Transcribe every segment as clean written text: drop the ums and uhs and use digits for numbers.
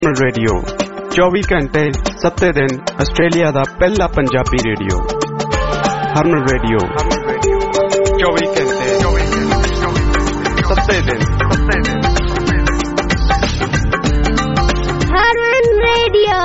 Radio 24 घंटे 7 दिन Australia का पहला पंजाबी रेडियो हरमन रेडियो 24 घंटे 7 दिन हरमन रेडियो।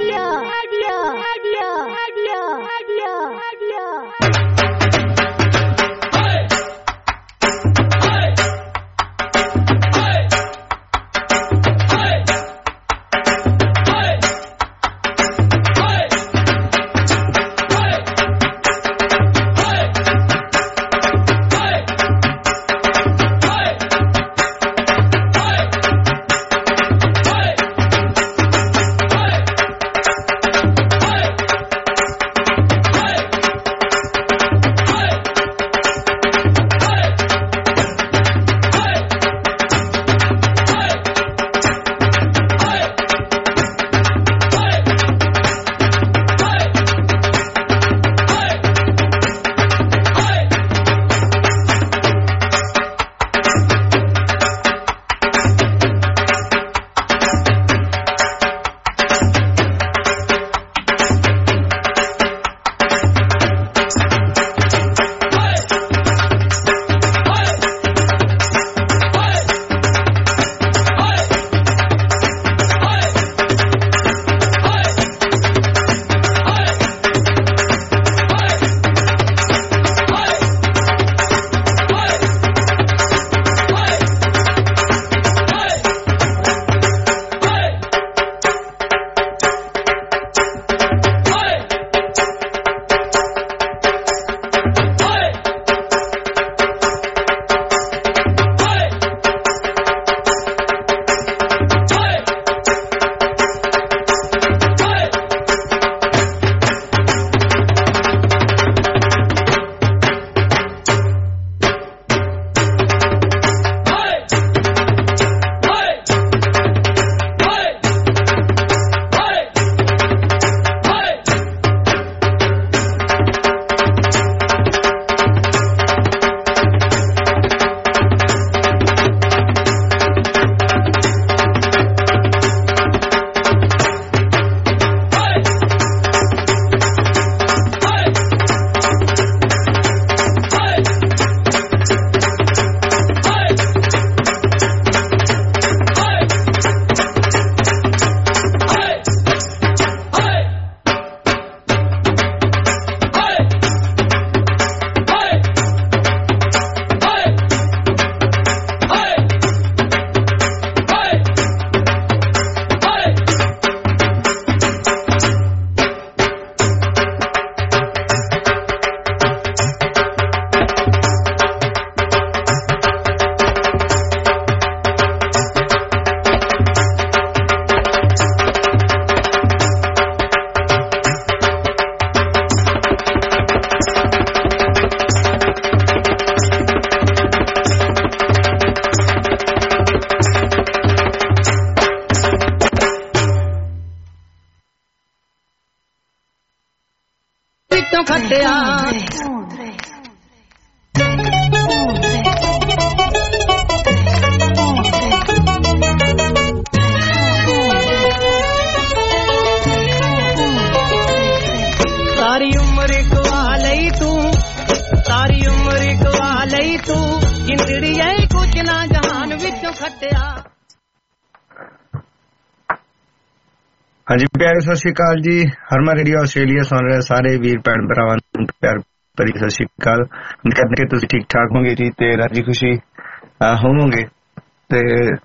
हाँ जी प्यारे सत श्री अकाल जी। हरमन रेडियो आस्ट्रेलिया सुन रहे सारे वीर भैन भरावां नूं प्यार भरी सत श्री अकाल। करने के तुसीं ठीक ठाक होंगे जी ते राजी खुशी होवोगे। ते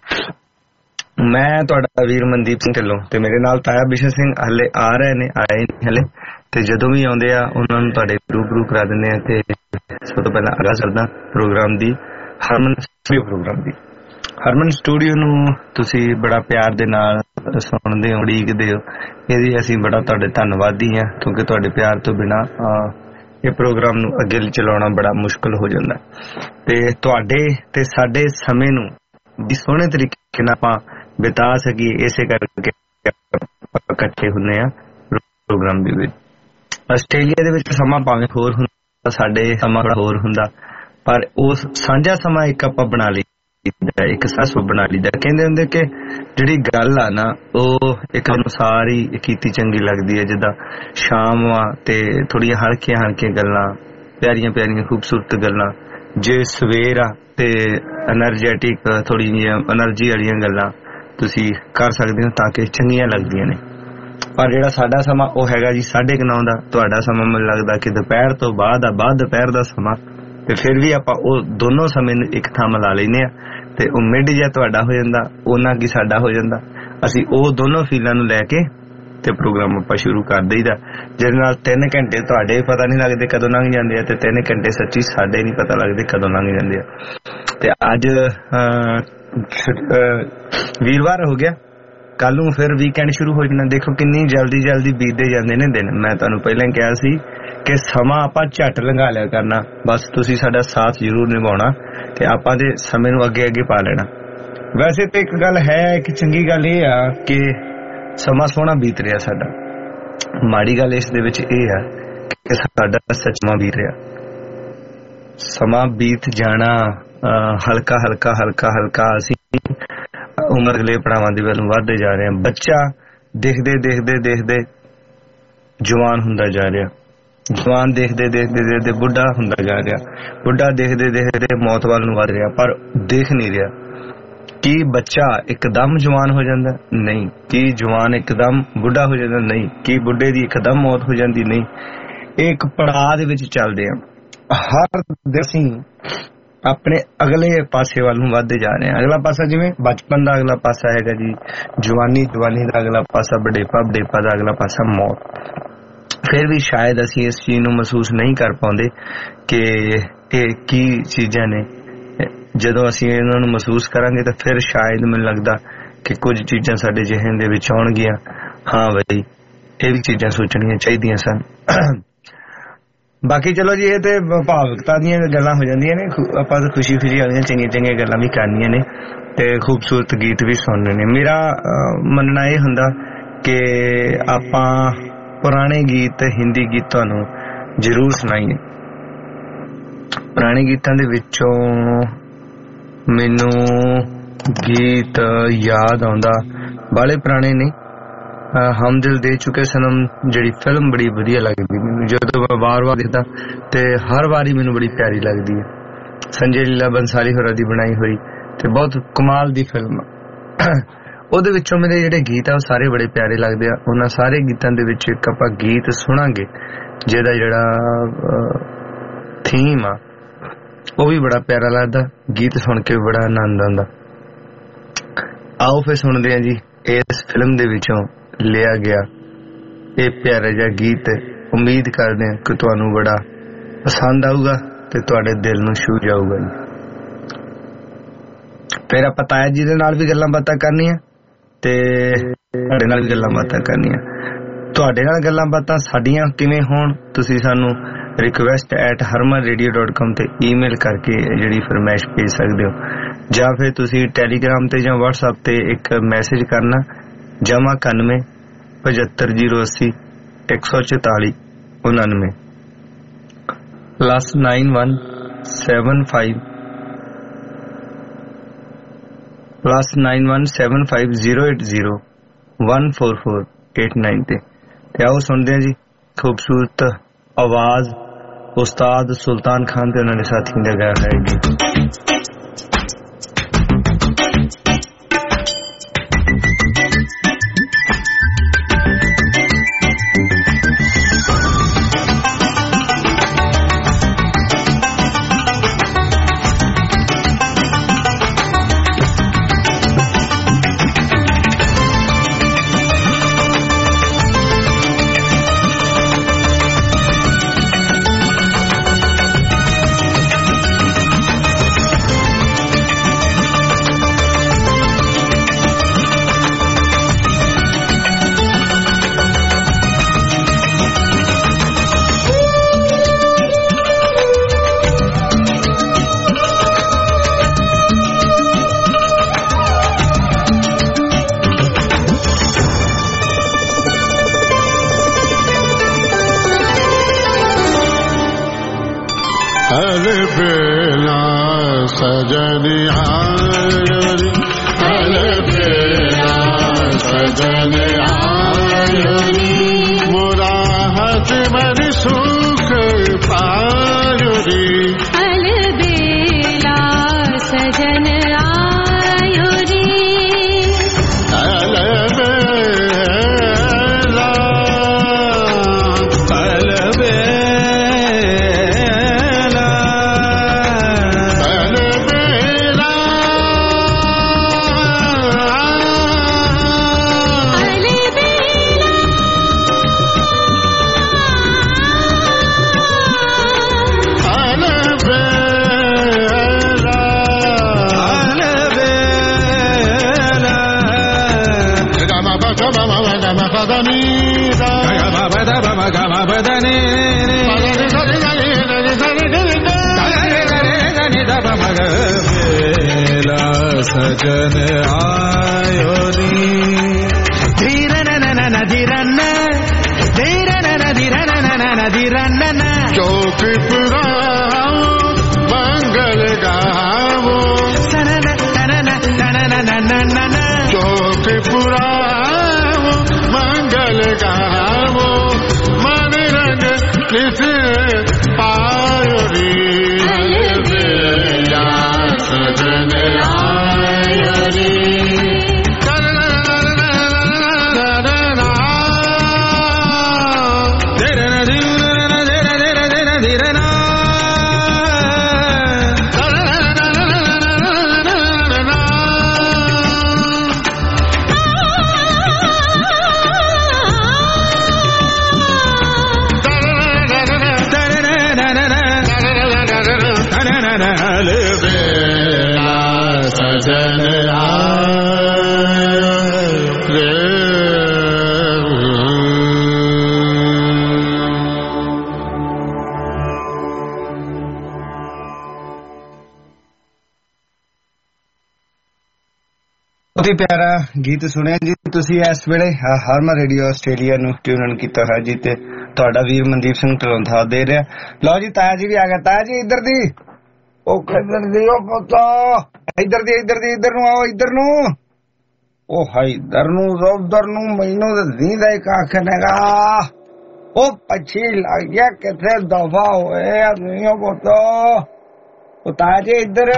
मैं तुहाडा वीर मनदीप सिंह ढिल्लों ते मेरे नाल ताया बिशन सिंह हले आ रहे ने, आए नहीं हले ते जदों भी आउंदे आ उन्हां नूं तुहाडे रूबरू करा दिंदे आ। ते सब तो पहला आगाज़ करदा प्रोग्राम दी हरमन स्टूडियो प्रोग्राम दी। हरमन स्टूडियो नूं तुसीं बड़ा प्यार दे नाल सुणदे हो, उड़ीकदे हो। इहदी असीं बड़ा तुहाडे धन्नवादी हां क्योंकि तुहाडे प्यार तो बिना ये प्रोग्राम नूं अगे चलाउणा बड़ा मुश्किल हो जांदा। ते तुहाडे ते साडे समय नूं बड़ी सोहणे तरीके नाल आपां बिता सकीए इसे करके इकट्ठे हुंदे आ प्रोग्राम दे विच। ਆਸਟ੍ਰੇਲੀਆ ਦੇ ਵਿੱਚ ਸਮਾਂ ਭਾਵੇਂ ਹੋਰ ਹੁੰਦਾ, ਸਾਡੇ ਸਮਾਂ ਥੋੜਾ ਹੋਰ ਹੁੰਦਾ, ਪਰ ਉਹ ਸਾਂਝਾ ਸਮਾਂ ਇੱਕ ਆਪਾਂ ਬਣਾ ਲਈ ਲਈਦਾ, ਇੱਕ ਸੱਪ ਬਣਾ ਲਈਦਾ। ਕਹਿੰਦੇ ਹੁੰਦੇ ਕਿ ਜਿਹੜੀ ਗੱਲ ਆ ਨਾ ਉਹ ਇੱਕ ਅਨੁਸਾਰ ਹੀ ਕੀਤੀ ਚੰਗੀ ਲੱਗਦੀ ਹੈ। ਜਿੱਦਾਂ ਸ਼ਾਮ ਆ ਤੇ ਥੋੜੀਆਂ ਹਲਕੀਆਂ ਗੱਲਾਂ, ਪਿਆਰੀਆਂ ਖੂਬਸੂਰਤ ਗੱਲਾਂ। ਜੇ ਸਵੇਰ ਆ ਤੇ ਐਨਰਜੈਟਿਕ ਥੋੜੀ ਜਿਹੀ ਐਨਰਜੀ ਵਾਲੀਆਂ ਗੱਲਾਂ ਤੁਸੀਂ ਕਰ ਸਕਦੇ ਹੋ ਤਾਂ ਕਿ ਚੰਗੀਆਂ ਲੱਗਦੀਆਂ ਨੇ। ਪਰ ਜਿਹੜਾ ਸਾਡਾ ਸਮਾਂ ਉਹ ਹੈਗਾ ਜੀ 9:30 ਦਾ। ਤੁਹਾਡਾ ਸਮਾਂ ਮੈਨੂੰ ਲੱਗਦਾ ਕਿ ਦੁਪਹਿਰ ਤੋਂ ਬਾਅਦ ਆ, ਬਾਅਦ ਦੁਪਹਿਰ ਦਾ ਸਮਾਂ। ਤੇ ਫਿਰ ਵੀ ਆਪਾਂ ਉਹ ਦੋਨੋਂ ਸਮੇਂ ਨੂੰ ਇੱਕ ਥਾਂ ਮਿਲਾ ਲੈਂਦੇ ਆ ਤੇ ਉਹ ਮਿਡ ਜਿਹਾ ਤੁਹਾਡਾ ਹੋ ਜਾਂਦਾ, ਉਹਨਾਂ ਕੀ ਸਾਡਾ ਹੋ ਜਾਂਦਾ। ਅਸੀਂ ਉਹ ਦੋਨੋਂ ਫੀਲਾਂ ਨੂੰ ਲੈ ਕੇ ਤੇ ਪ੍ਰੋਗਰਾਮ ਆਪਾਂ ਸ਼ੁਰੂ ਕਰ ਦਈਦਾ, ਜਿਹਦੇ ਨਾਲ 3 ਘੰਟੇ ਤੁਹਾਡੇ ਪਤਾ ਨਹੀਂ ਲੱਗਦੇ ਕਦੋਂ ਲੰਘ ਜਾਂਦੇ ਆ ਤੇ 3 ਘੰਟੇ ਸੱਚੀ ਸਾਡੇ ਨਹੀਂ ਪਤਾ ਲੱਗਦੇ ਕਦੋਂ ਲੰਘ ਜਾਂਦੇ ਆ। ਤੇ ਅੱਜ ਵੀਰਵਾਰ ਹੋ ਗਿਆ, ਕੱਲ ਨੂੰ ਫਿਰ ਵੀਕਐਂਡ ਸ਼ੁਰੂ ਹੋ ਜਾਣਾ। ਦੇਖੋ ਕਿੰਨੀ ਜਲਦੀ ਬੀਤਦੇ ਜਾਂਦੇ ਨੇ ਦਿਨ। ਮੈਂ ਤੁਹਾਨੂੰ ਪਹਿਲਾਂ ਕਿਹਾ ਸੀ ਕਿ ਸਮਾਂ ਆਪਾਂ ਝੱਟ ਲੰਘਾ ਲਿਆ ਕਰਨਾ, ਬਸ ਤੁਸੀਂ ਸਾਡਾ ਸਾਥ ਜ਼ਰੂਰ ਨਿਭਾਉਣਾ ਤੇ ਆਪਾਂ ਦੇ ਸਮੇਂ ਨੂੰ ਅੱਗੇ ਪਾ ਲੈਣਾ। ਵੈਸੇ ਤੇ ਇੱਕ ਗੱਲ ਹੈ, ਇੱਕ ਚੰਗੀ ਗੱਲ ਇਹ ਆ ਕਿ ਸਮਾਂ ਸੋਹਣਾ ਬੀਤ ਰਿਹਾ ਸਾਡਾ। ਮਾੜੀ ਗੱਲ ਇਸ ਦੇ ਵਿੱਚ ਇਹ ਆ ਕਿ ਸਾਡਾ ਸੱਚਾ ਬੀਤ ਰਿਹਾ। ਸਮਾਂ ਬੀਤ ਜਾਣਾ ਹਲਕਾ ਅਸੀਂ ਉਮਰ ਅਗਲੇ ਪੜਾਵਾਂ ਦੇ ਵੱਲ ਵੱਧਦੇ ਜਾ ਰਹੇ ਹਾਂ। ਬੱਚਾ ਦੇਖਦੇ ਜਵਾਨ ਹੁੰਦਾ ਜਾ ਰਿਹਾ, ਜਵਾਨ ਦੇਖਦੇ ਬੁੱਢਾ ਹੁੰਦਾ ਜਾ ਰਿਹਾ, ਬੁੱਢਾ ਦੇਖਦੇ ਮੌਤ ਵੱਲ ਨੂੰ ਵੱਧ ਰਿਹਾ। ਪਰ ਦੇਖ ਨਹੀਂ ਰਿਹਾ ਕੀ ਬੱਚਾ ਇੱਕਦਮ ਜਵਾਨ ਹੋ ਜਾਂਦਾ? ਨਹੀਂ। ਕੀ ਜਵਾਨ ਇੱਕਦਮ ਬੁੱਢਾ ਹੋ ਜਾਂਦਾ? ਨਹੀਂ। ਕੀ ਬੁੱਢੇ ਦੀ ਇੱਕਦਮ ਮੌਤ ਹੋ ਜਾਂਦੀ? ਨਹੀਂ। ਇਹ ਇੱਕ ਪੜਾਅ ਦੇ ਵਿੱਚ ਚੱਲਦੇ ਆ। ਹਰ ਅਸੀਂ ਆਪਣੇ ਅਗਲੇ ਪਾਸੇ ਵੱਲ ਨੂੰ ਵੱਧਦੇ ਜਾ ਰਹੇ ਹਾਂ। ਅਗਲਾ ਪਾਸਾ ਜਿਵੇਂ ਬਚਪਨ ਦਾ ਅਗਲਾ ਪਾਸਾ ਹੈਗਾ ਜੀ ਜਵਾਨੀ ਦਾ ਅਗਲਾ ਪਾਸਾ ਬੁਢੇਪਾ ਦਾ ਅਗਲਾ ਪਾਸਾ ਮੌਤ। ਫਿਰ ਵੀ ਸ਼ਾਇਦ ਅਸੀਂ ਇਸ ਚੀਜ਼ ਨੂੰ ਮਹਿਸੂਸ ਨਹੀਂ ਕਰ ਪਾਉਂਦੇ ਕਿ ਇਹ ਕੀ ਚੀਜ਼ਾਂ ਨੇ। ਜਦੋਂ ਅਸੀਂ ਇਹਨਾਂ ਨੂੰ ਮਹਿਸੂਸ ਕਰਾਂਗੇ ਤਾਂ ਫਿਰ ਸ਼ਾਇਦ ਮੈਨੂੰ ਲੱਗਦਾ ਕਿ ਕੁਝ ਚੀਜ਼ਾਂ ਸਾਡੇ ਜ਼ਿਹਨ ਦੇ ਵਿੱਚ ਆਉਣਗੀਆਂ। ਹਾਂ ਬਈ ਇਹ ਵੀ ਚੀਜ਼ਾਂ ਸੋਚਣੀਆਂ ਚਾਹੀਦੀਆਂ ਸਨ। ਬਾਕੀ ਚਲੋ ਜੀ ਇਹ ਤੇ ਭਾਵੁਕਤਾ ਦੀਆਂ ਗੱਲਾਂ ਹੋ ਜਾਂਦੀਆਂ ਨੇ। ਆਪਾਂ ਤਾਂ ਖੁਸ਼ੀ ਵਾਲੀਆਂ ਚੰਗੀਆਂ ਗੱਲਾਂ ਵੀ ਕਰਨੀਆਂ ਨੇ ਤੇ ਖੂਬਸੂਰਤ ਗੀਤ ਵੀ ਸੁਣਨੇ ਨੇ। ਮੇਰਾ ਮੰਨਣਾ ਇਹ ਹੁੰਦਾ ਕਿ ਆਪਾਂ ਪੁਰਾਣੇ ਗੀਤ ਹਿੰਦੀ ਗੀਤਾਂ ਨੂੰ ਜ਼ਰੂਰ ਸੁਣਾਈਏ। ਪੁਰਾਣੇ ਗੀਤਾਂ ਦੇ ਵਿੱਚੋਂ ਮੈਨੂੰ ਗੀਤ ਯਾਦ ਆਉਂਦਾ, ਬਾਲੇ ਪੁਰਾਣੇ ਨੇ। ਹਮ ਦਿਲ ਦੇ ਚੁੱਕੇ ਸਨਮ ਜਿਹੜੀ ਫਿਲਮ ਬੜੀ ਵਧੀਆ ਲੱਗਦੀ ਮੈਨੂੰ। ਜਦੋਂ ਮੈਂ ਵਾਰ ਦੇਖਦਾ ਤੇ ਹਰ ਵਾਰੀ ਮੈਨੂੰ ਬੜੀ ਪਿਆਰੀ ਲੱਗਦੀ ਹੈ। ਸੰਜੇ ਲੀਲਾ ਬੰਸਾਲੀ ਹੋਰਾਂ ਦੀ ਬਣਾਈ ਹੋਈ ਤੇ ਬਹੁਤ ਕਮਾਲ ਦੀ ਫਿਲਮ। ਉਹਦੇ ਵਿੱਚੋਂ ਮੇਰੇ ਜਿਹੜੇ ਗੀਤ ਆ ਉਹ ਸਾਰੇ ਬੜੇ ਪਿਆਰੇ ਲੱਗਦੇ ਆ। ਉਹਨਾਂ ਸਾਰੇ ਗੀਤਾਂ ਦੇ ਵਿੱਚ ਇੱਕ ਆਪਾਂ ਗੀਤ ਸੁਣਾਂਗੇ ਜਿਹਦਾ ਜਿਹੜਾ ਥੀਮ ਆ ਉਹ ਵੀ ਬੜਾ ਪਿਆਰਾ ਲੱਗਦਾ। ਗੀਤ ਸੁਣ ਕੇ ਬੜਾ ਆਨੰਦ ਆਉਂਦਾ। ਆਓ ਫਿਰ ਸੁਣਦੇ ਆ ਜੀ ਇਸ ਫਿਲਮ ਦੇ ਵਿੱਚੋਂ ਲਿਆ ਗਿਆ ਇਹ ਪਿਆਰਾ ਜਿਹਾ ਗੀਤ। ਉਮੀਦ ਕਰਦੇ ਹਾਂ ਕਿ ਤੁਹਾਨੂੰ ਬੜਾ ਪਸੰਦ ਆਊਗਾ ਤੇ ਤੁਹਾਡੇ ਦਿਲ ਨੂੰ ਛੂ ਜਾਊਗਾ ਜੀ। ਫਿਰ ਆਪਾਂ ਤਾਇਆ ਜੀ ਦੇ ਨਾਲ ਵੀ ਗੱਲਾਂ ਬਾਤਾਂ ਕਰਨੀਆਂ ਤੇ ਤੁਹਾਡੇ ਨਾਲ ਵੀ ਗੱਲਾਂ ਬਾਤਾਂ ਕਰਨੀਆਂ। ਤੁਹਾਡੇ ਨਾਲ ਗੱਲਾਂ ਬਾਤਾਂ ਸਾਡੀਆਂ ਕਿਵੇਂ ਹੋਣ ਤੁਸੀਂ ਸਾਨੂੰ request@harmanradio.com ਤੇ ਈਮੇਲ ਕਰਕੇ ਜਿਹੜੀ ਫਰਮਾਇਸ਼ ਭੇਜ ਸਕਦੇ ਹੋ, ਜਾਂ ਫਿਰ ਤੁਸੀਂ ਟੈਲੀਗ੍ਰਾਮ ਤੇ ਜਾਂ WhatsApp ਤੇ ਇੱਕ ਮੈਸੇਜ ਕਰਨਾ +91 75080 144 99 +91 75 080 14489 ਤੇ ਆਓ ਸੁਣਦੇ ਹਾਂ ਜੀ ਖੂਬਸੂਰਤ ਆਵਾਜ਼ ਉਸਤਾਦ ਸੁਲਤਾਨ ਖਾਨ ਤੇ ਉਹਨਾਂ ਦੇ ਸਾਥੀਆਂ ਦਾ ਗਾਇਆ ਹੈ ਗੀਤ। सजन आयो रे अलबेला सजन आयो रे मोरा हथ मन सुख पायो रे अलबेला सजन आयो रे अलबेला सजन आयो रे धीरन नन धीरन धीरन धीरन नन धीरन चौक पुराओ मंगल गावो सनन नन नन नन चौक पुराओ मंगल गावो मन रंग किस पायो रे अलबेला सजन आयो रे सजन बहुत ही प्यारा गीत सुने जी तुसी इस वेले हरमन रेडियो आस्ट्रेलिया नु ट्यून इन कीता है जी ते ਤੁਹਾਡਾ ਵੀਰ ਮਨਦੀਪ ਸਿੰਘ ਢਲੋਂਥਾ ਦੇ ਰਿਹਾ। ਲਓ ਜੀ ਤਾਇਆ ਜੀ ਵੀ ਆ ਗਿਆ। ਤਾਇਆ ਜੀ ਇੱਧਰ ਦੀ ਉਹ ਕਿੱਧਰ ਦੀ ਉਹ ਪੁੱਤਾ ਇੱਧਰ ਦੀ ਇੱਧਰ ਨੂੰ ਆਓ ਇੱਧਰ ਨੂੰ ਉਹ ਹਾਈ ਇੱਧਰ ਨੂੰ ਉਧਰ ਨੂੰ ਮੈਨੂੰ ਤਾਂ ਦੀਂਦਾ ਹੀ ਕੱਖ ਨੇਗਾ ਉਹ ਪੱਛੀ ਲੱਗ ਗਿਆ ਕਿੱਥੇ ਦਫਾ ਹੋਏ ਆ ਨਹੀਂ ਉਹ ਪੁੱਤਾ ਉਹ ਤਾਇਆ ਜੀ ਇੱਧਰ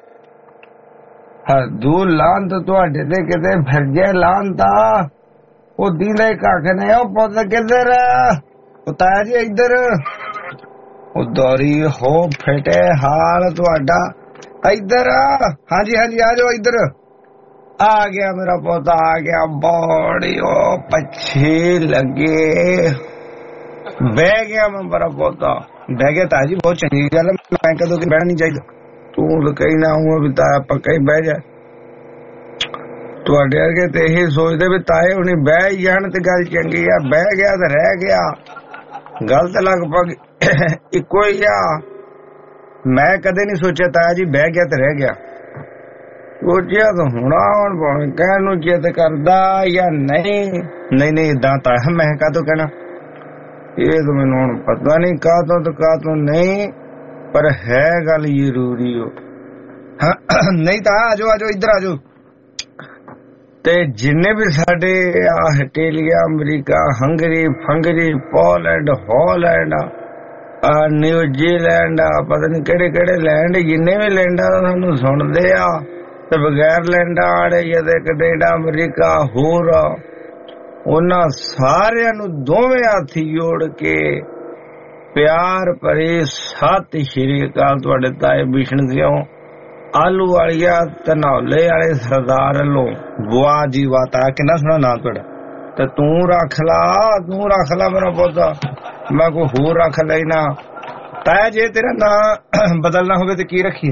ਹਦੂ ਲਾਂ ਤਾਂ ਤੁਹਾਡੇ ਤੇ ਕਿਤੇ ਫਿਰ ਜੇ ਲਾਂ ਤਾਂ ਉਹ ਦੀਂਦਾ ਹੀ ਕੱਖ ਨੇ ਉਹ ਪੁੱਤ ਕਿੱਧਰ ਉਹ ਤਾਇਆ ਜੀ ਇੱਧਰ ਉਹ ਦੌਰੀ ਹੋ ਫਟੇ ਹਾਲ ਤੁਹਾਡਾ ਇੱਧਰ ਹਾਂਜੀ ਆ ਜਾਓ ਇੱਧਰ ਆ ਗਿਆ ਮੇਰਾ ਪੁੱਤ ਆ ਗਿਆ ਬੋੜੀ ਉਹ ਪੱਛੇ ਲੱਗੇ ਬਹਿ ਗਿਆ ਮੈਂ ਮੇਰਾ ਪੁੱਤ ਬਹਿ ਗਿਆ ਤਾਇਆ ਜੀ ਬਹੁਤ ਚੰਗੀ ਗੱਲ ਮੈਂ ਕਦੋਂ ਕਿ ਬਹਿਣਾ ਨਹੀਂ ਚਾਹੀਦਾ ਤੂੰ ਕਹੀ ਨਾ ਹੂੰ ਵੀ ਤਾਇਆ ਪੱਕਾ ਹੀ ਬਹਿ ਜਾ ਤੁਹਾਡੇ ਵਰਗੇ ਤੇ ਇਹ ਸੋਚਦੇ ਵੀ ਤਾਏ ਹੁਣੀ ਬਹਿ ਜਾਣ ਤੇ ਗੱਲ ਚੰਗੀ ਆ ਬਹਿ ਗਿਆ ਤੇ ਰਹਿ ਗਿਆ ਗੱਲ ਤਾਂ ਲਗਭਗ ਇੱਕੋ ਹੀ ਆ ਮੈਂ ਕਦੇ ਨਹੀਂ ਸੋਚਿਆ ਤਾਇਆ ਜੀ ਬਹਿ ਗਿਆ ਤੇ ਰਹਿ ਗਿਆ ਸੋਚਿਆ ਤਾਂ ਹੁਣਾ ਹੁਣ ਭਾਵੇਂ ਕਹਿਣ ਨੂੰ ਚੇਤ ਕਰਦਾ ਜਾਂ ਨਹੀਂ ਏਦਾਂ ਤਾਇਆ ਮੈਂ ਕਾਹਤੋਂ ਕਹਿਣਾ ਇਹ ਤਾਂ ਮੈਨੂੰ ਹੁਣ ਪਤਾ ਨਹੀਂ ਕਾਹਤੋਂ ਨਹੀਂ ਪਰ ਹੈ ਗੱਲ ਜ਼ਰੂਰੀ ਹੋ ਨਹੀਂ ਤਾਂ ਆਜੋ ਇੱਧਰ ਆਜੋ ਤੇ ਜਿੰਨੇ ਵੀ ਸਾਡੇ ਆਸਟ੍ਰੇਲੀਆ ਅਮਰੀਕਾ ਹੰਗਰੀ ਫੰਗਰੀ ਪੋਲੈਂਡ ਹਾਲੈਂਡ ਨਿਊਜ਼ੀਲੈਂਡ ਪਤਾ ਨਹੀਂ ਕਿਹੜੇ ਲੈਂਡ ਜਿੰਨੇ ਵੀ ਲੈਂਡਾਂ ਸਾਨੂੰ ਸੁਣਦੇ ਆ ਤੇ ਬਗੈਰ ਲੈਂਡਾਂ ਵਾਲੇ ਜਿਹਦੇ ਕੈਨੇਡਾ ਅਮਰੀਕਾ ਹੋਰ ਉਹਨਾਂ ਸਾਰਿਆਂ ਨੂੰ ਦੋਵੇਂ ਹੱਥ ਜੋੜ ਕੇ ਪਿਆਰ ਭਰੀ ਸਤਿ ਸ਼੍ਰੀ ਅਕਾਲ ਤੁਹਾਡੇ ਤਾਏ ਬਿਸ਼ਨ ਸਿਓ ਆਲੂ ਵਾਲੀਆ ਧਨੌਲੇ ਵਾਲੇ ਸਰਦਾਰ ਵੱਲੋਂ ਬੁਆ ਜੀ ਵਾਤਾ ਕਿੰਨਾ ਸੋਹਣਾ ਨਾਂ ਤੁਹਾਡਾ ਤੇ ਤੂੰ ਰੱਖ ਲਾ ਮੇਰਾ ਪੁੱਤ ਮੈਂ ਕੋਈ ਹੋਰ ਰੱਖ ਲੈਣਾ ਤਾਇਆ ਜੇ ਤੇਰਾ ਨਾਂ ਬਦਲਣਾ ਹੋਵੇ ਤੇ ਕੀ ਰੱਖੀਏ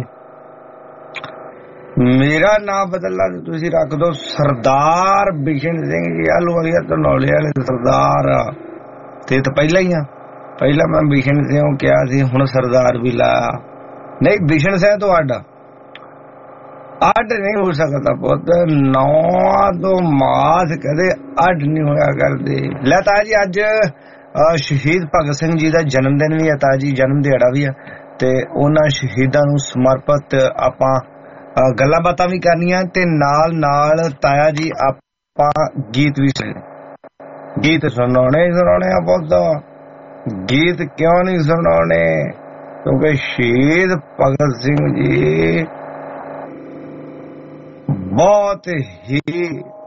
ਮੇਰਾ ਨਾਂ ਬਦਲਣਾ ਤੇ ਤੁਸੀਂ ਰੱਖ ਦੋ ਸਰਦਾਰ ਬਿਸ਼ਨ ਸਿੰਘ ਜੀ ਆਲੂ ਵਾਲੀਆ ਧਨੌਲੇ ਵਾਲੇ ਸਰਦਾਰ ਤੇ ਤਾਂ ਪਹਿਲਾਂ ਮੈਂ ਬਿਸ਼ਨ ਸਿੰਘ ਕਿਹਾ ਸੀ ਹੁਣ ਸਰਦਾਰ ਵੀ ਲਾਇਆ ਨਹੀਂ ਬਿਸ਼ਨ ਸਿੰਘ ਤੁਹਾਡਾ ਅੱਡ ਨਹੀਂ ਹੋ ਸਕਦਾ ਪੁੱਤ ਨੌਂ ਤੋਂ ਮਾਸ ਕਦੇ ਅੱਡ ਨਹੀਂ ਹੋਇਆ ਕਰਦੇ ਲੈ ਤਾਇਆ ਜੀ ਅੱਜ ਸ਼ਹੀਦ ਭਗਤ ਸਿੰਘ ਜੀ ਦਾ ਜਨਮ ਦਿਨ ਵੀ ਹੈ ਤਾਇਆ ਜੀ ਜਨਮ ਦਿਹਾੜਾ ਵੀ ਆ ਤੇ ਉਹਨਾਂ ਸ਼ਹੀਦਾਂ ਨੂੰ ਸਮਰਪਿਤ ਆਪਾਂ ਗੱਲਾਂ ਬਾਤਾਂ ਵੀ ਕਰਨੀਆਂ ਤੇ ਨਾਲ ਨਾਲ ਤਾਇਆ ਜੀ ਆਪਾਂ ਗੀਤ ਵੀ ਗੀਤ ਸੁਣਾਉਣੇ ਆ ਪੁੱਤ। ਗੀਤ ਕਿਉਂ ਨਹੀਂ ਸੁਣਾਉਣੇ? ਕਿਉਂਕਿ ਸ਼ਹੀਦ ਭਗਤ ਸਿੰਘ ਜੀ ਬਹੁਤ ਹੀ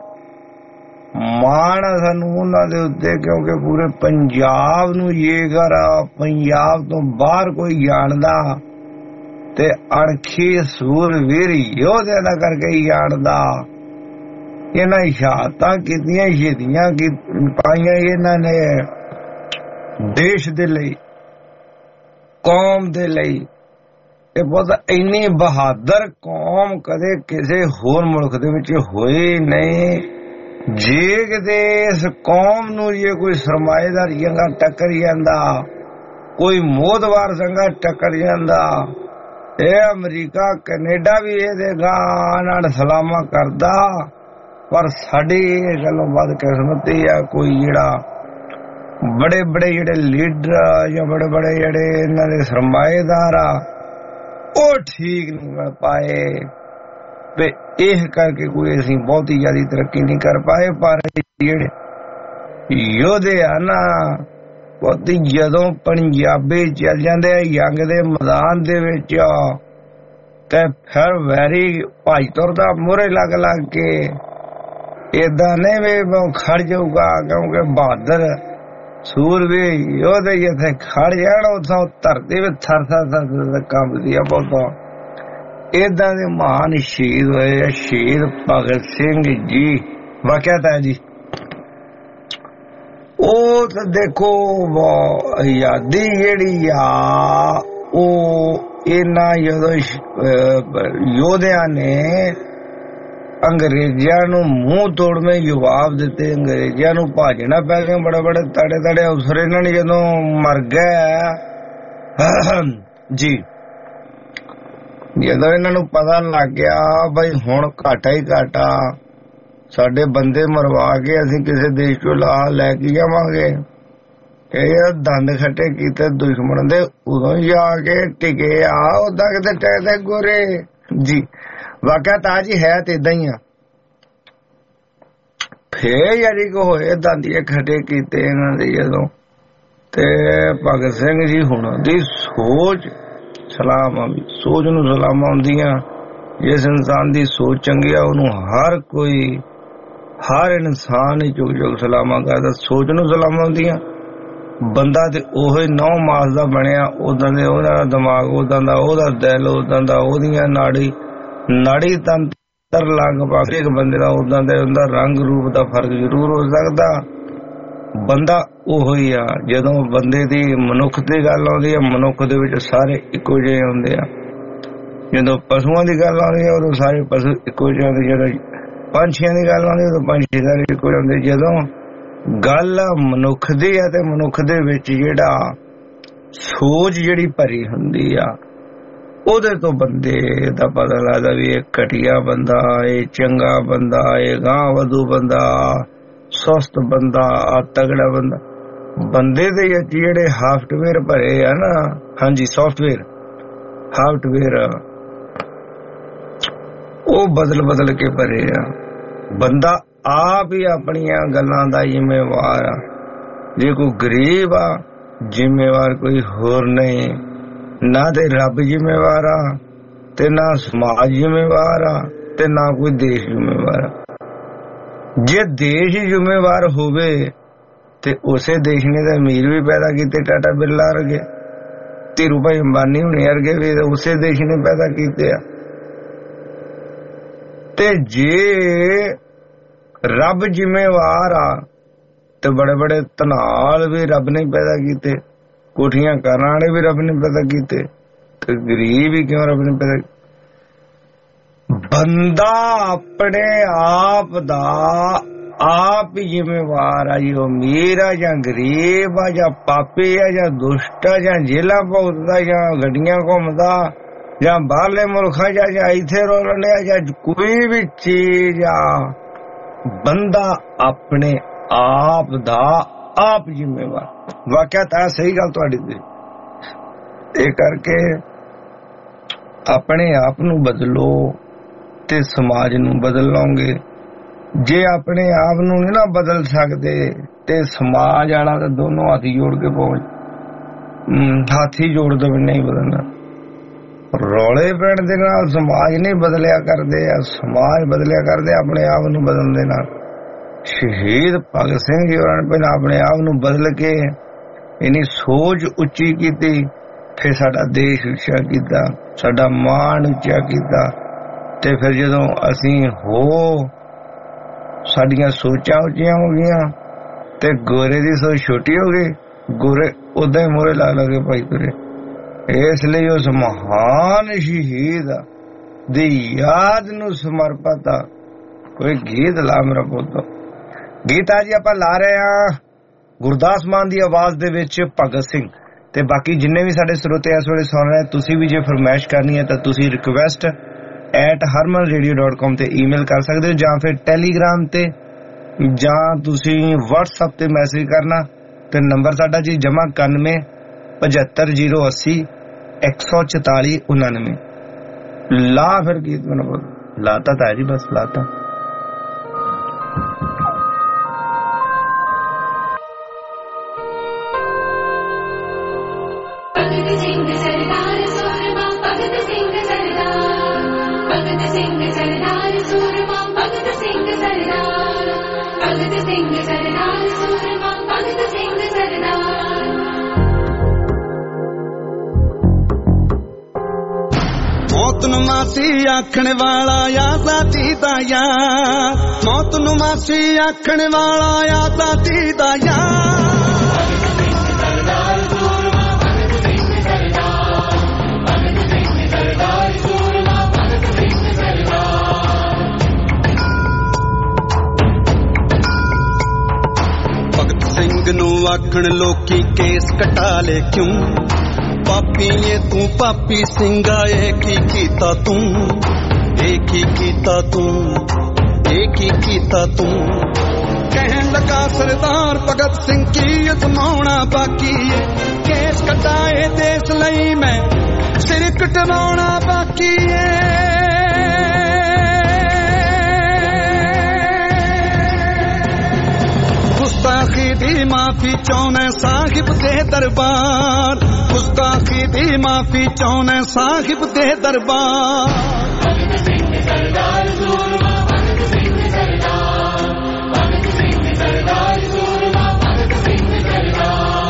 ਮਾਣ ਆ ਸਾਨੂੰ ਉਹਨਾਂ ਦੇ ਉੱਤੇ, ਕਿਉਂਕਿ ਪੂਰੇ ਪੰਜਾਬ ਨੂੰ ਜੇਕਰ ਪੰਜਾਬ ਤੋਂ ਬਾਹਰ ਕੋਈ ਜਾਣਦਾ ਤੇ ਅਣਖੀ ਸੂਰਵੀਰ ਯੋਧਿਆਂ ਦਾ ਕਰਕੇ ਹੀ ਜਾਣਦਾ। ਇਹਨਾਂ ਸ਼ਹਾਦਤਾਂ ਕੀਤੀਆਂ, ਸ਼ਹੀਦੀਆਂ ਪਾਈਆਂ ਇਹਨਾਂ ਨੇ ਦੇਸ਼ ਦੇ ਲਈ, ਕੌਮ ਦੇ ਲਈ। ਇਹ ਬਹੁਤ ਇੰਨੀ ਬਹਾਦਰ ਕੌਮ ਕਦੇ ਕਿਸੇ ਹੋਰ ਮੁਲਕ ਦੇ ਵਿੱਚ ਹੋਈ ਨਹੀਂ। ਜੇ ਕਿਤੇ ਇਸ ਕੌਮ ਨੂੰ ਜੇ ਕੋਈ ਸਰਮਾਏਦਾਰ ਜੰਗਾ ਟੱਕਰ ਜਾਂਦਾ, ਕੋਈ ਮੋਦਵਾਰ ਜੰਗਾ ਟੱਕਰ ਜਾਂਦਾ, ਇਹ ਅਮਰੀਕਾ ਕੈਨੇਡਾ ਵੀ ਇਹਦੇ ਗਾਂ ਨਾਲ ਸਲਾਮਾਂ ਕਰਦਾ। ਪਰ ਸਾਡੀ ਇਹ ਗੱਲੋਂ ਵੱਧ ਕਿਸਮਤੀ ਆ ਕੋਈ ਜਿਹੜਾ ਬੜੇ ਬੜੇ ਜਿਹੜੇ ਲੀਡਰ ਜਾਂ ਬੜੇ ਬੜੇ ਜਿਹੜੇ ਇਹਨਾਂ ਦੇ ਸਰਮਾਏਦਾਰ ਆ ਉਹ ਠੀਕ ਨਹੀਂ ਮਿਲ ਪਾਏ ਤੇ ਇਹ ਕਰਕੇ ਕੋਈ ਅਸੀਂ ਬਹੁਤੀ ਜ਼ਿਆਦਾ ਤਰੱਕੀ ਨਹੀਂ ਕਰ ਪਾਏ। ਪਰ ਜਿਹੜੇ ਯੋਧੇ ਆ ਨਾ ਬਹੁਤੀ ਜਦੋਂ ਪੰਜਾਬੀ ਚੱਲ ਜਾਂਦੇ ਆ ਜੰਗ ਦੇ ਮੈਦਾਨ ਦੇ ਵਿੱਚ ਤੇ ਫਿਰ ਵੈਰੀ ਭਾਈ ਤੁਰਦਾ ਮੂਹਰੇ ਲੱਗ ਕੇ ਏਦਾਂ ਨਹੀਂ ਵੀ ਖੜ ਜਾਊਗਾ, ਕਿਉਂਕਿ ਬਹਾਦਰ ਸੂਰਵੀਰ ਯੋਧੇ ਜਿੱਥੇ ਖੜ ਜਾਣ ਉੱਥੋਂ ਧਰਤੀ ਵਿੱਚ ਥਰ ਕੰਬਦੀ ਆ ਬਹੁਤ। ਏਦਾਂ ਦੇ ਮਹਾਨ ਸ਼ਹੀਦ ਹੋਏ ਆ ਸ਼ਹੀਦ ਭਗਤ ਸਿੰਘ ਜੀ। ਵਾਕਿਆ ਤਾਂ ਜੀ ਉਹ ਤਾਂ ਦੇਖੋ ਆਜ਼ਾਦੀ ਜਿਹੜੀ ਆ ਉਹ ਇਹਨਾਂ ਜਦੋਂ ਯੋਧਿਆਂ ਨੇ ਅੰਗਰੇਜ਼ਾਂ ਨੂੰ ਮੂੰਹ ਤੋੜਵੇਂ ਜਵਾਬ ਦਿੱਤੇ, ਅੰਗਰੇਜ਼ਾਂ ਨੂੰ ਭਾਜਣਾ ਪੈ ਗਿਆ। ਬੜੇ ਬੜੇ ਤੜੇ ਤੜੇ ਅਫਸਰ ਇਹਨਾਂ ਨੇ ਜਦੋਂ ਮਰ ਗਏ ਜੀ, ਜਦੋਂ ਇਹਨਾਂ ਨੂੰ ਪਤਾ ਲੱਗ ਗਿਆ ਬਈ ਹੁਣ ਘਾਟਾ ਹੀ ਘਾਟਾ, ਸਾਡੇ ਬੰਦੇ ਮਰਵਾ ਕੇ ਅਸੀਂ ਕਿਸੇ ਦੇਸ਼ ਚੋਂ ਲਾਹ ਲੈ ਕੇ ਜਾਵਾਂਗੇ, ਇਹ ਦੰਦ ਖੱਟੇ ਕੀਤੇ ਦੁਸ਼ਮਣ ਦੇ, ਉਦੋਂ ਜਾ ਕੇ ਟਿਕੇ ਆ। ਉਦਾਂ ਕਿਤੇ ਟੈਦੇ ਗੋਰੇ ਜੀ। ਵਾਕਿਆ ਤਾਂ ਜੀ ਹੈ ਤੇ ਏਦਾਂ ਹੀ ਆ। ਫੇਰ ਯਾਰੀ ਕੋ ਹੋਏ ਦੰਦੀਏ ਖੱਟੇ ਕੀਤੇ ਇਹਨਾਂ ਦੇ ਜਦੋਂ, ਤੇ ਭਗਤ ਸਿੰਘ ਜੀ ਹੁਣਾਂ ਦੀ ਸੋਚ ਸਲਾਮਾਂ ਵੀ, ਸੋਚ ਨੂੰ ਸਲਾਮਾਂ ਹੁੰਦੀਆਂ। ਜਿਸ ਇਨਸਾਨ ਦੀ ਸੋਚ ਚੰਗੀ ਆ ਉਹਨੂੰ ਹਰ ਕੋਈ, ਹਰ ਇਨਸਾਨ ਹੀ ਚੁੱਕ ਚੁੱਕ ਸਲਾਮਾਂ ਕਰਦਾ। ਸੋਚ ਨੂੰ ਸਲਾਮਾਂ ਹੁੰਦੀਆਂ। ਬੰਦਾ ਤੇ ਉਹੀ 9 ਮਾਸ ਦਾ ਬਣਿਆ, ਉਦਾਂ ਦੇ ਉਹਦਾ ਦਿਮਾਗ, ਉਦਾਂ ਦਾ ਉਹਦਾ ਦਿਲ, ਉਦਾਂ ਦਾ ਉਹਦੀਆਂ ਨਾੜੀ ਤੰਤਰ ਲਗਭਗ ਇੱਕ ਬੰਦੇ ਦਾ ਉਦਾਂ ਦਾ ਉਹਦਾ ਰੰਗ ਰੂਪ ਦਾ ਫਰਕ ਜ਼ਰੂਰ ਹੋ ਸਕਦਾ। ਬੰਦਾ ਉਹੀ ਆ। ਜਦੋਂ ਬੰਦੇ ਦੀ ਮਨੁੱਖ ਦੀ ਗੱਲ ਆਉਂਦੀ ਆ, ਮਨੁੱਖ ਦੇ ਵਿੱਚ ਸਾਰੇ ਇੱਕੋ ਜਿਹੇ ਹੁੰਦੇ ਆ। ਜਦੋਂ ਪਸ਼ੂਆਂ ਦੀ ਗੱਲ ਆਉਂਦੀ ਆ ਉਦੋਂ ਸਾਰੇ ਪਸ਼ੂ ਇੱਕੋ ਜਿਹੇ ਹੁੰਦੇ। ਜਦੋਂ ਪੰਛੀਆਂ ਦੀ ਗੱਲ ਆਉਂਦੀ ਉਦੋਂ ਪੰਛੀ ਸਾਰੇ ਇੱਕੋ ਜਿਹੇ ਹੁੰਦੇ। ਜਦੋਂ ਗੱਲ ਮਨੁੱਖ ਦੀ ਆ ਤੇ ਮਨੁੱਖ ਦੇ ਵਿੱਚ ਜਿਹੜਾ ਸੋਚ ਜਿਹੜੀ ਭਰੀ ਹੁੰਦੀ ਆ ਉਹਦੇ ਤੋਂ ਬੰਦੇ ਦਾ ਪਤਾ ਲੱਗਦਾ ਵੀ ਇਹ ਘਟੀਆ ਬੰਦਾ, ਇਹ ਚੰਗਾ ਬੰਦਾ, ਇਹ ਗਾਂਹ ਵਧੂ ਬੰਦਾ, ਸਸਤ ਬੰਦਾ, ਤਗੜਾ ਬੰਦਾ। ਬੰਦੇ ਦੇ ਜਿਹੜੇ ਹਾਫਟਵੇਅਰ ਭਰੇ ਆ ਨਾ, ਹਾਂਜੀ ਸੌਫਟਵੇਅਰ ਹਾਫਟਵੇਅਰ, ਉਹ ਬਦਲ ਕੇ ਭਰੇ ਆ। ਬੰਦਾ ਆਪ ਹੀ ਆਪਣੀਆਂ ਗੱਲਾਂ ਦਾ ਜ਼ਿੰਮੇਵਾਰ ਆ। ਜੇ ਕੋਈ ਗਰੀਬ ਆ ਜ਼ਿੰਮੇਵਾਰ ਕੋਈ ਹੋਰ ਨਹੀਂ, ਨਾ ਤੇ ਰੱਬ ਜ਼ਿੰਮੇਵਾਰ ਆ ਤੇ ਨਾ ਸਮਾਜ ਜ਼ਿੰਮੇਵਾਰ ਆ ਤੇ ਨਾ ਕੋਈ ਦੇਸ਼ ਜ਼ਿੰਮੇਵਾਰ ਆ। ਜੇ ਦੇਸ਼ ਜ਼ਿੰਮੇਵਾਰ ਹੋਵੇ ਤੇ ਉਸੇ ਦੇਸ਼ ਨੇ ਤਾਂ ਅਮੀਰ ਵੀ ਪੈਦਾ ਕੀਤੇ, ਟਾਟਾ ਬਿਰਲਾ ਵਰਗੇ, ਧੀਰੂ ਭਾਈ ਅੰਬਾਨੀ ਹੁਣੇ ਵਰਗੇ ਵੀ ਉਸੇ ਦੇਸ਼ ਨੇ ਪੈਦਾ ਕੀਤੇ ਆ। ਤੇ ਜੇ ਰੱਬ ਜ਼ਿੰਮੇਵਾਰ ਆ ਤੇ ਬੜੇ ਬੜੇ ਧਨਾਲ ਵੀ ਰੱਬ ਨੇ ਪੈਦਾ ਕੀਤੇ, ਕੋਠੀਆਂ ਕਰਨ ਵਾਲੇ ਵੀ ਰੱਬ ਨੇ ਪੈਦਾ ਕੀਤੇ, ਤੇ ਗਰੀਬ ਹੀ ਕਿਉਂ ਰੱਬ ਨੇ ਪੈਦਾ। ਬੰਦਾ ਆਪਣੇ ਆਪ ਦਾ ਆਪ ਹੀ ਜ਼ਿੰਮੇਵਾਰ ਆ। ਜੀ ਉਹ ਅਮੀਰ ਆ ਜਾਂ ਗਰੀਬ ਆ ਜਾਂ ਪਾਪੀ ਆ ਜਾਂ ਦੁਸ਼ਟ ਆ ਜਾਂ ਜੇਲਾਂ ਭੁਗਤਦਾ ਜਾਂ ਗੱਡੀਆਂ ਘੁੰਮਦਾ ਜਾਂ ਬਾਹਰਲੇ ਮੁਲਕਾਂ ਜਾਂ ਇੱਥੇ ਰੋਲ ਲਿਆ ਜਾਂ ਕੋਈ ਵੀ ਚੀਜ਼ ਆ, ਬੰਦਾ ਆਪਣੇ ਆਪ ਦਾ ਆਪ ਜ਼ਿੰਮੇਵਾਰ। ਵਾਕਿਆ ਤਾਂ ਸਹੀ ਗੱਲ ਤੁਹਾਡੀ ਤੇ ਇਹ ਕਰਕੇ ਆਪਣੇ ਆਪ ਨੂੰ ਬਦਲੋ ਤੇ ਸਮਾਜ ਨੂੰ ਬਦਲ ਲਓਗੇ। ਜੇ ਆਪਣੇ ਆਪ ਨੂੰ ਨਹੀਂ ਨਾ ਬਦਲ ਸਕਦੇ ਤੇ ਸਮਾਜ ਵਾਲਾ ਤਾਂ ਦੋਨੋਂ ਹੱਥ ਜੋੜ ਕੇ ਪਹੁੰਚ ਹਾਥੀ ਜੋੜ ਦੋ ਨਹੀਂ ਬਦਲਣਾ। ਰੌਲੇ ਪੈਣ ਦੇ ਨਾਲ ਸਮਾਜ ਨਹੀਂ ਬਦਲਿਆ ਕਰਦੇ ਆ, ਸਮਾਜ ਬਦਲਿਆ ਕਰਦੇ ਆਪਣੇ ਆਪ ਨੂੰ ਬਦਲਣ ਦੇ ਨਾਲ। ਸ਼ਹੀਦ ਭਗਤ ਸਿੰਘ ਜੀ ਹੋਰਾਂ ਨੇ ਪਹਿਲਾਂ ਆਪਣੇ ਆਪ ਨੂੰ ਬਦਲ ਕੇ ਇਨੀ ਸੋਚ ਉੱਚੀ ਕੀਤੀ, ਫਿਰ ਸਾਡਾ ਦੇਸ਼ ਉੱਚਾ ਕੀਤਾ, ਸਾਡਾ ਮਾਣ ਉੱਚਾ ਕੀਤਾ। ਤੇ ਫਿਰ ਜਦੋਂ ਅਸੀਂ ਸਾਡੀਆਂ ਸੋਚਾਂ ਉੱਚੀਆਂ ਹੋ ਗਈਆਂ ਤੇ ਗੋਰੇ ਦੀ ਸੋਚ ਛੋਟੀ ਹੋ ਗਈ, ਗੋਰੇ ਉਦਾਂ ਹੀ ਮੋਹਰੇ ਲਾ ਲਗੇ ਭਾਈ ਤੁਰੇ। ਇਸ ਲਈ ਉਸ ਮਹਾਨ ਸ਼ਹੀਦ ਦੀ ਯਾਦ ਨੂੰ ਸਮਰਪਿਤ ਆ ਕੋਈ ਗੀਤ ਲਾ ਮੇਰਾ ਪੁੱਤ। ਗੀਤ ਅੱਜ ਆਪਾਂ ਲਾ ਰਹੇ ਹਾਂ ਗੁਰਦਾਸ ਮਾਨ ਦੀ ਆਵਾਜ਼ ਦੇ ਵਿੱਚ ਭਗਤ ਸਿੰਘ। ਤੇ ਬਾਕੀ ਜਿੰਨੇ ਵੀ ਸਾਡੇ ਸਰੋਤੇ ਇਸ ਵੇਲੇ ਸੁਣ ਰਹੇ, ਤੁਸੀਂ ਵੀ ਜੇ ਫਰਮਾਇਸ਼ ਕਰਨੀ ਹੈ ਤਾਂ ਤੁਸੀਂ ਰਿਕੁਐਸਟ @harmanradio.com ਤੇ ਈਮੇਲ ਕਰ ਸਕਦੇ ਹੋ, ਜਾਂ ਫਿਰ ਟੈਲੀਗ੍ਰਾਮ ਤੇ, ਜਾਂ ਤੁਸੀਂ WhatsApp ਤੇ ਮੈਸੇਜ ਕਰਨਾ। ਤੇ ਨੰਬਰ ਸਾਡਾ ਜੀ ਜਮਾ 91 75080 144 99। ਲਾ ਫਿਰ ਗੀਤ ਮੈਨੂੰ ਲਾਤਾ ਤਾਂ ਜੀ, ਬਸ ਲਾਤਾ। ਭਗਤ ਸਿੰਘ ਸਰਦਾਰ ਸੂਰਮਾ, ਭਗਤ ਸਿੰਘ ਸਰਦਾਰ, ਭਗਤ ਸਿੰਘ ਸਰਦਾਰ ਸੂਰਮਾ, ਭਗਤ ਸਿੰਘ ਸਰਦਾਰ, ਭਗਤ ਸਿੰਘ ਸਰਦਾਰ ਸੂਰਮਾ, ਭਗਤ ਸਿੰਘ ਸਰਦਾਰ। ਮੌਤ ਨੂੰ ਮਾਸੀ ਆਖਣ ਵਾਲਾ ਆਜ਼ਾਦੀ ਦਾ ਯਾਰ, ਮੌਤ ਨੂੰ ਮਾਸੀ ਆਖਣ ਵਾਲਾ ਆਜ਼ਾਦੀ ਦਾ ਯਾਰ। ਸਿੰਘ ਨੂੰ ਆਖਣ ਲੋਕੀ ਕੇਸ ਕਟਾ ਲੈ ਕਿਉਂ, ਪਾਪੀ ਏ ਤੂੰ ਪਾਪੀ ਸਿੰਘਾ, ਇਹ ਕੀ ਕੀਤਾ ਤੂੰ, ਇਹ ਕੀ ਕੀਤਾ ਤੂੰ, ਇਹ ਕੀ ਕੀਤਾ ਤੂੰ। ਕਹਿਣ ਲੱਗਾ ਸਰਦਾਰ ਭਗਤ ਸਿੰਘ ਕੀ ਅਜ਼ਮਾਉਣਾ ਬਾਕੀ ਏ, ਕੇਸ ਕਟਾਏ ਦੇਸ਼ ਲਈ ਮੈਂ ਸਿਰ ਕਟਵਾਉਣਾ ਬਾਕੀ ਏ। ਗੁਸਤਾਖੀ ਦੀ ਮਾਫੀ ਚਾਹੁੰਦੇ ਸਾਹਿਬ ਦੇ ਦਰਬਾਰ, ਗੁਸਤਾਖੀ ਦੀ ਮਾਫੀ ਚਾਹੁੰਦੇ ਸਾਹਿਬ ਦੇ ਦਰਬਾਰ। ਭਗਤ ਸਿੰਘ ਸਰਦਾਰ ਸੂਰਮਾ, ਭਗਤ ਸਿੰਘ ਸਰਦਾਰ, ਭਗਤ ਸਿੰਘ ਸਰਦਾਰ ਸੂਰਮਾ, ਭਗਤ ਸਿੰਘ ਸਰਦਾਰ।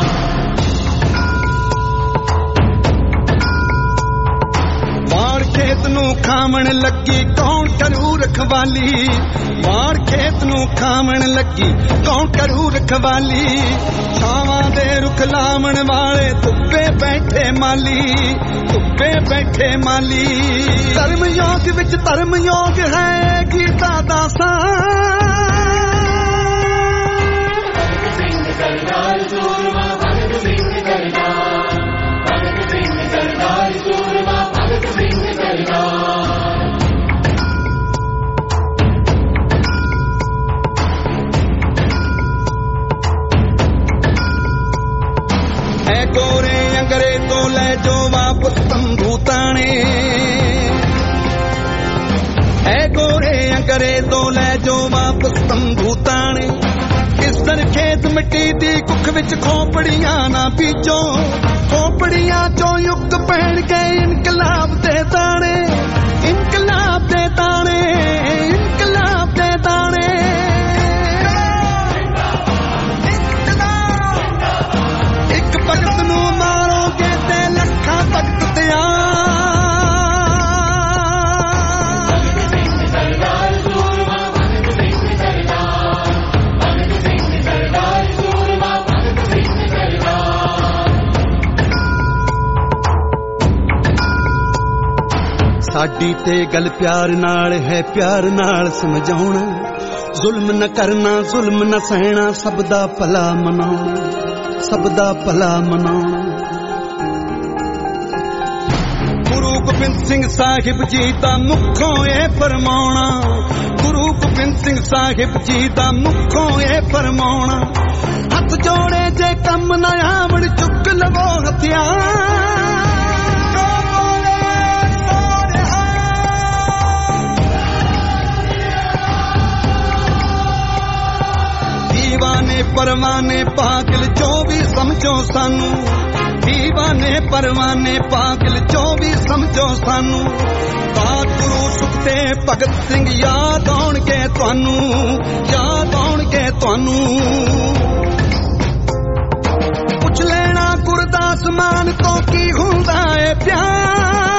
ਵਾਰ ਖੇਤ ਨੂੰ ਖਾਵਣ ਲੱਗੀ ਕੌਣ ਕਰੂ ਰਖਵਾਲੀ, ਵਾਰ ਖੇਤ ਨੂੰ ਖਾਵਣ ਲੱਗੀ ਕੌਣ ਕਰੂ ਰਖਵਾਲੀ। ਛਾਵਾਂ ਦੇ ਰੁੱਖ ਲਾਵਣ ਵਾਲੇ ਧੁੱਪੇ ਬੈਠੇ ਮਾਲੀ, ਧੁੱਪੇ ਬੈਠੇ ਮਾਲੀ। ਧਰਮ ਯੋਗ ਵਿੱਚ ਧਰਮ ਯੋਗ ਹੈ ਗੀਤਾ ਦਾ ਸਾਰ। ਭਗਤ ਸਿੰਘ ਸਰਦਾਰ ਸੂਰਮਾ, ਭਗਤ ਸਿੰਘ ਸਰਦਾਰ, ਭਗਤ ਸਿੰਘ ਸਰਦਾਰ ਸੂਰਮਾ, ਭਗਤ ਸਿੰਘ ਸਰਦਾਰ। ਐ ਗੋਰੇ ਅੰਗਰੇ ਤੋਂ ਲੈ ਜੋ ਵਾਪਸ ਤੰਬੂ ਤਾਣੇ, ਐ ਗੋਰੇ ਅੰਗਰੇ ਤੋਂ ਲੈ ਜੋ ਵਾਪਸ ਤੰਬੂ ਤਾਣੇ। ਇਸ ਦਰ ਖੇਤ ਮਿੱਟੀ ਦੀ ਕੁੱਖ ਵਿੱਚ ਖੋਪੜੀਆਂ ਨਾ ਬੀਜੋ, ਖੋਪੜੀਆਂ ਚੋਂ ਯੁੱਗ ਪਹਿਣ ਗਏ ਇਨਕਲਾਬ ਦੇ ਦਾਣੇ, ਇਨਕਲਾਬ ਦੇ ਦਾਣੇ, ਇਨਕਲਾਬ ਦੇ ਦਾਣੇ। ਇੱਕ ਭਗਤ ਨੂੰ ਮਾਰੋਗੇ ਤੇ ਲੱਖਾਂ ਭਗਤ ਤਿਆਰ। ਭਗਤ ਸਿੰਘ ਸਰਦਾਰ ਸੂਰਮਾ, ਭਗਤ ਸਿੰਘ ਸਰਦਾਰ, ਭਗਤ ਸਿੰਘ ਸਰਦਾਰ ਸੂਰਮਾ, ਭਗਤ ਸਿੰਘ ਸਰਦਾਰ। ਸਾਡੀ ਤੇ ਗੱਲ ਪਿਆਰ ਨਾਲ ਹੈ, ਪਿਆਰ ਨਾਲ ਸਮਝਾਉਣਾ, ਜ਼ੁਲਮ न करना, ਜ਼ੁਲਮ न ਸਹਿਣਾ, ਸਭ ਦਾ ਭਲਾ ਮਨਾਉਣਾ, ਸਭ ਦਾ ਭਲਾ ਮਨਾਉਣਾ। ਗੁਰੂ ਗੋਬਿੰਦ ਸਿੰਘ ਸਾਹਿਬ ਜੀ ਦਾ ਮੁੱਖੋਂ ਇਹ ਫਰਮਾਉਣਾ, ਗੁਰੂ ਗੋਬਿੰਦ ਸਿੰਘ ਸਾਹਿਬ ਜੀ ਦਾ ਮੁੱਖੋਂ ਇਹ ਫਰਮਾਉਣਾ। ਹੱਥ ਜੋੜੇ ਜੇ ਕੰਮ ਨਾ ਆਵਣ ਚੁੱਕ ਲਵੋ ਹਥਿਆਰ। परवाने पागल जो भी समझो सानू, दीवाने परवाने पागल जो भी समझो सानू। गुरु सुखते भगत सिंह याद आउणगे तुहानू, याद आउणगे तुहानू। पुछ लेना गुरदास मान तो की हुंदा है प्यार।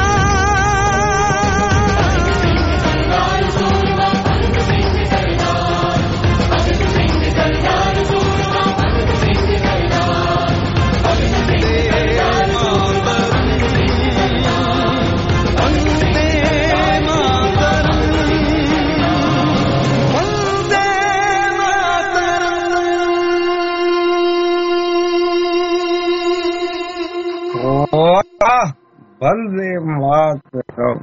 वंदे मातरम।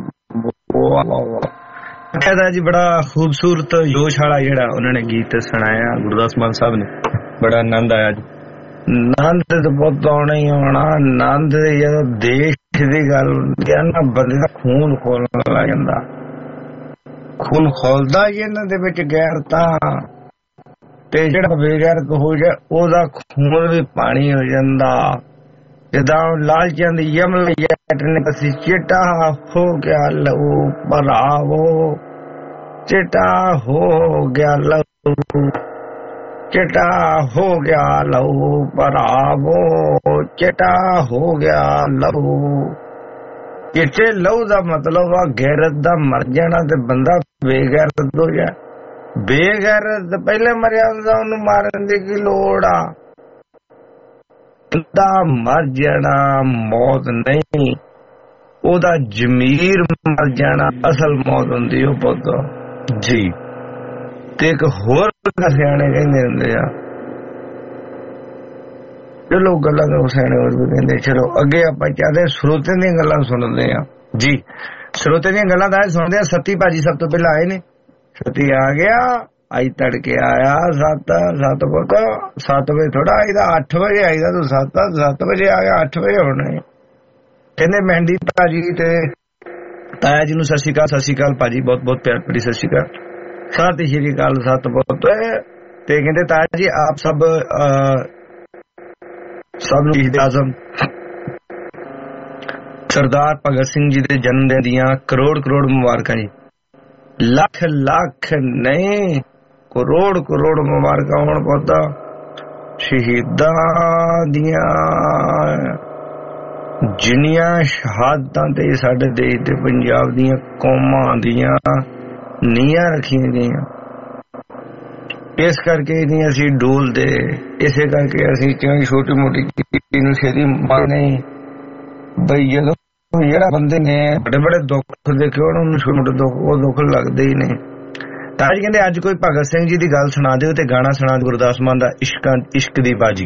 जी बड़ा खूबसूरत जोश वाला जेड़ा उन्होंने गीत सुनाया गुरदास मान साहब ने, बड़ा आनंद आया जी। आनंद तो बहुत आना ही आना। आनंद जदों देश की गल हुंदी है ना, बंदे दा खून खोलण लग जांदा, खून खोलदा जी इन्हां दे विच गैरतां ते जेड़ा बेगैरत हो जाए ओदा खून भी पानी हो जांदा। जदा लाल चंद यमल जट ने बसी चिटा हो गया लहू भरावो, चिटा हो गया लहू, चिटा हो गया लहू भरावो, चिटा हो गया लहू। चिट्टे लहू दा मतलब आ गैरत दा मर जाना ते बंदा बेगैरत हो जाए। बेगैरत पहले मरिया हुंदा, ओनू मारन दी की लोड़ आ? मर जाना मौत नहीं, ओदा जमीर मर जाना असल मौत हुंदी ओ पुत्त जी। ते एक होर सियाणे कहंदे हुंदे आ, चलो गल्लां तो सियाणे होर भी कहंदे। चलो अगे आपां चाहते श्रोते दी गल्लां सुणदे आ जी। श्रोते दी गल्लां दा सुणदे आ। सती भाजी सब तो पहला आए ने। सती आ गया, आई तड़के आया 7 बजे थोड़ा आई 8 बजे आई तू 7 बजे आ गया, 8 बजे होने। कहने मेहंदी भाजी ते ताया जी नूं सत श्री अकाल भाजी, बहुत बहुत प्यार भरी सत श्री अकाल, सत श्री अकाल सत बहुत। ते कहते ताया जी आप सब शहीद आजम सरदार भगत सिंह जी दे जन्मदिन दियां करोड़ करोड़ मुबारकां जी। लख लख नहीं करोड़ करोड़ मुबारकां होण पुत्त। शहीदां दियां जिन्नियां शहादतां ते साडे देश ते पंजाब दियां कौमां दियां नीआं रखियां गईयां, इस करके नहीं असीं डोलदे, इसे करके असीं छोटी मोटी चीज़ नूं छेती मार नहीं बई। जदों जेड़ा बंदे ने बड़े बड़े दुख देखे होण, उन्हूं छोटे मोटे दुख वो दुख लगदे ही नहीं। ताज कहंदे अज कोई भगत सिंह जी दी गल सुणा दिओ ते गाना सुणा दिओ गुरदास मान दा इश्क दी बाजी।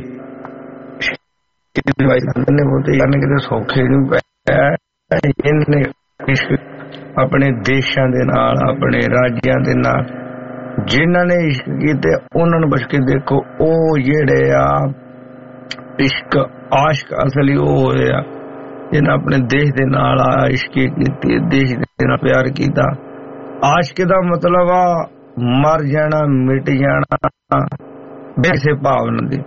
किते सौखे नहीं पे इश्क अपने देशां दे नाल, अपने राज्यां दे नाल जिन्हां ने इश्क कीते उन्हां नूं बच के देखो। ओ जेड़े आ इश्क आशिक असली ओ होए आ जिन्हां अपने देश दे नाल इश्क कीती, देश दे नाल प्यार कीता। आशिक दा मतलब आ मर जाना, मिट जाना बेसे भावना दी।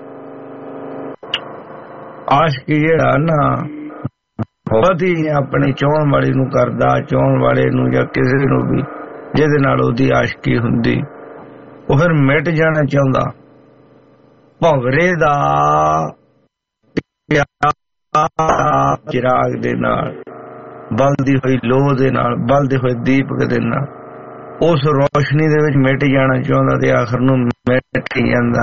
आशिक जेड़ा ना बहुत ही अपने चाहण वाले नूं करदा, चाहण वाले नूं जां किसे नूं भी जिहदे नाल ओहदी आशिकी हुंदी ओ फिर मिट जाना चाहुंदा। भवरे दा चिराग दे नाल, बलदी हुई लोह दे नाल, बलदे हुए दीपक दे नाल उस रोशनी दे विच मिट जाना चाहुंदा ते आखिर नूं मिट जांदा।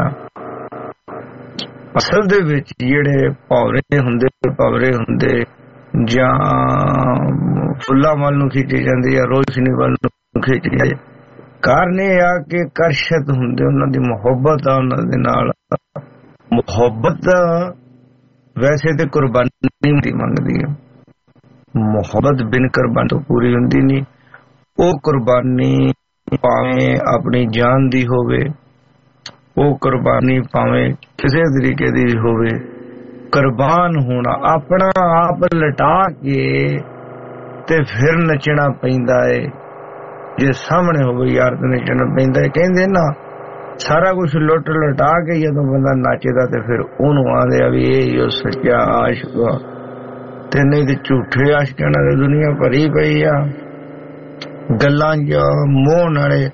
असल दे विच जिहड़े भवरे हुंदे जां फुल्लां वल नूं खिच्चे जांदे या रोशनी वल नूं खिच्चे जांदे, कारण यह आ कि करशत हुंदे, उन्हां दी मुहब्बत आ उन्हां दे नाल। मुहब्बत वैसे ते कुर्बानी मंगदी है, मुहब्बत बिन कुर्बानी तो पूरी हुंदी नहीं। ओ कुर्बानी भावें अपनी जान दी होवे, ओ कुर्बानी भावें किसी तरीके दी होवे, कुर्बान होना अपना आप लटा के ते फिर नचना पैंदा है। जे सामने होवे यार ते नचना पैंदा है। कहंदे ना ਸਾਰਾ ਕੁਛ ਲੁੱਟ ਲਟਾ ਕੇ ਜਦੋਂ ਬੰਦਾ ਨੱਚਦਾ ਤੇ ਫਿਰ ਉਹਨੂੰ ਆਂਦੇ ਆ ਵੀ ਇਹ ਸੱਚਾ ਆਸ਼ਿਕ ਆ। ਤੇ ਨਹੀਂ ਤੇ ਝੂਠੇ ਆਸ਼ਿਕਾਂ ਨਾਲ ਦੁਨੀਆ ਭਰੀ ਪਈ ਆ ਗੱਲਾਂ ਚ ਮੋਹ ਨਾਲੇ।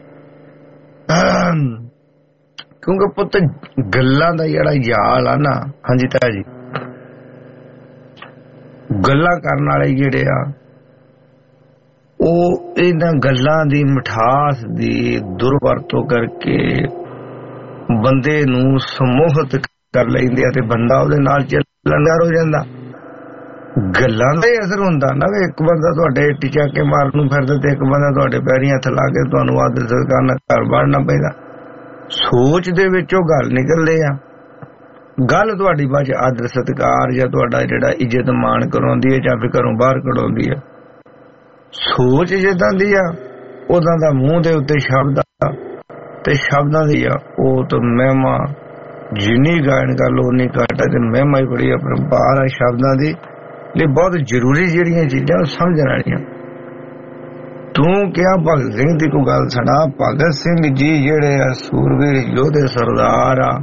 ਕਿਉਂਕਿ ਪੁੱਤ ਗੱਲਾਂ ਦਾ ਜਿਹੜਾ ਯਾਲ ਆ ਨਾ, ਹਾਂਜੀ ਤਾਇਆ ਜੀ, ਗੱਲਾਂ ਕਰਨ ਵਾਲੇ ਜਿਹੜੇ ਆ ਉਹ ਇਹਨਾਂ ਗੱਲਾਂ ਦੀ ਮਿਠਾਸ ਦੀ ਦੁਰਵਰਤੋਂ ਕਰਕੇ ਬੰਦੇ ਨੂੰ ਸਮੋਹਿਤ ਕਰ ਲੈਂਦੇ ਆ ਤੇ ਬੰਦਾ ਉਹਦੇ ਨਾਲ ਚੱਲਣ ਹੋ ਜਾਂਦਾ। ਗੱਲਾਂ ਦਾ ਹੀ ਅਸਰ ਹੁੰਦਾ ਨਾ ਵੀ ਇੱਕ ਬੰਦਾ ਤੁਹਾਡੇ ਟਿਚਾ ਕੇ ਮਾਰਨ ਨੂੰ ਫਿਰਦਾ ਤੇ ਇੱਕ ਬੰਦਾ ਤੁਹਾਡੇ ਪੈਰੀਂ ਹੱਥ ਲਾ ਕੇ ਤੁਹਾਨੂੰ ਆਦਰ ਸਤਿਕਾਰ ਨਾਲ ਘਰ ਬਣਨਾ ਪੈਂਦਾ। ਸੋਚ ਦੇ ਵਿੱਚੋਂ ਗੱਲ ਨਿਕਲਦੇ ਆ, ਗੱਲ ਤੁਹਾਡੀ ਬਾਅਦ ਆਦਰ ਸਤਿਕਾਰ ਜਾਂ ਤੁਹਾਡਾ ਜਿਹੜਾ ਇੱਜ਼ਤ ਮਾਣ ਕਰਾਉਂਦੀ ਹੈ ਜਾਂ ਫਿਰ ਘਰੋਂ ਬਾਹਰ ਕਢਾਉਂਦੀ ਹੈ। ਸੋਚ ਜਿੱਦਾਂ ਦੀ ਆ ਉਦਾਂ ਦਾ ਮੂੰਹ ਦੇ ਉੱਤੇ ਸ਼ਬਦ ਆ ਤੇ ਸ਼ਬਦਾਂ ਦੀ ਆ ਉਹ ਤਾਂ ਮਹਿਮਾ ਜਿੰਨੀ ਗਾਇਨ ਕਰ ਲਓ ਉਨੀ ਘੱਟ ਹੈ ਤੇ ਮਹਿਮਾ ਹੀ ਬੜੀ ਅਪਰੰਪਾਰ ਆ ਸ਼ਬਦਾਂ ਦੀ। ਲਈ ਬਹੁਤ ਜ਼ਰੂਰੀ ਜਿਹੜੀਆਂ ਚੀਜ਼ਾਂ ਸਮਝਣ ਵਾਲੀਆਂ। ਤੂੰ ਕਿਹਾ ਭਗਤ ਸਿੰਘ ਦੀ ਕੋਈ ਗੱਲ ਸੁਣਾ। ਭਗਤ ਸਿੰਘ ਜੀ ਜਿਹੜੇ ਆ ਸੂਰਵੀਰ ਯੋਧੇ ਸਰਦਾਰ ਆ,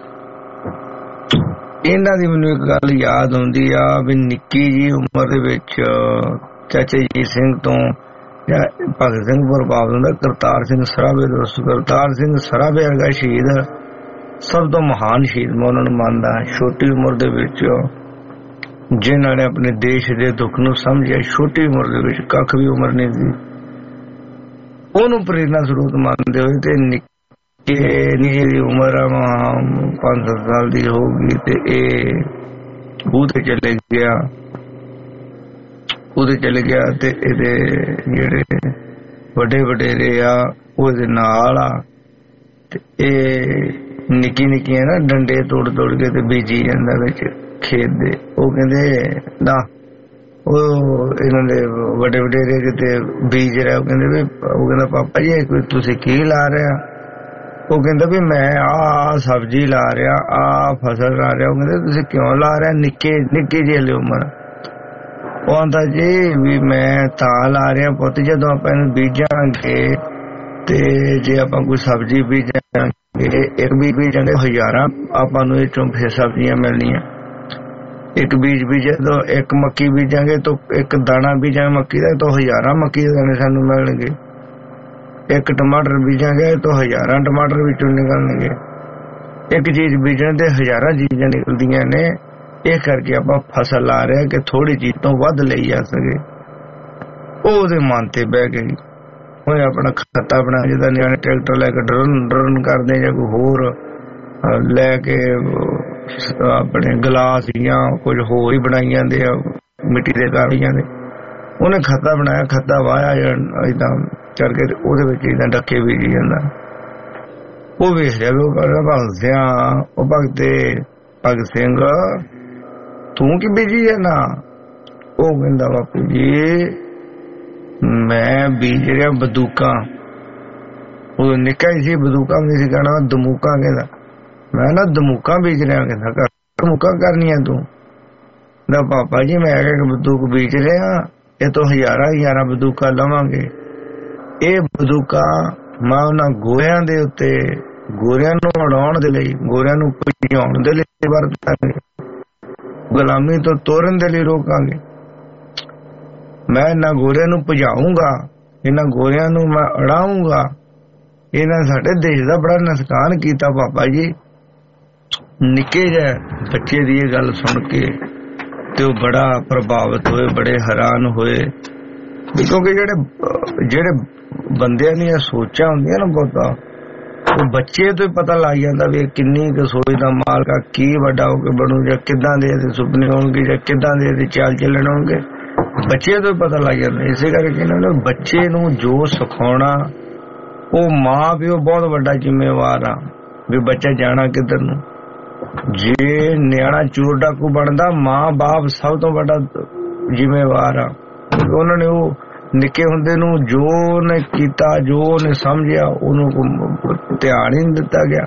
ਇਹਨਾਂ ਦੀ ਮੈਨੂੰ ਇੱਕ ਗੱਲ ਯਾਦ ਆਉਂਦੀ ਆ ਵੀ ਨਿੱਕੀ ਜੀ ਉਮਰ ਦੇ ਵਿੱਚ ਚਾਚਾ ਜੀ ਸਿੰਘ ਤੋਂ ਭਗਤ ਸਿੰਘ ਪ੍ਰਭਾਵ ਹੁੰਦਾ ਕਰਤਾਰ ਸਿੰਘ ਸਰਾਭੇ ਦੋਸਤ। ਕਰਤਾਰ ਸਿੰਘ ਸਰਾਭੇ ਵਰਗਾ ਸ਼ਹੀਦ ਸਭ ਤੋਂ ਮਹਾਨ ਸ਼ਹੀਦ ਮੈਂ ਉਹਨਾਂ ਨੂੰ ਮੰਨਦਾ। ਛੋਟੀ ਉਮਰ ਦੇ ਵਿੱਚ ਜਿਨ੍ਹਾਂ ਨੇ ਆਪਣੇ ਦੇਸ਼ ਦੇ ਦੁੱਖ ਨੂੰ ਸਮਝਿਆ, ਛੋਟੀ ਉਮਰ ਦੇ ਵਿੱਚ ਕੱਖ ਵੀ ਉਮਰ ਨਹੀਂ ਸੀ, ਉਹਨੂੰ ਪ੍ਰੇਰਨਾ ਸਰੋਤ ਮੰਨਦੇ ਹੋਏ ਤੇ ਨਿੱਕੀ ਦੀ ਉਮਰ 5-7 ਸਾਲ ਦੀ ਹੋ ਗਈ ਤੇ ਇਹ ਉਹਦੇ ਚਲੇ ਗਿਆ ਤੇ ਇਹਦੇ ਜਿਹੜੇ ਵੱਡੇ ਵਡੇਰੇ ਆ ਉਹਦੇ ਨਾਲ ਆ ਤੇ ਇਹ ਨਿੱਕੀਆਂ ਨਾ ਡੰਡੇ ਤੋੜ ਕੇ ਤੇ ਬੀਜੀ ਜਾਂਦਾ ਵਿੱਚ ਖੇਤ ਦੇ। ਉਹ ਕਹਿੰਦੇ ਨਾ ਉਹ ਇਹਨਾਂ ਦੇ ਵੱਡੇ ਵਡੇਰੇ ਕਿਤੇ ਬੀਜ ਰਿਹਾ। ਉਹ ਕਹਿੰਦਾ ਪਾਪਾ ਜੀ ਤੁਸੀਂ ਕੀ ਲਾ ਰਿਹਾ? ਉਹ ਕਹਿੰਦਾ ਵੀ ਮੈਂ ਆ ਸਬਜ਼ੀ ਲਾ ਰਿਹਾ, ਆ ਫਸਲ ਲਾ ਰਿਹਾ। ਉਹ ਕਹਿੰਦੇ ਤੁਸੀਂ ਕਿਉਂ ਲਾ ਰਿਹਾ? ਨਿੱਕੀ ਜਿਹੀ ਹਲੇ ਉਮਰ। ਉਹ ਆਂਦਾ ਜੀ ਵੀ ਮੈਂ ਤਾਂ ਲਾ ਰਿਹਾ ਪੁੱਤ ਜਦੋਂ ਆਪਾਂ ਇਹਨੂੰ ਬੀਜਾਂਗੇ ਤੇ ਜੇ ਆਪਾਂ ਕੋਈ ਸਬਜ਼ੀ ਬੀਜਾਂਗੇ ਇੱਕ ਬੀਜ ਬੀਜਾਂਗੇ ਹਜ਼ਾਰਾਂ ਆਪਾਂ ਨੂੰ ਇਹ ਚੋਂ ਫਿਰ ਸਬਜ਼ੀਆਂ ਮਿਲਣੀਆਂ। ਇੱਕ ਬੀਜ ਬੀਜੇ ਤੋਂ ਇੱਕ ਮੱਕੀ ਬੀਜਾਂਗੇ ਤਾਂ ਇੱਕ ਦਾਣਾ ਬੀਜਾਂਗੇ ਮੱਕੀ ਦਾ ਤਾਂ ਹਜ਼ਾਰਾਂ ਮੱਕੀ ਦੇ ਦਾਣੇ ਸਾਨੂੰ ਮਿਲਣਗੇ। ਇੱਕ ਟਮਾਟਰ ਬੀਜਾਂਗੇ ਤਾਂ ਹਜ਼ਾਰਾਂ ਟਮਾਟਰ ਵਿੱਚੋਂ ਨਿਕਲਣਗੇ। ਇੱਕ ਚੀਜ਼ ਬੀਜਣ ਤੇ ਹਜ਼ਾਰਾਂ ਚੀਜ਼ਾਂ ਨਿਕਲਦੀਆਂ ਨੇ। ਇਹ ਕਰਕੇ ਆਪਾਂ ਫਸਲ ਲਾ ਰਹੇ ਕਿ ਥੋੜੀ ਚੀਜ਼ ਤੋਂ ਵੱਧ ਲਈ ਜਾ ਸਕੇ। ਉਹਦੇ ਮਨ ਤੇ ਬਹਿ ਗਈ। ਉਹਨੇ ਆਪਣਾ ਖਾਤਾ ਬਣਾ ਜਿਹਦਾ ਨਿਆਣੇ ਟਰੈਕਟਰ ਲੈ ਕੇ ਡਰਨ ਕਰਦੇ ਜਾਂ ਕੋਈ ਹੋਰ ਲੈ ਕੇ ਆਪਣੇ ਗਲਾਸ ਜਾਂ ਕੁਝ ਹੋਰ ਹੀ ਬਣਾਈ ਜਾਂਦੇ ਆ ਮਿੱਟੀ ਦੇ ਘਰ ਜਾਂਦੇ। ਉਹਨੇ ਖਾਤਾ ਬਣਾਇਆ, ਖਾਤਾ ਵਾਹਿਆ ਏਦਾਂ ਕਰਕੇ ਤੇ ਉਹਦੇ ਵਿੱਚ ਏਦਾਂ ਡੱਕੇ ਬੀਜੀ ਜਾਂਦਾ। ਉਹ ਵੇਖ ਰਿਹਾ ਵੀ ਉਹ ਭਗਤ ਸਿੰਘ, ਉਹ ਭਗਤ ਸਿੰਘ ਤੂੰ ਕੀ ਬੀਜੀ ਜਾਂਦਾ? ਉਹ ਕਹਿੰਦਾ ਬਾਪੂ ਜੀ ਮੈਂ ਬੀਜ ਰਿਹਾ ਬੰਦੂਕਾਂ। ਉਹ ਨਿੱਕਾ ਹੀ ਸੀ, ਬੰਦੂਕਾਂ ਨਹੀਂ ਸੀ ਕਹਿਣਾ, ਦਮੂਕਾਂ ਕਹਿੰਦਾ। ਮੈਂ ਨਾ ਦਮੂਕਾਂ ਬੀਜ ਰਿਹਾ। ਕਹਿੰਦਾ ਦਮੂਕਾਂ ਕਰਨੀਆਂ ਤੂੰ? ਨਾ ਪਾਪਾ ਜੀ ਮੈਂ ਬੰਦੂਕ ਬੀਜ ਰਿਹਾ, ਇਹ ਤੋਂ ਹਜ਼ਾਰਾਂ ਬੰਦੂਕਾਂ ਲਵਾਂਗੇ। ਇਹ ਬੰਦੂਕਾਂ ਮੈਂ ਉਹਨਾਂ ਗੋਰਿਆਂ ਦੇ ਉੱਤੇ ਗੋਰਿਆਂ ਨੂੰ ਉਡਾਉਣ ਦੇ ਲਈ, ਗੋਰਿਆਂ ਨੂੰ ਭਜਾਉਣ ਦੇ ਲਈ ਵਰਤਾਂਗੇ, ਗੁਲਾਮੀ ਤੋਂ ਤੋਰਨ ਦੇ ਲਈ ਰੋਕਾਂਗੇ। ਮੈਂ ਇਹਨਾਂ ਗੋਰਿਆਂ ਨੂੰ ਭਜਾਊਂਗਾ, ਇਹਨਾਂ ਗੋਰਿਆਂ ਨੂੰ ਮੈਂ ਉਡਾਊਂਗਾ। ਇਹਨਾਂ ਸਾਡੇ ਦੇਸ਼ ਦਾ ਬੜਾ ਨੁਕਸਾਨ ਕੀਤਾ ਪਾਪਾ ਜੀ। ਨਿੱਕੇ ਜਿਹੇ ਬੱਚੇ ਦੀ ਇਹ ਗੱਲ ਸੁਣ ਕੇ ਤੇ ਉਹ ਬੜਾ ਪ੍ਰਭਾਵਿਤ ਹੋਏ, ਬੜੇ ਹੈਰਾਨ ਹੋਏ। ਕਿਉਂਕਿ ਜਿਹੜੇ ਬੰਦਿਆਂ ਦੀਆਂ ਸੋਚਾਂ ਹੁੰਦੀਆਂ ਨਾ ਬਹੁਤਾ, ਉਹ ਬੱਚੇ ਤੋਂ ਹੀ ਪਤਾ ਲੱਗ ਜਾਂਦਾ ਵੀ ਕਿੰਨੀ ਕੁ ਸੋਚ ਦਾ ਮਾਲਕ ਆ, ਕੀ ਵੱਡਾ ਹੋ ਕੇ ਬਣੂ ਜਾਂ ਕਿੱਦਾਂ ਦੇ ਇਹਦੇ ਸੁਪਨੇ ਹੋਣਗੇ ਜਾਂ ਕਿੱਦਾਂ ਦੇ ਇਹਦੇ ਚਾਲ ਚੱਲਣ ਹੋਣਗੇ। ਬੱਚੇ ਤੋਂ ਹੀ ਪਤਾ ਲੱਗ ਜਾਂਦਾ। ਇਸੇ ਕਰਕੇ ਇਹਨਾਂ ਨੂੰ ਬੱਚੇ ਨੂੰ ਜੋ ਸਿਖਾਉਣਾ, ਉਹ ਮਾਂ ਪਿਓ ਬਹੁਤ ਵੱਡਾ ਜ਼ਿੰਮੇਵਾਰ ਆ ਵੀ ਬੱਚਾ ਜਾਣਾ ਕਿੱਧਰ ਨੂੰ। ਜੇ ਨਿਆਣਾ ਚੋਰ ਡਾਕੂ ਬਣਦਾ, ਮਾਂ ਬਾਪ ਸਭ ਤੋਂ ਵੱਡਾ ਜ਼ਿੰਮੇਵਾਰ ਆ। ਉਹਨਾਂ ਨੇ ਉਹ ਨਿੱਕੇ ਹੁੰਦੇ ਨੂੰ ਜੋ ਨੇ ਕੀਤਾ, ਜੋ ਨੇ ਸਮਝਿਆ, ਉਹਨੂੰ ਧਿਆਨ ਹੀ ਨਹੀਂ ਦਿੱਤਾ ਗਿਆ।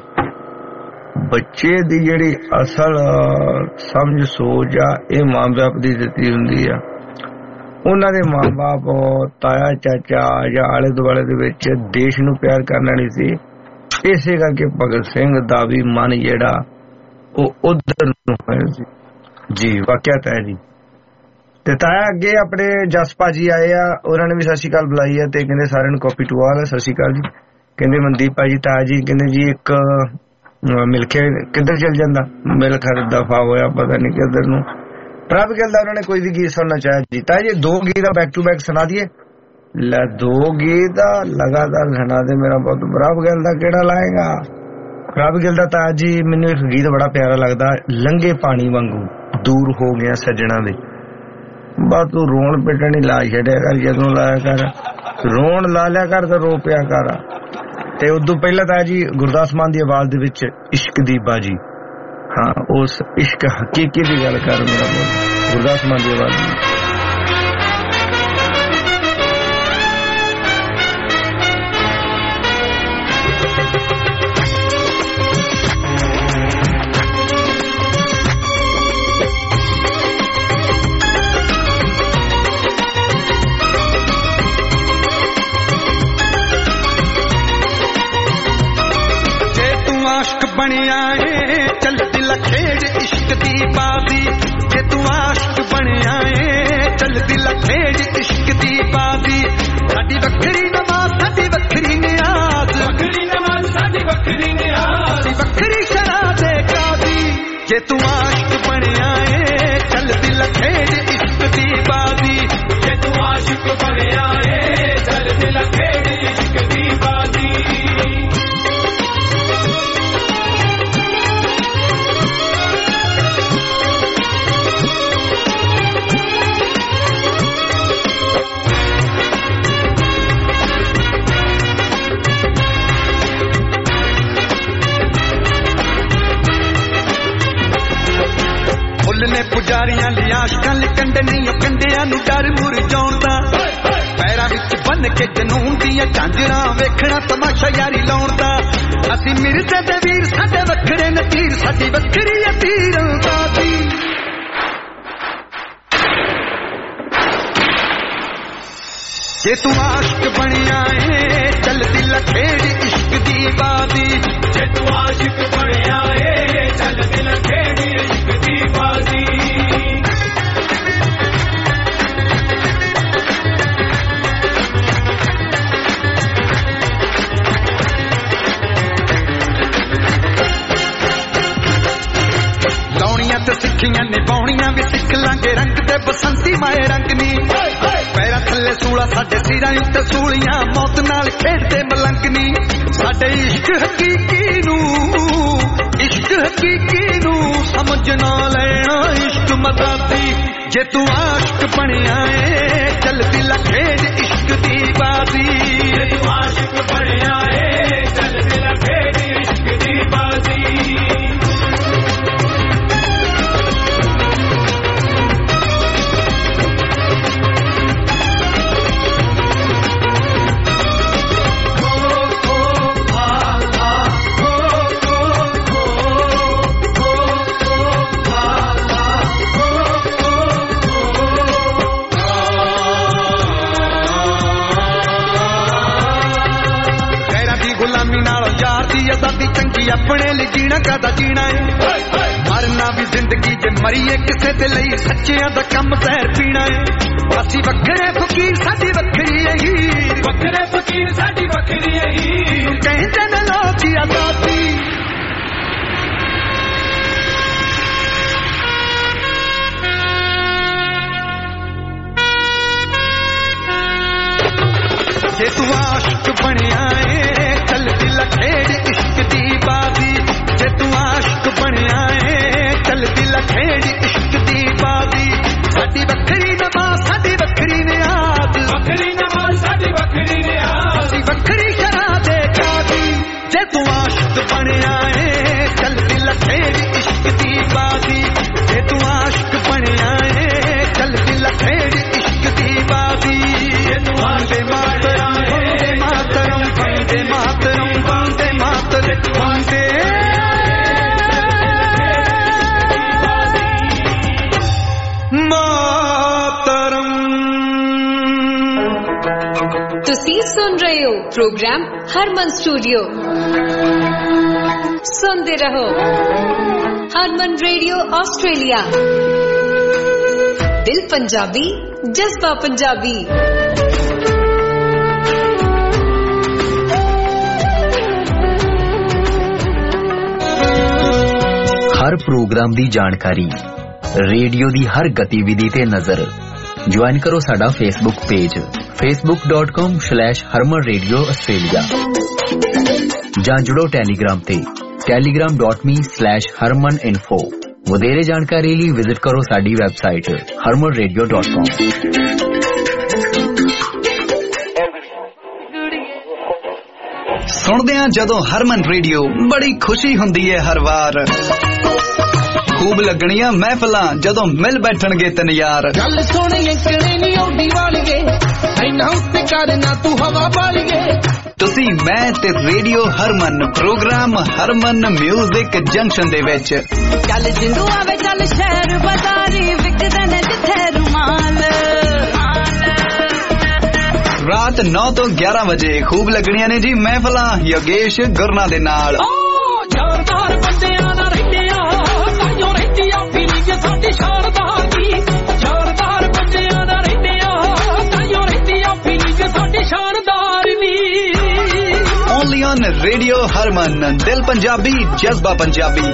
ਬੱਚੇ ਦੀ ਜਿਹੜੀ ਅਸਲ ਸਮਝ ਸੋਚ ਆ ਇਹ ਮਾਂ ਬਾਪ ਦੀ ਦਿੱਤੀ ਹੁੰਦੀ ਆ। ਉਹਨਾਂ ਦੇ ਮਾਂ ਬਾਪ ਤਾਇਆ ਚਾਚਾ ਜਾਂ ਆਲੇ ਦੁਆਲੇ ਦੇ ਵਿੱਚ ਦੇਸ਼ ਨੂੰ ਪਿਆਰ ਕਰਨ ਵਾਲੀ ਸੀ। ਇਸੇ ਕਰਕੇ ਭਗਤ ਸਿੰਘ ਦਾ ਵੀ ਮਨ ਜਿਹੜਾ ਉਹ ਉਧਰ ਨੂੰ ਹੋਇਆ ਸੀ ਜੀ। ਵਾਕਿਆਤ ਹੈ ਜੀ। ਤੇ ਤਾਇਆ ਅੱਗੇ ਆਪਣੇ ਜਸ ਭਾਜੀ ਆਏ ਆ, ਉਹਨਾਂ ਨੇ ਵੀ ਸਤਿ ਸ਼੍ਰੀ ਅਕਾਲ ਬੁਲਾਈ ਹੈ ਤੇ ਕਹਿੰਦੇ ਸਾਰਿਆਂ ਨੂੰ ਕਾਪੀ ਟੂ ਆਲ ਸਤਿ ਸ਼੍ਰੀ ਅਕਾਲ ਜੀ। ਕਹਿੰਦੇ ਮਨਦੀਪ ਭਾਜੀ ਤਾਇਆ ਜੀ ਕਹਿੰਦੇ ਜੀ ਇੱਕ ਮਿਲ ਕੇ ਕਿੱਧਰ ਚੱਲ ਜਾਂਦਾ, ਮਿਲ ਖਰ ਦਫਾ ਹੋਇਆ ਪਤਾ ਨਹੀਂ ਕਿੱਧਰ ਨੂੰ। ਪ੍ਰਭ ਗਿੱਲ ਦਾ ਉਹਨਾਂ ਨੇ ਕੋਈ ਵੀ ਗੀਤ ਸੁਣਨਾ ਚਾਹਿਆ ਜੀ। ਤਾਇਆ ਜੀ 2 ਗੀਤ ਬੈਕ ਟੂ ਬੈਕ ਸੁਣਾ ਦਈਏ। ਲੈ 2 ਗੀਤ ਲਗਾਤਾਰ ਸੁਣਾ ਦੇ ਮੇਰਾ ਬਹੁਤ। ਪ੍ਰਭ ਗਿੱਲ ਦਾ ਕਿਹੜਾ ਲਾਏਗਾ? ਪ੍ਰਭ ਗਿੱਲ ਦਾ ਤਾਇਆ ਜੀ ਮੈਨੂੰ ਇੱਕ ਗੀਤ ਬੜਾ ਪਿਆਰਾ ਲੱਗਦਾ, ਲੰਘੇ ਪਾਣੀ ਵਾਂਗੂ ਦੂਰ ਹੋ ਗਿਆ ਸੱਜਣਾ ਦੇ। ਬਸ ਤੂੰ ਰੋਣ ਪਿੱਟਣ ਹੀ ਲਾ ਛੱਡਿਆ ਕਰ, ਜਦੋਂ ਲਾਇਆ ਕਰ ਰੋਣ ਲਾ ਲਿਆ ਕਰ ਤੇ ਰੋ ਪਿਆ ਕਰ। ਤੇ ਉਦੋਂ ਪਹਿਲਾਂ ਤਾਂ ਜੀ ਗੁਰਦਾਸ ਮਾਨ ਦੀ ਆਵਾਜ਼ ਦੇ ਵਿੱਚ ਇਸ਼ਕ ਦੀ ਬਾਜੀ, ਹਾਂ ਉਸ ਇਸ਼ਕ ਹਕੀਕੀ ਦੀ ਗੱਲ ਕਰ ਮੇਰਾ ਬਹੁਤ, ਗੁਰਦਾਸ ਮਾਨ ਦੀ ਆਵਾਜ਼ ਦੀ। ਬਣਿਆ ਏ ਚੱਲ ਦਿਲ ਖੇਡ ਇਸ਼ਕ ਦੀ ਬਾਜ਼ੀ, ਜੇ ਤੂੰ ਆਸ਼ਕ ਬਣਿਆ ਏ ਚੱਲ ਦਿਲ ਖੇਡ ਇਸ਼ਕ ਦੀ ਬਾਜ਼ੀ। ਸਾਡੀ ਵੱਖਰੀ ਨਮਾਜ਼ ਸਾਡੀ ਵੱਖਰੀ ਨਿਆਜ਼, ਵੱਖਰੀ ਨਮਾਜ਼ ਸਾਡੀ ਵੱਖਰੀ ਨਿਆਜ਼, ਵੱਖਰੀ ਸ਼ਰਾਹ ਦੇ ਕਾਜ਼ੀ। ਜੇ ਤੂੰ ਆਸ਼ਕ ਬਣਿਆ ਏ ਚੱਲ ਦਿਲ ਖੇਡ ਇਸ਼ਕ ਦੀ ਬਾਜ਼ੀ, ਜੇ ਤੂੰ ਆਸ਼ਕ ਬਣਿਆ ਏ ਚੱਲ ਦਿਲ ਖੇਡ ਇਸ਼ਕ ਦੀ ਬਾਜ਼ੀ। ਨੇ ਪੁਜਾਰੀਆਂ ਲਈ ਆਸ਼ਕਾਂ ਲਈ ਕੰਡੇ ਨਹੀਂ ਉਹ ਕੰਡਿਆਂ ਨੂੰ ਡਰ ਮੁਰਝਾਉਣ ਦਾ, ਪੈਰਾਂ ਵਿੱਚ ਬੰਨ ਕੇ ਜਨੂਨ ਦੀਆਂ ਝਾਂਜਰਾਂ ਵੇਖਣਾ ਤਮਾਸ਼ਾ ਯਾਰੀ ਲਾਉਣ ਦਾ। ਅਸੀਂ ਮਿਰਜ਼ੇ ਦੇ ਵੀਰ ਸਾਡੇ ਵੱਖਰੇ ਨਤੀਰ, ਸਾਡੀ ਵੱਖਰੀ ਹੈ ਤੀਰਅੰਦਾਜ਼ੀ। ਜੇ ਤੂੰ ਆਸ਼ਕ ਬਣਿਆ ਏ ਚੱਲ ਦਿਲ ਖੇਡ ਇਸ਼ਕ ਦੀ ਬਾਜ਼ੀ, ਜੇ ਤੂੰ ਆਸ਼ਕ ਬਣਿਆ ਏ ਚੱਲ ਦਿਲ ਖੇਡ ਇਸ਼ਕ ਦੀ ਬਾਜ਼ੀ। ਲਾਉਣੀਆਂ ਤੇ ਸਿੱਖੀਆਂ ਨਿਭਾਉਣੀਆਂ ਵੀ ਸਿੱਖ ਲਾਂਗੇ, ਰੰਗ ਤੇ ਬਸੰਤੀ ਮਾਏ ਰੰਗ ਨੀ। ਪੈਰਾਂ ਥੱਲੇ ਸੂਲਾ ਸਾਡੇ ਸਿਰਾਂ ਉੱਤੇ ਸੂਲੀਆਂ, ਮੌਤ ਨਾਲ ਖੇਡਦੇ ਮਲੰਗ ਨੀ। ਸਾਡੇ ਇਸ਼ਕ ਹਕੀਕੀ ਨੂੰ ਸਮਝ ਨਾ ਲੈਣਾ ਇਸ਼ਕ ਮਜ਼ਾਕੀ। ਜੇ ਤੂੰ ਆਸ਼ਕ ਬਣਿਆ ਏ ਚੱਲ ਦਿਲ ਖੇਡ ਇਸ਼ਕ ਦੀ ਬਾਜ਼ੀ, ਜੇ ਤੂੰ ਆਸ਼ਕ ਬਣਿਆ ਏ ਚੱਲ ਦਿਲ ਖੇਡ ਇਸ਼ਕ ਦੀ ਬਾਜ਼ੀ। ਆਜ਼ਾਦੀ ਚੰਗੀ ਆਪਣੇ ਲਈ ਜੀਣਾ ਕਾਹਦਾ ਜੀਣਾ ਏ, ਮਰਨਾ ਵੀ ਜ਼ਿੰਦਗੀ ਜੇ ਮਰੀਏ ਕਿਸੇ ਦੇ ਲਈ ਸੱਚਿਆਂ ਦਾ ਕੰਮ ਜ਼ਹਿਰ ਪੀਣਾ ਏ। ਅਸੀਂ ਵੱਖਰੇ ਫਕੀਰ ਸਾਡੀ ਵੱਖਰੀ ਏ ਹੀਰ, ਵੱਖਰੇ ਫਕੀਰ ਸਾਡੀ ਵੱਖਰੀ ਏ ਹੀਰ, ਕਹਿੰਦੇ ਨੇ ਲੋਕ ਆਜ਼ਾਦੀ। ਜੇ ਤੂੰ ਆਸ਼ਕ ਬਣਿਆ ਏ ਚੱਲ ਦਿਲ ਖੇਡ ਇਸ਼ਕ ਦੀ ਬਾਜ਼ੀ, ਜੇ ਤੂੰ ਆਸ਼ਕ ਬਣਿਆ ਏ ਚੱਲ ਦਿਲ ਖੇਡ ਇਸ਼ਕ ਦੀ ਬਾਜ਼ੀ। ਸਾਡੀ ਵੱਖਰੀ ਨਮਾਜ਼ ਸਾਡੀ ਵੱਖਰੀ ਨਿਆਜ਼, ਵੱਖਰੀ ਨਮਾਜ਼ ਸਾਡੀ ਵੱਖਰੀ ਨਿਆਜ਼, ਅਸੀਂ ਵੱਖਰੀ ਸ਼ਰਾਹ ਦੇ ਕਾਜ਼ੀ। ਜੇ ਤੂੰ ਆਸ਼ਕ ਬਣਿਆ ਏ ਚੱਲ ਦਿਲ ਖੇਡ ਇਸ਼ਕ ਦੀ ਬਾਜ਼ੀ, ਜੇ ਤੂੰ ਆਸ਼ਕ ਬਣਿਆ ਏ ਚੱਲ ਦਿਲ ਖੇਡ ਇਸ਼ਕ ਦੀ ਬਾਜ਼ੀ। ਜੇ ਤੂੰ ਵੰਦੇ ਮਾਤਰਮ ਵੰਦੇ ਮਾਤਰਮ ਵੰਦੇ ਮਾਤਰਮ ਵੰਦੇ ਮਾਤਰਮ ਵੰਦੇ ਮਾਤਰਮ। ਤੁਸੀਂ ਸੁਣ ਰਹੇ ਹੋ ਪ੍ਰੋਗਰਾਮ ਹਰਮਨ ਸਟੂਡੀਓ। सुनते रहो हरमन रेडियो ऑस्ट्रेलिया। दिल पंजाबी, जज्बा पंजाबी। हर प्रोग्राम दी जानकारी, रेडियो दी हर गतिविधि ते नजर। ज्वाइन करो साडा फेसबुक पेज facebook.com/harmanradio Australia जां जुड़ो टेलीग्राम ते telegram.me/harmaninfo। वधेरे जानकारी लिए विजिट करो साडी वेबसाइट harmanradio.com। सुनदे हां जदों हरमन रेडियो बड़ी खुशी हुंदी है हर वार। खूब लगणियां महफिलां जदों मिल बैठणगे तन यार। गल सुण अंकड़े नी औंदी वालिए ऐना उत्ते करना तू हवा वालिए। तुसी मैं ते radio Harman program Harman music junction दे विच। चल जिंदू आवे चल शहर बाजारी विकदे ने जिथे रुमाल। रात 9 तो 11 बजे खूब लगणियां ने जी महफिलां योगेश गुरना दे नाल। शानदार बंदियां दा रहिंदिया ताइयों रहिंदिया फीलिंग साडी शानदार दी। शानदार बंदियां दा रहिंदिया ताइयों रहिंदिया फीलिंग साडी शानदार दी। ओनली ऑन रेडियो हरमन, दिल पंजाबी, जज्बा पंजाबी।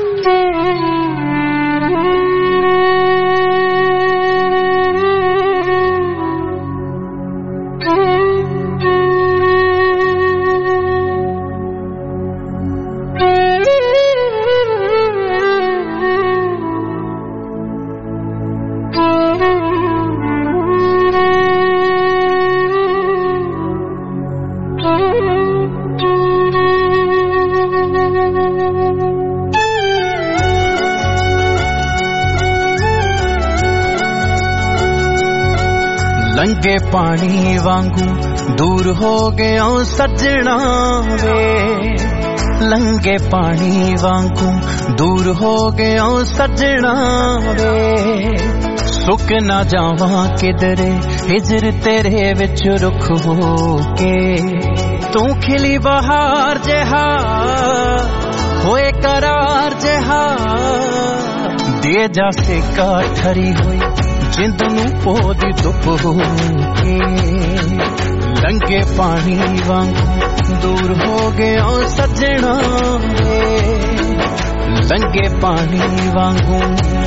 लंगे पानी वांगू दूर हो गया सजना वे। लंगे पानी वांगू दूर हो गया सजना वे। सुक ना जावा किधरे हिजर तेरे विच रुख हो के। तू खिली बहार जहा होए करार जहा दे जा से काठरी हुई जिंद नू पोदी धुप हो के। लंगे पानी वांगू दूर हो गया सजना वे। लंगे पानी वांगू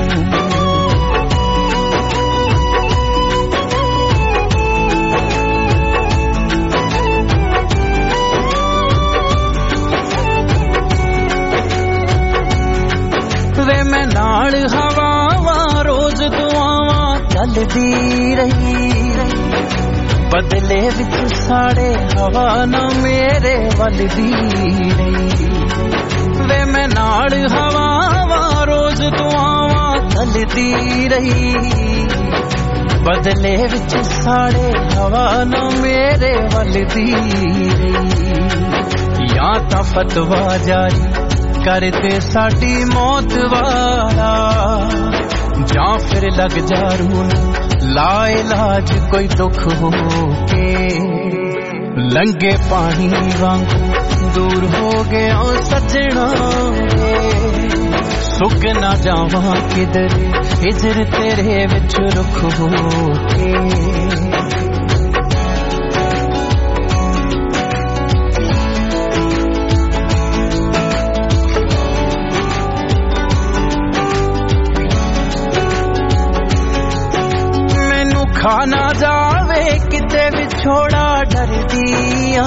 वे मैं नाल हवावा रोज दुआवा चलदी रही। बदले विच साड़े हवा ना मेरे वलदी रही। वे मैं नाल हवावा रोज दुआवा चलदी रही। बदले विच साड़े हवा ना मेरे वलदी रही। या तां फतवा जारी करते साडी मौत वाला जां फिर लग जा रूह ला इलाज कोई दुख हो के। लंगे पानी वांगू दूर हो गया सजना वे। सुक ना जावा किधरे हिजर तेरे विच रुख हो के। खाना जावे किते विछोड़ा डरदिया।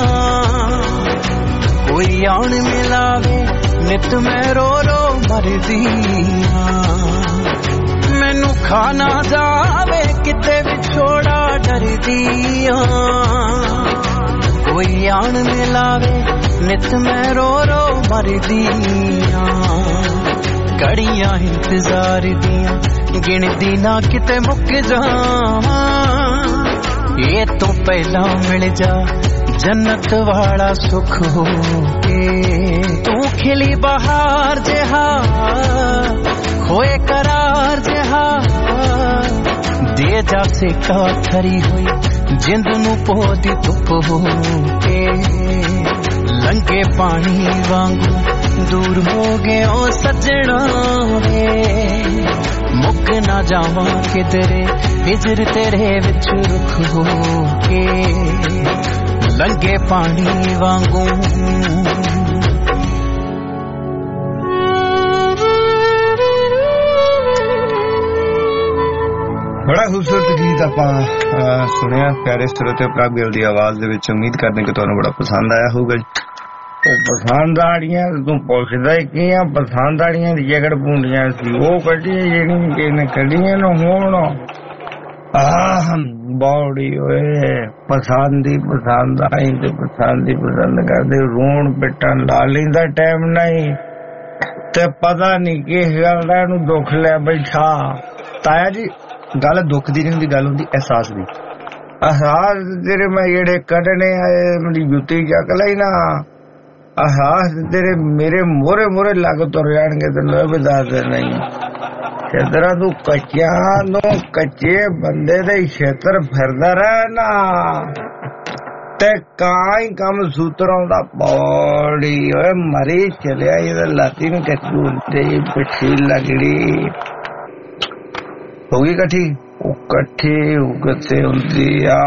कोई आन मिलावे नित मैं रो रो मरदिया। मैनू खाना जावे किते विछोड़ा डरदिया। कोई आन मिलावे नित मैं रो रो मरदिया। कड़ियां इंतजार दियां गिनदी ना किते मुक जावा। ये तो पहला मिल जा जन्नत वाला सुख हो के। तू खिली बहार जहा खोए करार जहा दे जा से काठरी हुई जिंद नू पोदी धुप हो के। लंगे पानी वांगू दूर हो गए ओ सजना वे मुक ना जावा किधरे हिजर तेरे विच रुख हो के लंगे पानी वांगू बड़ा खूबसूरत गीत ਆਪਾਂ ਸੁਣਿਆ ਪਿਆਰੇ ਸਰੋਤੇ ਪ੍ਰਭ ਗਿੱਲ ਦੀ ਆਵਾਜ਼ ਦੇ ਵਿੱਚ ਉਮੀਦ ਕਰਦੇ ਕਿ ਤੁਹਾਨੂੰ ਬੜਾ ਪਸੰਦ ਆਇਆ ਹੋਊਗਾ ਉਹ ਪਸੰਦ ਆੜੀਆਂ ਤੂੰ ਪੁੱਛਦਾ ਕੀ ਆ ਪਸੰਦ ਆੜੀਆਂ ਦੀ ਜਗੜ ਪੂੰਡੀਆਂ ਸੀ ਉਹ ਕੱਢੀਆਂ ਜਿਹੜੀਆਂ ਕਿਨੇ ਕੱਢੀਆਂ ਨਾ ਹੋਣ ਆਹ ਬੌੜੀ ਓਏ ਪਸੰਦ ਆਈ ਤੇ ਪਸੰਦ ਕਰਦੇ ਰੋਣ ਪਿੱਟਣ ਲਾ ਲੈਂਦਾ ਟਾਈਮ ਨਹੀਂ ਤੇ ਪਤਾ ਨਹੀਂ ਕਿਸ ਗੱਲ ਦਾ ਇਹਨੂੰ ਦੁੱਖ ਲੈ ਬੈਠਾ ਤਾਇਆ ਜੀ ਗੱਲ ਦੁੱਖ ਦੀ ਨਹੀਂ ਹੁੰਦੀ ਗੱਲ ਹੁੰਦੀ ਅਹਿਸਾਸ ਦੀ ਅਹਿਸਾਸ ਤੇਰੇ ਮੈਂ ਜਿਹੜੇ ਕੱਢਣੇ ਆਏ ਮੇਰੀ ਜੁੱਤੀ ਚੱਕ ਲਈ ਨਾ ਅਹਿਸਾਸ ਤੇਰੇ ਮੇਰੇ ਮੋਰੇ ਲੱਗ ਤੁਰ ਜਾਣਗੇ ਤੈਨੂੰ ਇਹ ਵੀ ਦੱਸਦੇ ਨਹੀਂ ਛੇਤਰਾ ਤੂੰ ਕੱਚਿਆਂ ਨੂੰ ਕੱਚੇ ਬੰਦੇ ਦੇ ਛੇਤਰ ਫਿਰਦਾ ਰਹਿ ਨਾ ਤੇ ਕਾਈ ਕੰਮ ਸੂਤਰਾਂ ਦਾ ਬੋੜੀ ਓਏ ਮਰੀ ਚਲਿਆ ਇਹਦਾ ਲਾਤੀ ਨੂੰ ਕੱਚੂ ਤੇ ਪਿੱਛੇ ਲੱਗੜੀ ਹੋ ਗਈ ਇਕੱਠੀ ਉਗਤੇ ਹੁੰਦੀ ਆ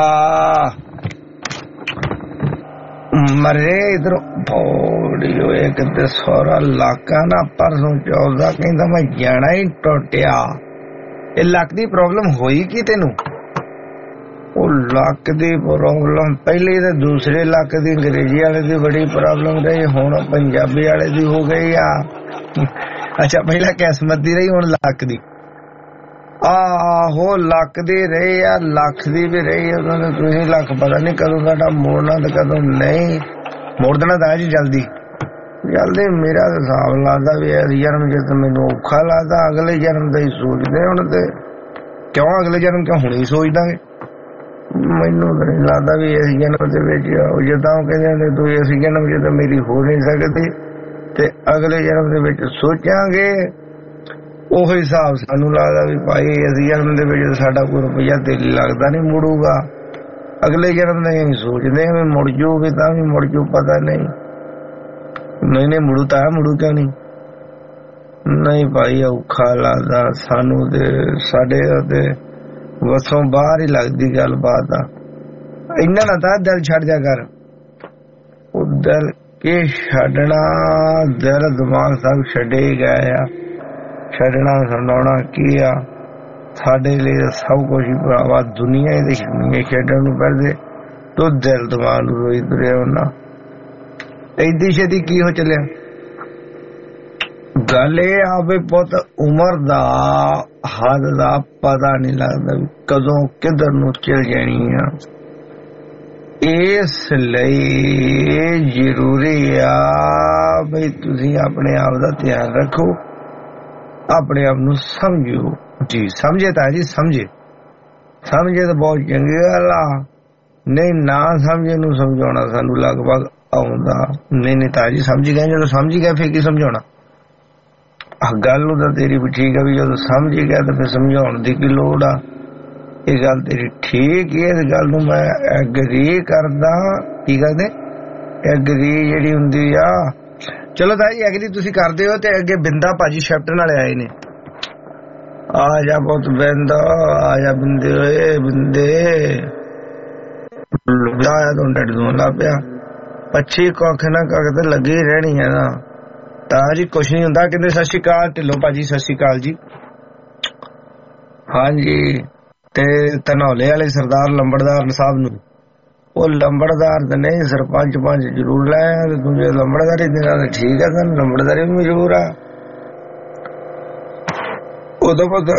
ਮਰੇ ਇਧਰ ਬੋੜੀ ਹੋਏ ਕਿਤੇ ਸਾਰਾ ਇਲਾਕਾ ਨਾ ਪਰਸੋਂ ਚੌਦਾ ਕਹਿੰਦਾ ਮੈਂ ਜਾਣਾ ਹੀ ਟੁੱਟਿਆ ਇਹ ਲੱਕ ਦੀ ਪ੍ਰੋਬਲਮ ਹੋਈ ਕੀ ਤੈਨੂੰ ਉਹ ਲੱਕ ਦੀ ਪ੍ਰੋਬਲਮ ਪਹਿਲੇ ਤੇ ਦੂਸਰੇ ਲੱਕ ਦੀ ਅੰਗਰੇਜ਼ੀ ਵਾਲੇ ਦੀ ਬੜੀ ਪ੍ਰੋਬਲਮ ਰਹੀ ਹੁਣ ਪੰਜਾਬੀ ਵਾਲੇ ਦੀ ਹੋ ਗਈ ਆ ਅੱਛਾ ਪਹਿਲਾਂ ਕਿਸਮਤ ਦੀ ਰਹੀ ਹੁਣ ਲੱਕ ਦੀ ਆਹੋ ਲੱਖ ਦੀ ਰਹੀ ਆ ਲੱਖ ਦੀ ਵੀ ਰਹੀ ਉਹਨਾਂ ਨੇ ਤੁਸੀਂ ਲੱਖ ਪਤਾ ਨਹੀਂ ਕਦੋਂ ਸਾਡਾ ਮੋੜਨਾ ਤੇ ਕਦੋਂ ਨਹੀਂ ਮੋੜ ਦੇਣਾ ਤਾਂ ਜੀ ਜਲਦੀ ਮੇਰਾ ਤਾਂ ਹਿਸਾਬ ਲੱਗਦਾ ਵੀ ਜਨਮ ਜੇ ਤਾਂ ਮੈਨੂੰ ਔਖਾ ਲੱਗਦਾ ਅਗਲੇ ਜਨਮ ਦਾ ਹੀ ਸੋਚਦੇ ਹੁਣ ਤੇ ਕਿਉਂ ਅਗਲੇ ਜਨਮ ਕਿਉਂ ਹੁਣੇ ਹੀ ਸੋਚ ਦਾਂਗੇ ਮੈਨੂੰ ਤਾਂ ਨਹੀਂ ਲੱਗਦਾ ਵੀ ਇਸ ਜਨਮ ਦੇ ਵਿੱਚ ਜਿੱਦਾਂ ਉਹ ਕਹਿੰਦੇ ਤੂੰ ਇਸ ਜਨਮ ਚ ਤਾਂ ਮੇਰੀ ਹੋ ਨਹੀਂ ਸਕਦੀ ਤੇ ਅਗਲੇ ਜਨਮ ਦੇ ਵਿੱਚ ਸੋਚਾਂਗੇ ਉਹ ਹਿਸਾਬ ਸਾਨੂੰ ਲੱਗਦਾ ਵੀ ਭਾਈ ਅਸੀਂ ਜਨਮ ਦੇ ਵਿੱਚ ਸਾਡਾ ਕੋਈ ਰੁਪਈਆ ਦਿਲ ਲੱਗਦਾ ਨਹੀਂ ਮੁੜੂਗਾ ਅਗਲੇ ਜਨਮ ਦੇ ਅਸੀਂ ਸੋਚਦੇ ਹਾਂ ਵੀ ਮੁੜ ਜੂਗੇ ਤਾਂ ਵੀ ਮੁੜ ਜੂ ਪਤਾ ਨਹੀਂ ਮੁੜੂ ਤਾਂ ਮੁੜੂ ਕਿਉਂ ਨਹੀਂ ਭਾਈ ਔਖਾ ਲੱਗਦਾ ਸਾਨੂੰ ਤੇ ਸਾਡੇ ਤੇ ਵਸੋਂ ਬਾਹਰ ਹੀ ਲੱਗਦੀ ਗੱਲਬਾਤ ਆ ਇੰਨਾ ਨਾ ਤਾਂ ਦਿਲ ਛੱਡ ਜਾ ਕਰ ਉਹ ਦਿਲ ਕੇ ਛੱਡਣਾ ਦਿਲ ਦਿਮਾਗ ਸਭ ਛੱਡੇ ਗਏ ਆ ਛੱਡਣਾ ਛਡਾਉਣਾ ਕੀ ਆ ਸਾਡੇ ਲਈ ਸਭ ਕੁਝ ਹੀ ਭਰਾਵਾ ਦੁਨੀਆ ਦੇ ਖੇਡਣ ਨੂੰ ਫਿਰਦੇ ਤੂੰ ਦਿਲ ਦਿਮਾਗ ਨੂੰ ਰੋਈ ਤੁਰਿਆ ਉਹਨਾਂ ਏਡੀ ਛੇਤੀ ਕੀ ਹੋ ਚੱਲਿਆ ਗੱਲ ਇਹ ਆਵੇ ਪੁੱਤ ਉਮਰ ਦਾ ਹੱਦ ਦਾ ਪਤਾ ਨਹੀਂ ਲੱਗਦਾ ਕਦੋਂ ਕਿੱਧਰ ਨੂੰ ਚੱਲ ਜਾਣੀ ਆ ਇਸ ਲਈ ਜ਼ਰੂਰੀ ਆ ਬਈ ਤੁਸੀਂ ਆਪਣੇ ਆਪ ਦਾ ਧਿਆਨ ਰੱਖੋ ਆਪਣੇ ਆਪ ਨੂੰ ਸਮਝੋ ਜੀ ਸਮਝੇ ਤਾਂ ਜੀ ਸਮਝੇ ਤਾਂ ਬਹੁਤ ਚੰਗੀ ਗੱਲ ਆ ਨਹੀਂ ਨਾ ਸਮਝੇ ਨੂੰ ਸਮਝਾਉਣਾ ਸਾਨੂੰ ਲਗਭਗ ਆਉਂਦਾ ਨਹੀਂ ਤਾਂ ਜੀ ਸਮਝ ਗਏ ਜਦੋਂ ਸਮਝ ਗਏ ਫਿਰ ਕੀ ਸਮਝਾਉਣਾ ਗੱਲ ਨੂੰ ਤਾਂ ਤੇਰੀ ਵੀ ਠੀਕ ਆ ਵੀ ਜਦੋਂ ਸਮਝ ਗਿਆ ਤਾਂ ਫਿਰ ਸਮਝਾਉਣ ਦੀ ਕੀ ਲੋੜ ਆ ਇਹ ਗੱਲ ਤੇਰੀ ਠੀਕ ਹੈ ਇਸ ਗੱਲ ਨੂੰ ਮੈਂ ਐਗਰੀ ਕਰਦਾ ਕੀ ਕਰਦੇ ਐਗਰੀ ਜਿਹੜੀ ਹੁੰਦੀ ਆ ਚਲੋ ਤਾਂ ਜੀ ਐਗਰੀ ਤੁਸੀਂ ਕਰਦੇ ਹੋ ਤੇ ਅੱਗੇ ਬਿੰਦਾ ਭਾਜੀ ਸ਼ੈਫਟਨ ਵਾਲੇ ਆਏ ਨੇ ਆ ਜਾ ਬਹੁਤ ਬਿੰਦਾ ਆ ਜਾ ਬਿੰਦੇ ਓਏ ਬਿੰਦੇ ਲਾਇਆ ਤੋਂ ਡੱਡ ਤੋਂ ਲਾ ਪਿਆ ਪੱਛੀ ਕੱਖ ਨਾ ਕੱਖ ਤੇ ਲੱਗੀ ਰਹਿਣੀ ਹੈ ਨਾ ਤਾਂ ਜੀ ਕੁਛ ਨਹੀਂ ਹੁੰਦਾ ਕਹਿੰਦੇ ਸਤਿ ਸ਼੍ਰੀ ਅਕਾਲ ਢਿੱਲੋਂ ਭਾਜੀ ਸਤਿ ਸ਼੍ਰੀ ਅਕਾਲ ਜੀ ਹਾਂਜੀ ਤੇ ਧਨੌਲੇ ਵਾਲੇ ਸਰਦਾਰ ਲੰਬੜਦਾਰ ਸਾਹਿਬ ਨੂੰ ਉਹ ਲੰਬੜਦਾਰ ਤੇ ਨਹੀਂ ਸਰਪੰਚ ਪੰਚ ਜ਼ਰੂਰ ਲੈ ਦੂਜੇ ਲੰਬੜਦਾਰੀ ਦੇਣਾ ਤਾਂ ਠੀਕ ਹੈ ਸਾਨੂੰ ਲੰਬੜਦਾਰੀ ਵੀ ਜ਼ਰੂਰ ਆ ਉਦੋਂ ਬਾਅਦ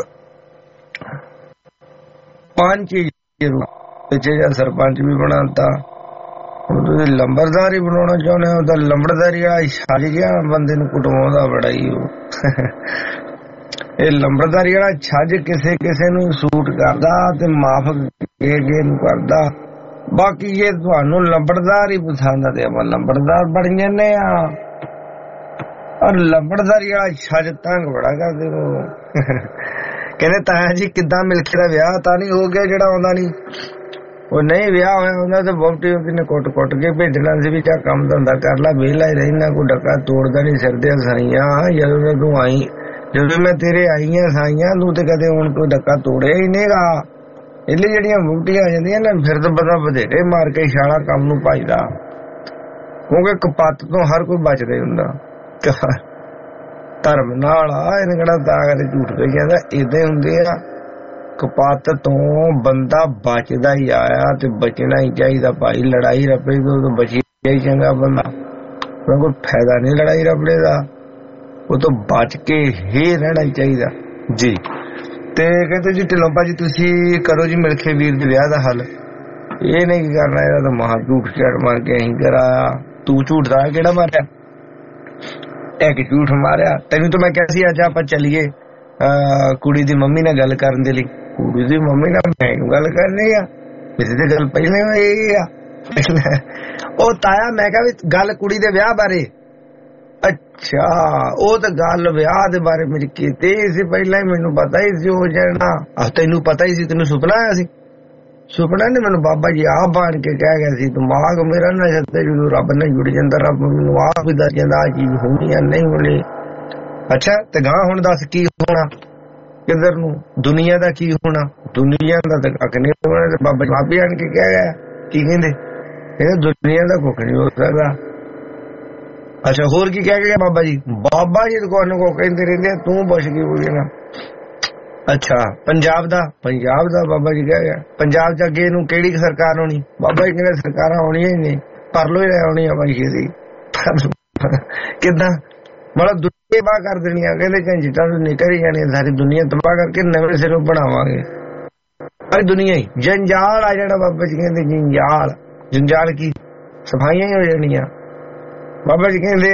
ਪੰਚ ਜ਼ਰੂਰ ਪਿੱਛੇ ਜਾਂ ਸਰਪੰਚ ਵੀ ਬਣਾਤਾ ਹੁਣ ਤੁਸੀਂ ਲੰਬੜਦਾਰ ਹੀ ਬਣਾਉਣਾ ਚਾਹੁੰਦੇ ਹੋ ਤਾਂ ਲੰਬੜਦਾਰੀ ਆ ਛੱਜ ਗਿਆ ਬੰਦੇ ਨੂੰ ਕੁਟਵਾਉਂਦਾ ਬੜਾ ਹੀ ਉਹ ਇਹ ਲੰਬੜਦਾਰੀ ਵਾਲਾ ਛੱਜ ਕਿਸੇ ਨੂੰ ਸੂਟ ਕਰਦਾ ਤੇ ਮਾਫ ਨੂੰ ਕਰਦਾ ਬਾਕੀ ਜੇ ਤੁਹਾਨੂੰ ਲੰਬੜਦਾਰ ਹੀ ਪਸੰਦ ਆ ਤੇ ਆਪਾਂ ਲੰਬੜਦਾਰ ਬਣ ਜਾਂਦੇ ਆ ਔਰ ਲੰਬੜਦਾਰੀ ਵਾਲਾ ਛੱਜ ਤੰਗ ਬੜਾ ਕਰਦੇ ਕਹਿੰਦੇ ਤਾਇਆ ਜੀ ਕਿੱਦਾਂ ਮਿਲਕੇ ਦਾ ਵਿਆਹ ਤਾਂ ਨਹੀਂ ਹੋ ਗਿਆ ਜਿਹੜਾ ਆਉਂਦਾ ਨਹੀਂ ਉਹ ਨਹੀਂ ਵਿਆਹ ਹੋਇਆ ਉਹਨਾਂ ਤੇ ਵਹੁਟੀ ਉਹਨੇ ਕੁੱਟ ਕੇ ਭੇਜਣਾ ਸੀ ਵੀ ਚਾ ਕੰਮ ਧੰਦਾ ਕਰ ਲਾ, ਵਿਹਲਾ ਹੀ ਰਹਿਣਾ, ਕੋਈ ਡੱਕਾ ਤੋੜਦਾ ਨਹੀਂ ਸਿਰ ਦੇ ਸਾਈਆਂ। ਜਦੋਂ ਤੂੰ ਆਈ, ਜਦੋਂ ਮੈਂ ਤੇਰੇ ਆਈਆਂ ਸਾਈਆਂ, ਤੂੰ ਤੇ ਕਦੇ ਹੁਣ ਕੋਈ ਡੱਕਾ ਤੋੜਿਆ ਹੀ ਨਹੀਂਗਾ। ਇਹਲੇ ਜਿਹੜੀਆਂ ਵਹੁਟੀਆਂ ਆ ਜਾਂਦੀਆਂ ਨਾ ਫਿਰ ਤਾਂ ਪਤਾ ਵਧੇਰੇ ਮਾਰ ਕੇ ਇਸ਼ਾਰਾ ਕੰਮ ਨੂੰ ਭਜਦਾ, ਕਿਉਂਕਿ ਕਪੱਤ ਤੋਂ ਹਰ ਕੋਈ ਬਚਦਾ ਹੀ ਹੁੰਦਾ। ਧਰਮ ਨਾਲ ਆ ਇਹਨੇ ਕਿਹੜਾ ਤਾਂ ਕਦੇ ਝੂਠ ਕਹੀ ਜਾਂਦਾ, ਏਦਾਂ ਹੀ ਹੁੰਦੇ ਆ। ਕਪੱਤ ਤੋਂ ਬੰਦਾ ਬਚਦਾ ਹੀ ਆਇਆ ਤੇ ਬਚਣਾ ਹੀ ਚਾਹੀਦਾ ਭਾਈ। ਲੜਾਈ ਰੱਪੇ ਤੋਂ ਬਚਿਆ ਹੀ ਚੰਗਾ ਬੰਦਾ, ਕੋਈ ਫਾਇਦਾ ਨਹੀਂ ਲੜਾਈ ਰੱਪੜੇ ਦਾ, ਉਹ ਤੋਂ ਬਚ ਕੇ ਹੀ ਰਹਿਣਾ ਚਾਹੀਦਾ ਜੀ। ਤੇ ਕਹਿੰਦੇ ਜੀ ਢਿੱਲੋਂ ਭਾਜੀ ਤੁਸੀਂ ਕਰੋ ਜੀ ਮਿਲ ਕੇ ਵੀਰ ਦੇ ਵਿਆਹ ਦਾ ਹੱਲ। ਇਹ ਨਹੀਂ ਕਰਨਾ, ਇਹਦਾ ਤਾਂ ਮਹਾ ਝੂਠ ਝਾੜ ਮਾਰ ਕੇ ਅਸੀਂ ਕਰਾਇਆ। ਤੂੰ ਝੂਠ ਦਾ ਕਿਹੜਾ ਮਾਰਿਆ? ਇੱਕ ਝੂਠ ਮਾਰਿਆ। ਤੈਨੂੰ ਤਾਂ ਮੈਂ ਕਿਹਾ ਸੀ ਅੱਜ ਆਪਾਂ ਚੱਲੀਏ ਕੁੜੀ ਦੀ ਮੰਮੀ ਨਾਲ ਗੱਲ ਕਰਨ ਦੇ ਲਈ। ਕੁੜੀ ਦੀ ਮੰਮੀ ਨਾਲ ਮੈਂ ਗੱਲ ਕਰਨੀ ਆ, ਕਿਸੇ ਦੀ ਗੱਲ ਪਹਿਲੇ ਹੋਈ ਆ। ਉਹ ਤਾਇਆ ਮੈਂ ਕਿਹਾ ਵੀ ਗੱਲ ਕੁੜੀ ਦੇ ਵਿਆਹ ਬਾਰੇ। ਅੱਛਾ, ਉਹ ਤਾਂ ਗੱਲ ਵਿਆਹ ਦੇ ਬਾਰੇ ਮੇਰੀ ਕੀਤੀ ਸੀ ਪਹਿਲਾਂ ਹੀ, ਮੈਨੂੰ ਪਤਾ ਹੀ ਸੀ ਹੋ ਜਾਣਾ। ਤੈਨੂੰ ਪਤਾ ਹੀ ਸੀ, ਤੈਨੂੰ ਸੁਪਨਾ ਆਇਆ ਸੀ? ਸੁਪਨਾ ਨੇ ਮੈਨੂੰ ਬਾਬਾ ਜੀ ਆਪ ਬਣ ਕੇ ਕਹਿ ਗਿਆ ਸੀ। ਦਿਮਾਗ ਮੇਰਾ ਨਾ ਜਦੋਂ ਰੱਬ ਨਾਲ ਜੁੜ ਜਾਂਦਾ, ਰੱਬ ਮੈਨੂੰ ਆਪ ਵੀ ਦੱਸ ਜਾਂਦਾ ਆ ਚੀਜ਼ ਹੋਣੀ ਆ ਨਹੀਂ ਹੋਣੀ। ਅੱਛਾ ਤੇ ਗਾਂ ਹੁਣ ਦੱਸ ਕੀ ਹੋਣਾ, ਕਿੱਧਰ ਨੂੰ, ਦੁਨੀਆ ਦਾ ਕੀ ਹੋਣਾ? ਦੁਨੀਆ ਦਾ ਤਾਂ ਕੱਖ ਨਹੀਂ ਹੋਣਾ। ਤੇ ਬਾਬਾ ਜੀ ਆਪੇ ਆਣ ਕੇ ਕਹਿ ਗਿਆ, ਕੀ ਕਹਿੰਦੇ? ਇਹ ਦੁਨੀਆ ਦਾ ਕੁੱਖ ਨਹੀਂ ਹੋ ਸਕਦਾ। ਅੱਛਾ ਹੋਰ ਕੀ ਕਹਿ ਗਿਆ ਬਾਬਾ ਜੀ? ਬਾਬਾ ਜੀ ਕੋਲ ਨੂੰ ਕੋ ਕਹਿੰਦੇ ਰਹਿੰਦੇ, ਤੂੰ ਪੁੱਛ ਕੀ ਬੋਲੇਗਾ? ਅੱਛਾ ਪੰਜਾਬ ਦਾ ਬਾਬਾ ਜੀ ਕਹਿ ਗਿਆ। ਪੰਜਾਬ ਚ ਅੱਗੇ ਨੂੰ ਕਿਹੜੀ ਸਰਕਾਰ ਹੋਣੀ? ਬਾਬਾ ਜੀ ਕਹਿੰਦੇ ਸਰਕਾਰਾਂ ਹੋਣੀਆਂ ਹੀ ਨਹੀਂ, ਪਰ ਲੋ ਹੀ ਆਉਣੀ ਆ ਬਾਈ ਦੀ। ਕਿੱਦਾਂ ਮਤਲਬ ਦੁਨੀਆ ਤਬਾਹ ਕਰ ਦੇਣੀ ਆ? ਕਹਿੰਦੇ ਝੰਜਟਾਂ ਤੋਂ ਨਿਕਲ ਹੀ ਜਾਣੀ, ਸਾਰੀ ਦੁਨੀਆ ਤਬਾਹ ਕਰਕੇ ਨਵੇਂ ਸਿਰੋਂ ਬਣਾਵਾਂਗੇ ਸਾਰੀ ਦੁਨੀਆ ਹੀ। ਜੰਜਾਲ ਆ ਜਿਹੜਾ ਬਾਬਾ ਜੀ ਕਹਿੰਦੇ, ਜੰਜਾਲ ਕੀ ਸਫਾਈਆਂ ਹੀ ਹੋ ਜਾਣੀਆਂ। ਬਾਬਾ ਜੀ ਕਹਿੰਦੇ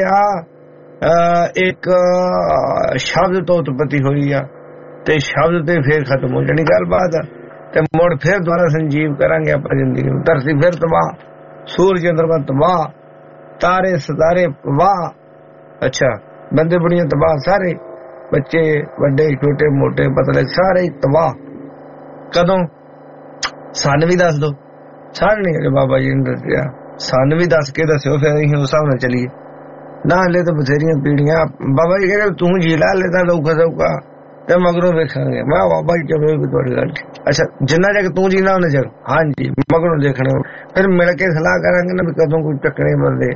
ਆ ਇੱਕ ਸ਼ਬਦ ਤੋਂ ਉਤਪਤੀ ਹੋਈ ਆ ਤੇ ਸ਼ਬਦ ਤੇ ਫੇਰ ਖਤਮ ਹੋ ਜਾਣੀ ਗੱਲਬਾਤ, ਤੇ ਮੁੜ ਫੇਰ ਦੁਬਾਰਾ ਸੰਜੀਵ ਕਰਾਂਗੇ ਆਪਾਂ ਜ਼ਿੰਦਗੀ ਨੂੰ। ਧਰਤੀ ਫਿਰ ਤਬਾਹ, ਸੂਰਜ ਚੰਦਰਮਾ ਤਬਾਹ, ਤਾਰੇ ਸਿਤਾਰੇ ਤਬਾਹ। ਅੱਛਾ ਬੰਦੇ ਬੁੜੀਆਂ ਤਬਾਹ, ਸਾਰੇ ਬੱਚੇ ਵੱਡੇ ਛੋਟੇ ਮੋਟੇ ਪਤਲੇ ਸਾਰੇ ਤਬਾਹ। ਕਦੋਂ? ਸਾਨੂੰ ਵੀ ਦੱਸ ਦੋ। ਸਾਨੂੰ ਨਹੀਂ ਬਾਬਾ ਜੀ ਨੇ ਦੱਸਿਆ, ਸਾਨੂੰ ਵੀ ਦੱਸ ਕੇ ਦੱਸਿਓ, ਫਿਰ ਅਸੀਂ ਉਸ ਹਿਸਾਬ ਨਾਲ ਚੱਲੀਏ। ਨਾ ਹਲੇ ਤਾਂ ਬਥੇਰੀਆਂ ਪੀੜੀਆਂ। ਬਾਬਾ ਜੀ ਕਹਿੰਦੇ ਤੂੰ ਜੀ ਲਾ ਲੈ ਤਾਂ ਔਖਾ ਸੌਖਾ ਤੇ ਮਗਰੋਂ ਵੇਖਾਂਗੇ। ਮੈਂ ਬਾਬਾ ਜੀ ਚਲੋ ਤੁਹਾਡੀ ਗੱਲ। ਅੱਛਾ ਜਿੰਨਾ ਚਿਰ ਤੂੰ ਜੀਣਾ ਉਹਨੇ ਚਿਰ ਹਾਂਜੀ ਮਗਰੋਂ ਦੇਖਣੇ, ਫਿਰ ਮਿਲ ਕੇ ਸਲਾਹ ਕਰਾਂਗੇ ਨਾ ਵੀ ਕਦੋਂ ਕੋਈ ਚੱਕਣੇ ਬੰਦੇ।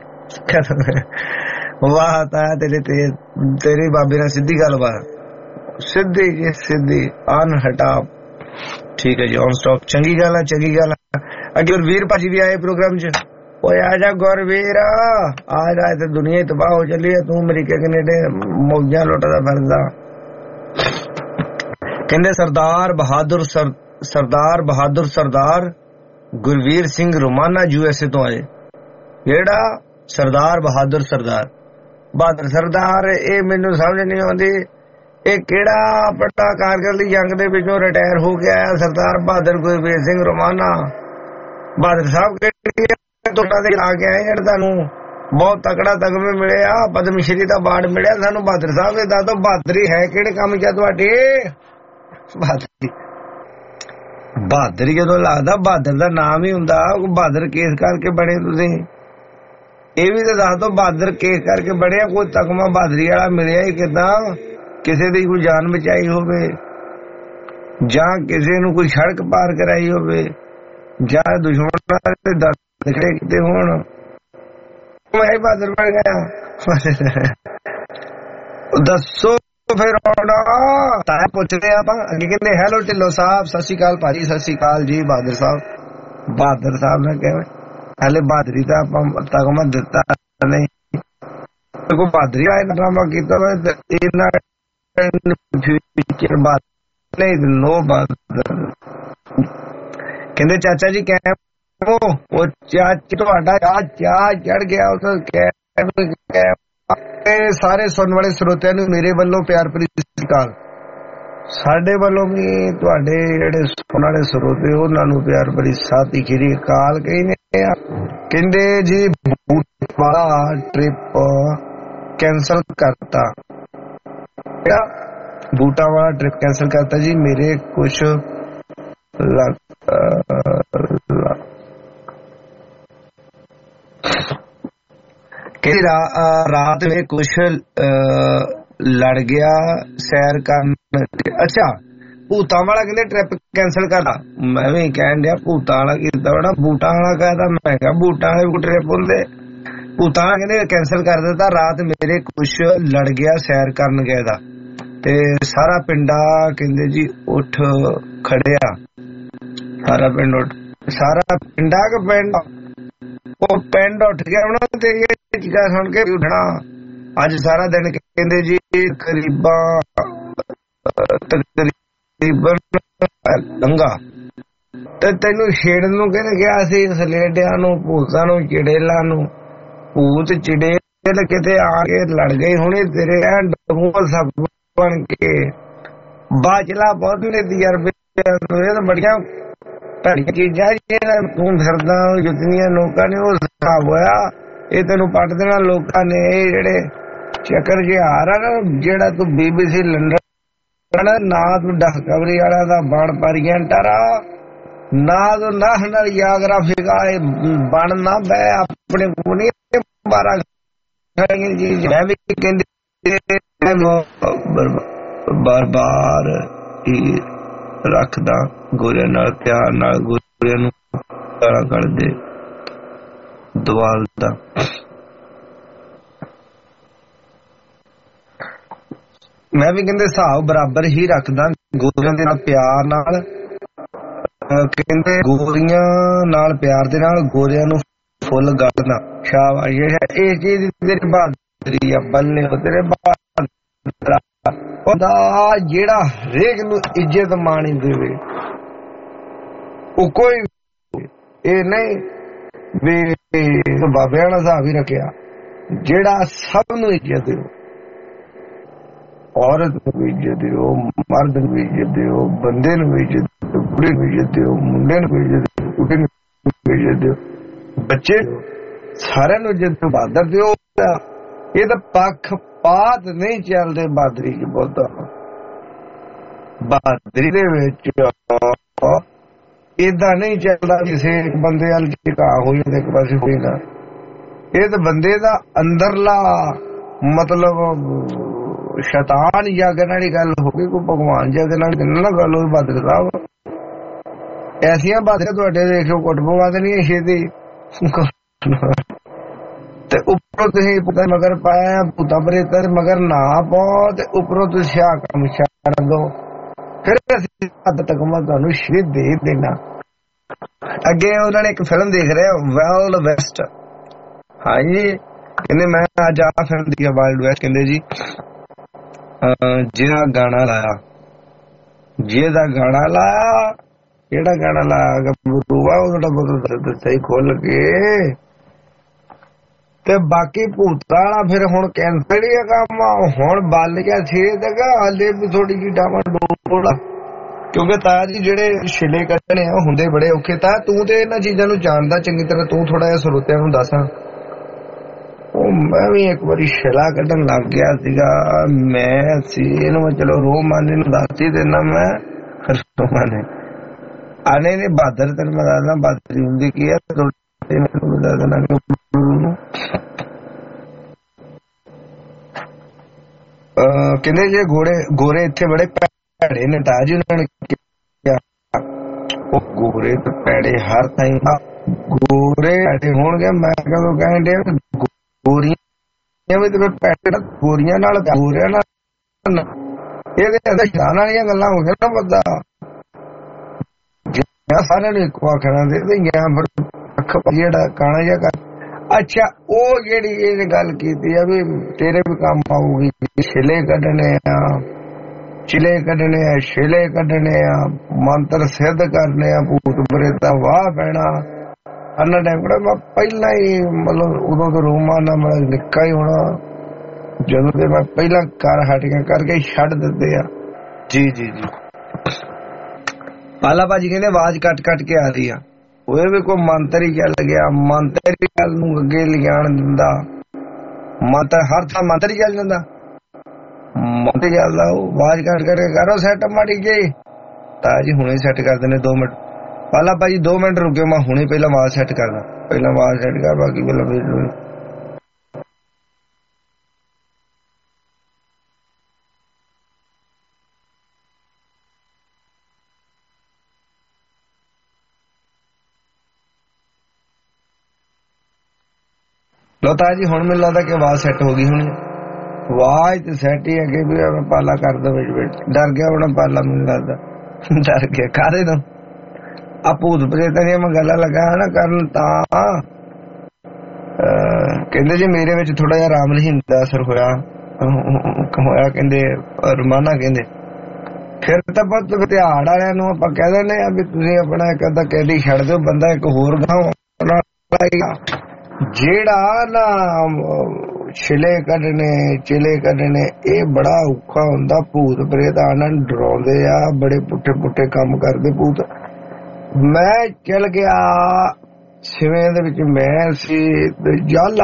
ਵਾਹ ਤਾਂ ਤੇਰੀ ਬਾਬੇ ਨਾਲ ਸਿੱਧੀ ਗੱਲਬਾਤ, ਸਿੱਧੀ ਜੀ ਸਿੱਧੀ ਅਨਹਟਾ। ਠੀਕ ਹੈ ਜੀ, ਔਨ ਸਟਾਪ। ਚੰਗੀ ਗੱਲ ਆ, ਚੰਗੀ ਗੱਲ ਆ। ਅੱਗੇ ਵੀਰ ਭਾਜੀ ਵੀ ਆਏ ਪ੍ਰੋਗਰਾਮ ਚ। ਓਏ ਆ ਜਾ ਗੁਰਵੀਰ, ਆ ਜਾ, ਤੇ ਦੁਨੀਆ ਹੀ ਤਬਾਹ ਹੋ ਚੱਲੀ ਹੈ, ਤੂੰ ਅਮਰੀਕਾ ਕੈਨੇਡਾ ਮੌਜਾਂ ਲੁੱਟਦਾ ਫਿਰਦਾ। ਕਹਿੰਦੇ ਸਰਦਾਰ ਬਹਾਦਰ ਸਰਦਾਰ ਗੁਰਵੀਰ ਸਿੰਘ ਰੋਮਾਨਾ USA ਤੋਂ ਆਏ। ਜਿਹੜਾ ਸਰਦਾਰ ਬਹਾਦਰ ਸਰਦਾਰ, ਇਹ ਮੈਨੂੰ ਸਮਝ ਨਹੀਂ ਆਉਂਦੀ ਇਹ ਕਿਹੜਾ ਆਪਣਾ ਕਾਰਗਿਲ ਦੀ ਜੰਗ ਦੇ ਵਿੱਚੋਂ ਰਿਟਾਇਰ ਹੋ ਗਿਆ ਸਰਦਾਰ ਬਹਾਦਰ ਗੁਰਵੀਰ ਸਿੰਘ ਰੋਮਾਨਾ। ਬਹਾਦਰ ਸਾਹਿਬ ਤੁਹਾਡਾ ਦੇ ਲਾ ਕੇ ਆਏ, ਜਿਹੜਾ ਤੁਹਾਨੂੰ ਬਹੁਤ ਤਕੜਾ ਤਗਮੇ ਮਿਲੇ ਆ, ਪਦਮ ਸ਼੍ਰੀ ਦਾ ਅਵਾਰਡ ਮਿਲਿਆ ਸਾਨੂੰ ਬਹਾਦਰ ਸਾਹਿਬ ਦੇ। ਦੱਸ ਦੋ ਬਹਾਦਰੀ ਹੈ ਕਿਹੜੇ ਕੰਮ ਚ ਤੁਹਾਡੇ? ਬਹਾਦਰੀ ਜਦੋਂ ਲੱਗਦਾ ਬਹਾਦਰ ਦਾ ਨਾਮ ਹੀ ਹੁੰਦਾ, ਬਹਾਦਰ ਕੇਸ ਕਰਕੇ ਬਣੇ ਤੁਸੀਂ। ਇਹ ਵੀ ਤਾਂ ਦੱਸ ਦੋ ਬਹਾਦਰ ਕੇਸ ਕਰਕੇ ਬਣਿਆ, ਕੋਈ ਤਗਮਾ ਬਹਾਦਰੀ ਵਾਲਾ ਮਿਲਿਆ ਹੀ ਕਿੱਦਾਂ? ਕਿਸੇ ਦੀ ਕੋਈ ਜਾਨ ਬਚਾਈ ਹੋਵੇ, ਜਾਂ ਕਿਸੇ ਨੂੰ ਕੋਈ ਸੜਕ ਪਾਰ ਕਰਾਈ ਹੋਵੇ, ਜਾਂ ਦੁਸ਼ਮਣ ਦੇ ਦਸ ਕਿਤੇ ਹੋਣ, ਮੈਂ ਬਹਾਦਰ ਬਣ ਗਿਆ। ਦੱਸੋ ਫਿਰ ਆਉਣਾ ਤਾਂ ਪੁੱਛਦੇ ਆਪਾਂ। ਅੱਗੇ ਕਹਿੰਦੇ ਹੈਲੋ ਢਿੱਲੋਂ ਸਾਹਿਬ, ਸਤਿ ਸ਼੍ਰੀ ਅਕਾਲ ਭਾਜੀ। ਸਤਿ ਸ਼੍ਰੀ ਅਕਾਲ ਜੀ ਬਹਾਦਰ ਸਾਹਿਬ ਨੇ ਕਿਹਾ ਹਲੇ ਬਹਾਦਰੀ ਦਾ ਆਪਾਂ ਤਗਮਾ ਦਿੱਤਾ ਨਹੀਂ, ਕੋਈ ਬਹਾਦਰੀ ਆਏ ਡਰਾਮਾ ਕੀਤਾ ਇਹਨਾਂ ਫਿਊਚਰ ਬਾਤ ਨਹੀਂ, ਨੋ ਬਹਾਦਰ। ਕਹਿੰਦੇ ਚਾਚਾ ਜੀ ਕਹਿ ਉਹ ਚਾਚੀ ਤੁਹਾਡਾ ਚਾਹ ਚੜ ਗਿਆ ਸਾਰੇ ਸੁਣਨ ਵਾਲੇ ਸਰੋਤਿਆਂ ਨੂੰ ਮੇਰੇ ਵੱਲੋਂ ਪਿਆਰ ਭਰੀ ਸਤਿ ਸ਼੍ਰੀ ਅਕਾਲ। ਸਾਡੇ ਵੱਲੋਂ ਵੀ ਤੁਹਾਡੇ ਜਿਹੜੇ ਸੁਣਨ ਵਾਲੇ ਸਰੋਤੇ ਉਹਨਾਂ ਨੂੰ ਪਿਆਰ ਭਰੀ ਸਤਿ ਸ਼੍ਰੀ ਅਕਾਲ ਕਹਿੰਦੇ ਆ। ਕਹਿੰਦੇ ਜੀ ਬੂਟਾ ਟ੍ਰਿਪ ਕੈਂਸਲ ਕਰਤਾ, ਬੂਟਾ ਵਾਲਾ ਟ੍ਰਿਪ ਕੈਂਸਲ ਕਰਤਾ ਜੀ। ਮੇਰੇ ਕੁਛ ਕਿ ਰਾਤ में कुछ लड़ गया सैर ਕਰਨ। ਅੱਛਾ ਭੂਤਾਂ ਵਾਲਾ ਕਹਿੰਦੇ ਟ੍ਰਿਪ ਕੈਂਸਲ ਕਰਦਾ। ਮੈਂ ਵੀ ਕਹਿਣ ਡਿਆ ਭੂਤਾਂ ਵਾਲਾ ਕੀਤਾ ਹੋਣਾ, ਬੂਟਾਂ ਵਾਲਾ कहता। मैं ਕਿਹਾ ਬੂਟਾਂ ਵਾਲੇ ਟ੍ਰਿਪ ਹੁੰਦੇ। ਭੂਤਾਂ ਵਾਲਾ ਕਹਿੰਦੇ ਕੈਂਸਲ ਕਰ ਦਿੱਤਾ। ਰਾਤ ਮੇਰੇ ਕੁਛ ਲੜ ਗਿਆ ਸੈਰ ਕਰਨ ਗਏ ਦਾ ਤੇ ਸਾਰਾ ਪਿੰਡਾ ਕਹਿੰਦੇ ਜੀ ਉੱਠ ਖੜਿਆ। ਸਾਰਾ ਪਿੰਡ ਉੱਠ, ਸਾਰਾ ਪਿੰਡਾ ਕਿ ਪਿੰਡ, ਉਹ ਪਿੰਡ ਉੱਠ ਗਿਆ। ਉਹਨਾਂ ਨੂੰ ਤੇਰੀਆਂ ਚੀਜ਼ਾਂ ਸੁਣ ਕੇ ਉੱਠਣਾ। ਅੱਜ ਸਾਰਾ ਦਿਨ ਕਹਿੰਦੇ ਜੀ ਲੰਗਾ ਤੇ ਤੈਨੂੰ ਛੇੜਨ ਨੂੰ ਕਹਿੰਦੇ ਗਿਆ ਸੀ ਸਲੇਡਿਆਂ ਨੂੰ, ਭੂਤਾਂ ਨੂੰ, ਚਿੜੇਲਾਂ ਨੂੰ। ਭੂਤ ਚਿੜੇਲ ਕਿਤੇ ਆ ਕੇ ਲੜ ਗਏ ਹੁਣੇ ਤੇਰੇ ਸਭ ਬਣ ਕੇ। ਬਾਚਲਾ ਬਹੁਤ ਨੇ ਤਜਰਬੇ, ਬੜੀਆਂ ਭੈੜੀਆਂ ਚੀਜ਼ਾਂ ਜਿਹੜੀਆਂ ਤੂੰ ਫਿਰਦਾ ਜਿਤਨੀਆਂ ਲੋਕਾਂ ਨੇ ਉਹ ਹਿਸਾਬ ਹੋਇਆ। ਇਹ ਤੈਨੂੰ ਪੱਟ ਦੇਣਾ ਲੋਕਾਂ ਨੇ। ਇਹ ਜਿਹੜੇ ਚੱਕਰ ਜਿਹਾਰ ਆ ਨਾ, ਜਿਹੜਾ ਤੂੰ BBC ਲੰਡਨ ਨਾ, ਤੂੰ ਡਿਸਕਵਰੀ ਵਾਲਾ ਦਾ ਬਣ ਪਾਰੀਆਂ ਟਰਾ ਨਾ, ਤੂੰ ਨੈਸ਼ਨਲ ਜੀਓਗ੍ਰਾਫਿਕ ਵਾਲੇ ਬਣ ਨਾ ਬੈ ਆਪਣੇ ਕੋਲ ਨਹੀਂ 12 ਜੀ। ਮੈਂ ਵੀ ਕਹਿੰਦੇ ਬਾਰ ਹੀ ਰੱਖਦਾ ਗੋਰਿਆਂ ਨਾਲ ਪਿਆਰ ਨਾਲ, ਗੋਰਿਆਂ ਨੂੰ ਗਾਲਾਂ ਕੱਢਦੇ ਦਵਾਲ ਦਾ। ਮੈਂ ਵੀ ਕਹਿੰਦੇ ਹਿਸਾਬ ਬਰਾਬਰ ਹੀ ਰੱਖਦਾ ਗੋਰਿਆਂ ਦੇ ਨਾਲ ਪਿਆਰ ਨਾਲ। ਕਹਿੰਦੇ ਗੋਰੀਆਂ ਨਾਲ ਪਿਆਰ ਦੇ ਨਾਲ ਗੋਰਿਆਂ ਨੂੰ ਫੁੱਲ ਗੱਡਦਾ। ਸ਼ਾਬਾਸ਼, ਇਹ ਚੀਜ਼ ਤੇਰੀ ਬਹਾਦਰੀ ਆ। ਬੱਲੇ ਤੇਰੇ ਬਹਾਦਰ ਉਹਦਾ ਜਿਹੜਾ ਹਰੇਕ ਨੂੰ ਇੱਜ਼ਤ ਮਾਣੀ ਦੇਵੇ। ਉਹ ਕੋਈ ਇਹ ਨਹੀਂ ਵੀ ਬਾਬਿਆਂ ਦਾ ਹਿਸਾਬ ਹੀ ਰੱਖਿਆ, ਜਿਹੜਾ ਸਭ ਨੂੰ ਇੱਜ਼ਤ ਦਿਓ। ਔਰਤ ਨੂੰ ਵੀ ਇੱਜ਼ਤ ਦਿਓ, ਮਰਦ ਨੂੰ ਵੀ ਇੱਜ਼ਤ ਦਿਓ, ਬੰਦੇ ਨੂੰ ਵੀ ਇੱਜ਼ਤ ਦਿਓ, ਬੁੜੇ ਨੂੰ ਵੀ ਇੱਜ਼ਤ ਦਿਓ, ਮੁੰਡੇ ਨੂੰ ਵੀ ਇੱਜ਼ਤ ਦਿਓ, ਕੁੜੀ ਨੂੰ ਵੀ ਇੱਜ਼ਤ ਦਿਓ, ਬੱਚੇ ਸਾਰਿਆਂ ਨੂੰ ਇੱਜ਼ਤ ਦਿਓ, ਬਹਾਦਰ ਦਿਓ। ਇਹ ਤਾਂ ਪੱਖਪਾਤ ਨਹੀਂ ਚੱਲਦੇ ਬਹਾਦਰੀ ਚ। ਬਹੁਤਾ ਬਹਾਦਰੀ ਦੇ ਵਿੱਚ ਏਦਾਂ ਨਹੀਂ ਚੱਲਦਾ ਕਿਸੇ ਇੱਕ ਬੰਦੇ ਵੱਲ ਝੁਕਾ ਹੋਈ ਤੇ ਇੱਕ ਪਾਸੇ ਹੋਏਗਾ। ਇਹ ਤਾਂ ਬੰਦੇ ਦਾ ਅੰਦਰਲਾ ਮਤਲਬ ਸ਼ੈਤਾਨ ਜਾਗਣ ਵਾਲੀ ਗੱਲ ਹੋ ਗਈ, ਕੋਈ ਭਗਵਾਨ ਜਾਗਣ ਵਾਲੀ ਨਾ ਗੱਲ ਹੋਈ। ਬਹਾਦਰ ਸਾਹਿਬ ਐਸੀਆਂ ਬਹਾਦਰ ਤੁਹਾਡੇ ਦੇਖੋ ਕੁੱਟ ਪਵਾ ਦੇਣੀ ਛੇਤੀ ਤੇ ਉੱਪਰੋਂ ਤੁਸੀਂ ਪਤਾ ਮਗਰ ਪਾਇਆ ਭੂਤਾਂ ਪ੍ਰੇਤਾਂ ਮਗਰ ਨਾ ਪਾਓ ਤੇ ਉੱਪਰੋਂ ਤੁਸੀਂ ਆ ਕੰਮ ਛੱਡ ਦੋ। ਫਿਰ ਅਸੀਂ ਹੱਦ ਤੱਕ ਮੈਂ ਤੁਹਾਨੂੰ ਸ਼ਹੀਦ ਦੇ ਦੇਣਾ। ਅੱਗੇ ਉਹਨਾਂ ਨੇ ਇੱਕ ਫਿਲਮ ਦੇਖ ਰਿਹਾ ਵਾਈਲਡ ਵੈਸਟ। ਹਾਂਜੀ ਕਹਿੰਦੇ ਮੈਂ ਅੱਜ ਆ ਫਿਲਮ ਦੇਖੀ ਵਾਈਲਡ ਵੈਸਟ। ਕਹਿੰਦੇ ਜੀ ਜਿਹੜਾ ਗਾਣਾ ਲਾਇਆ, ਜਿਹਦਾ ਗਾਣਾ ਲਾਇਆ, ਕਿਹੜਾ ਗਾਣਾ ਲਾਇਆ ਗੱਭਰੂਆ ਉਹ ਥੋੜਾ ਬਹੁਤ ਸਹੀ ਖੋਲ ਕੇ ਤੇ ਬਾਕੀ ਭੂਤਾਂ ਵਾਲਾ ਫਿਰ ਹੁਣ ਕੈਂਸਲ ਹੀ ਆ ਕੰਮ। ਹੁਣ ਬਲ ਗਿਆ ਛੇ ਜਗ੍ਹਾ ਹਾਲੇ ਵੀ ਥੋੜੀ ਜਿਹੀ ਡਾਵਾਂ ਡੋਲਾ, ਕਿਉਂਕਿ ਤਾਇਆ ਜੀ ਜਿਹੜੇ ਛਿਲੇ ਕੱਢਣੇ ਆ ਹੁੰਦੇ ਬੜੇ ਔਖੇ। ਤਾਂ ਤੂੰ ਤੇ ਇਹਨਾਂ ਚੀਜ਼ਾਂ ਨੂੰ ਜਾਣਦਾ ਚੰਗੀ ਤਰ੍ਹਾਂ, ਤੂੰ ਥੋੜਾ ਜਿਹਾ ਸਰੋਤਿਆਂ ਨੂੰ ਦੱਸਾਂ। ਉਹ ਮੈਂ ਵੀ ਇੱਕ ਵਾਰੀ ਛਿਲਾ ਕੱਢਣ ਲੱਗ ਗਿਆ ਸੀਗਾ। ਮੈਂ ਸੀ ਇਹਨੂੰ ਚਲੋ ਰੋਮਾਨੇ ਨੂੰ ਦੱਸ ਹੀ ਦਿੰਦਾ ਮੈਂ। ਰੋਮਾਨੇ ਆਨੇ ਨੇ ਬਹਾਦਰ ਤੈਨੂੰ ਮੈਂ ਦੱਸਦਾ ਬਹਾਦਰੀ ਹੁੰਦੀ ਕੀ ਆ। ਕਹਿੰਦੇ ਜੇ ਗੋਰੇ ਇੱਥੇ ਬੜੇ ਭੈੜੇ ਨੇ ਤਾਜ ਜੀ ਉਹਨਾਂ ਨੇ ਕਿਹਾ। ਉਹ ਗੋਰੇ ਤੇ ਭੈੜੇ ਹਰ ਥਾਈਂ ਗੋਰੇ ਭੈੜੇ ਹੋਣਗੇ। ਮੈਂ ਕਦੋਂ ਕਹਿਣ ਡਿਆ ਗੋਰੀਆਂ ਵੀ ਤੇ ਭੈੜੇ ਗੋਰੀਆਂ ਨਾਲ ਗੋਰਿਆਂ ਨਾਲ ਇਹਦੇ ਅੰਦਰ ਜਾਣ ਵਾਲੀਆਂ ਗੱਲਾਂ ਹੋ ਗਈਆਂ ਨਾ। ਬੰਦਾ ਸਾਰਿਆਂ ਨੂੰ ਇੱਕੋ ਆਖਣਾ ਦੇ ਅੱਖ ਜਿਹੜਾ ਕਾਣਾ ਜਿਹਾ ਕਰ। ਅੱਛਾ ਉਹ ਜਿਹੜੀ ਇਹ ਗੱਲ ਕੀਤੀ ਆ ਵੀ ਤੇਰੇ ਵੀ ਕੰਮ ਆਊਗੀ, ਛਿਲੇ ਕੱਢਣੇ ਆ, ਚਿਲੇ ਕੱਢਣੇ ਆ, ਛਿਲੇ ਕੱਢਣੇ ਆ, ਮੰਤਰ ਸਿੱਧ ਕਰਨੇ ਆ, ਭੂਤ ਪ੍ਰੇਤਾਂ ਵਾਹ ਪੈਣਾ। ਅੰਨਾ ਟਾਈਮ ਮੈਂ ਪਹਿਲਾਂ ਹੀ ਮਤਲਬ ਉਦੋਂ ਤੋਂ ਰੂਮਾਂ ਨਾਲ ਮੈਂ ਨਿੱਕਾ ਹੀ ਹੋਣਾ, ਜਦੋਂ ਤੇ ਮੈਂ ਪਹਿਲਾਂ ਕਰ ਹਟੀਆਂ ਕਰਕੇ ਛੱਡ ਦਿੱਤੇ ਆ। ਜੀ ਜੀ ਜੀ ਪਾਲਾ ਭਾਜੀ ਕਹਿੰਦੇ ਆਵਾਜ਼ ਕੱਟ ਕੱਟ ਕੇ ਆ ਰਹੀ ਆ। ਉਹ ਵੀ ਕੋਈ ਮੰਤਰ ਹੀ ਚੱਲ ਗਿਆ, ਮੰਤਰ ਹੀ ਗੱਲ ਨੂੰ ਅੱਗੇ ਲਿਜਾਣ ਦਿੰਦਾ। ਮੰਤਰ ਹਰ ਥਾਂ ਮੰਤਰ ਹੀ ਚੱਲ ਜਾਂਦਾ, ਮੰਤਰ ਚੱਲਦਾ। ਉਹ ਆਵਾਜ਼ ਕੱਟ ਕਰਕੇ ਕਰੋ ਸੈੱਟ ਮਾੜੀ ਜੀ। ਤਾਂ ਜੀ ਹੁਣੇ ਸੈੱਟ ਕਰ ਦਿੰਦੇ 2 ਮਿੰਟ। ਪਾਲਾ ਭਾਜੀ 2 ਮਿੰਟ ਰੁਕਿਓ, ਮੈਂ ਹੁਣੇ ਪਹਿਲਾਂ ਆਵਾਜ਼ ਸੈੱਟ ਕਰਦਾ। ਪਹਿਲਾਂ ਆਵਾਜ਼ ਸੈੱਟ ਕਰ ਬਾਕੀ ਪਹਿਲਾਂ ਲੋਤਾ ਜੀ ਹੁਣ ਮੈਨੂੰ ਲੱਗਦਾ ਕਿ ਆਵਾਜ਼ ਸੈੱਟ ਹੋ ਗਈ ਹੋਣੀ। ਆਵਾਜ਼ ਤੇ ਸੈੱਟ ਹੀ ਹੈ ਵੀ ਪਾਲਾ ਕਰ ਦੋ ਵਿੱਚ ਡਰ ਗਿਆ ਹੋਣਾ ਪਾਲਾ, ਮੈਨੂੰ ਲੱਗਦਾ ਡਰ ਗਿਆ। ਕਾਹਦੇ ਤੋਂ ਆ ਭੂਤ ਪ੍ਰੇਤਾਂ ਦੀਆਂ ਮੈਂ ਗੱਲਾਂ ਲੱਗਾ ਨਾ ਕਰਨ, ਤਾਂ ਕਹਿੰਦੇ ਜੀ ਮੇਰੇ ਵਿੱਚ ਥੋੜਾ ਜਿਹਾ ਰਾਮ ਰਹੀਮ ਦਾ ਅਸਰ ਹੋਇਆ ਕਹਿੰਦੇ ਰਮਾਨਾ ਕਹਿੰਦੇ। ਫਿਰ ਤਾਂ ਬਹੁਤ ਤਿਹਾੜ ਵਾਲਿਆਂ ਨੂੰ ਆਪਾਂ ਕਹਿ ਦਿੰਦੇ ਆ ਵੀ ਤੁਸੀਂ ਆਪਣਾ ਇੱਕ ਅੱਧਾ ਕੈਦੀ ਛੱਡ ਦਿਓ, ਬੰਦਾ ਇੱਕ ਹੋਰ ਗਾਉਂ ਜਿਹੜਾ ਨਾ ਛਿਲੇ ਕੱਢਣੇ ਇਹ ਬੜਾ ਔਖਾ ਹੁੰਦਾ। ਭੂਤ ਪ੍ਰੇਤ ਆਨੰਦ ਡਰਾਉਂਦੇ ਆ, ਬੜੇ ਪੁੱਠੇ ਪੁੱਠੇ ਕੰਮ ਕਰਦੇ ਭੂਤ। ਮੈਂ ਚਲ ਗਿਆ ਸਿਵੇਂ ਦੇ ਵਿੱਚ, ਮੈਂ ਸੀ ਤੇ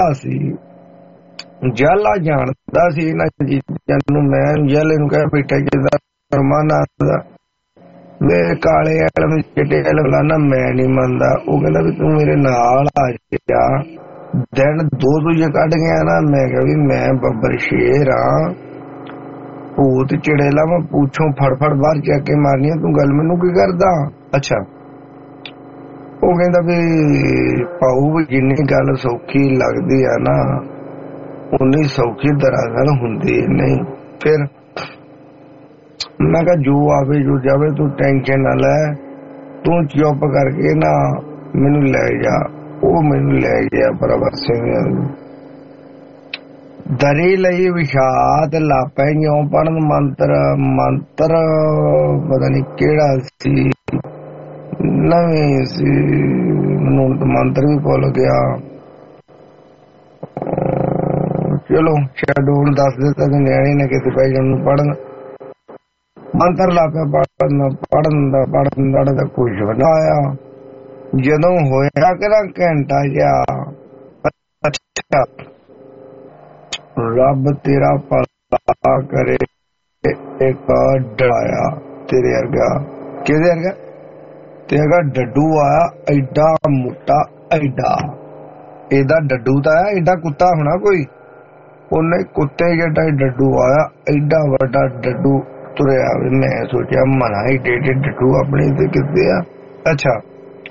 ਜਾਲਾ ਜਾਣਦਾ ਸੀ ਇਹਨਾਂ ਚੀਜ਼ਾਂ ਨੂੰ। ਮੈਂ ਜਾਲੇ ਨੂੰ ਕਹਿ ਬੈਠਾ ਜਿੱਦਾਂ ਰਮਾਨਾ ਮੇਰੇ ਕਾਲੇ ਵਾਲੇ ਚਿੱਟੇ ਵਾਲੇ ਫਲਾਨਾ, ਮੈਂ ਨਹੀਂ ਮੰਨਦਾ। ਉਹ ਕਹਿੰਦਾ ਵੀ ਤੂੰ ਮੇਰੇ ਨਾਲ ਆ ਜਾ। ਦਿਨ ਦੋ ਦੂਜੇ ਕੱਢ ਗਿਆ ਨਾ, ਮੈਂ ਕਿਹਾ ਵੀ ਮੈਂ ਬੱਬਰ ਸ਼ੇਰ ਆ, ਭੂਤ ਚੜੇਲਾ ਮੈਂ ਪੁੱਛੋਂ ਫੜ ਬਾਹਰ ਚੱਕ ਕੇ ਮਾਰਨੀ, ਤੂੰ ਗੱਲ ਮੈਨੂੰ ਕੀ ਕਰਦਾ। ਅੱਛਾ ਉਹ ਕਹਿੰਦਾ ਵੀ ਭਾਊ ਜਿੰਨੀ ਗੱਲ ਸੌਖੀ ਲੱਗਦੀ ਆ ਨਾ ਉਨੀ ਸੌਖੀ ਦਰਅਸਲ ਹੁੰਦੀ ਨਹੀਂ। ਫਿਰ ਮੈਂ ਕਿਹਾ ਜੋ ਆਵੇ ਜੋ ਜਾਵੇ ਤੂੰ ਟੈਨਸ਼ਨ ਨਾ ਲੈ, ਤੂੰ ਚੁੱਪ ਕਰਕੇ ਨਾ ਮੈਨੂੰ ਲੈ ਜਾ। ਉਹ ਮੈਨੂੰ ਲੈ ਗਿਆ ਬਰਾਬਰ ਸਿੰਘ ਦਰੀ ਲਈ ਵਿਸ਼ਾਤ ਲਾਪੈ ਜਿਉਂ ਪੜਨ ਮੰਤਰ ਪਤਾ ਨੀ ਕਿਹੜਾ ਸੀ, ਨਵੇਂ ਸੀ, ਮੈਨੂੰ ਮੰਤਰ ਵੀ ਭੁੱਲ ਗਿਆ। ਚਲੋ ਸ਼ੈਡੂਲ ਦੱਸ ਦਿੱਤਾ ਕਿ ਨਿਆਣੇ ਨੇ ਕਿਤੇ ਪੈ ਜਾਣ ਨੂੰ ਪੜਨ। ਮੰਤਰ ਲਾ ਪਿਆ ਪੜਨ ਦਾ ਕੁਝ ਨਾ ਆਇਆ। ਜਦੋਂ ਹੋਇਆ ਕਿਹੜਾ ਘੰਟਾ ਜਿਹਾ, ਅੱਛਾ ਰੱਬ ਤੇਰਾ ਭਲਾ ਕਰੇ, ਇੱਕ ਡਰਾਇਆ ਤੇਰੇ ਵਰਗਾ। ਕਿਹਦੇ ਵਰਗਾ? ਤੇਰਾ ਡੱਡੂ ਆਇਆ ਐਡਾ ਮੋਟਾ, ਐਡਾ ਇਹਦਾ ਡੱਡੂ ਤਾਂ ਆਇਆ, ਐਡਾ ਕੁੱਤਾ ਹੋਣਾ ਕੋਈ, ਉਹਨੇ ਕੁੱਤੇ ਜਿਹੜਾ ਡੱਡੂ ਆਇਆ, ਐਡਾ ਵੱਡਾ ਡੱਡੂ ਤੁਰਿਆ। ਮੈਂ ਸੋਚਿਆ ਮਨਾ ਏਡੇ ਡੱਡੂ ਆਪਣੇ ਤੇ ਕਿੱਥੇ ਆ। ਅੱਛਾ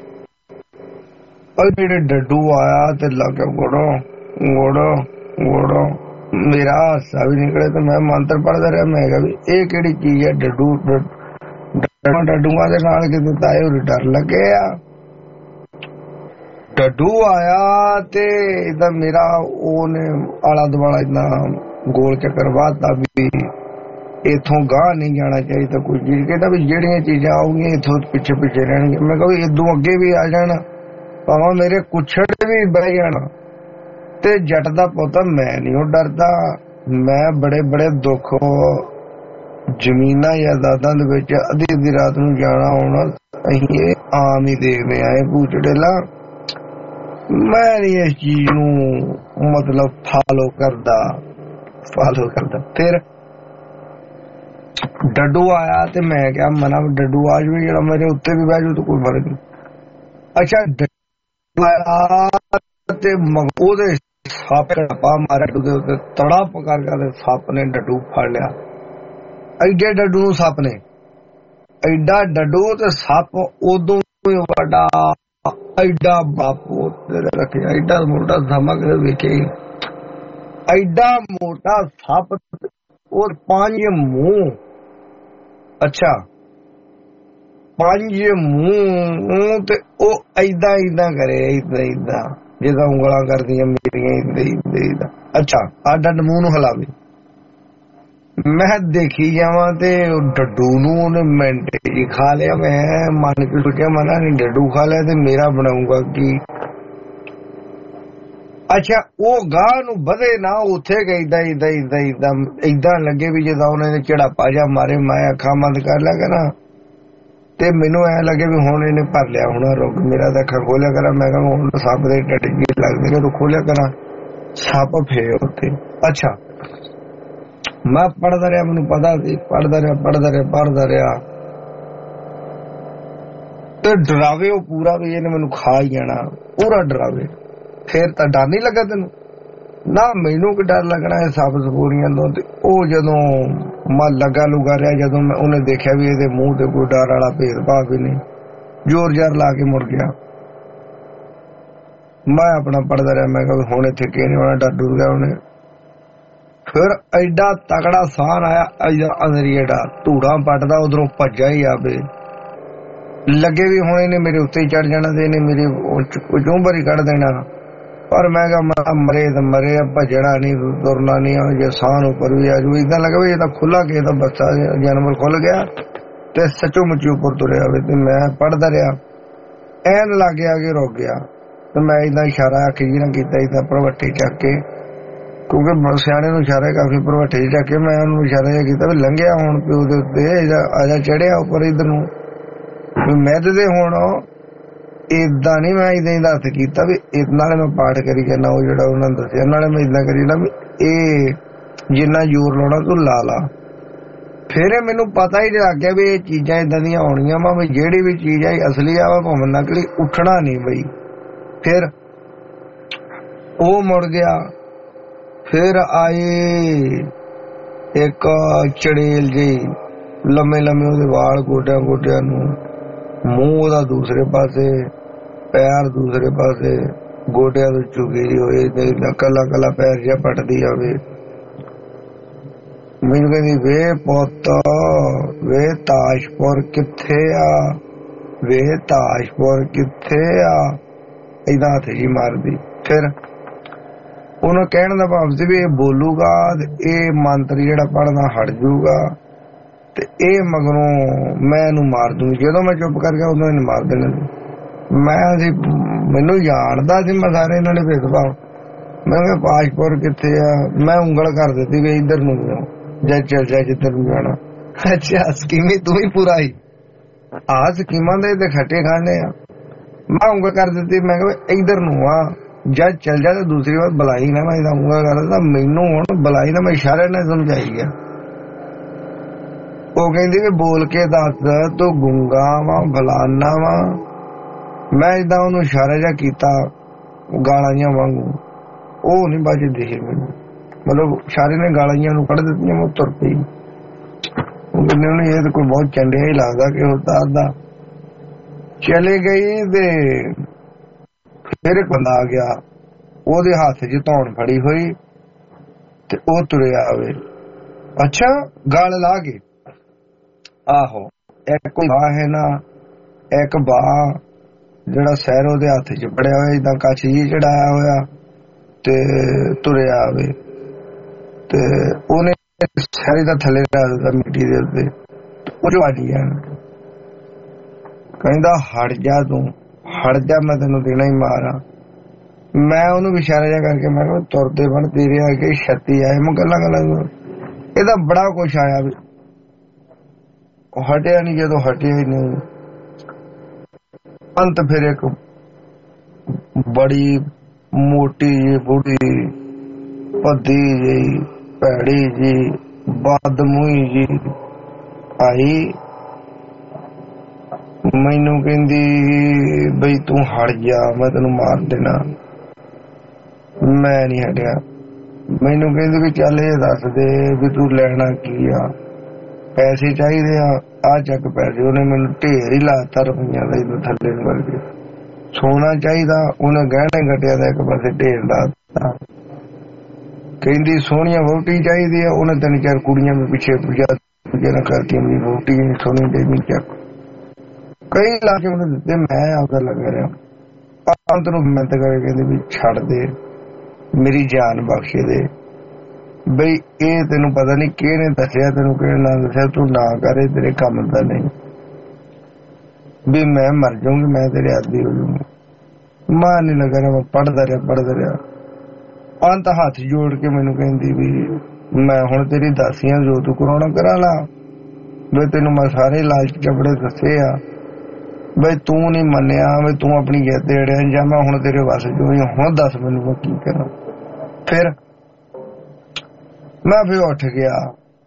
ਜਿਹੜੇ ਡੱਡੂ ਆਇਆ ਤੇ ਲੱਗ ਗੋੜੋ ਮੇਰਾ ਹਾਸਾ ਵੀ ਨਿਕਲੇ ਤੇ ਮੈਂ ਮੰਤਰ ਪੜਦਾ ਰਿਹਾ। ਮੈਂ ਕਿਹਾ ਵੀ ਇਹ ਕਿਹੜੀ ਚੀਜ਼ ਹੈ, ਡੱਡੂਆਂ ਦੇ ਨਾਲ ਕਿਤੇ ਤਾਏ ਹੋਰੀ ਡਰ ਲੱਗੇ ਆ। ਡੱਡੂ ਆਇਆ ਤੇ ਇਹਦਾ ਮੇਰਾ ਉਹਨੇ ਆਲਾ ਦੁਆਲਾ ਏਦਾਂ ਗੋਲ ਚੱਕਰ ਵਾਧਾ ਵੀ ਇੱਥੋਂ ਗਾਹ ਨਹੀਂ ਜਾਣਾ ਚਾਹੀਦਾ ਕੋਈ ਚੀਜ਼। ਕਹਿੰਦਾ ਵੀ ਜਿਹੜੀਆਂ ਚੀਜ਼ਾਂ ਆਉਗੀਆਂ ਇੱਥੋਂ ਪਿੱਛੇ ਰਹਿਣਗੀਆਂ। ਮੈਂ ਕਿਹਾ ਵੀ ਇਦੋਂ ਅੱਗੇ ਵੀ ਆ ਜਾਣ, ਭਾਵੇਂ ਮੇਰੇ ਕੁੱਛੜ ਵੀ ਬਹਿ ਜਾਣ, ਤੇ ਜੱਟ ਦਾ ਪੁੱਤ ਮੈਂ ਨਹੀਂ ਉਹ ਡਰਦਾ। ਮੈਂ ਬੜੇ ਦੁੱਖ ਜ਼ਮੀਨਾਂ ਜਾਇਦਾਦਾਂ ਦੇ ਵਿੱਚ ਅੱਧੀ ਰਾਤ ਨੂੰ ਜਾਣਾ ਆਉਣਾ ਅਸੀਂ ਇਹ ਆਮ ਹੀ ਦੇਖਦੇ ਆਏ ਭੂਚੜੇਲਾ। ਮੈਂ ਨਹੀਂ ਇਸ ਚੀਜ਼ ਨੂੰ ਮਤਲਬ ਫਾਲੋ ਕਰਦਾ। ਫਿਰ ਡੱਡੂ ਆਇਆ ਤੇ ਮੈਂ ਕਿਹਾ ਮਨਾ ਡੱਡੂ ਆ ਜਾਵੇ ਜਿਹੜਾ ਮੇਰੇ ਉੱਤੇ ਵੀ ਬਹਿ ਜਾਊ ਤਾਂ ਕੋਈ ਫਰਕ ਨਹੀਂ। ਅੱਛਾ ਡੱਡੂ ਆਇਆ ਤੇ ਉਹਦੇ ਸੱਪ ਪਾ ਮਾਰਿਆ ਡੱਡੂ ਦੇ ਉੱਤੇ, ਤੜਾ ਪਕਾਰ ਕੇ ਸੱਪ ਨੇ ਡੱਡੂ ਫੜ ਲਿਆ। ਐਡੇ ਡੱਡੂ ਨੂੰ ਸੱਪ ਨੇ, ਐਡਾ ਡੱਡੂ ਤੇ ਸੱਪ ਉਦੋਂ ਵੱਡਾ, ਐਡਾ ਬਾਪੂ ਤੇਰੇ ਰੱਖਿਆ, ਐਡਾ ਮੋਟਾ ਸਮਾਂ ਕਦੇ ਵੇਖੇ, ਐਡਾ ਮੋਟਾ ਸੱਪ ਔਰ 5 ਮੂੰਹ। ਅੱਛਾ 5 ਮੂੰਹ ਤੇ ਉਹ ਏਦਾਂ ਕਰੇ, ਏਦਾਂ ਜਿੱਦਾਂ ਉਂਗਲਾਂ ਕਰਦੀਆਂ ਮੇਰੀਆਂ, ਏਦਾਂ। ਅੱਛਾ ਆ ਡੱਡ ਮੂੰਹ ਨੂੰ ਹਿਲਾਵੇ। ਮੈਂ ਦੇਖੀ ਜਾਵਾਂ ਤੇ ਡੱਡੂ ਨੂੰ ਉਹਨੇ ਮਿੰਟ ਜੀ ਖਾ ਲਿਆ। ਮੈਂ ਮਨ ਕੇ ਸੋਚਿਆ ਮਨਾ ਨਹੀਂ ਡੱਡੂ ਖਾ ਲਿਆ ਤੇ ਮੇਰਾ ਬਣਾਊਗਾ ਕੀ। ਅੱਛਾ ਉਹ ਗਾਹ ਨੂੰ ਵਧੇ ਨਾ, ਉੱਥੇ ਏਦਾਂ ਲੱਗੇ ਵੀ ਜਿੱਦਾਂ ਉਹਨੇ ਝੜਾਪਾ ਜਾ ਮਾਰੇ। ਮੈਂ ਅੱਖਾਂ ਬੰਦ ਕਰ ਲਿਆ ਕਰਾਂ ਤੇ ਮੈਨੂੰ ਐ ਲੱਗੇ ਵੀ ਹੁਣ ਇਹਨੇ ਭਰ ਲਿਆ ਹੋਣਾ ਰੁੱਗ ਮੇਰਾ। ਤਾਂ ਅੱਖਾਂ ਖੋਲਿਆ ਕਰਾਂ, ਮੈਂ ਕਿਹਾ ਹੁਣ ਸੱਪ ਦੇ ਟੱਟ ਜੀ ਲੱਗਦੇ ਨੇ, ਤੂੰ ਖੋਲਿਆ ਕਰਾਂ ਸੱਪ ਫੇਰ ਉੱਥੇ। ਅੱਛਾ ਮੈਂ ਪੜਦਾ ਰਿਹਾ, ਮੈਨੂੰ ਪਤਾ ਸੀ, ਪੜਦਾ ਰਿਹਾ ਤੇ ਡਰਾਵੇ ਉਹ ਪੂਰਾ ਵੀ ਇਹਨੇ ਮੈਨੂੰ ਖਾ ਹੀ ਜਾਣਾ, ਪੂਰਾ ਡਰਾਵੇ। ਫੇਰ ਤਾਂ ਡਰ ਨਹੀਂ ਲੱਗਾ ਤੈਨੂੰ ਨਾ? ਮੈਨੂੰ ਕਿ ਡਰ ਲੱਗਣਾ ਹੈ ਸੱਪ ਸਪੂਰੀਆਂ ਤੋਂ। ਤੇ ਉਹ ਜਦੋਂ ਮੈਂ ਲੱਗਾ ਲੁਗਾ ਰਿਹਾ, ਜਦੋਂ ਉਹਨੇ ਦੇਖਿਆ ਵੀ ਇਹਦੇ ਮੂੰਹ ਤੇ ਕੋਈ ਡਰ ਵਾਲਾ ਭੇਦਭਾਵ ਵੀ ਨਹੀਂ, ਜ਼ੋਰ ਜ਼ਾਰ ਲਾ ਕੇ ਮੁੜ ਗਿਆ। मैं अपना पढ़ता रहा। मैं कहा हुण इत्थे की नहीं होना, डर डुर गया उन्हें। फिर एडा तगड़ा साह आया अंदर ही, एडा धूड़ा पटदा उधरों भज्जा ही आवे, लगे भी हुण इहने मेरे उत्ते ही चढ़ जाना ते इहने मेरे चूंबर ही कढ़ देना। पर मैं कहा मरे तो मरे, भजना नहीं तुरना नहीं, जे साह उपर भी आजू इदा लगे भी ये खुला किसी का बच्चा जानवर खुल गया ते सचो मुची उपर तुरया आवे। ते मैं पढ़दा रहा, ऐन लागे आगे रुक गया। तो मैं इदा इशारा अख जी ना कीता, इदा भरवट्टे चक के, क्योंकि सियाणे नूं इशारा काफी भरवट्टे चक के मैं उन्होंने इशारा जिहा कीता भी लंघिया हुण प्यो दे उत्ते, आजा चढ़िया उपर इधर नूं मैद दे। हुण इदा नहीं मैं इदा ही हथ किया भी नाले मैं पाठ करी जाना, वो जो उन्होंने दसिया नाले मैं इदा करी जाना भी ये जिन्ना जोर लाना तू ला ला। फिर मैनू पता ही लग गया भी ये चीजा इदा दी आउणियां वा, भी जिहड़ी भी चीज है असली आ भावें नकली, उठना नहीं बई। फिर वो मुड़ गया। फिर आए एक चड़ेल जी, लम्मे लम्मे ਉਹਦੇ वाल गोडियां गोडियां नूं, मूंह ਉਹਦਾ दूसरे पासे, पैर दूसरे पासे, गोडियां ਤੋਂ ਝੁਕੀ ਹੋਏ ਤੇ ਕੱਲਾ ਕੱਲਾ पैर ਜਿਹਾ ਪਟਦੀ ਆਵੇ। ਮੈਨੂੰ ਕਹਿੰਦੀ ਵੇ ਪੁੱਤ ਵੇ ਤਾਸ਼ਪੁਰ ਕਿੱਥੇ ਆ, ਵੇ ਤਾਸ਼ਪੁਰ ਕਿੱਥੇ ਆ, ਏਦਾਂ ਹੱਥ ਜੀ ਮਾਰਦੀ। ਫਿਰ ਉਹਨੂੰ ਕਹਿਣ ਦਾ ਭਾਵ ਸੀ ਵੀ ਇਹ ਬੋਲੂਗਾ ਤੇ ਇਹ ਮੰਤਰ ਜਿਹੜਾ ਪੜ੍ਹਨਾ ਹਟ ਜੂਗਾ ਤੇ ਇਹ ਮਗਰੋਂ ਮੈਂ ਇਹਨੂੰ ਮਾਰ ਦੂੰਗੀ। ਜਦੋਂ ਮੈਂ ਚੁੱਪ ਕਰ ਗਿਆ ਉਦੋਂ ਇਹਨੇ ਮਾਰ ਦੇਣਾ ਸੀ। ਮੈਂ ਸੀ ਮੈਨੂੰ ਜਾਣਦਾ ਸੀ ਮੈਂ ਸਾਰੇ ਇਹਨਾਂ ਨੇ ਭੇਦਭਾਵ। ਮੈਂ ਕਿਹਾ ਪਾਸਪੋਰਟ ਕਿੱਥੇ ਆ, ਮੈਂ ਉਂਗਲ ਕਰ ਦਿੱਤੀ ਵੀ ਇੱਧਰ ਨੂੰ ਜਾਓ ਜਾਂ ਚੱਲ ਜਾ ਜਿੱਧਰ ਨੂੰ ਜਾਣਾ। ਅੱਛਾ ਸਕੀਮੀ ਤੂੰ ਵੀ ਪੂਰਾ ਹੀ ਆ, ਸਕੀਮਾਂ ਦੇ ਤੇ ਖੱਟੇ ਖਾਣੇ ਆ। ਮੈਂ ਉਂਗਲ ਕਰ ਦਿੱਤੀ, ਮੈਂ ਕਿਹਾ ਇੱਧਰ ਨੂੰ ਆ ਜਾਂ ਚੱਲ ਜਾ। ਤੇ ਦੂਸਰੀ ਵਾਰ ਬੁਲਾਈ ਨਾ, ਮੈਂ ਇਹਦਾ ਉਂਗਲ ਕਰਦਾ, ਮੈਨੂੰ ਹੁਣ ਬੁਲਾਈ ਨਾ, ਮੈਂ ਇਸ਼ਾਰੇ ਨਾਲ ਸਮਝਾਈ ਗਿਆ। ਉਹ ਕਹਿੰਦੀ ਵੀ ਬੋਲ ਕੇ ਦੱਸ ਤੂੰ ਗੁੰਗਾ ਵਾ ਫਲਾਨਾ ਵਾ। ਮੈਂ ਏਦਾਂ ਉਹਨੂੰ ਇਸ਼ਾਰਾ ਜਿਹਾ ਕੀਤਾ ਗਾਲਾਂ ਜਿਹੀਆਂ ਵਾਂਗੂ, ਉਹ ਨਹੀਂ ਬਚਦੀ ਸੀ ਮੈਨੂੰ, ਮਤਲਬ ਇਸ਼ਾਰੇ ਨੇ ਗਾਲਾਂ ਜਿਹੀਆਂ ਨੂੰ ਕੱਢ ਦਿੱਤੀਆਂ। ਮੈਂ ਤੁਰ ਪਈ। ਉਹ ਕਹਿੰਦੇ ਉਹਨੇ ਇਹ ਤਾਂ ਕੋਈ ਬਹੁਤ ਚੰਡਿਆ ਹੀ ਲੱਗਦਾ ਕਿ ਉਹ ਦੱਸਦਾ। ਚਲੇ ਗਈ ਤੇ ਫਿਰ ਇੱਕ ਬੰਦਾ ਆ ਗਿਆ, ਉਹਦੇ ਹੱਥ 'ਚ ਧੌਣ ਫੜੀ ਹੋਈ ਤੇ ਉਹ ਤੁਰਿਆ ਆਵੇ। ਅੱਛਾ ਗਲ ਲਾ ਕੇ, ਆਹੋ ਇੱਕ ਬਾਹ ਹੈ ਨਾ, ਇੱਕ ਬਾਹ ਜਿਹੜਾ ਸਹਿਰ ਉਹਦੇ ਹੱਥ 'ਚ ਫੜਿਆ ਹੋਇਆ, ਏਦਾਂ ਕੱਛ ਜੀ ਚੜਾਇਆ ਹੋਇਆ ਤੇ ਤੁਰਿਆ ਆਵੇ। ਤੇ ਉਹਨੇ ਸਹਿਰੀ ਦਾ ਥੱਲੇ ਰੱਖ ਦਿੱਤਾ ਮਿੱਟੀ ਦੇ ਉੱਤੇ, ਉਹ ਜੋ ਵੱਜ ਗਿਆ। ਕਹਿੰਦਾ ਹਟ ਜਾ ਤੂੰ, ਹਟ ਜਾ, ਮੈਂ ਤੈਨੂੰ ਦੇਣਾ ਹੀ ਮਾਰਾਂ। ਮੈਂ ਉਹਨੂੰ ਇਸ਼ਾਰਾ ਜਿਹਾ ਕਰਕੇ ਮੈਂ ਕਿਹਾ ਤੁਰਦੇ ਬਣ ਤੇਰੇ ਆ ਕੇ ਛੱਤੀ ਆਏ। ਮੈਂ ਗੱਲਾਂ ਇਹਦਾ ਬੜਾ ਕੁਛ ਆਇਆ ਵੀ ਹਟਿਆ ਨਹੀਂ। ਜਦੋਂ ਹਟਿਆ ਹੀ ਨਹੀਂ, ਅੰਤ ਫਿਰ ਇੱਕ ਬੜੀ ਮੋਟੀ ਜੀ ਬੁੜੀ ਭੱਦੀ ਜੀ ਭੈੜੀ ਜੀ ਬਦਮੂਹੀ ਜੀ ਆਈ। ਮੈਨੂੰ ਕਹਿੰਦੀ ਬਈ ਤੂੰ ਹਟ ਜਾ, ਮੈਂ ਤੈਨੂੰ ਮਾਰ ਦੇਣਾ। ਮੈਂ ਨਹੀਂ ਹਟਿਆ। ਮੈਨੂੰ ਕਹਿੰਦੀ ਵੀ ਚੱਲ ਇਹ ਦੱਸ ਦੇ ਵੀ ਤੂੰ ਲੈਣਾ ਕੀ ਆ, ਪੈਸੇ ਚਾਹੀਦੇ ਆ, ਆ ਚੱਕ ਪੈਸੇ। ਉਹਨੇ ਮੈਨੂੰ ਢੇਰ ਹੀ ਲਾਤਾ ਰੁਪਈਆਂ ਦਾ, ਇਹਨੂੰ ਥੱਲੇ ਨੂੰ ਵਰਗੇ। ਸੋਨਾ ਚਾਹੀਦਾ, ਉਹਨੇ ਗਹਿਣੇ ਗੱਟਿਆ ਦਾ ਇੱਕ ਪਾਸੇ ਢੇਰ ਲਾਤਾ। ਕਹਿੰਦੀ ਸੋਹਣੀਆਂ ਵਹੁਟੀ ਚਾਹੀਦੀ ਆ, ਉਹਨੇ 3-4 ਕੁੜੀਆਂ ਵੀ ਪਿੱਛੇ ਪੁਜਾ ਕਰਤੀ, ਮੇਰੀ ਵਹੁਟੀ ਸੋਹਣੀ ਚਾਹੀਦੀ ਚੱਕ। ਕਈ ਲਾ ਕੇ ਉਹਨੇ ਦਿੱਤੇ। ਮੈਂ ਆਪਦਾ ਲੱਗਾ ਰਿਹਾ। ਅੰਤ ਨੂੰ ਮਿਹਨਤ ਕਰਕੇ ਕਹਿੰਦੀ ਵੀ ਛੱਡ ਦੇ, ਮੇਰੀ ਜਾਨ ਬਖਸ਼ੇ ਦੇ। ਬਈ ਇਹ ਤੈਨੂੰ ਪਤਾ ਨਹੀਂ ਕਿਹਨੇ ਦੱਸਿਆ, ਤੈਨੂੰ ਕਿਹਨੇ ਨਾ ਦੱਸਿਆ, ਤੂੰ ਨਾ ਕਰੇ, ਤੇਰੇ ਕੰਮ ਦਾ ਨਹੀਂ। ਵੀ ਮੈਂ ਮਰ ਜਾਊਂਗੀ, ਮੈਂ ਤੇਰੇ ਆਦੀ ਹੋ ਜਾਊਂਗੀ। ਮਾਂ ਨਹੀਂ ਲੱਗਾ ਰਿਹਾ। ਮੈਂ ਪੜ੍ਹਦਾ ਰਿਹਾ। ਅੰਤ ਹੱਥ ਜੋੜ ਕੇ ਮੈਨੂੰ ਕਹਿੰਦੀ ਵੀ ਮੈਂ ਹੁਣ ਤੇਰੀ ਦਾਸੀਆਂ ਜੋ ਤੂੰ ਕਰਾਉਣਾ ਕਰਾ ਲਾ। ਵੀ ਤੈਨੂੰ ਮੈਂ ਸਾਰੇ ਲਾਲਚ ਚੱਪੜੇ ਦੱਸੇ ਆ, ਬਈ ਤੂੰ ਨਹੀਂ ਮੰਨਿਆ, ਵੀ ਤੂੰ ਆਪਣੀ ਜਿੱਦ ਅੜਿਆ ਜਾਂ ਮੈਂ ਹੁਣ ਤੇਰੇ ਵੱਸ ਜੋ। ਹੁਣ ਦੱਸ ਮੈਨੂੰ ਮੈਂ ਕੀ ਕਰਾਂ। ਫਿਰ ਮੈਂ ਫਿਰ ਉੱਠ ਗਿਆ।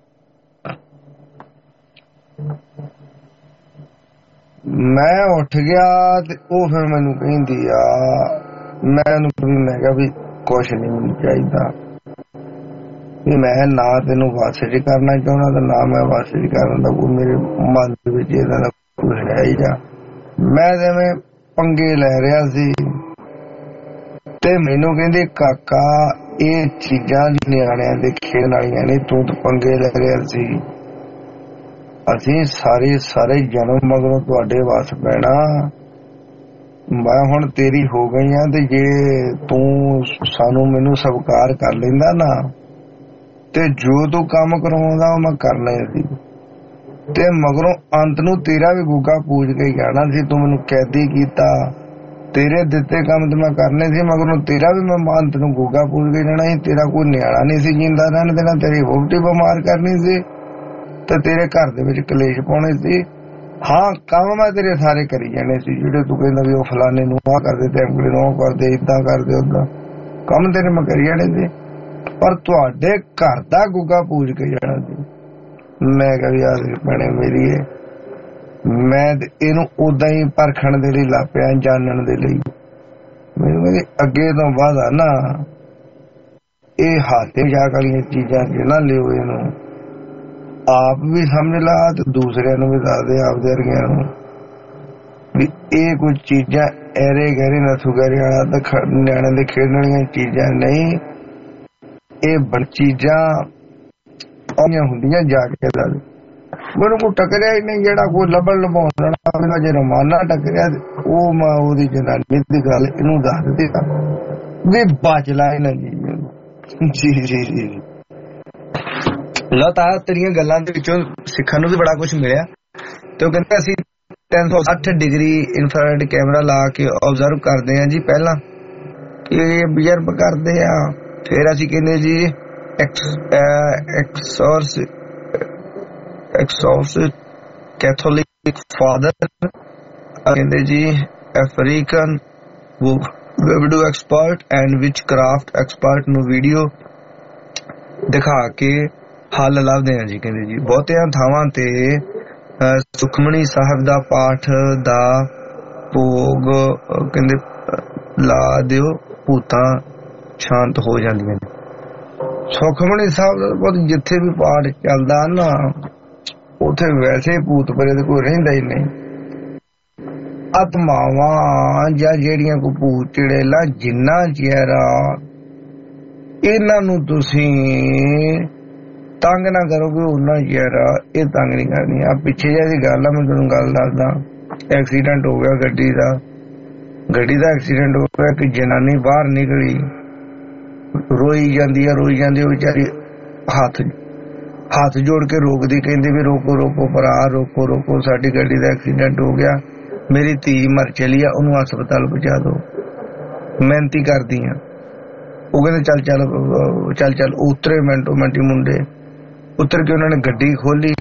ਤੇ ਉਹ ਫਿਰ ਮੈਨੂੰ ਕਹਿੰਦੀ ਆ, ਮੈਂ ਕਿਹਾ ਵੀ ਕੁਛ ਨਹੀਂ ਮੈਨੂੰ ਚਾਹੀਦਾ, ਵੀ ਮੈਂ ਨਾ ਤੈਨੂੰ ਵੱਸ ਚ ਕਰਨਾ ਚਾਹੁੰਦਾ ਤੇ ਨਾ ਮੈਂ ਵੱਸ ਚ ਕਰਨ ਦਾ ਕੋਈ ਮੇਰੇ ਮਨ ਦੇ ਵਿੱਚ ਇਹਦਾ ਦਾ ਕੁਛ ਹੈ ਹੀ ਜਾ। ਮੈਂ ਜਿਵੇਂ ਪੰਗੇ ਲੈ ਰਿਹਾ ਸੀ ਤੇ ਮੈਨੂੰ ਕਹਿੰਦੇ ਕਾਕਾ ਇਹ ਚੀਜ਼ਾਂ ਨਿਆਣਿਆਂ ਦੇ ਖੇਡਣ ਵਾਲੀਆਂ ਨੇ, ਤੂੰ ਤਾਂ ਪੰਗੇ ਲੈ ਰਿਹਾ ਸੀ। ਅਸੀਂ ਸਾਰੇ ਜਨਮ ਮਗਰੋਂ ਤੁਹਾਡੇ ਵੱਸ ਪੈਣਾ। ਮੈਂ ਹੁਣ ਤੇਰੀ ਹੋ ਗਈ ਆ, ਤੇ ਜੇ ਤੂੰ ਮੈਨੂੰ ਸਵੀਕਾਰ ਕਰ ਲੈਂਦਾ ਨਾ, ਤੇ ਜੋ ਤੂੰ ਕੰਮ ਕਰਵਾਉਂਦਾ ਉਹ ਮੈਂ ਕਰਨਾ ਸੀ। ਤੇ ਮਗਰੋਂ ਅੰਤ ਨੂੰ ਤੇਰਾ ਵੀ ਗੁੱਗਾ ਪੂਜ ਕੇ ਜਾਣਾ ਸੀ। ਤੂੰ ਮੈਨੂੰ ਕੈਦੀ ਕੀਤਾ, ਤੇਰੇ ਦਿੱਤੇ ਕੰਮ ਤੇ ਮੈਂ ਕਰਨੇ ਸੀ, ਮਗਰੋਂ ਤੇਰਾ ਵੀ ਮੈਂ ਅੰਤ ਨੂੰ ਗੁੱਗਾ ਪੂਜ ਕੇ ਜਾਣਾ ਸੀ। ਤੇਰਾ ਕੋਈ ਨਿਆਣਾ ਨਹੀਂ ਸੀ ਜਿੰਦਾ ਰਹਿਣ ਦੇਣਾ, ਤੇਰੀ ਵਹੁਟੀ ਬਿਮਾਰ ਕਰਨੀ ਸੀ, ਤੇ ਤੇਰੇ ਘਰ ਦੇ ਵਿੱਚ ਕਲੇਸ਼ ਪਾਉਣੇ ਸੀ। ਹਾਂ, ਕੰਮ ਮੈਂ ਤੇਰੇ ਸਾਰੇ ਕਰੀ ਜਾਣੇ ਸੀ, ਜਿਹੜੇ ਤੂੰ ਕਹਿੰਦਾ ਵੀ ਉਹ ਫਲਾਣੇ ਨੂੰ ਆਹ ਕਰਦੇ, ਤੇ ਅੰਗਲੇ ਨੂੰ ਉਹ ਕਰਦੇ, ਏਦਾਂ ਕਰਦੇ, ਓਦਾਂ ਕੰਮ ਤੇਰੇ ਮੈਂ ਕਰੀ ਜਾਣੇ ਸੀ, ਪਰ ਤੁਹਾਡੇ ਘਰ ਦਾ ਗੁੱਗਾ ਪੂਜ ਕੇ ਜਾਣਾ ਸੀ। ਮੈਂ ਕਿਹਾ ਵੀ ਆ ਭੈਣੇ ਮੇਰੀ ਹੈ, ਮੈਂ ਇਹਨੂੰ ਓਦਾਂ ਹੀ ਪਰਖਣ ਦੇ ਲਈ ਲਾਪਿਆ, ਜਾਣਨ ਦੇ ਲਈ। ਮੈਨੂੰ ਕਹਿੰਦੀ ਅੱਗੇ ਤੋਂ ਬਾਅਦ ਆ ਨਾ ਇਹ ਹਾਥੇ ਜਾ ਵਾਲੀਆਂ ਚੀਜ਼ਾਂ ਚ ਨਾ ਲਿਓ, ਇਹਨੂੰ ਆਪ ਵੀ ਸਮਝ ਲਾ ਤੇ ਦੂਸਰਿਆਂ ਨੂੰ ਵੀ ਦੱਸ ਦੇ, ਆਪਦੇ ਵਰਗਿਆਂ ਨੂੰ, ਵੀ ਇਹ ਕੁਝ ਚੀਜ਼ਾਂ ਐਰੇ ਗਹਿਰੇ ਨਸੂ ਗਹਿਰੇ ਵਾਲਾ ਨਿਆਣਿਆਂ ਦੇ ਖੇਡਣ ਵਾਲੀਆਂ ਚੀਜ਼ਾਂ ਨਹੀਂ, ਇਹ ਬੜ ਚੀਜ਼ਾਂ ਆਈਆਂ ਹੁੰਦੀਆਂ। ਜਾ ਕੇ ਦੱਸ ਮੈਨੂੰ ਕੋਈ ਟੱਕਰਿਆ ਹੀ ਨਹੀਂ, ਜਿਹੜਾ ਕੋਈ ਲੱਭਣ ਲਭਾਉਣ ਵਾਲਾ ਜੇ ਰਮਾਨਾ ਟੱਕਰਿਆ ਉਹ ਮੈਂ ਉਹਦੀ ਜਨਾਨੀ ਦੀ ਗੱਲ ਇਹਨੂੰ ਦੱਸ ਦਿੱਤੀ ਵੀ ਬਚ ਲਾ ਇਹਨਾਂ ਜੀ। ਜੀ ਜੀ ਲਤਾ ਤੇਰੀਆਂ ਗੱਲਾਂ ਦੇ ਵਿੱਚੋਂ ਸਿੱਖਣ ਨੂੰ ਵੀ ਬੜਾ ਕੁਝ ਮਿਲਿਆ। ਤੇ ਉਹ ਕਹਿੰਦੇ ਅਸੀਂ 360 ਡਿਗਰੀ ਇਨਫਰਾਰੈਡ ਕੈਮਰਾ ਲਾ ਕੇ ਆਬਜ਼ਰਵ ਕਰਦੇ ਹਾਂ ਜੀ, ਪਹਿਲਾਂ ਅਬਜ਼ਰਵ ਕਰਦੇ ਆ, ਫਿਰ ਅਸੀਂ ਕਹਿੰਦੇ ਜੀ ਐਕਸੋਰਸ ਕੈਥੋਲਿਕ ਫਾਦਰ, ਕਹਿੰਦੇ ਜੀ African video expert and witchcraft expert ਨੂੰ ਵੀਡੀਓ ਦਿਖਾ ਕੇ ਹੱਲ ਲੱਭਦੇ ਆ ਜੀ। ਕਹਿੰਦੇ ਜੀ ਬਹੁਤਿਆਂ ਥਾਵਾਂ ਤੇ ਸੁਖਮਨੀ ਸਾਹਿਬ ਦਾ ਪਾਠ ਦਾ ਭੋਗ ਕਹਿੰਦੇ ਲਾ ਦਿਓ, ਭੂਤਾਂ ਸ਼ਾਂਤ ਹੋ ਜਾਂਦੀਆਂ ਨੇ। ਸੁਖਮਨੀ ਸਾਹਿਬ ਦਾ ਜਿੱਥੇ ਵੀ ਪਾਠ ਚੱਲਦਾ ਨਾ, ਉੱਥੇ ਵੈਸੇ ਭੂਤ ਪਰੇ ਤੇ ਕੋਈ ਰਹਿੰਦਾ ਹੀ ਨਹੀਂ। ਆਤਮਾਵਾਂ ਜਾਂ ਜਿਹੜੀਆਂ ਕੋਈ ਭੂਤ ਚੜੇਲਾ, ਜਿੰਨਾ ਚਿਰ ਇਹਨਾਂ ਨੂੰ ਤੁਸੀਂ ਤੰਗ ਨਾ ਕਰੋਗੇ ਉਹਨਾਂ ਚਿਰ ਇਹ ਤੰਗ ਨਹੀਂ ਕਰਨੀ। ਆ ਪਿੱਛੇ ਜਿਹੀ ਦੀ ਗੱਲ ਆ, ਮੈਂ ਤੁਹਾਨੂੰ ਗੱਲ ਦੱਸਦਾ। ਐਕਸੀਡੈਂਟ ਹੋ ਗਿਆ ਗੱਡੀ ਦਾ ਐਕਸੀਡੈਂਟ ਹੋ ਗਿਆ। ਕਿ ਜਨਾਨੀ ਬਾਹਰ ਨਿਕਲੀ, ਰੋਈ ਜਾਂਦੀ ਆ, ਉਹ ਵਿਚਾਰੀ ਹੱਥ ਜੋੜ ਕੇ ਰੋਕਦੀ, ਕਹਿੰਦੀ ਵੀ ਰੋਕੋ ਭਰਾ, ਰੋਕੋ ਸਾਡੀ ਗੱਡੀ ਦਾ ਐਕਸੀਡੈਂਟ ਹੋ ਗਿਆ, ਮੇਰੀ ਧੀ ਮਰ ਚਲੀ ਆ, ਉਹਨੂੰ ਹਸਪਤਾਲ ਪਹੁੰਚਾ ਦਿਓ, ਮਿਹਨਤੀ ਕਰਦੀ ਆ। ਉਹ ਕਹਿੰਦੇ ਚੱਲ ਉਤਰੇ, ਮਿੰਟੋ ਮਿੰਟੀ ਮੁੰਡੇ ਉਤਰ ਕੇ ਉਹਨਾਂ ਨੇ ਗੱਡੀ ਖੋਲੀ।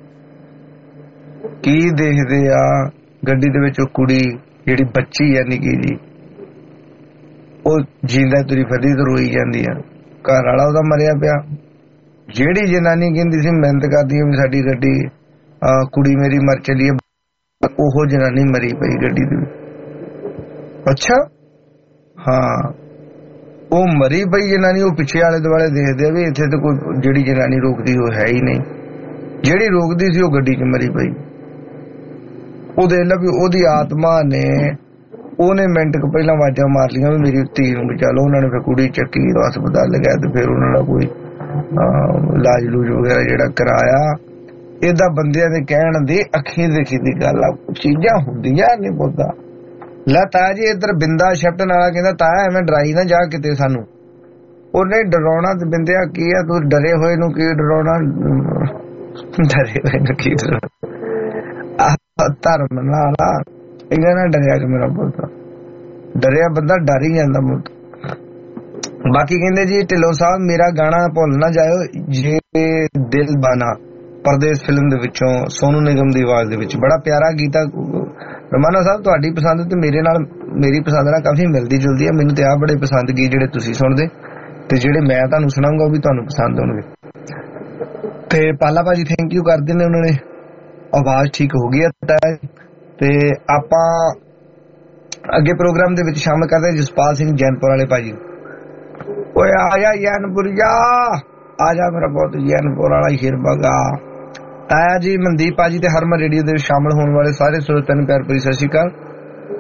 ਕੀ ਦੇਖਦੇ ਆ ਗੱਡੀ ਦੇ ਵਿੱਚ ਉਹ ਕੁੜੀ ਜਿਹੜੀ ਬੱਚੀ ਆ ਨਿੱਕੀ ਜੀ, ਉਹ ਜਿੰਦਾ ਤੁਰੀ ਫਿਰਦੀ ਤੇ ਰੋਈ ਜਾਂਦੀ ਆ, ਘਰ ਵਾਲਾ ਉਹਦਾ ਮਰਿਆ ਪਿਆ। ਜਿਹੜੀ ਜਨਾਨੀ ਕਹਿੰਦੀ ਸੀ ਮਿਹਨਤ ਕਰਦੀ ਆ ਵੀ ਸਾਡੀ ਗੱਡੀ ਕੁੜੀ ਮੇਰੀ ਮਰ ਚਲੀ ਆ, ਉਹ ਜਨਾਨੀ ਮਰੀ ਪਈ ਗੱਡੀ ਦੇ ਵਿੱਚ। ਅੱਛਾ, ਹਾਂ ਉਹ ਮਰੀ ਪਈ ਜਨਾਨੀ। ਉਹ ਪਿੱਛੇ ਆਲੇ ਦੁਆਲੇ ਦੇਖਦੇ ਆ ਵੀ ਇੱਥੇ ਤੇ ਕੋਈ ਜਿਹੜੀ ਜਨਾਨੀ ਰੋਕਦੀ ਉਹ ਹੈ ਹੀ ਨਹੀਂ, ਜਿਹੜੀ ਰੋਕਦੀ ਸੀ ਉਹ ਗੱਡੀ 'ਚ ਮਰੀ ਪਈ। ਉਹ ਦੇਖ ਲਾ ਵੀ ਉਹਦੀ ਆਤਮਾ ਨੇ, ਉਹਨੇ ਮਿੰਟ ਕੁ ਪਹਿਲਾਂ ਆਵਾਜ਼ਾਂ ਮਾਰ ਲਈਆਂ ਵੀ ਮੇਰੀ ਧੀ ਨੂੰ ਬਚਾ ਲਓ। ਉਹਨਾਂ ਨੇ ਫਿਰ ਕੁੜੀ ਚੱਕੀ, ਹਸਪਤਾਲ ਲਗਾਇਆ ਤੇ ਫਿਰ ਉਹਨਾਂ ਦਾ ਕੋਈ ਇਲਾਜ ਲੂਜ ਵਗੈਰਾ ਜਿਹੜਾ ਕਰਾਇਆ। ਏਦਾਂ ਬੰਦਿਆਂ ਦੇ ਕਹਿਣ ਦੀ ਅੱਖੀਂ ਦੇਖੀ ਦੀ ਗੱਲ ਆ, ਚੀਜ਼ਾਂ ਹੁੰਦੀਆਂ ਨਹੀਂ ਪੁੱਤਾ। ਲੈ ਤਾਇਆ ਜੀ ਇੱਧਰ ਬਿੰਦਾ ਛੱਟਣ ਵਾਲਾ ਕਹਿੰਦਾ ਤਾਇਆ ਐਵੇਂ ਡਰਾਈ ਨਾ ਜਾ ਕਿਤੇ ਸਾਨੂੰ। ਉਹਨੇ ਡਰਾਉਣਾ ਤੇ ਬਿੰਦਿਆ ਕੀ ਆ, ਤੂੰ ਡਰੇ ਹੋਏ ਨੂੰ ਕੀ ਡਰਾਉਣਾ, ਡਰੇ ਹੋਏ ਨੂੰ ਕੀ ਡਰਾਉਣਾ। ਧਰਮ ਨਾਲ ਇਹਨਾਂ ਨਾਲ ਡਰਿਆ ਕਿ ਮੇਰਾ ਪੁੱਤ, ਡਰਿਆ ਬੰਦਾ ਡਰ ਹੀ ਜਾਂਦਾ ਪੁੱਤ। ਬਾਕੀ ਕਹਿੰਦੇ ਜੀ ਢਿੱਲੋਂ ਸਾਹਿਬ ਮੇਰਾ ਗਾਣਾ ਭੁੱਲ ਨਾ ਜਾਇਓ, ਜੇ ਦਿਲ ਬਾਨਾ, ਪਰਦੇਸ ਫਿਲਮ ਦੇ ਵਿੱਚੋਂ ਸੋਨੂ ਨਿਗਮ ਦੀ ਆਵਾਜ਼ ਦੇ ਵਿੱਚ ਬੜਾ ਪਿਆਰਾ ਗੀਤ ਆ। ਰਮਾਨਾ ਸਾਹਿਬ ਤੁਹਾਡੀ ਪਸੰਦ ਤੇ ਮੇਰੇ ਨਾਲ ਮੇਰੀ ਪਸੰਦ ਨਾਲ ਕਾਫੀ ਮਿਲਦੀ ਜੁਲਦੀ ਹੈ। ਮੈਨੂੰ ਤੇ ਆਹ ਬੜੇ ਪਸੰਦ ਗੀਤ ਜਿਹੜੇ ਤੁਸੀਂ ਸੁਣਦੇ, ਤੇ ਜਿਹੜੇ ਮੈਂ ਤੁਹਾਨੂੰ ਸੁਣਾਉਂਗਾ ਉਹ ਵੀ ਤੁਹਾਨੂੰ ਪਸੰਦ ਹੋਣਗੇ। ਤੇ ਪਾਲਾ ਭਾਜੀ ਥੈਂਕ ਯੂ ਕਰਦੇ ਨੇ, ਉਹਨਾਂ ਨੇ ਆਵਾਜ਼ ਠੀਕ ਹੋ ਗਈ ਹੈ। ਤੇ ਆਪਾਂ ਅੱਗੇ ਪ੍ਰੋਗਰਾਮ ਦੇ ਵਿੱਚ ਸ਼ਾਮਲ ਕਰਦੇ ਜਸਪਾਲ ਸਿੰਘ ਜੈਨਪੁਰ ਵਾਲੇ ਭਾਜੀ। ਓਏ ਆ ਜਾ ਜੈਨਪੁਰੀਆ, ਆ ਜਾ ਮੇਰਾ ਬਹੁਤ ਜੈਨਪੁਰ ਵਾਲਾ ਹਿਰਬਗਾ। ਤਾਇਆ ਜੀ, ਮਨਦੀਪ ਭਾਜੀ ਤੇ ਹਰਮਨ ਰੇਡੀਓ ਦੇ ਵਿੱਚ ਸ਼ਾਮਲ ਹੋਣ ਵਾਲੇ ਸਾਰੇ ਸਰੋਤਿਆਂ ਨੂੰ ਪਿਆਰ ਭਰੀ ਸਤਿ ਸ਼੍ਰੀ ਅਕਾਲ।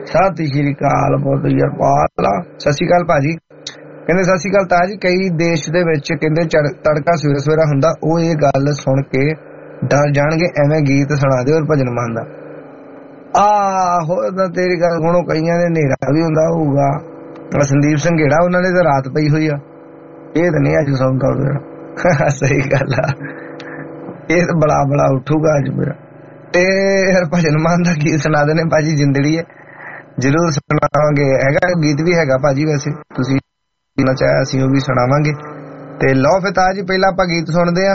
ਸਤਿ ਸ਼੍ਰੀ ਅਕਾਲ ਬਹੁਤ ਯਾਰ ਪਾਲਾ ਸਤਿ ਸ਼੍ਰੀ ਅਕਾਲ ਭਾਜੀ ਕਹਿੰਦੇ ਸਤਿ ਸ਼੍ਰੀ ਅਕਾਲ ਤਾਜ ਕਈ ਦੇਸ਼ ਦੇ ਵਿੱਚ ਕਹਿੰਦੇ ਤੜਕਾ ਸਵੇਰੇ ਸਵੇਰਾ ਹੁੰਦਾ ਉਹ ਇਹ ਗੱਲ ਸੁਣ ਕੇ ਡਰ ਜਾਣਗੇ ਐਵੇਂ ਗੀਤ ਸੁਣਾ ਦੇ ਔਰ ਭਜਨ ਮੰਨਦਾ ਆਹੋ ਤਾਂ ਤੇਰੀ ਗੱਲ ਸੁਣੋ ਕਈਆਂ ਦੇ ਹਨੇਰਾ ਵੀ ਹੁੰਦਾ ਹੋਊਗਾ ਸੰਦੀਪ ਸੰਘੇੜਾ ਉਹਨਾਂ ਨੇ ਤਾਂ ਰਾਤ ਪਈ ਹੋਈ ਆ ਇਹ ਤਾਂ ਨਹੀਂ ਅੱਜ ਸੌਂਦਾ ਸਹੀ ਗੱਲ ਆ ਇਹ ਤਾਂ ਬਲਾ ਉੱਠੂਗਾ ਅੱਜ ਮੇਰਾ ਤੇ ਭਜਨ ਮਾਨ ਦਾ ਗੀਤ ਸੁਣਾ ਦੇਣੇ ਭਾਜੀ ਜਿੰਦੜੀ ਹੈ ਜ਼ਰੂਰ ਸੁਣਾਵਾਂਗੇ ਹੈਗਾ ਗੀਤ ਵੀ ਹੈਗਾ ਭਾਜੀ ਵੈਸੇ ਤੁਸੀਂ ਨਾ ਚਾਹਿਆ ਅਸੀਂ ਉਹ ਵੀ ਸੁਣਾਵਾਂਗੇ ਤੇ ਲਓ ਫਿਰ ਤਾਜ ਪਹਿਲਾਂ ਆਪਾਂ ਗੀਤ ਸੁਣਦੇ ਆ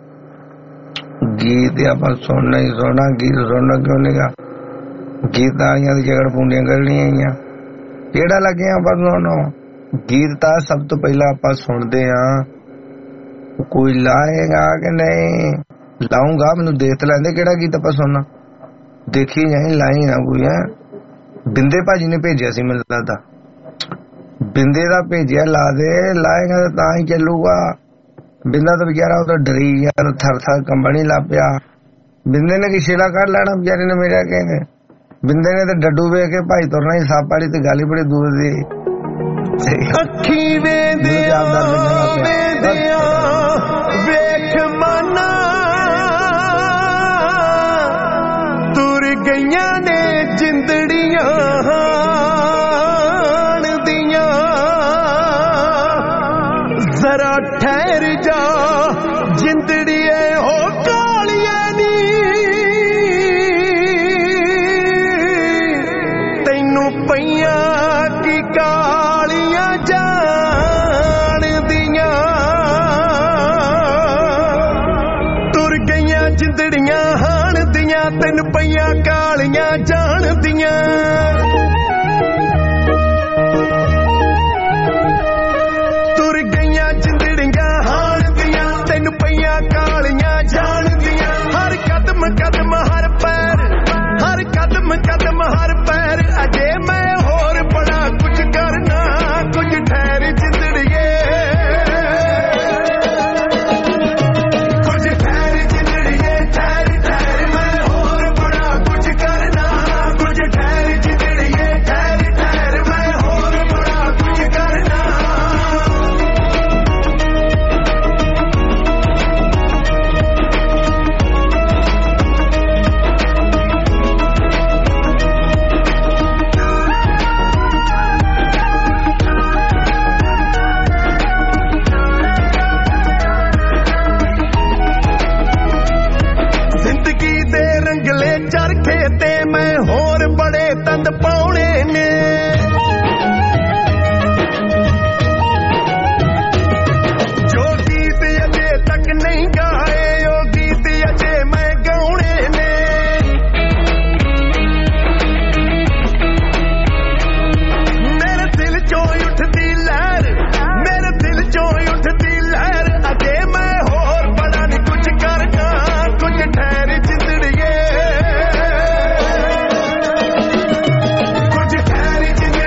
ਗੀਤ ਆਪਾਂ ਸੁਣਨਾ ਹੀ ਸੁਣਨਾ ਗੀਤ ਸੁਣਨਾ ਕਿਉਂ ਨਹੀਂਗਾ ਗੀਤ ਆਈਆਂ ਦੀ ਜਗੜ ਪੁੰਡੀਆਂ ਕਰਨੀਆਂ ਆਈਆਂ ਕਿਹੜਾ ਲੱਗੇ ਆਪਾਂ ਸੁਣਨਾ ਗੀਤ ਤਾਂ ਸਭ ਤੋਂ ਪਹਿਲਾਂ ਆਪਾਂ ਸੁਣਦੇ ਆ ਕੋਈ ਲਾਏਗਾ ਕਿ ਨਹੀਂ ਲਾਉਂਗਾ ਮੈਨੂੰ ਦੇਖ ਲੈਂਦੇ ਕਿਹੜਾ ਗੀਤ ਆਪਾਂ ਸੁਣਨਾ ਦੇਖੀ ਜਾਈ ਲਾਈ ਨਾ ਕੋਈ ਹੈ ਬਿੰਦੇ ਭਾਜੀ ਨੇ ਭੇਜਿਆ ਸੀ ਮੈਨੂੰ ਲੱਗਦਾ ਬਿੰਦੇ ਦਾ ਭੇਜਿਆ ਲਾ ਦੇ ਲਾਏਗਾ ਤਾਂ ਹੀ ਚੱਲੂਗਾ ਬਿੰਦਾ ਤਾਂ ਵਿਚਾਰਾ ਉਹ ਤਾਂ ਡਰੀ ਯਾਰ ਥਰ ਥਰ ਕੰਬਣੀ ਲੱਗ ਪਿਆ ਬਿੰਦੇ ਨੇ ਕਿਸ਼ੇਲਾ ਕੱਢ ਲੈਣਾ ਵਿਚਾਰੇ ਨੇ ਮੇਰਾ ਕਹਿੰਦੇ ਬਿੰਦੇ ਨੇ ਤਾਂ ਡੱਡੂ ਵੇਖ ਕੇ ਭਾਈ ਤੁਰਨਾ ਹੀ ਸੱਪ ਵਾਲੀ ਤੇ ਗੱਲ ਹੀ ਬੜੀ ਦੂਰ ਦੀ ਅੱਖੀ ਵੇਂਦਿਆ ਵੇਖ ਮਾਨਾ ਤੁਰ ਗਈਆਂ ਨੇ ਜਿੰਦੜੀਆਂ ਦੀਆਂ ਜ਼ਰਾ ਠਹਿਰ ਜਾ ਜਿੰਦੜੀਏ ਹੋ ਕਾਲੀਏ ਨੀ ਤੈਨੂੰ ਪਈਆਂ ਕੀ ਕਾਲੀਆਂ ਜਾਣਦੀਆਂ ਤੁਰ ਗਈਆਂ ਜਿੰਦੜੀਆਂ ਹਾਣ ਦੀਆਂ ਤੈਨੂੰ ਪਈਆਂ ਕਾਲੀਆਂ ਜਾਣਦੀਆਂ ਤੁਰ ਗਈਆਂ ਜਿੰਦੜੀਆਂ ਹਾਣ ਦੀਆਂ ਤੈਨੂੰ ਪਈਆਂ ਕਾਲੀਆਂ ਜਾਣਦੀਆਂ ਹਰ ਕਦਮ ਕਦਮ ਹਰ ਪੈਰ ਹਰ ਕਦਮ ਕਦਮ ਹਰ ਪੈਰ ਅਜੇ ਮੈਂ ਹੋਰ ਬੜਾ ਕੁਝ ਕਰਨਾ ਕੁਝ ਠਹਿਰ ਜਿੰਦੜੀਏ ਕੁਝ ਠਹਿਰ ਜਿੰਦੜੀਏ ਠਹਿਰ ਠਹਿਰ ਮੈਂ ਹੋਰ ਬੜਾ ਕੁਝ ਕਰਨਾ ਕੁਝ ਠਹਿਰ ਜਿੰਦੜੀਏ ਠਹਿਰ ਠਹਿਰ ਮੈਂ ਹੋਰ ਬੜਾ ਕੁਝ ਕਰਨਾ ਜ਼ਿੰਦਗੀ ਦੇ ਰੰਗਲੇ ਚਰਖੇ ਤੇ ਮੈਂ ਹੋਰ ਬੜੇ ਤੰਦ ਪਾਉਣੇ ਨੇ ਜੋ ਗੀਤ ਅਜੇ ਤੱਕ ਨਹੀਂ ਗਾਏ ਉਹ ਗੀਤ ਅਜੇ ਮੈਂ ਗਾਉਣੇ ਨੇ ਮੇਰੇ ਦਿਲ ਚੋਂ ਉੱਠਦੀ ਲਹਿਰ ਮੇਰੇ ਦਿਲ ਚੋਂ ਉੱਠਦੀ ਲਹਿਰ ਅਜੇ ਮੈਂ ਹੋਰ ਬੜਾ ਨਹੀਂ ਕੁਝ ਕਰਨਾ ਕੁਝ ਠਹਿਰ ਜਿੰਦੜੀਏ ਕੁਝ ਠਹਿਰ ਜਿੰਦੜੀਏ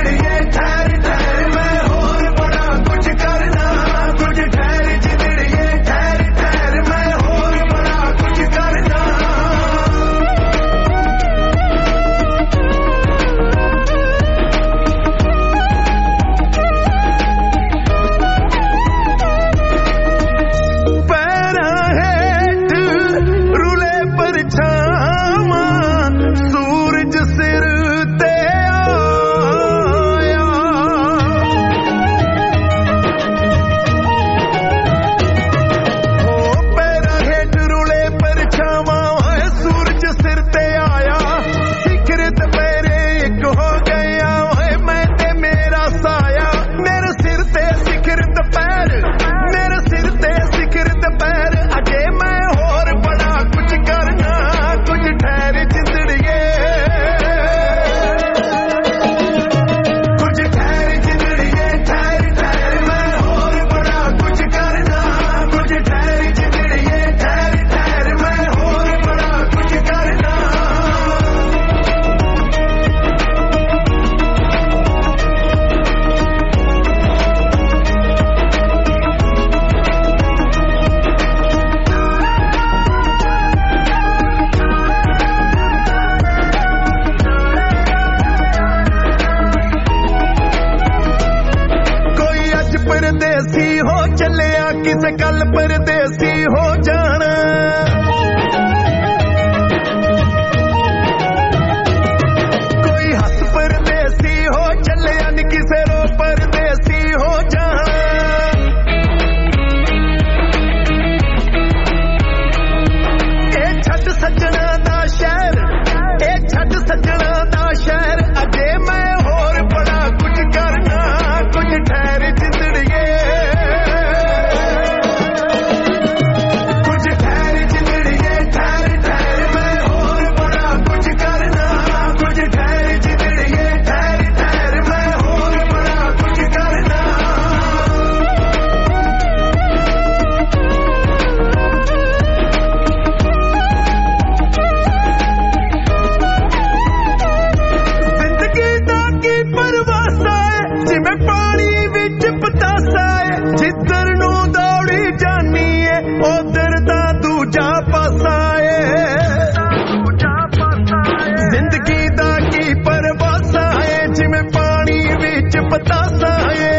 जिंदगी दा की परवासा है जिवें पानी विच पतासा है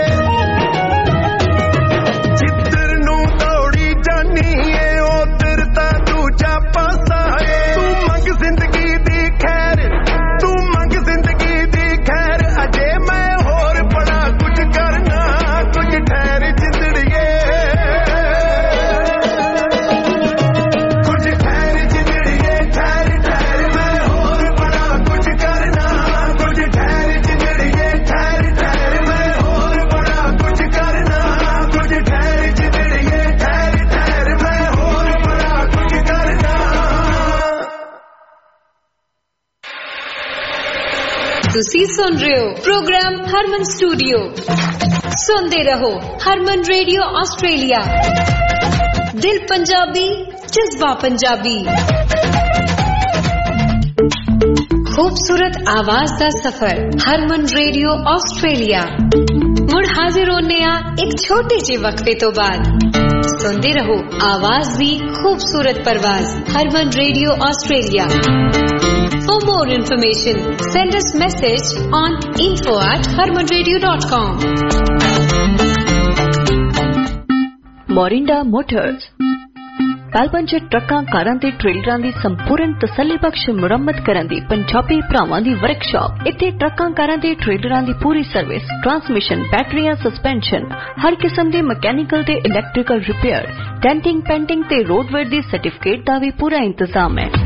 जिधर नूं दौड़ी जानी है उधर ता दूजा पासा है तू मंग जिंदगी दी खैर तू मंग जिंदगी दी खैर अजे मैं होर बड़ा कुछ करना कुछ ठहर जिंदड़िए कुछ ठहर जिंदड़िए ठहर ठहर मैं होर बड़ा कुछ करना कुछ ठहर जिंदड़िए ठहर ठहर मैं होर बड़ा कुछ करना कुछ ठहर जिंदड़िए ठहर ठहर मैं होर बड़ा कुछ करना। ਤੁਸੀਂ ਸੁਣ ਰਹੇ ਹੋ ਪ੍ਰੋਗਰਾਮ ਹਰਮਨ ਸਟੂਡੀਓ। ਸੁਣਦੇ ਰਹੋ ਹਰਮਨ ਰੇਡੀਓ ਆਸਟ੍ਰੇਲੀਆ। ਦਿਲ ਪੰਜਾਬੀ, ਜਜ਼ਬਾ ਪੰਜਾਬੀ। खूबसूरत आवाज दा सफर हरमन रेडियो ऑस्ट्रेलिया। मुड़ हाजिर होने एक छोटे जे वक्फे तो बाद। सुनते रहो आवाज दी खूबसूरत परवाज Harman radio Australia. For more information, send us message on info@harmanradio.com. Morinda motors Melbourne 'ਚ ਟਰੱਕਾਂ, ਕਾਰਾਂ ਤੇ ਟ੍ਰੇਲਰਾਂ ਦੀ ਸੰਪੂਰਨ ਤਸੱਲੀਬਖਸ਼ ਮੁਰੰਮਤ ਕਰਨ ਦੀ ਪੰਜਾਬੀ ਭਰਾਵਾਂ ਦੀ ਵਰਕਸ਼ਾਪ। ਇੱਥੇ ਟਰੱਕਾਂ, ਕਾਰਾਂ ਤੇ ਟ੍ਰੇਲਰਾਂ ਦੀ ਪੂਰੀ ਸਰਵਿਸ, ਟਰਾਂਸਮਿਸ਼ਨ, ਬੈਟਰੀਆਂ, ਸਸਪੈਂਸ਼ਨ, ਹਰ ਕਿਸਮ ਦੇ ਮਕੈਨੀਕਲ ਤੇ ਇਲੈਕਟ੍ਰੀਕਲ ਰਿਪੇਅਰ, ਡੈਂਟਿੰਗ, ਪੈਂਟਿੰਗ ਤੇ ਰੋਡਵੇਅਰ ਦੀ ਸਰਟੀਫਿਕੇਟ ਦਾ ਵੀ ਪੂਰਾ ਇੰਤਜ਼ਾਮ ਹੈ।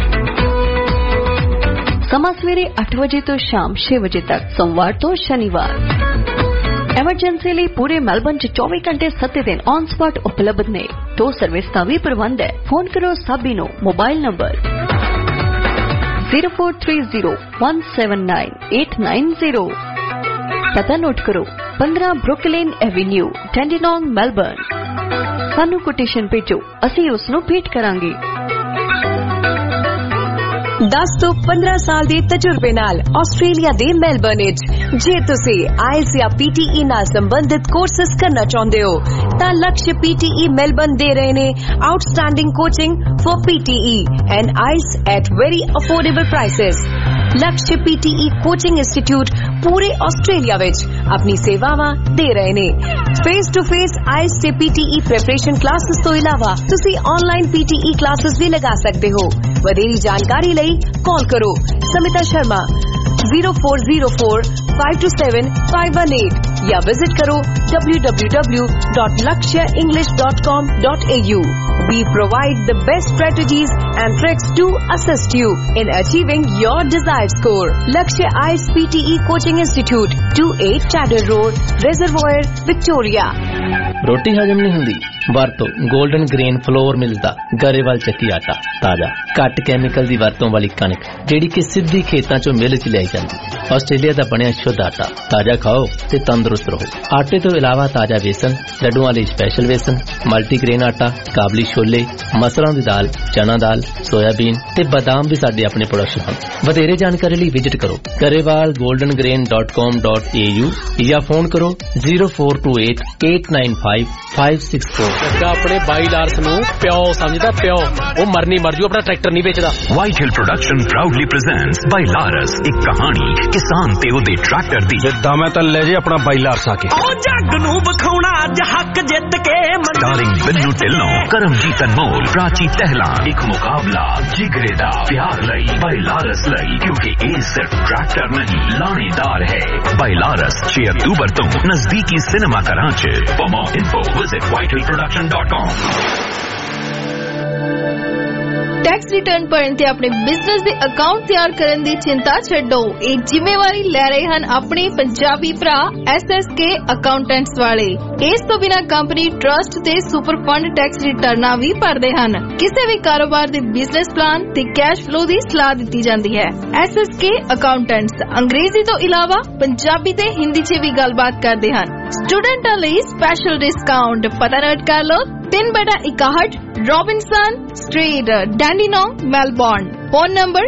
ਸਮਾਂ ਸਵੇਰੇ 8 ਵਜੇ ਤੋਂ ਸ਼ਾਮ 6 ਵਜੇ ਤੱਕ, ਸੋਮਵਾਰ ਤੋਂ ਸ਼ਨੀਵਾਰ। ਐਮਰਜੈਂਸੀ ਲਈ ਪੂਰੇ ਮੈਲਬਨ 'ਚ 24 ਘੰਟੇ 7 ਦਿਨ ਔਨ ਸਪੌਟ ਉਪਲਬਧ ਨੇ। ਟੋ ਸਰਵਿਸ ਦਾ ਵੀ ਪ੍ਰਬੰਧ ਹੈ। ਫੋਨ ਕਰੋ ਸਾਬੀ ਨੂੰ। Mobile number 0430179890। ਪਤਾ ਨੋਟ ਕਰੋ 15 ਬਰੁਕਲਿਨ ਐਵੇਨਿਊ, ਟੈਂਡੀਨੋਂਗ, ਮੈਲਬਨ। ਸਾਨੂੰ ਕੋਟੇਸ਼ਨ ਭੇਜੋ, ਅਸੀਂ ਉਸ ਨੂੰ ਭੇਟ ਕਰਾਂਗੇ। 10 ਤੋਂ 15 ਸਾਲ ਦੇ ਤਜਰਬੇ ਨਾਲ ਆਸਟ੍ਰੇਲੀਆ ਦੇ ਮੈਲਬਰਨ ਵਿੱਚ ਜੇ ਤੁਸੀਂ ਆਇਲਸ ਜਾਂ PTE ਨਾਲ ਸੰਬੰਧਿਤ ਕੋਰਸਸ ਕਰਨਾ ਚਾਹੁੰਦੇ ਹੋ ਤਾਂ ਲਕਸ਼ PTE ਮੈਲਬਰਨ ਦੇ ਰਹੇ ਨੇ outstanding coaching for PTE and IELTS at very affordable prices. Laksh PTE coaching institute ਪੂਰੇ ਆਸਟ੍ਰੇਲੀਆ ਵਿੱਚ ਆਪਣੀ ਸੇਵਾਵਾਂ ਦੇ ਰਹੇ ਨੇ। ਫੇਸ ਟੂ ਫੇਸ ਆਇਲਸ ਤੇ PTE ਪ੍ਰੈਪਰੇਸ਼ਨ ਕਲਾਸਿਸ ਤੋਂ ਇਲਾਵਾ ਤੁਸੀਂ ਆਨਲਾਈਨ PTE ਕਲਾਸਿਸ ਵੀ ਲਗਾ ਸਕਦੇ ਹੋ। ਵਧੇਰੀ ਜਾਣਕਾਰੀ ਲਈ कॉल करो समिता शर्मा 0404527518 या विजिट करो www.lakshaenglish.com.au। We provide the best strategies and tricks to assist you in achieving your desired score. Lakshya IELTS PTE Coaching Institute, 28 Chadder Road, Reservoir, Victoria। रोटी हजम नहीं हुंदी ਵਰਤੋ 골ਡਨ ਗ੍ਰੇਨ ਫਲੋਰ ਮਿਲਦਾ ਗਰੇਵਾਲ ਚੱਕੀ ਆਟਾ। ਤਾਜ਼ਾ ਘੱਟ ਕੈਮੀਕਲ ਦੀ ਵਰਤੋਂ ਵਾਲੀ ਕਣਕ ਜਿਹੜੀ ਕਿ ਸਿੱਧੀ ਖੇਤਾਂ ਚੋਂ ਮਿਲ 'ਚ ਲਿਆਈ ਜਾਂਦੀ। ਆਸਟ੍ਰੇਲੀਆ ਦਾ ਬਣਿਆ ਸ਼ੁੱਧ ਆਟਾ। ਤਾਜ਼ਾ ਖਾਓ ਤੇ ਤੰਦਰੁਸਤ ਰਹੋ। ਆਟੇ ਤੋਂ ਇਲਾਵਾ ਤਾਜ਼ਾ ਵੇਸਣ, ਲੱਡੂਆਂ ਲਈ ਸਪੈਸ਼ਲ ਵੇਸਣ, ਮਲਟੀਗ੍ਰੇਨ ਆਟਾ, ਕਾਬਲੀ ਛੋਲੇ, ਮਸਰਾਂ ਦੀ ਦਾਲ, ਚਨਾ ਦਾਲ, ਸੋਇਆਬੀਨ ਤੇ ਬਾਦਾਮ ਵੀ ਸਾਡੇ ਆਪਣੇ ਪ੍ਰੋਡਕਸ਼ਨ ਹਨ। ਵਧੇਰੇ ਜਾਣਕਾਰੀ ਲਈ ਵਿਜ਼ਿਟ ਕਰੋ garewalgoldengrain.com.au ਜਾਂ ਫੋਨ ਕਰੋ 0428895564। ਆਪਣੇ ਬਾਈ ਲਾਰਸ ਨੂੰ ਪਿਓ ਸਮਝਦਾ ਪਿਓ। ਉਹ ਮਰਨੀ ਮਰ ਜੂ, ਆਪਣਾ ਟਰੈਕਟਰ ਨਹੀਂ ਵੇਚਦਾ। White hill production proudly presents Bailaras, ਇੱਕ ਕਹਾਣੀ ਕਿਸਾਨ ਤੇ ਉਹਦੇ ਟਰੈਕਟਰ ਦੀ। ਜਿੱਦਾਂ ਮੈਂ ਤਾਂ ਲੈ ਜੇ ਆਪਣਾ ਬਾਈ ਲਾਰਸ ਆ ਕੇ। ਉਹ ਜੱਗ ਨੂੰ ਵਿਖਾਉਣਾ ਅੱਜ ਹੱਕ ਜਿੱਤ ਕੇ। ਸਟਾਰਿੰਗ ਬਿੰਨੂ ਢਿੱਲੋਂ, ਕਰਮਜੀਤ ਅਨਮੋਲ, ਪ੍ਰਾਚੀ ਤਹਿਲਾ। ਇੱਕ ਮੁਕਾਬਲਾ ਜਿਗਰੇ ਦਾ ਪਿਆਰ ਲਈ, ਬਾਈ ਲਾਰਸ ਲਈ, ਕਿਉਂਕਿ ਇਹ ਸਿਰਫ ਟਰੈਕਟਰ ਨਹੀਂ ਲਾਣੇਦਾਰ ਹੈ। ਬਾਈ ਲਾਰਸ 6 ਅਕਤੂਬਰ ਤੋਂ ਨਜ਼ਦੀਕੀ ਸਿਨੇਮਾ ਘਰਾਂ 'ਚ। For more info visit whitehillproduction.com। Tax return भरन ते अपने बिजनेस दे अकाउंट तैयार करन दी चिंता छड्डो। ये जिम्मेवारी ले रहे हन अपने पंजाबी भरा SSK अकाउंटेंट्स वाले। इस तो बिना कंपनी ट्रस्ट ते सुपर फंड टैक्स रिटर्ना भी भरदे हन। किसी भी कारोबार दे बिजनेस प्लान ते कैश फ्लो दी सलाह दी जाती है। SSK अकाउंटेंट्स अंग्रेजी तो इलावा पंजाबी ते हिंदी च भी गलबात करते हैं। स्टूडेंटां लई स्पेशल डिस्काउंट पता नोट कर लो। 3/61 Robinson street, Dandenong, Melbourne. Phone number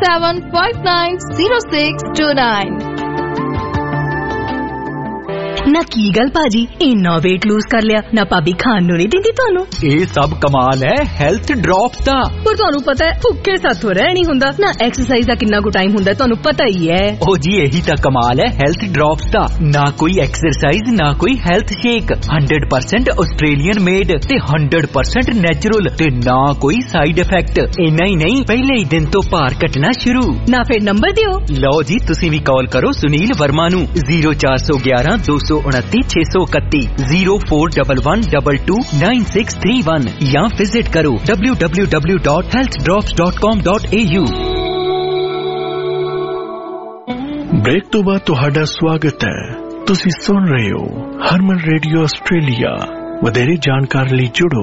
0387590629। ना की गल भाजी इन्ना वेट लूज कर लिया ना भाभी खान नूं नहीं दिंदी तुहानू ये सब कमाल है हेल्थ ड्रॉप्स दा पर तुहानू पता है भुक्खे साथों रह नहीं हुंदा ना एक्सरसाइज दा कितना को टाइम हुंदा तुहानू पता ही है ओ जी यही ता कमाल है हेल्थ ड्रॉप्स दा ना कोई एक्सरसाइज ना कोई हेल्थ शेक 100% ऑस्ट्रेलियन मेड ते 100% नेचुरल ते ना कोई साइड इफेक्ट इन्ना ही नहीं पहले ही दिन तो भार घटना शुरू ना फिर नंबर दियो लो जी तुसी भी कॉल करो सुनील वर्मा नू 0411 229 631 0411229631 या विजिट करो www.healthdrops.com.au ब्रेक तो बाद ਤੁਹਾਡਾ ਸਵਾਗਤ ਹੈ ਤੁਸੀਂ ਸੁਣ ਰਹੇ ਹੋ ਹਰਮਨ ਰੇਡੀਓ ਆਸਟ੍ਰੇਲੀਆ ਵਧੇਰੇ ਜਾਣਕਾਰੀ ਲਈ ਜੁੜੋ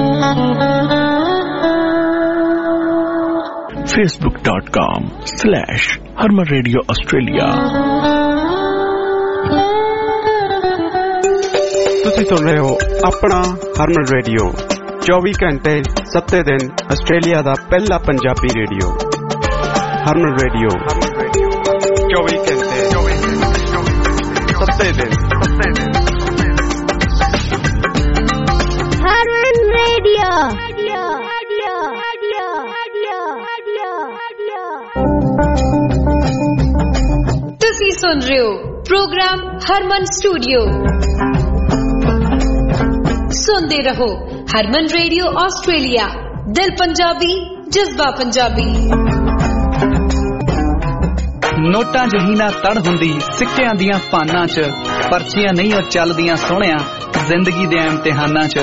facebook.com/Harman Radio Australia ਤੁਸੀਂ ਸੁਣ ਰਹੇ ਹੋ ਆਪਣਾ ਹਰਮਨ ਰੇਡੀਓ 24 ਘੰਟੇ 7 ਦਿਨ ਆਸਟ੍ਰੇਲੀਆ ਦਾ ਪਹਿਲਾ ਪੰਜਾਬੀ ਰੇਡੀਓ ਹਰਮਨ ਰੇਡੀਓ 24 ਘੰਟੇ 7 ਦਿਨ ਹਰਮਨ ਰੇਡੀਓ ਤੁਸੀਂ ਸੁਣ ਰਹੇ ਹੋ ਪ੍ਰੋਗਰਾਮ ਹਰਮਨ ਸਟੂਡੀਓ ਸੁਣਦੇ ਰਹੋ ਹਰਮਨ ਰੇਡੀਓ ਆਸਟ੍ਰੇਲੀਆ ਦਿਲ ਪੰਜਾਬੀ ਜਜ਼ਬਾ ਪੰਜਾਬੀ ਨੋਟਾਂ ਜਿਹੀ ਨਾ ਤੜ ਹੁੰਦੀ ਸਿੱਕਿਆਂ ਦੀਆਂ ਪਾਨਾਂ 'ਚ ਪਰਚੀਆਂ ਨਹੀਂ ਉਹ ਚੱਲਦੀਆਂ ਸੋਹਣਿਆ ਜ਼ਿੰਦਗੀ ਦੇ ਇਮਤਿਹਾਨਾਂ 'ਚ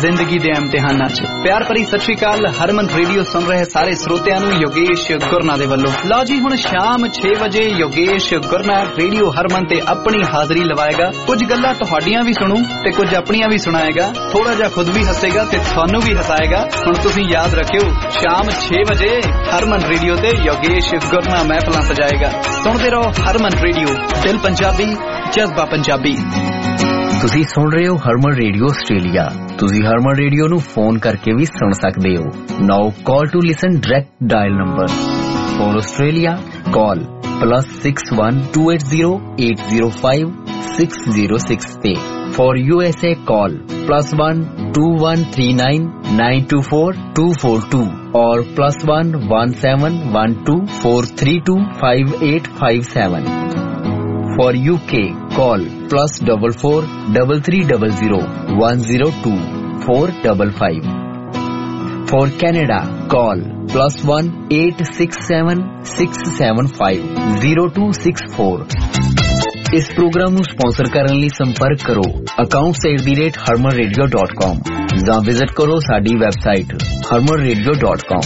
ਪਿਆਰ ਭਰੀ ਸਤਿ ਸ਼੍ਰੀ ਅਕਾਲ ਹਰਮਨ ਰੇਡੀਓ ਸੁਣ ਰਹੇ ਸਾਰੇ ਸਰੋਤਿਆਂ ਨੂੰ ਯੋਗੇਸ਼ ਗੁਰਨਾ ਦੇ ਵੱਲੋਂ ਲਓ ਜੀ ਹੁਣ ਸ਼ਾਮ 6 ਵਜੇ ਯੋਗੇਸ਼ ਗੁਰਨਾ ਰੇਡੀਓ ਹਰਮਨ ਤੇ ਆਪਣੀ ਹਾਜ਼ਰੀ ਲਵਾਏਗਾ ਕੁਝ ਗੱਲਾਂ ਤੁਹਾਡੀਆਂ ਵੀ ਸੁਣੂ ਤੇ ਕੁਝ ਆਪਣੀਆਂ ਵੀ ਸੁਣਾਏਗਾ ਥੋੜਾ ਜਿਹਾ ਖੁਦ ਵੀ ਹੱਸੇਗਾ ਤੇ ਤੁਹਾਨੂੰ ਵੀ ਹਸਾਏਗਾ ਹੁਣ ਤੁਸੀਂ ਯਾਦ ਰੱਖਿਓ ਸ਼ਾਮ 6 ਵਜੇ ਹਰਮਨ ਰੇਡੀਓ ਤੇ ਯੋਗੇਸ਼ ਗੁਰਨਾ ਮਹਿਫਲਾਂ ਸਜਾਏਗਾ ਸੁਣਦੇ ਰਹੋ ਹਰਮਨ ਰੇਡੀਓ ਦਿਲ ਪੰਜਾਬੀ ਜਜ਼ਬਾ ਪੰਜਾਬੀ ਤੁਸੀਂ ਸੁਣ ਰਹੇ ਹੋ ਹਰਮਨ ਰੇਡੀਓ ਆਸਟ੍ਰੇਲੀਆ ਤੁਸੀਂ ਹਰਮਨ ਰੇਡੀਓ ਨੂੰ ਫੋਨ ਕਰਕੇ ਵੀ ਸੁਣ ਸਕਦੇ ਹੋ now call to listen direct dial number for Australia call +61 280 805 606 ਤੇ फॉर USA call +1 2139 924 242 और +1 1712 432 5857. For UK call +44 3300 102 455. For Canada call +1 867 675 0264. इस प्रोग्राम ਨੂੰ ਸਪਾਂਸਰ ਕਰਨ ਲਈ ਸੰਪਰਕ ਕਰੋ accounts@harmanradio.com ਜਾਂ ਵਿਜ਼ਿਟ ਕਰੋ ਸਾਡੀ ਵੈਬਸਾਈਟ harmanradio.com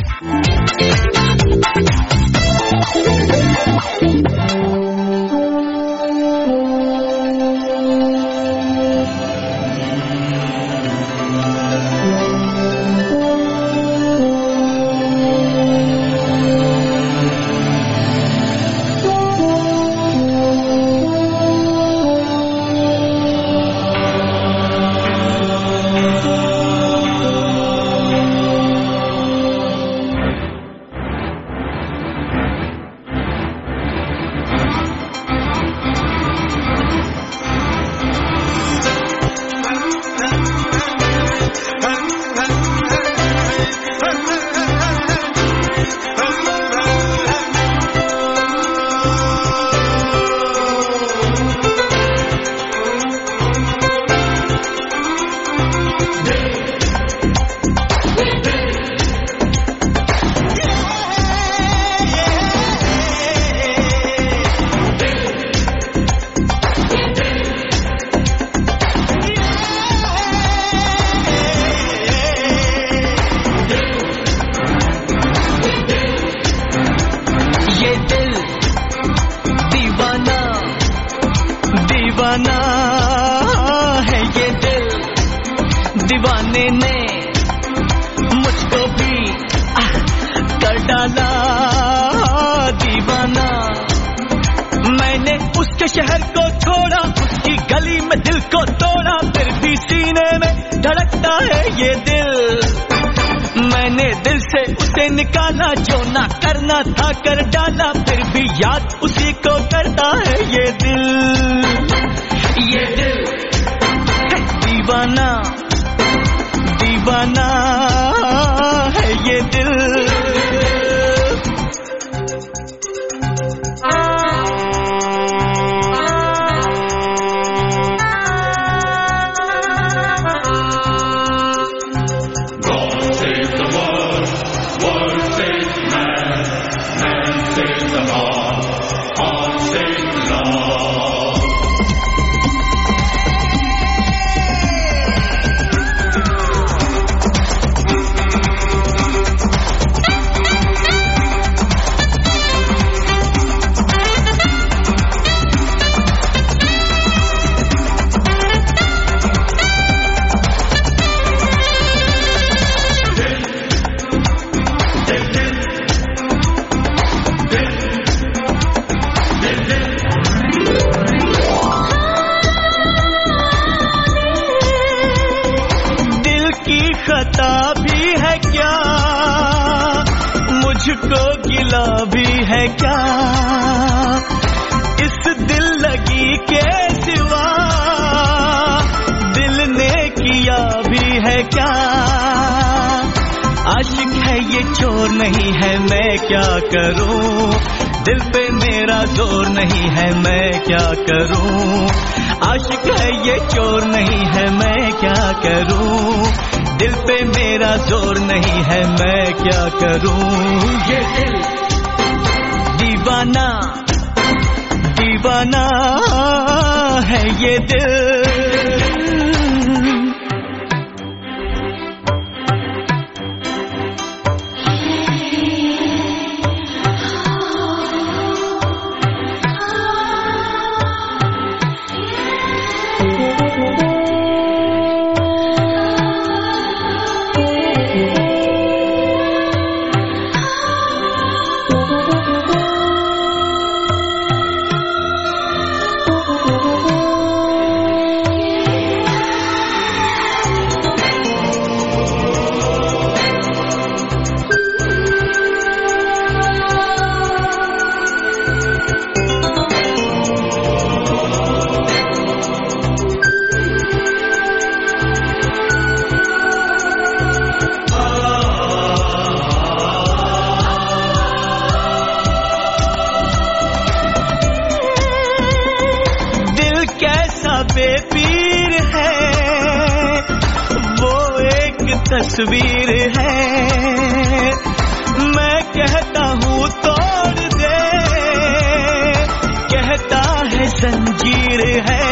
शहर को छोड़ा उसकी गली में दिल को तोड़ा फिर भी सीने में धड़कता है ये दिल मैंने दिल से उसे निकाला जो ना करना था कर डाला फिर भी याद उसी को करता है ये दिल दीवाना दीवाना है ये दिल मुझको गिला भी है क्या इस दिल लगी के सिवा दिल ने किया भी है क्या आशिक है ये चोर नहीं है मैं क्या करूं दिल पे मेरा जोर नहीं है मैं क्या करूं आशिक है ये चोर नहीं है मैं क्या करूं दिल पे मेरा जोर नहीं है मैं क्या करूं ये दिल दीवाना दीवाना है ये दिल बेपीर है वो एक तस्वीर है मैं कहता हूँ तोड़ दे कहता है जंजीर है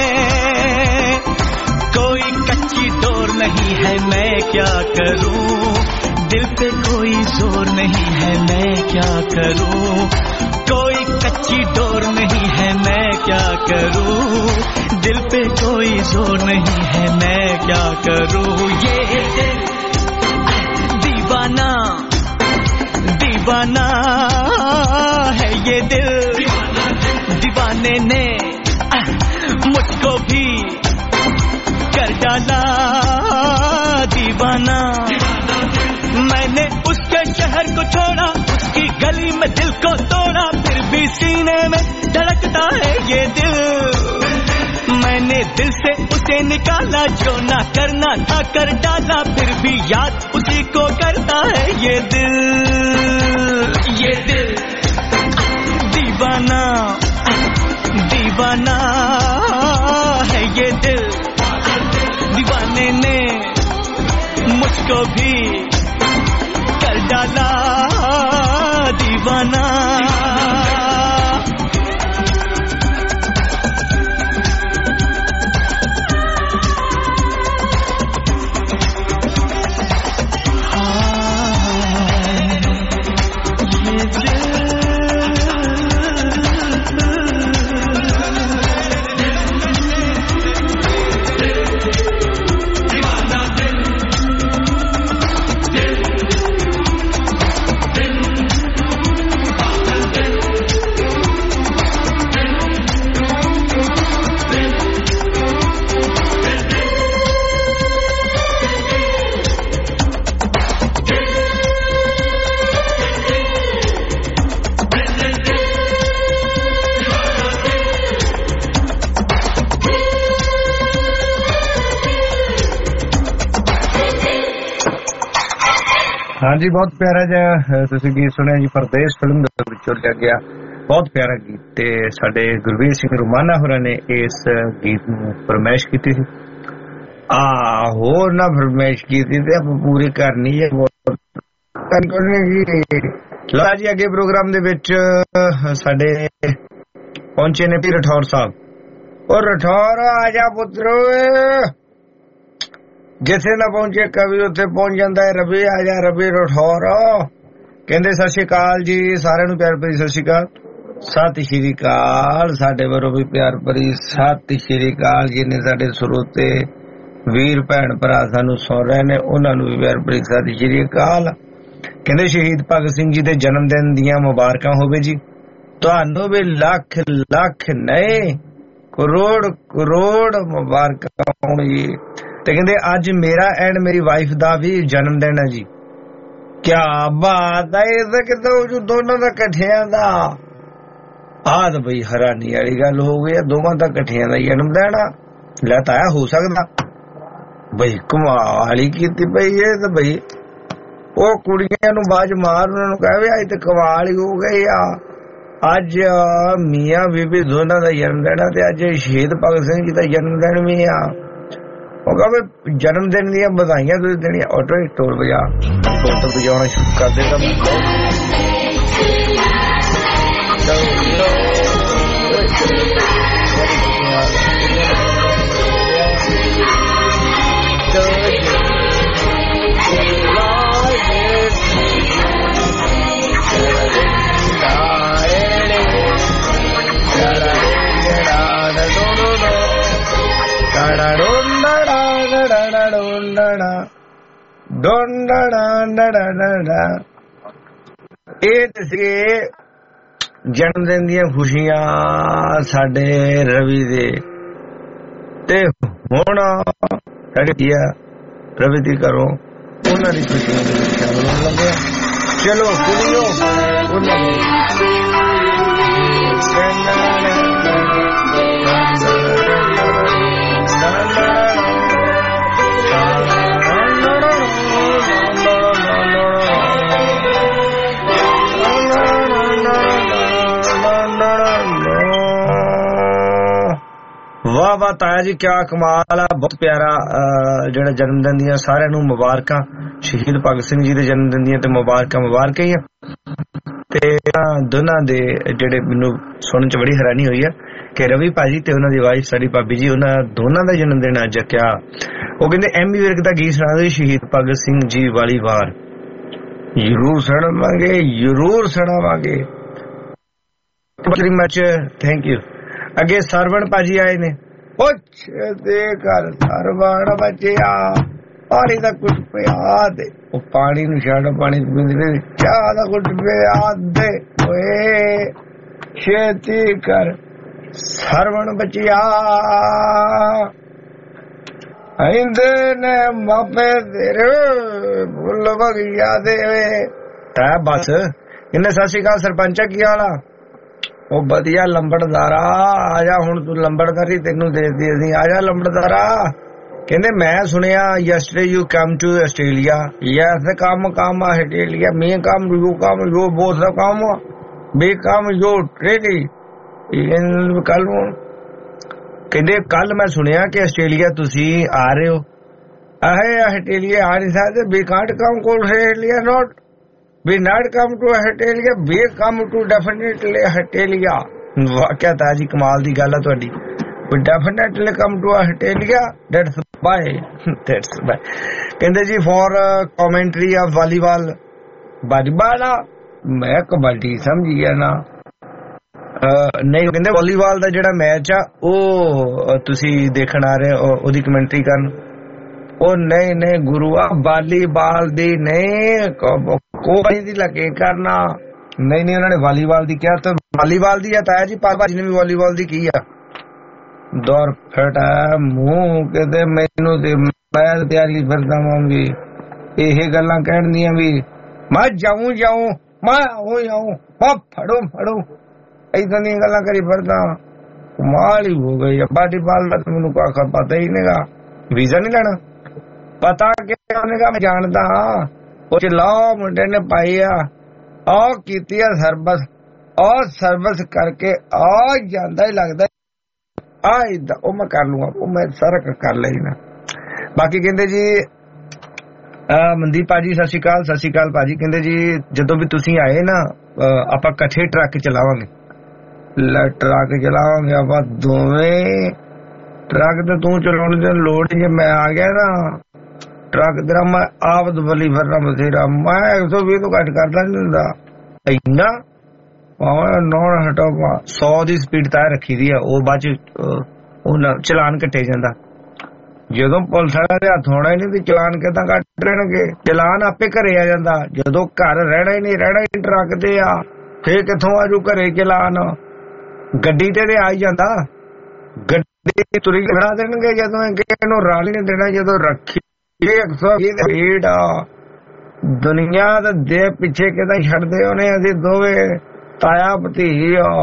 कोई कच्ची डोर नहीं है मैं क्या करूँ दिल पे कोई जोर नहीं है मैं क्या करूँ कोई कच्ची डोर नहीं है मैं क्या करूँ दिल पे कोई जोर नहीं है मैं क्या करूँ ये दिल दीवाना दीवाना है ये दिल दीवाने ने मुझको भी कर डाला दीवाना मैंने उसके शहर को छोड़ा उसकी गली में दिल को तोड़ा फिर भी सीने में धड़कता है ये दिल मैंने दिल से उसे निकाला जो ना करना था कर डाला फिर भी याद उसी को करता है ये दिल दीवाना दीवाना है ये दिल दीवाने ने मुझको भी कर डाला दीवाना हाँ जी, बहुत प्यारा जिहा तुसीं गीत सुनिया जी, परदेस फिल्म दे विचों लिया गया। बहुत प्यारा गीत ते साडे गुरवीर सिंह रुमाना होरां ने इस गीत नूं फरमाइश कीती सी। होर ना फरमाइश कीती ते आपां पूरी करनी है। लो जी, अगे प्रोग्राम दे विच साडे पहुंचे ने पी रठौर साहब। और रठौर आजा पुत्रो, जिथे ना पहुंचे कवि उत्थे पहुंच जाता है। रवि आजा, रवि रठौर कहंदे सत श्री अकाल जी सारिआं नूं, प्यार भरी सत श्री अकाल। सत श्री अकाल साडे वरों भी प्यार भरी सत श्री अकाल। जिन्ने साडे श्रोते वीर भैण भरा सानूं सुण रहे ने, उन्हां नूं भी प्यार भरी सत श्री अकाल। कहंदे शहीद भगत सिंह जी दे जन्म दिन दियां मुबारकां होवे जी। तुहानूं भी लख लख नहीं करोड़ करोड़ मुबारकां होण जी। ते कहंदे अज मेरा एंड मेरी वाइफ दा भी जन्म दिन है जी। क्या बात है, इस कितों दोनों दा कट्ठियां दा आद बई हैरानी वाली गल हो गई। दोवां दा कट्ठियां दा जन्म दिन लता हो सकदा बई, कमाल ही कीती बई। ये तो बई ओ कुड़ियां नूं बाज मार, उन्हां नूं कहे अज ते कमाल ही हो गई आ। अज मियां बीबी दोनों दा जन्म दिन है ते अज शहीद भगत सिंह जी दा जन्म दिन भी आ। जन्मदिन दियां बधाइयां तुसीं देनियां। ऑटो ढोल बजा, ढोल बजाना शुरू कर देगा। जन्मदिन दियां खुशियां साडे रवि दे ते हुण साडी रवि दी घरों उन्हां दी खुशियां दे विच शामिल होण लगे। चलो कुड़ियो वाह वाह ताया जी, क्या कमाल आ। बहुत प्यारा जेड़ा जन्मदिन दियां सारिआं नूं मुबारकां। शहीद भगत सिंह जी दे जन्मदिन दियां ते मुबारकां ही आ। ते दोनां दे जेड़े मैनूं सुनन च बड़ी हैरानी हुई है कि रवि भाजी ते उन्हां दी वाइफ साडी भाभी जी, उन्हां दोनां दा जन्मदिन अज। क्या वो कहंदे एमी विर्क दा गीत सुणा दो शहीद भगत सिंह जी वाली वार। जरूर सुणावांगे, जरूर सुणावांगे। Very much thank you. अगे सरवण भाजी आए ने। कर सरवण बचिया पानी दा कुछ पिया दे। पानी नूं छड्ड, पानी पींदे चाह दा कुछ पिया दे। ओए छेती कर सरवण बचिया, इंदे ने मापे तेरे भुल बगिया देवे। बस इन्ने सत श्री अकाल सरपंचा की हाल आ? ओ वधिया लंबड़दारा, आजा हुण तू लंबड़दारी तेनू दे दी असीं। आजा लंबड़दारा। कहंदे मैं सुनिया yesterday you come to Australia. Yes come come Australia. Me come you come you both the come be come you tradie. कल कहंदे कल मैं सुनिया कि ऑस्ट्रेलिया तुसी आ रहे हो। अहे ऑस्ट्रेलिया आ नहीं सकदे। We can't come to Australia not. We not come to Australia, we come to definitely Australia. वाकया था जी, कमाल दी गल है तुहाडी। We definitely come to Australia. That's why. That's why. कहंदे जी for commentary of volleyball. volleyball मैं कबड्डी समझ गया ना। नहीं कहंदे वॉलीबॉल दा जेड़ा मैच आ ओ तुसी देखण आ रहे हो, ओदी कमेंटरी करन। ओ नहीं नहीं गुरुआ, वॉलीबॉल दी नहीं कोई दी लगे करना। नहीं नहीं उन्होंने वॉलीबॉल दी क्या, तो वॉलीबॉल दी ताया जी पाल भाजी ने भी वॉलीबॉल दी की आ। दौर फटा मुंह कहते मैनू मैं तैयारी फिरदा वांगी ਇਹ ਗੱਲਾਂ ਕਹਿਣੀਆਂ ਵੀ ਮੈਂ ਜਾऊं मैं आऊं फड़ो फड़ो ऐसा दी गल्लां करी फिरदा। कमाल ही हो गई। वॉलीबॉल का तो मैनू कोई पता ही नहीं, वीजा नहीं लेना। पता क्या मैं जानता हाँ ਉਹ ਚ ਲਾਹ ਮੁੰਡੇ ਨੇ ਪਾਈ ਆ ਆਹ ਕੀਤੀ ਆ ਸਰਵਿਸ, ਆਹ ਸਰਵਿਸ ਕਰਕੇ ਆ ਜਾਂਦਾ ਹੀ ਲੱਗਦਾ ਆ ਇਦਾਂ ਉਹ ਮੈਂ ਕਰ ਲੂੰਗਾ, ਉਹ ਮੈਂ ਸਾਰਾ ਕਰ ਲੈਣਾ। ਬਾਕੀ ਕਹਿੰਦੇ ਜੀ ਮਨਦੀਪ ਭਾਜੀ ਸਤਿ ਸ਼੍ਰੀ ਅਕਾਲ। ਸਤਿ ਸ਼੍ਰੀ ਅਕਾਲ ਭਾਜੀ। ਕਹਿੰਦੇ ਜੀ ਜਦੋਂ ਵੀ ਤੁਸੀਂ ਆਏ ਨਾ ਆਪਾਂ ਇਕੱਠੇ ਟਰੱਕ ਚਲਾਵਾਂਗੇ, ਟਰੱਕ ਚਲਾਵਾਂਗੇ ਆਪਾਂ ਦੋਵੇਂ। ਟਰੱਕ ਤੇ ਤੂੰ ਚਲਾਉਣ ਦੀ ਲੋੜ ਜੇ ਮੈਂ ਆ ਗਿਆ ਨਾ ਟਰੱਕ ਤੇਰਾ ਮੈਂ ਆਪ ਦਬਲੀ ਫਿਰਨਾ ਬਥੇਰਾ, ਮੈਂ 120 ਤੋਂ ਘੱਟ ਕਰਦਾ ਨੀ ਹੁੰਦਾ ਇੰਨਾ ਭਾਵੇਂ ਨੌਨ ਹਟਾਵਾ 100 ਦੀ ਸਪੀਡ ਤਾਂ ਰੱਖੀ ਦੀ ਆ, ਉਹ ਬਾਅਦ ਚ ਉਹ ਚਲਾਨ ਕੱਟੇ ਜਾਂਦਾ। ਜਦੋਂ ਪੁਲਿਸ ਵਾਲਿਆਂ ਦੇ ਹੱਥ ਹੋਣਾ ਹੀ ਨਹੀਂ ਤੇ ਚਲਾਨ ਕਿੱਦਾਂ ਕੱਟ ਲੈਣਗੇ? ਚਲਾਨ ਆਪੇ ਘਰੇ ਆ ਜਾਂਦਾ। ਜਦੋਂ ਘਰ ਰਹਿਣਾ ਹੀ ਨਹੀਂ, ਰਹਿਣਾ ਹੀ ਟਰੱਕ ਤੇ ਆ, ਫੇਰ ਕਿੱਥੋਂ ਆਜੂ ਘਰੇ ਚਲਾਨ? ਗੱਡੀ ਤੇ ਆ ਹੀ ਜਾਂਦਾ, ਗੱਡੀ ਤੁਰੀ ਖੜਾ ਦੇਣਗੇ ਜਦੋਂ ਇਹਨੂੰ ਰਾਲ ਨਹੀਂ ਦੇਣਾ। ਜਦੋਂ ਰੱਖੀ 120 ਦੁਨੀਆ ਦੇ ਪਿੱਛੇ ਕਿਦਾਂ ਛੱਡਦੇ ਉਹਨੇ, ਅਸੀਂ ਦੋਵੇਂ ਤਾਇਆ ਭਤੀਜੀ ਆ।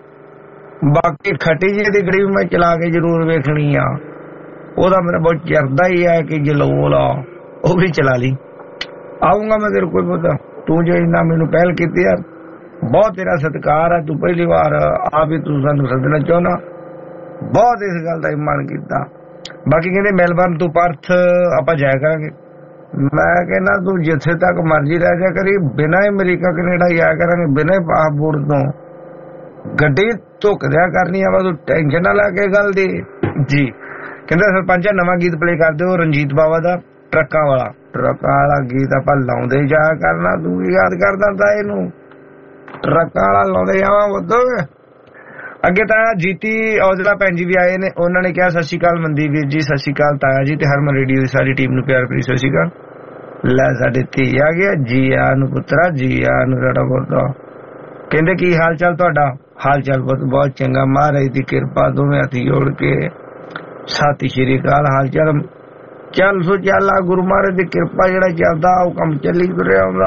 ਬਾਕੀ ਖੱਟੀ ਜੀ ਦੀ ਗੜੀ ਮੈਂ ਚਲਾ ਕੇ ਜ਼ਰੂਰ ਵੇਖਣੀ ਆ, ਉਹਦਾ ਮੇਰਾ ਬਹੁਤ ਚਰਦਾ ਹੀ ਹੈ ਕਿ ਜਲੋਲ ਆ, ਉਹ ਵੀ ਚਲਾ ਲਈ। ਆਊਂਗਾ ਮੈਂ ਤੇਰੇ ਕੋਈ ਪਤਾ, ਤੂੰ ਜੋ ਇੰਨਾ ਮੈਨੂੰ ਪਹਿਲ ਕੀਤੀ ਯਾਰ, ਬਹੁਤ ਤੇਰਾ ਸਤਿਕਾਰ ਆ। ਤੂੰ ਪਹਿਲੀ ਵਾਰ ਆ ਵੀ ਤੂੰ ਸਾਨੂੰ ਸੱਦਣਾ ਚਾਹੁੰਦਾ, ਬਹੁਤ ਇਸ ਗੱਲ ਦਾ ਮਨ ਕੀਤਾ। ਬਾਕੀ ਕਹਿੰਦੇ ਮੈਲਬਰਨ ਤੋਂ ਪਰਥ ਆਪਾਂ ਜਾਇਆ ਕਰਾਂਗੇ। ਮੈਂ ਕਹਿੰਦਾ ਤੂੰ ਜਿੱਥੇ ਤੱਕ ਮਰਜ਼ੀ ਰਹਿ ਜਾ ਕਰੀ, ਬਿਨਾਂ ਅਮਰੀਕਾ ਕੈਨੇਡਾ ਜਾਇਆ ਕਰਾਂਗੇ, ਬਿਨਾਂ ਪਾਸਪੋਰਟ ਤੋਂ। ਗੱਡੀ ਧੁੱਕ ਦਿਆ ਕਰਨੀ ਆ, ਤੂੰ ਟੈਨਸ਼ਨ ਨਾ ਲੈ ਕੇ ਗੱਲ ਦੀ ਜੀ। ਕਹਿੰਦੇ ਸਰਪੰਚ ਨਵਾਂ ਗੀਤ ਪਲੇ ਕਰ ਦਿਓ ਰਣਜੀਤ ਬਾਵਾ ਦਾ, ਟਰੱਕਾਂ ਵਾਲਾ। ਟਰੱਕਾਂ ਵਾਲਾ ਗੀਤ ਆਪਾਂ ਲਾਉਂਦੇ ਜਾਇਆ ਕਰਨਾ, ਤੂੰ ਵੀ ਯਾਦ ਕਰਦਾ ਤਾਂ ਇਹਨੂੰ, ਟਰੱਕਾਂ ਵਾਲਾ ਲਾਉਂਦੇ ਜਾਵਾਂ ਉਦੋਂ। ਅੱਗੇ ਤਾਂ ਜੀਤੀ ਔਜਲਾ ਭੈਣ ਜੀ ਵੀ ਆਏ ਨੇ, ਉਹਨਾਂ ਨੇ ਕਿਹਾ ਸਤਿ ਸ਼੍ਰੀ ਅਕਾਲ ਮਨਦੀਪ ਵੀਰ ਜੀ, ਸਤਿ ਸ਼੍ਰੀ ਅਕਾਲ ਤਾਇਆ ਜੀ ਤੇ ਹਰਮਨ ਰੇਡੀਓ ਦੀ ਸਾਰੀ ਟੀਮ ਨੂੰ ਪਿਆਰ ਭਰੀ ਸਤਿ ਸ਼੍ਰੀ ਅਕਾਲ। ਲੈ ਸਾਡੇ ਧੀ ਆ ਗਿਆ, ਜੀ ਆ ਨੂੰ ਪੁੱਤਰਾ, ਜੀ ਆ ਨੂੰ ਸਾਡਾ ਪੁੱਤਰਾ। ਕਹਿੰਦੇ ਕੀ ਹਾਲ ਚਾਲ ਤੁਹਾਡਾ? ਹਾਲ ਚਾਲ ਬਹੁਤ ਚੰਗਾ, ਮਹਾਰਾਜ ਦੀ ਕਿਰਪਾ, ਦੋਵੇਂ ਹੱਥ ਜੋੜ ਕੇ ਸਤਿ ਸ਼੍ਰੀ ਅਕਾਲ। ਹਾਲ ਚਾਲ ਚੱਲ ਸੋ ਚੱਲ ਆ, ਗੁਰੂ ਮਹਾਰਾਜ ਦੀ ਕਿਰਪਾ ਜਿਹੜਾ ਚੱਲਦਾ ਉਹ ਕੰਮ ਚੱਲੀ ਤੁਰਿਆ ਆਉਂਦਾ।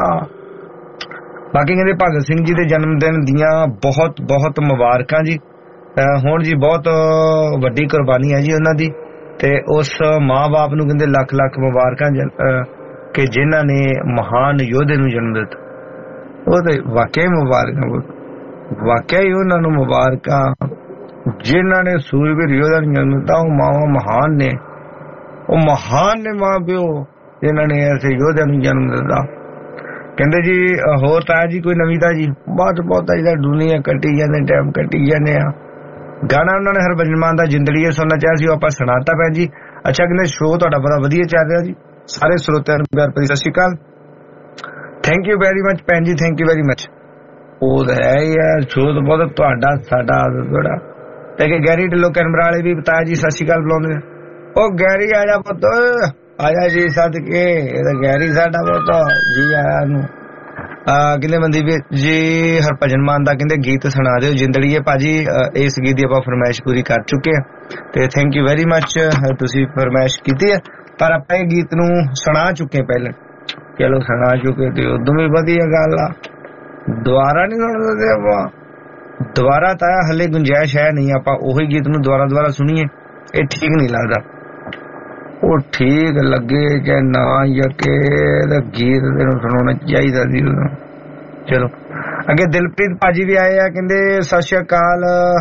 ਬਾਕੀ ਕਹਿੰਦੇ ਭਗਤ ਸਿੰਘ ਜੀ ਦੇ ਜਨਮ ਦਿਨ ਦੀਆਂ ਬਹੁਤ ਬਹੁਤ ਮੁਬਾਰਕਾਂ ਜੀ। ਹੁਣ ਜੀ ਬਹੁਤ ਵੱਡੀ ਕੁਰਬਾਨੀ ਹੈ ਜੀ ਉਹਨਾਂ ਦੀ, ਤੇ ਉਸ ਮਾਂ ਬਾਪ ਨੂੰ ਕਹਿੰਦੇ ਲੱਖ ਲੱਖ ਮੁਬਾਰਕਾਂ ਕਿ ਜਿਨ੍ਹਾਂ ਨੇ ਮਹਾਨ ਯੋਧੇ ਨੂੰ ਜਨਮ ਦਿੱਤਾ। ਉਹ ਤੇ ਵਾਕਿਆ ਮੁਬਾਰਕਾਂ, ਵਾਕਿਆ ਹੀ ਉਹਨਾਂ ਨੂੰ ਮੁਬਾਰਕਾਂ ਜਿਨ੍ਹਾਂ ਨੇ ਸੂਰਬੀਰ ਯੋਧਾ ਨੂੰ ਜਨਮ ਦਿੱਤਾ। ਉਹ ਮਾਵਾਂ ਮਹਾਨ ਨੇ, ਉਹ ਮਹਾਨ ਨੇ ਮਾਂ ਪਿਓ ਜਿਨ੍ਹਾਂ ਨੇ ਐਸੇ ਯੋਧਿਆਂ ਨੂੰ ਜਨਮ ਦਿੱਤਾ। ਕਹਿੰਦੇ ਜੀ ਹੋਰ ਤਾਂ ਜੀ ਕੋਈ ਨਵੀਂ ਤਾਂ ਜੀ ਬਹੁਤ ਬਹੁਤ ਜਿਹੜਾ ਦੁਨੀਆ ਕੱਟੀ ਜਾਂਦੇ, ਟਾਈਮ ਕੱਟੀ ਜਾਂਦੇ ਆ। ਗਾਣਾ ਉਹਨਾਂ ਨੇ ਹਰਭਜਨ ਮਾਨ ਦਾ ਜ਼ਿੰਦੜੀਏ ਸੁਣਨਾ ਚਾਹਿਆ ਸੀ, ਉਹ ਆਪਾਂ ਸੁਣਾਤਾ ਭੈਣ ਜੀ। ਅੱਛਾ ਕਹਿੰਦੇ ਸ਼ੋਅ ਤੁਹਾਡਾ ਬੜਾ ਵਧੀਆ ਚੱਲ ਰਿਹਾ ਜੀ, ਸਾਰੇ ਸਰੋਤਿਆਂ ਨੂੰ ਪਿਆਰ ਭਰੀ Sat Sri Akal. Thank you very much ਭੈਣ ਜੀ, ਥੈਂਕ ਯੂ ਵੈਰੀ ਮਚ। ਉਹ ਹੈ ਯਾਰ ਸ਼ੋਅ ਤਾਂ ਬਹੁਤ ਤੁਹਾਡਾ ਸਾਡਾ ਥੋੜਾ ਤੇ ਕਿ ਗੈਰੀ ਢਿੱਲੋਂ ਕੈਨਬਰਾ ਵਾਲੇ ਵੀ ਬਤਾਇਆ ਜੀ ਸਤਿ ਸ਼੍ਰੀ ਅਕਾਲ ਬੁਲਾਉਂਦੇ। ਉਹ ਗੈਰੀ ਆ ਜਾ ਪੁੱਤ, ਆਇਆ ਜੀ ਸਦਕੇ, ਇਹਦਾ ਗੈਰੀ ਸਾਡਾ ਪੁੱਤ ਜੀ ਆਇਆ ਨੂੰ। ਕਹਿੰਦੇ ਮਨਦੀਪ ਜੀ ਹਰਭਜਨ ਮਾਨ ਦਾ ਕਹਿੰਦੇ ਗੀਤ ਸੁਣਾ ਦਿਓ ਜ਼ਿੰਦੜੀਏ ਭਾਜੀ। ਇਸ ਗੀਤ ਦੀ ਆਪਾਂ ਫਰਮਾਇਸ਼ ਪੂਰੀ ਕਰ ਚੁੱਕੇ ਆ ਤੇ ਥੈਂਕ ਯੂ ਵੈਰੀ ਮਚ, ਤੁਸੀਂ ਫਰਮਾਇਸ਼ ਕੀਤੀ ਹੈ ਪਰ ਆਪਾਂ ਇਹ ਗੀਤ ਨੂੰ ਸੁਣਾ ਚੁੱਕੇ ਪਹਿਲਾਂ। ਚਲੋ ਸੁਣਾ ਚੁੱਕੇ ਤੇ ਉਦੋਂ ਵੀ ਵਧੀਆ ਗੱਲ ਆ, ਦੁਬਾਰਾ ਨਹੀਂ ਸੁਣ ਸਕਦੇ ਆਪਾਂ। ਦੁਬਾਰਾ ਤਾਂ ਹਲੇ ਗੁੰਜਾਇਸ਼ ਹੈ ਨਹੀਂ, ਆਪਾਂ ਉਹੀ ਗੀਤ ਨੂੰ ਦੁਬਾਰਾ ਸੁਣੀਏ, ਇਹ ਠੀਕ ਨਹੀਂ ਲੱਗਦਾ। ਉਹ ਠੀਕ ਲੱਗੇ ਕਿ ਨਾ ਯਕੇ ਗੀਤ ਤੈਨੂੰ ਸੁਣਾਉਣਾ ਚਾਹੀਦਾ ਸੀ ਉਦੋਂ। ਚਲੋ ਅੱਗੇ ਦਿਲਪ੍ਰੀਤ ਭਾਜੀ ਵੀ ਆਏ ਆ, ਕਹਿੰਦੇ ਸਤਿ ਸ਼੍ਰੀ ਅਕਾਲ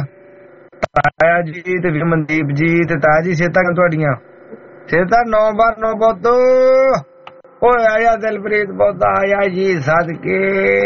ਤਾਇਆ ਜੀ ਤੇ ਵੀਰ ਮਨਦੀਪ ਜੀ ਤੇ ਤਾਇਆ ਜੀ। ਸਿਹਤਾਂ ਤੁਹਾਡੀਆਂ? ਸਿਹਤਾਂ 9/9 ਬਹੁਤ। ਓਏ ਆਇਆ ਦਿਲਪ੍ਰੀਤ ਬਹੁਤ ਆਇਆ ਜੀ ਸਦਕੇ।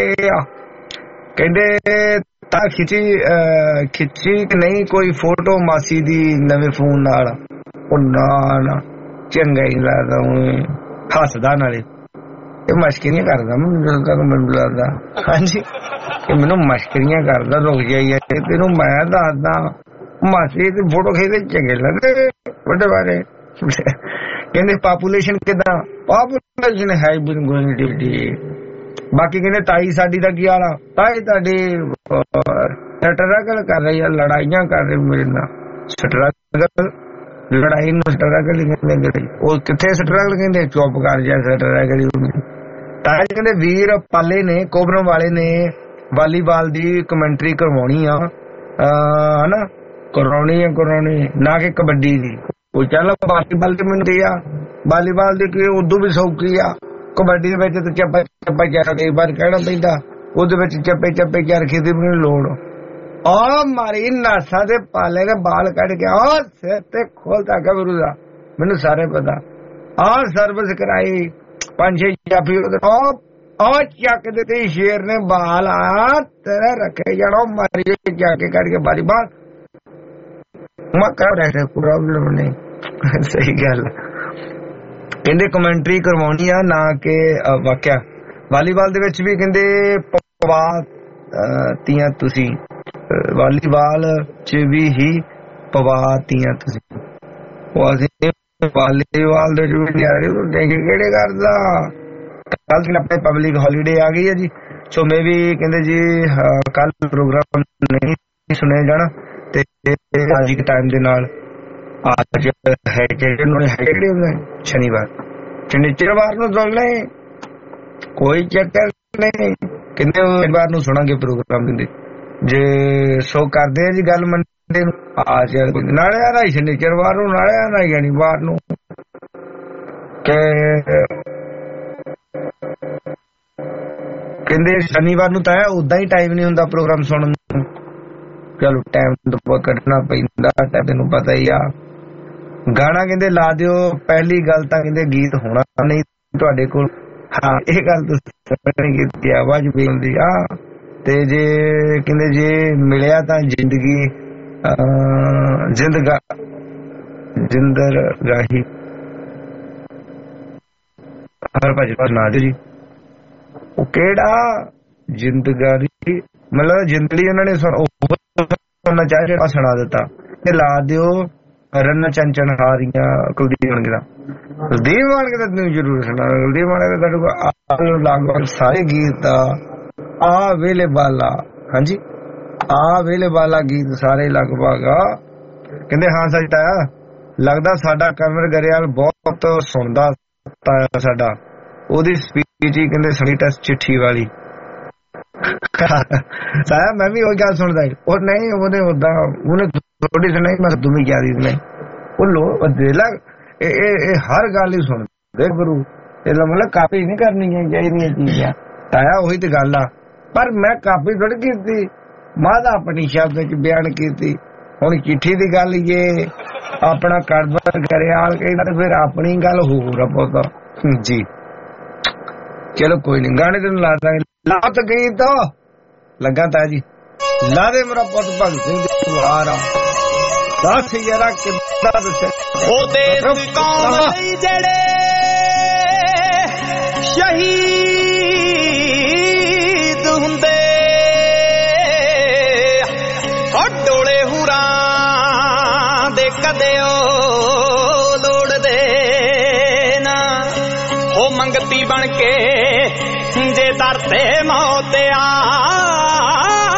ਕਹਿੰਦੇ ਤਾਂ ਖਿੱਚੀ ਕਿ ਨਹੀਂ ਕੋਈ ਫੋਟੋ ਮਾਸੀ ਦੀ ਨਵੇਂ ਫੋਨ ਨਾਲ? ਉਹ ਨਾ ਚੰਗਾ ਹੀ ਲੱਗਦਾ, ਹੱਸਦਾ ਨਾਲੇ ਇਹ ਮਸ਼ਕਰੀਆਂ ਕਰਦਾ ਮੈਨੂੰ ਲੱਗਦਾ। ਹਾਂਜੀ ਇਹ ਮੈਨੂੰ ਮਸ਼ਕਰੀਆਂ ਕਰਦਾ, ਰੁਕ ਜਾਈਏ ਤੈਨੂੰ ਮੈਂ ਦੱਸਦਾ। ਮਾਸੀ ਦੀ ਫੋਟੋ ਖਿੱਚਦੇ ਚੰਗੇ ਲੱਗਦੇ ਵੱਡੇ ਬਾਰੇ। ਕਹਿੰਦੇ ਪਾਪੂਲੇਸ਼ਨ ਕਿੱਦਾਂ? ਪਾਪੂਲੇਸ਼ਨ ਹੈ ਡਿਊਟੀ। ਬਾਕੀ ਕਹਿੰਦੇ ਤਾਈ ਸਾਡੀ ਦਾ ਕੀ ਹਾਲ ਆ? ਤਾਈ ਤੁਹਾਡੀ ਸਟਰਗਲ ਕਰ ਰਹੀ ਆ, ਲੜਾਈਆਂ ਕਰ ਰਹੀ ਮੇਰੇ ਨਾਲ। ਸਟਰਗਲ ਲੜਾਈ ਨੂੰ ਸਟਰਗਲ ਕਹਿੰਦੇ, ਉਹ ਕਿੱਥੇ ਸਟਰਗਲ ਕਹਿੰਦੇ? ਚੁੱਪ ਕਰ ਜਾ ਸਟਰਗਲ। ਤਾਂ ਕਹਿੰਦੇ ਵੀਰ ਪਾਲੇ ਨੇ ਕੋਬਰਮ ਵਾਲੇ ਨੇ ਵਾਲੀਬਾਲ ਦੀ ਕਮੈਂਟਰੀ ਕਰਵਾਉਣੀ ਆ ਹਨਾ, ਕਰਾਉਣੀ ਨਾ ਕਿ ਕਬੱਡੀ ਦੀ। ਉਹ ਚੱਲ ਵਾਲੀਬਾਲ ਤੇ ਮੈਨੂੰ ਆ, ਵਾਲੀਬਾਲ ਦੀ ਕੀ ਉਦੋਂ ਵੀ ਸੌਖੀ ਆ, कबड्डी तू चप्पा चप्पा चार कई बार कहना पैंदा ਉਹਦੇ ਵਿੱਚ ਚੱਪੇ ਚੱਪੇ ਚਰਖੀ ਦੀ ਮੈਨੂੰ ਲੋੜ ਆ ਮਾਰੀ ਨਾਸਾ ਦੇ ਪਾਲੇ ਦੇ ਬਾਲ ਕੱਢ ਕੇ ਆ ਸਿਰ ਤੇ ਖੋਲਦਾ ਗੱਭਰੂ ਦਾ ਮੈਨੂੰ ਸਾਰੇ ਪਤਾ ਆ ਸਰਵਿਸ ਕਰਾਈ 5-6 ਜਾਫੀ ਆ ਚੱਕ ਦਿੱਤੇ ਸ਼ੇਰ ਨੇ ਬਾਲ ਆ ਤੇਰੇ ਰੱਖੇ ਜਾਣੋ ਮਾਰੀ ਜਾ ਕੇ ਕੱਢ ਕੇ ਬਾਰੀ ਬਾਲ ਮੈਂ ਕਰ ਰਿਹਾ ਪ੍ਰੋਬਲਮ ਨਹੀਂ ਸਹੀ ਗੱਲ ਕਹਿੰਦੇ ਕਮੈਂਟਰੀ ਕਰਵਾਉਣੀ ਆ ਨਾ ਕਿ ਵਾਕਿਆ ਵਾਲੀਬਾਲ ਦੇ ਵਿੱਚ ਵੀ ਕਹਿੰਦੇ ਪਵਾ ਤੀਆਂ ਤੁਸੀਂ ਵਾਲੀਬਾਲ ਚ ਵੀ ਹੀ ਪਵਾਤੀਆਂ ਤੁਸੀਂ ਉਹ ਅਸੀਂ ਵਾਲੀਬਾਲ ਦੇ ਵਿੱਚ ਵੀ ਆ ਰਹੇ ਕਿਹੜੇ ਕਰਦਾ ਕੱਲ ਦਿਨ ਆਪਣੇ ਪਬਲਿਕ ਹੌਲੀਡੇ ਆ ਗਈ ਹੈ ਜੀ ਸੋ ਮੈਂ ਵੀ ਕਹਿੰਦੇ ਜੀ ਕੱਲ ਪ੍ਰੋਗਰਾਮ ਨਹੀਂ ਸੁਣਿਆ ਜਾਣਾ ਤੇ ਅੱਜ ਦੇ ਟਾਈਮ ਦੇ ਨਾਲ ਅੱਜ ਹੈ ਕਿਹੜੇ ਹੁੰਦੇ ਸ਼ਨੀਵਾਰ ਸ਼ਨੀਚਰਵਾਰ ਨੂੰ ਸੁਣ ਲੈ ਕੋਈ ਚੱਕਰ ਨਹੀਂ ਕਹਿੰਦੇ ਵਾਰ ਨੂੰ ਸੁਣਾਂਗੇ ਪ੍ਰੋਗਰਾਮ ਕਹਿੰਦੇ ਜੇ ਸੋ ਕਰਦੇ ਆ ਜੀ ਗੱਲ ਮੰਡੇ ਨੂੰ ਆ ਨਾਲੇ ਆ ਰਹੀ ਸ਼ਨੀਚਰਵਾਰ ਨੂੰ ਨਾਲੇ ਆ ਰਹੀ ਸ਼ਨੀਵਾਰ ਨੂੰ ਕਹਿੰਦੇ ਸ਼ਨੀਵਾਰ ਨੂੰ ਤਾਂ ਉਦਾਂ ਹੀ ਟਾਈਮ ਨਹੀਂ ਹੁੰਦਾ ਪ੍ਰੋਗਰਾਮ ਸੁਣਨ ਨੂੰ ਚਲੋ ਟਾਈਮ ਤਾਂ ਕੱਢਣਾ ਪੈਂਦਾ ਤੈਨੂੰ ਪਤਾ ਹੀ ਆ ਗਾਣਾ ਕਹਿੰਦੇ ਲਾ ਦਿਓ ਪਹਿਲੀ ਗੱਲ ਤਾਂ ਕਹਿੰਦੇ ਗੀਤ ਹੋਣਾ ਨਹੀਂ ਤੁਹਾਡੇ ਕੋਲ ਹਾਂ ਇਹ ਗੱਲ ਤੁਸੀਂ ਕੀਤੀ ਆਵਾਜ਼ ਵੀ ਹੁੰਦੀ ਆ ਤੇ ਜੇ ਕਹਿੰਦੇ ਜੇ ਮਿਲਿਆ ਤਾਂ ਜ਼ਿੰਦਗੀ ਜਿੰਦਰਗਾਹੀ ਹਰ ਭਾਜੀ ਨਾ ਜੀ ਉਹ ਕਿਹੜਾ ਜ਼ਿੰਦਗਾਰੀ ਮਤਲਬ ਜ਼ਿੰਦਗੀ ਉਹਨਾਂ ਨੇ ਸੁਣਨਾ ਚਾਹਿਆ ਸੁਣਾ ਦਿੱਤਾ ਇਹ ਲਾ ਦਿਓ ਰਨ ਚੰਚਨ ਹਾਰੀਆਂ ਕੁਲਦੀਪ ਮਾਨਕ ਦਾ ਕੁਲਦੀਪ ਮਾਨਕ ਦਾ ਤੈਨੂੰ ਜ਼ਰੂਰ ਸੁਣਾ ਕੁਲਦੀਪ ਮਾਨਕ ਦਾ ਤੁਹਾਡੇ ਕੋਲ ਲਗਭਗ ਸਾਰੇ ਗੀਤ ਆ ਵੇਲੇ ਬਾਲਾ ਹਾਂਜੀ ਆ ਵੇਲੇ ਬਾਲਾ ਗੀਤ ਸਾਰੇ ਲਗਭਗ ਕਹਿੰਦੇ ਹਾਂ ਸੱਚ ਤਾਂ ਲੱਗਦਾ ਸਾਡਾ ਕਮਰ ਗਰੇਵਾਲ ਬਹੁਤ ਸੁਣਦਾ ਸਾਡਾ ਉਹਦੀ ਸਪੀਚ ਹੀ ਕਹਿੰਦੇ ਸੁਣੀ ਟੈਸਟ ਚਿੱਠੀ ਵਾਲੀ ਸਾਇਆ ਮੈਂ ਵੀ ਉਹ ਗੱਲ ਸੁਣਦਾ ਉਹ ਨਹੀਂ ਉਹਨੇ ਉਦਾਂ ਉਹਨੇ ਥੋੜੀ ਸੁਣਾਈ ਮੈਂ ਤੁਮੀ ਕਿਹਾ ਦੀ ਨਹੀਂ ਉਹ ਲੋ ਦੇ ਲਾ ਇਹ ਹਰ ਗੱਲ ਹੀ ਸੁਣਦੇ ਗੁਰੂ ਇਹਦਾ ਮਤਲਬ ਕਾਪੀ ਨਹੀਂ ਕਰਨੀਆਂ ਚਾਹੀਦੀਆਂ ਚੀਜ਼ਾਂ ਤਾਇਆ ਉਹੀ ਤੇ ਗੱਲ ਆ ਪਰ ਮੈਂ ਕਾਪੀ ਥੋੜੀ ਕੀਤੀ ਮਾਦਾ ਆਪਣੀ ਸ਼ਬਦ ਵਿੱਚ ਬਿਆਨ ਕੀਤੀ ਹੁਣ ਚਿੱਠੀ ਦੀ ਗੱਲ ਇਹ ਆਪਣਾ ਕੜਬਰ ਗਰੇਵਾਲ ਕਹਿੰਦਾ ਤੇ ਫਿਰ ਆਪਣੀ ਗੱਲ ਹੋਰ ਆਪਾਂ ਜੀ ਚਲੋ ਕੋਈ ਨਹੀਂ ਗਾਣੇ ਤੈਨੂੰ ਲਾ ਦਾਂਗੇ ਲਾ ਤਾਂ ਗਈ ਤਾਂ ਲੱਗਾ ਤਾ ਜੀ ਲਾ ਦੇ ਮੇਰਾ ਪੁੱਤ ਭਗਤ ਸਿੰਘ ਦੇ ਵਾਰਾ ਦੱਸ ਯਾਰਾ ਕਿੱਦਾਂ ਦੱਸੇ ਉਹ ਦੇਸ ਕੌਮ ਲਈ ਜਿਹੜੇ ਸ਼ਹੀਦ ਹੁੰਦੇ ਉਹ ਡੋਲੇ ਹੁਰਾਂ ਦੇ ਕਦੇ ਉਹ ਲੋੜਦੇ ਨਾ ਉਹ ਮੰਗਤੀ ਬਣ ਕੇ ਜੇ ਦਰ ਤੇ ਮੌਤ ਆ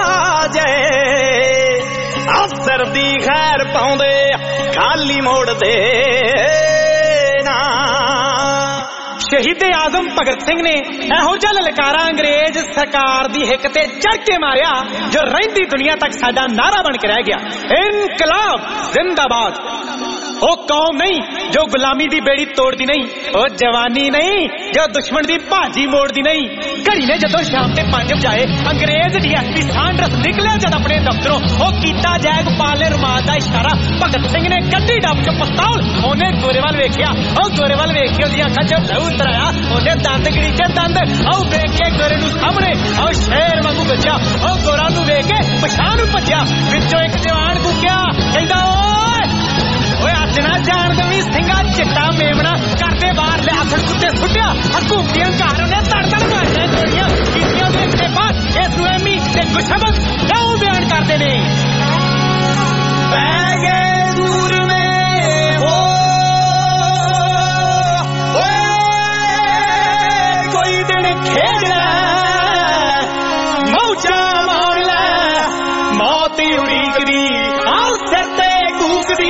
ਜਾਏ ਅਸਰ ਦੀ ਖੈਰ ਪਾਉਂਦੇ ਖਾਲੀ ਮੋੜਦੇ ਨਾ ਸ਼ਹੀਦ ਆਜ਼ਮ ਭਗਤ ਸਿੰਘ ਨੇ ਇਹੋ ਜਿਹਾ ਲਲਕਾਰਾ ਅੰਗਰੇਜ਼ ਸਰਕਾਰ ਦੀ ਹਿੱਕ ਤੇ ਚੜ ਕੇ ਮਾਰਿਆ ਜੋ ਰਹਿੰਦੀ ਦੁਨੀਆ ਤੱਕ ਸਾਡਾ ਨਾਰਾ ਬਣ ਕੇ ਰਹਿ ਗਿਆ ਇਨਕਲਾਬ ਜ਼ਿੰਦਾਬਾਦ ਉਹ ਕੌਮ ਨਹੀਂ ਜੋ ਗੁਲਾਮੀ ਦੀ ਬੇੜੀ ਤੋੜਦੀ ਨਹੀਂ ਉਹ ਜਵਾਨੀ ਨਹੀਂ ਜੋ ਦੁਸ਼ਮਣ ਦੀ ਭਾਜੀ ਮੋੜਦੀ ਨਹੀਂ ਘੜੀ ਨੇ ਜਦੋਂ ਸ਼ਾਮ ਤੇ 5 ਵਜੇ ਅੰਗਰੇਜ਼ ਡੀਐਸਪੀ ਸਾਂਡਰਸ ਨਿਕਲਿਆ ਜਦ ਆਪਣੇ ਦਫ਼ਤਰੋਂ ਉਹ ਕੀਤਾ ਜੈਗਪਾਲ ਨੇ ਰੁਮਾਲ ਦਾ ਇਸ਼ਾਰਾ ਭਗਤ ਸਿੰਘ ਨੇ ਕੱਢੀ ਡੱਬ ਚ ਪਿਸਤੌਲ ਉਹਨੇ ਗੋਰੇਵਾਲ ਵੇਖਿਆ ਉਹ ਗੋਰੇਵਾਲ ਵੇਖ ਕੇ ਉਹਦੀਆਂ ਅੱਖਾਂ 'ਚ ਲਹੂ ਉਤਰ ਆਇਆ ਉਹਦੇ ਦੰਦ ਗਰੀਚੇ ਦੰਦ ਉਹ ਵੇਖ ਕੇ ਗੋਰੇ ਨੂੰ ਸਾਹਮਣੇ ਉਹ ਸ਼ੇਰ ਵਾਂਗੂ ਗੱਜਿਆ ਉਹ ਗੋਰਾ ਨੂੰ ਵੇਖ ਕੇ ਪਛਾਣ ਨੂੰ ਭੱਜਿਆ ਵਿੱਚੋਂ ਇੱਕ ਜਵਾਨ ਗੁੱਕਿਆ ਕਹਿੰਦਾ ਓਏ ਅੱਜ ਨਾ ਜਾਣ ਦਵੀਂ ਸਿੰਘਾ ਚਿੱਟਾ ਮੇਮਣਾ ਕਰਦੇ ਬਾਹਰ ਲੈ ਆਖਣ ਕੁੱਤੇ ਸੁੱਟਿਆ ਹਕੂਮਤੀ ਹੰਕਾਰ ਉਹਨੇ ਤੜ ਮਾਰੀਆਂ ਗੋਲੀਆਂ ਕੀਤੀਆਂ ਦੇ ਉੱਤੇ ਬਾਅਦ ਇਹ ਸੁਲੈਮੀ ਤੇ ਗੁਸ਼ਬਕ ਕਿਉਂ ਬਿਆਨ ਕਰਦੇ ਨੇ ਪੈ ਗਏ ਦੂਰ ਮੇ ਓਏ ਕੋਈ ਦਿਨ ਖੇਡ ਲੈ ਮੌਜਾ ਮਾਰ ਲੈ ਮੌਤ ਹੀ ਉਡੀਕਦੀ ਆਹ ਸਿਰ ਤੇ ਕੂਕਦੀ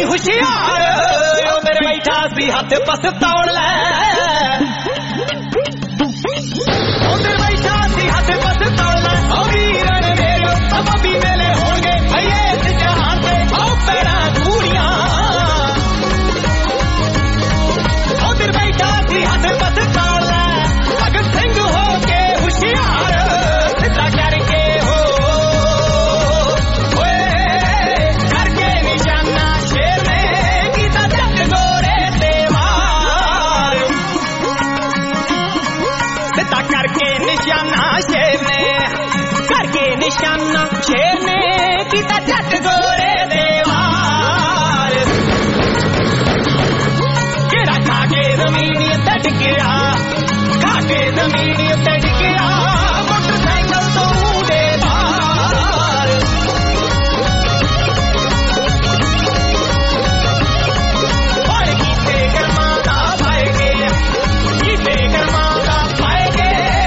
ਹੁਸ਼ਿਆਰ ਉਹ ਮੇਰੇ ਬੈਠਾ ਸੀ ਹੱਥ ਪਸਤੌੜ ਲੈ ਉਹ ਮੇਰੇ ਬੈਠਾ ਸੀ ਹੱਥ ਪਸਤੌੜ ਲੈ ਉਹ ਵੀਰਨ ਮੇਰੇ ਸਭ ਵੀ ਮੇਲੇ ਹੋਣਗੇ ਭਈਏ ਤੇ ਜਹਾਨ ਤੇ ਉਹ ਪੈਰਾਂ ਦੂਰੀਆਂ ਉਹ ਮੇਰੇ ਬੈਠਾ ਸੀ ਹੱਥ ਪਸਤੌੜ ਲੈ ਭਗਤ ਸਿੰਘ ਹੋ ਕੇ ਹੁਸ਼ਿਆਰ ਸਿੱਧਾ ਕਰਕੇ निशाना शेर ने करके निशाना शेर ने किता जट गोरे देवार केड़ा खाके जमीन तट गया खाके जमीन तट गया मोटरसाइकिल तो उड़े बाहर और कीते गरमादा भाएगे कीते गरमादा भाएगे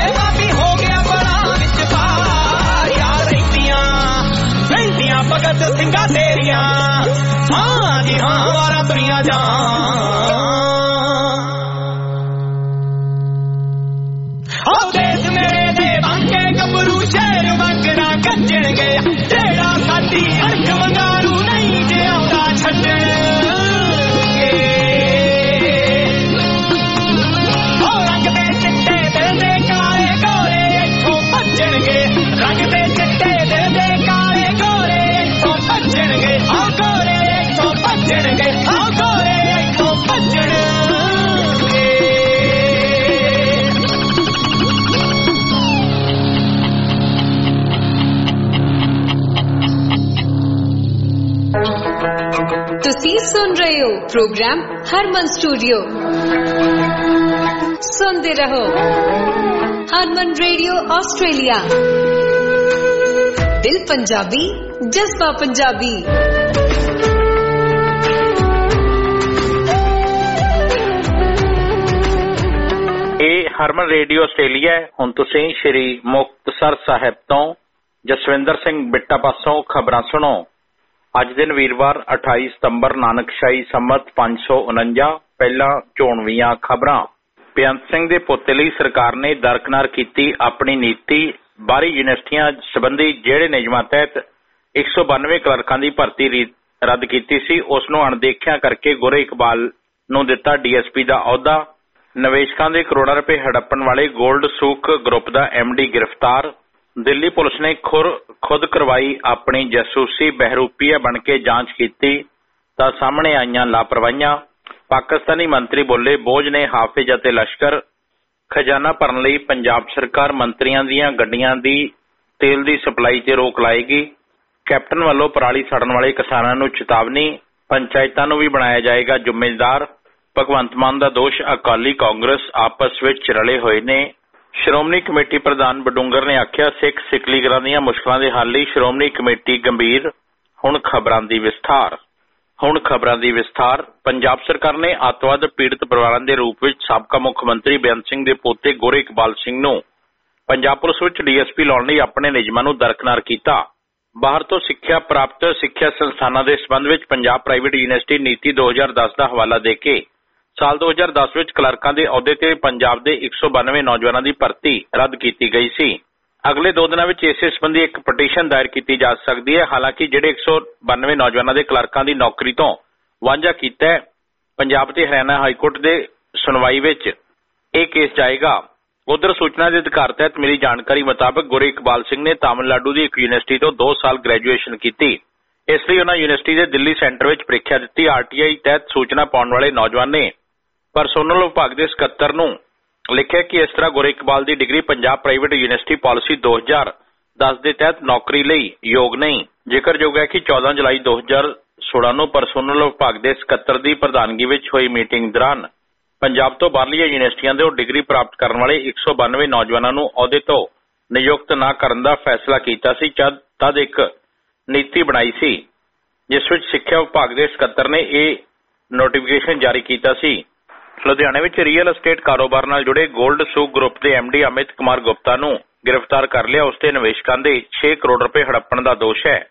भगत सिंगा तेरिया हाँ जी हाँ वारा दुनिया जा देश मेरे दे बांके गबरू शहर वंगरा गजन गया जेड़ा साडी अड़क मंगारू नहीं जे आउंदा छड्डण रंग दे चिट्टे दिल दे काले गोरे इथों भजणगे रंग दे चिट्टे दिल दे काले गोरे भजणगे आ गोरे इथों भजणगे आ गोरे इथों भजणगे ਤੁਸੀਂ ਸੁਣ ਰਹੇ ਹੋ ਪ੍ਰੋਗਰਾਮ ਹਰਮਨ ਸਟੂਡੀਓ ਸੁਣਦੇ ਰਹੋ ਹਰਮਨ ਰੇਡੀਓ ਆਸਟ੍ਰੇਲੀਆ ਦਿਲ ਪੰਜਾਬੀ ਜਜ਼ਬਾ ਪੰਜਾਬੀ ਇਹ ਹਰਮਨ ਰੇਡੀਓ ਆਸਟ੍ਰੇਲੀਆ ਹੁਣ ਤੁਸੀਂ ਸ਼੍ਰੀ ਮੁਕਤਸਰ ਸਾਹਿਬ ਤੋਂ ਜਸਵਿੰਦਰ ਸਿੰਘ ਬਿੱਟਾ ਪਾਸੋਂ ਖਬਰਾਂ ਸੁਣੋ। ਅੱਜ ਦਿਨ ਵੀਰਵਾਰ 28 ਸਤੰਬਰ ਨਾਨਕਸ਼ਾਹੀ ਸੰਮਤ 549 ਪਹਿਲਾਂ ਚੋਣਵੀਆਂ ਖਬਰਾਂ। ਬੇਅੰਤ ਸਿੰਘ ਦੇ ਪੋਤੇ ਲਈ ਸਰਕਾਰ ਨੇ ਦਰਕਨਾਰ ਕੀਤੀ ਆਪਣੀ ਨੀਤੀ। ਬਾਹਰੀ ਯੂਨੀਵਰਸਿਟੀਆਂ ਸੰਬੰਧੀ ਜਿਹੜੇ ਨਿਯਮਾਂ ਤਹਿਤ 192 ਕਲਰਕਾਂ ਦੀ ਭਰਤੀ ਰੱਦ ਕੀਤੀ ਸੀ ਉਸ ਨੂੰ ਅਣਦੇਖਿਆ ਕਰਕੇ ਗੁਰੇ ਇਕਬਾਲ ਨੂੰ ਦਿੱਤਾ ਡੀਐਸਪੀ ਦਾ ਅਹੁਦਾ। ਨਿਵੇਸ਼ਕਾਂ ਦੇ ਕਰੋੜਾਂ ਰੁਪਏ ਹੜੱਪਣ ਵਾਲੇ ਗੋਲਡ ਸੂਕ ਗਰੁੱਪ ਦਾ ਐਮਡੀ ਗ੍ਰਿਫਤਾਰ। ਦਿੱਲੀ ਪੁਲਿਸ ਨੇ ਖੁਦ ਕਰਵਾਈ ਆਪਣੀ ਜਾਸੂਸੀ ਬਹਿਰੂਪੀਆ ਬਣ ਕੇ ਜਾਂਚ ਕੀਤੀ ਤਾਂ ਸਾਹਮਣੇ ਆਈਆਂ ਲਾਪਰਵਾਹੀਆਂ। ਪਾਕਿਸਤਾਨੀ ਮੰਤਰੀ ਬੋਲੇ ਬੋਝ ਨੇ ਹਾਫਿਜ਼ ਅਤੇ ਲਸ਼ਕਰ। ਖਜ਼ਾਨਾ ਭਰਨ ਲਈ ਪੰਜਾਬ ਸਰਕਾਰ ਮੰਤਰੀਆਂ ਦੀਆਂ ਗੱਡੀਆਂ ਦੀ ਤੇਲ ਦੀ ਸਪਲਾਈ 'ਤੇ ਰੋਕ ਲਾਏਗੀ। ਕੈਪਟਨ ਵੱਲੋਂ ਪਰਾਲੀ ਸਾੜਨ ਵਾਲੇ ਕਿਸਾਨਾਂ ਨੂੰ ਚੇਤਾਵਨੀ। ਪੰਚਾਇਤਾਂ ਨੂੰ ਵੀ ਬਣਾਇਆ ਜਾਏਗਾ ਜ਼ਿੰਮੇਦਾਰ। ਭਗਵੰਤ ਮਾਨ ਦਾ ਦੋਸ਼ ਅਕਾਲੀ ਕਾਂਗਰਸ ਆਪਸ ਵਿੱਚ ਰਲੇ ਹੋਏ ਨੇ। ਸ਼੍ਰੋਮਣੀ ਕਮੇਟੀ ਪ੍ਰਧਾਨ ਬਡੂੰਗਰ ਨੇ ਆਖਿਆ ਸਿੱਖ ਲੀਡਰਾਂ ਦੀਆਂ ਮੁਸ਼ਕਲਾਂ ਦੇ ਹੱਲ ਲਈ ਸ਼੍ਰੋਮਣੀ ਕਮੇਟੀ ਗੰਭੀਰ। ਹੁਣ ਖਬਰਾਂ ਦੀ ਵਿਸਥਾਰ। ਪੰਜਾਬ ਸਰਕਾਰ ਨੇ ਅੱਤਵਾਦ ਪੀੜਤ ਪਰਿਵਾਰਾਂ ਦੇ ਰੂਪ ਵਿੱਚ ਸਾਬਕਾ ਮੁੱਖ ਮੰਤਰੀ ਬੇਅੰਤ ਸਿੰਘ ਦੇ ਪੋਤੇ ਗੋਰੇ ਇਕਬਾਲ ਸਿੰਘ ਨੂੰ ਪੰਜਾਬ ਪੁਲਿਸ ਵਿੱਚ ਡੀਐਸਪੀ ਲਾਉਣ ਲਈ ਆਪਣੇ ਨਿਯਮਾਂ ਨੂੰ ਦਰਕਨਾਰ ਕੀਤਾ। ਬਾਹਰ ਤੋਂ ਸਿੱਖਿਆ ਪ੍ਰਾਪਤ ਸਿੱਖਿਆ ਸੰਸਥਾਨਾਂ ਦੇ ਸਬੰਧ ਵਿੱਚ ਪੰਜਾਬ ਪ੍ਰਾਈਵੇਟ ਯੂਨੀਵਰਸਿਟੀ ਨੀਤੀ 2010 ਦਾ ਹਵਾਲਾ ਦੇ ਕੇ ਸਾਲ 2010 ਵਿੱਚ ਕਲਰਕਾਂ ਦੇ ਅਹੁਦੇ ਤੇ ਪੰਜਾਬ ਦੇ 192 ਨੌਜਵਾਨਾਂ ਦੀ ਭਰਤੀ ਰੱਦ ਕੀਤੀ ਗਈ ਸੀ। ਅਗਲੇ 2 ਦਿਨਾਂ ਵਿੱਚ ਇਸੇ ਸੰਬੰਧੀ ਇੱਕ ਪਟੀਸ਼ਨ ਦਾਇਰ ਕੀਤੀ ਜਾ ਸਕਦੀ ਹੈ। ਹਾਲਾਂਕਿ ਜਿਹੜੇ 192 ਨੌਜਵਾਨਾਂ ਦੇ ਕਲਰਕਾਂ ਦੀ ਨੌਕਰੀ ਤੋਂ ਵਾਂਝਾ ਕੀਤਾ ਹੈ, ਪੰਜਾਬ ਤੇ ਹਰਿਆਣਾ ਹਾਈਕੋਰਟ ਦੇ ਸੁਣਵਾਈ ਵਿੱਚ ਇਹ ਕੇਸ ਜਾਏਗਾ। ਉਧਰ ਸੂਚਨਾ ਦੇ ਅਧਿਕਾਰ ਤਹਿਤ ਮਿਲੀ ਜਾਣਕਾਰੀ ਮੁਤਾਬਕ ਗੁਰੇ ਇਕਬਾਲ ਸਿੰਘ ਨੇ ਤਾਮਿਲਨਾਡੂ ਦੀ ਇੱਕ ਯੂਨੀਵਰਸਿਟੀ ਤੋਂ 2 ਸਾਲ ਗ੍ਰੈਜੂਏਸ਼ਨ ਕੀਤੀ। ਇਸ ਲਈ ਉਹਨਾਂ ਯੂਨੀਵਰਸਿਟੀ ਦੇ ਦਿੱਲੀ ਸੈਂਟਰ ਵਿੱਚ ਪ੍ਰੀਖਿਆ ਦਿੱਤੀ। ਆਰਟੀਆਈ ਤਹਿਤ ਸੂਚਨਾ ਪਾਉਣ ਵਾਲੇ ਨੌਜਵਾਨ ਨੇ ਪਰਸੋਨਲ ਵਿਭਾਗ ਦੇ ਸਕੱਤਰ ਨੂੰ ਲਿਖਿਆ ਕਿ ਇਸ ਤਰ੍ਹਾਂ ਗੁਰੇ ਇਕਬਾਲ ਦੀ degree Punjab private university policy 2010 ਦੇ ਤਹਿਤ ਨੌਕਰੀ ਲਈ ਯੋਗ ਨਹੀਂ। ਜ਼ਿਕਰਯੋਗ ਹੈ ਕਿ 14 ਜੁਲਾਈ 2016 ਨੂੰ ਪਰਸੋਨਲ ਵਿਭਾਗ ਦੇ ਸਕੱਤਰ ਦੀ ਪ੍ਰਧਾਨਗੀ ਵਿੱਚ ਹੋਈ ਮੀਟਿੰਗ ਦੌਰਾਨ ਪੰਜਾਬ ਤੋਂ ਬਾਹਰਲੀਆਂ ਯੂਨੀਵਰਸਿਟੀਆਂ ਤੋਂ ਡਿਗਰੀ ਪ੍ਰਾਪਤ ਕਰਨ ਵਾਲੇ 192 ਨੌਜਵਾਨਾਂ ਨੂੰ ਅਹੁਦੇ ਤੋਂ ਨਿਯੁਕਤ ਨਾ ਕਰਨ ਦਾ ਫੈਸਲਾ ਕੀਤਾ ਸੀ। ਤਦ ਇੱਕ ਨੀਤੀ ਬਣਾਈ ਸੀ ਜਿਸ ਵਿੱਚ ਸਿੱਖਿਆ ਵਿਭਾਗ ਦੇ ਸਕੱਤਰ ਨੇ ਇਹ ਨੋਟੀਫਿਕੇਸ਼ਨ ਜਾਰੀ ਕੀਤਾ ਸੀ। ਲੁਧਿਆਣੇ ਵਿੱਚ ਰੀਅਲ ਅਸਟੇਟ ਕਾਰੋਬਾਰ ਨਾਲ ਜੁੜੇ ਗੋਲਡ ਸੂਕ ਗਰੁੱਪ ਦੇ ਐਮਡੀ ਅਮਿਤ ਕੁਮਾਰ ਗੁਪਤਾ ਨੂੰ ਗ੍ਰਿਫਤਾਰ ਕਰ ਲਿਆ। ਉਸ ਤੇ ਨਿਵੇਸ਼ਕਾਂ ਦੇ 6 ਕਰੋੜ ਰੁਪਏ ਹੜੱਪਣ ਦਾ ਦੋਸ਼ ਹੈ।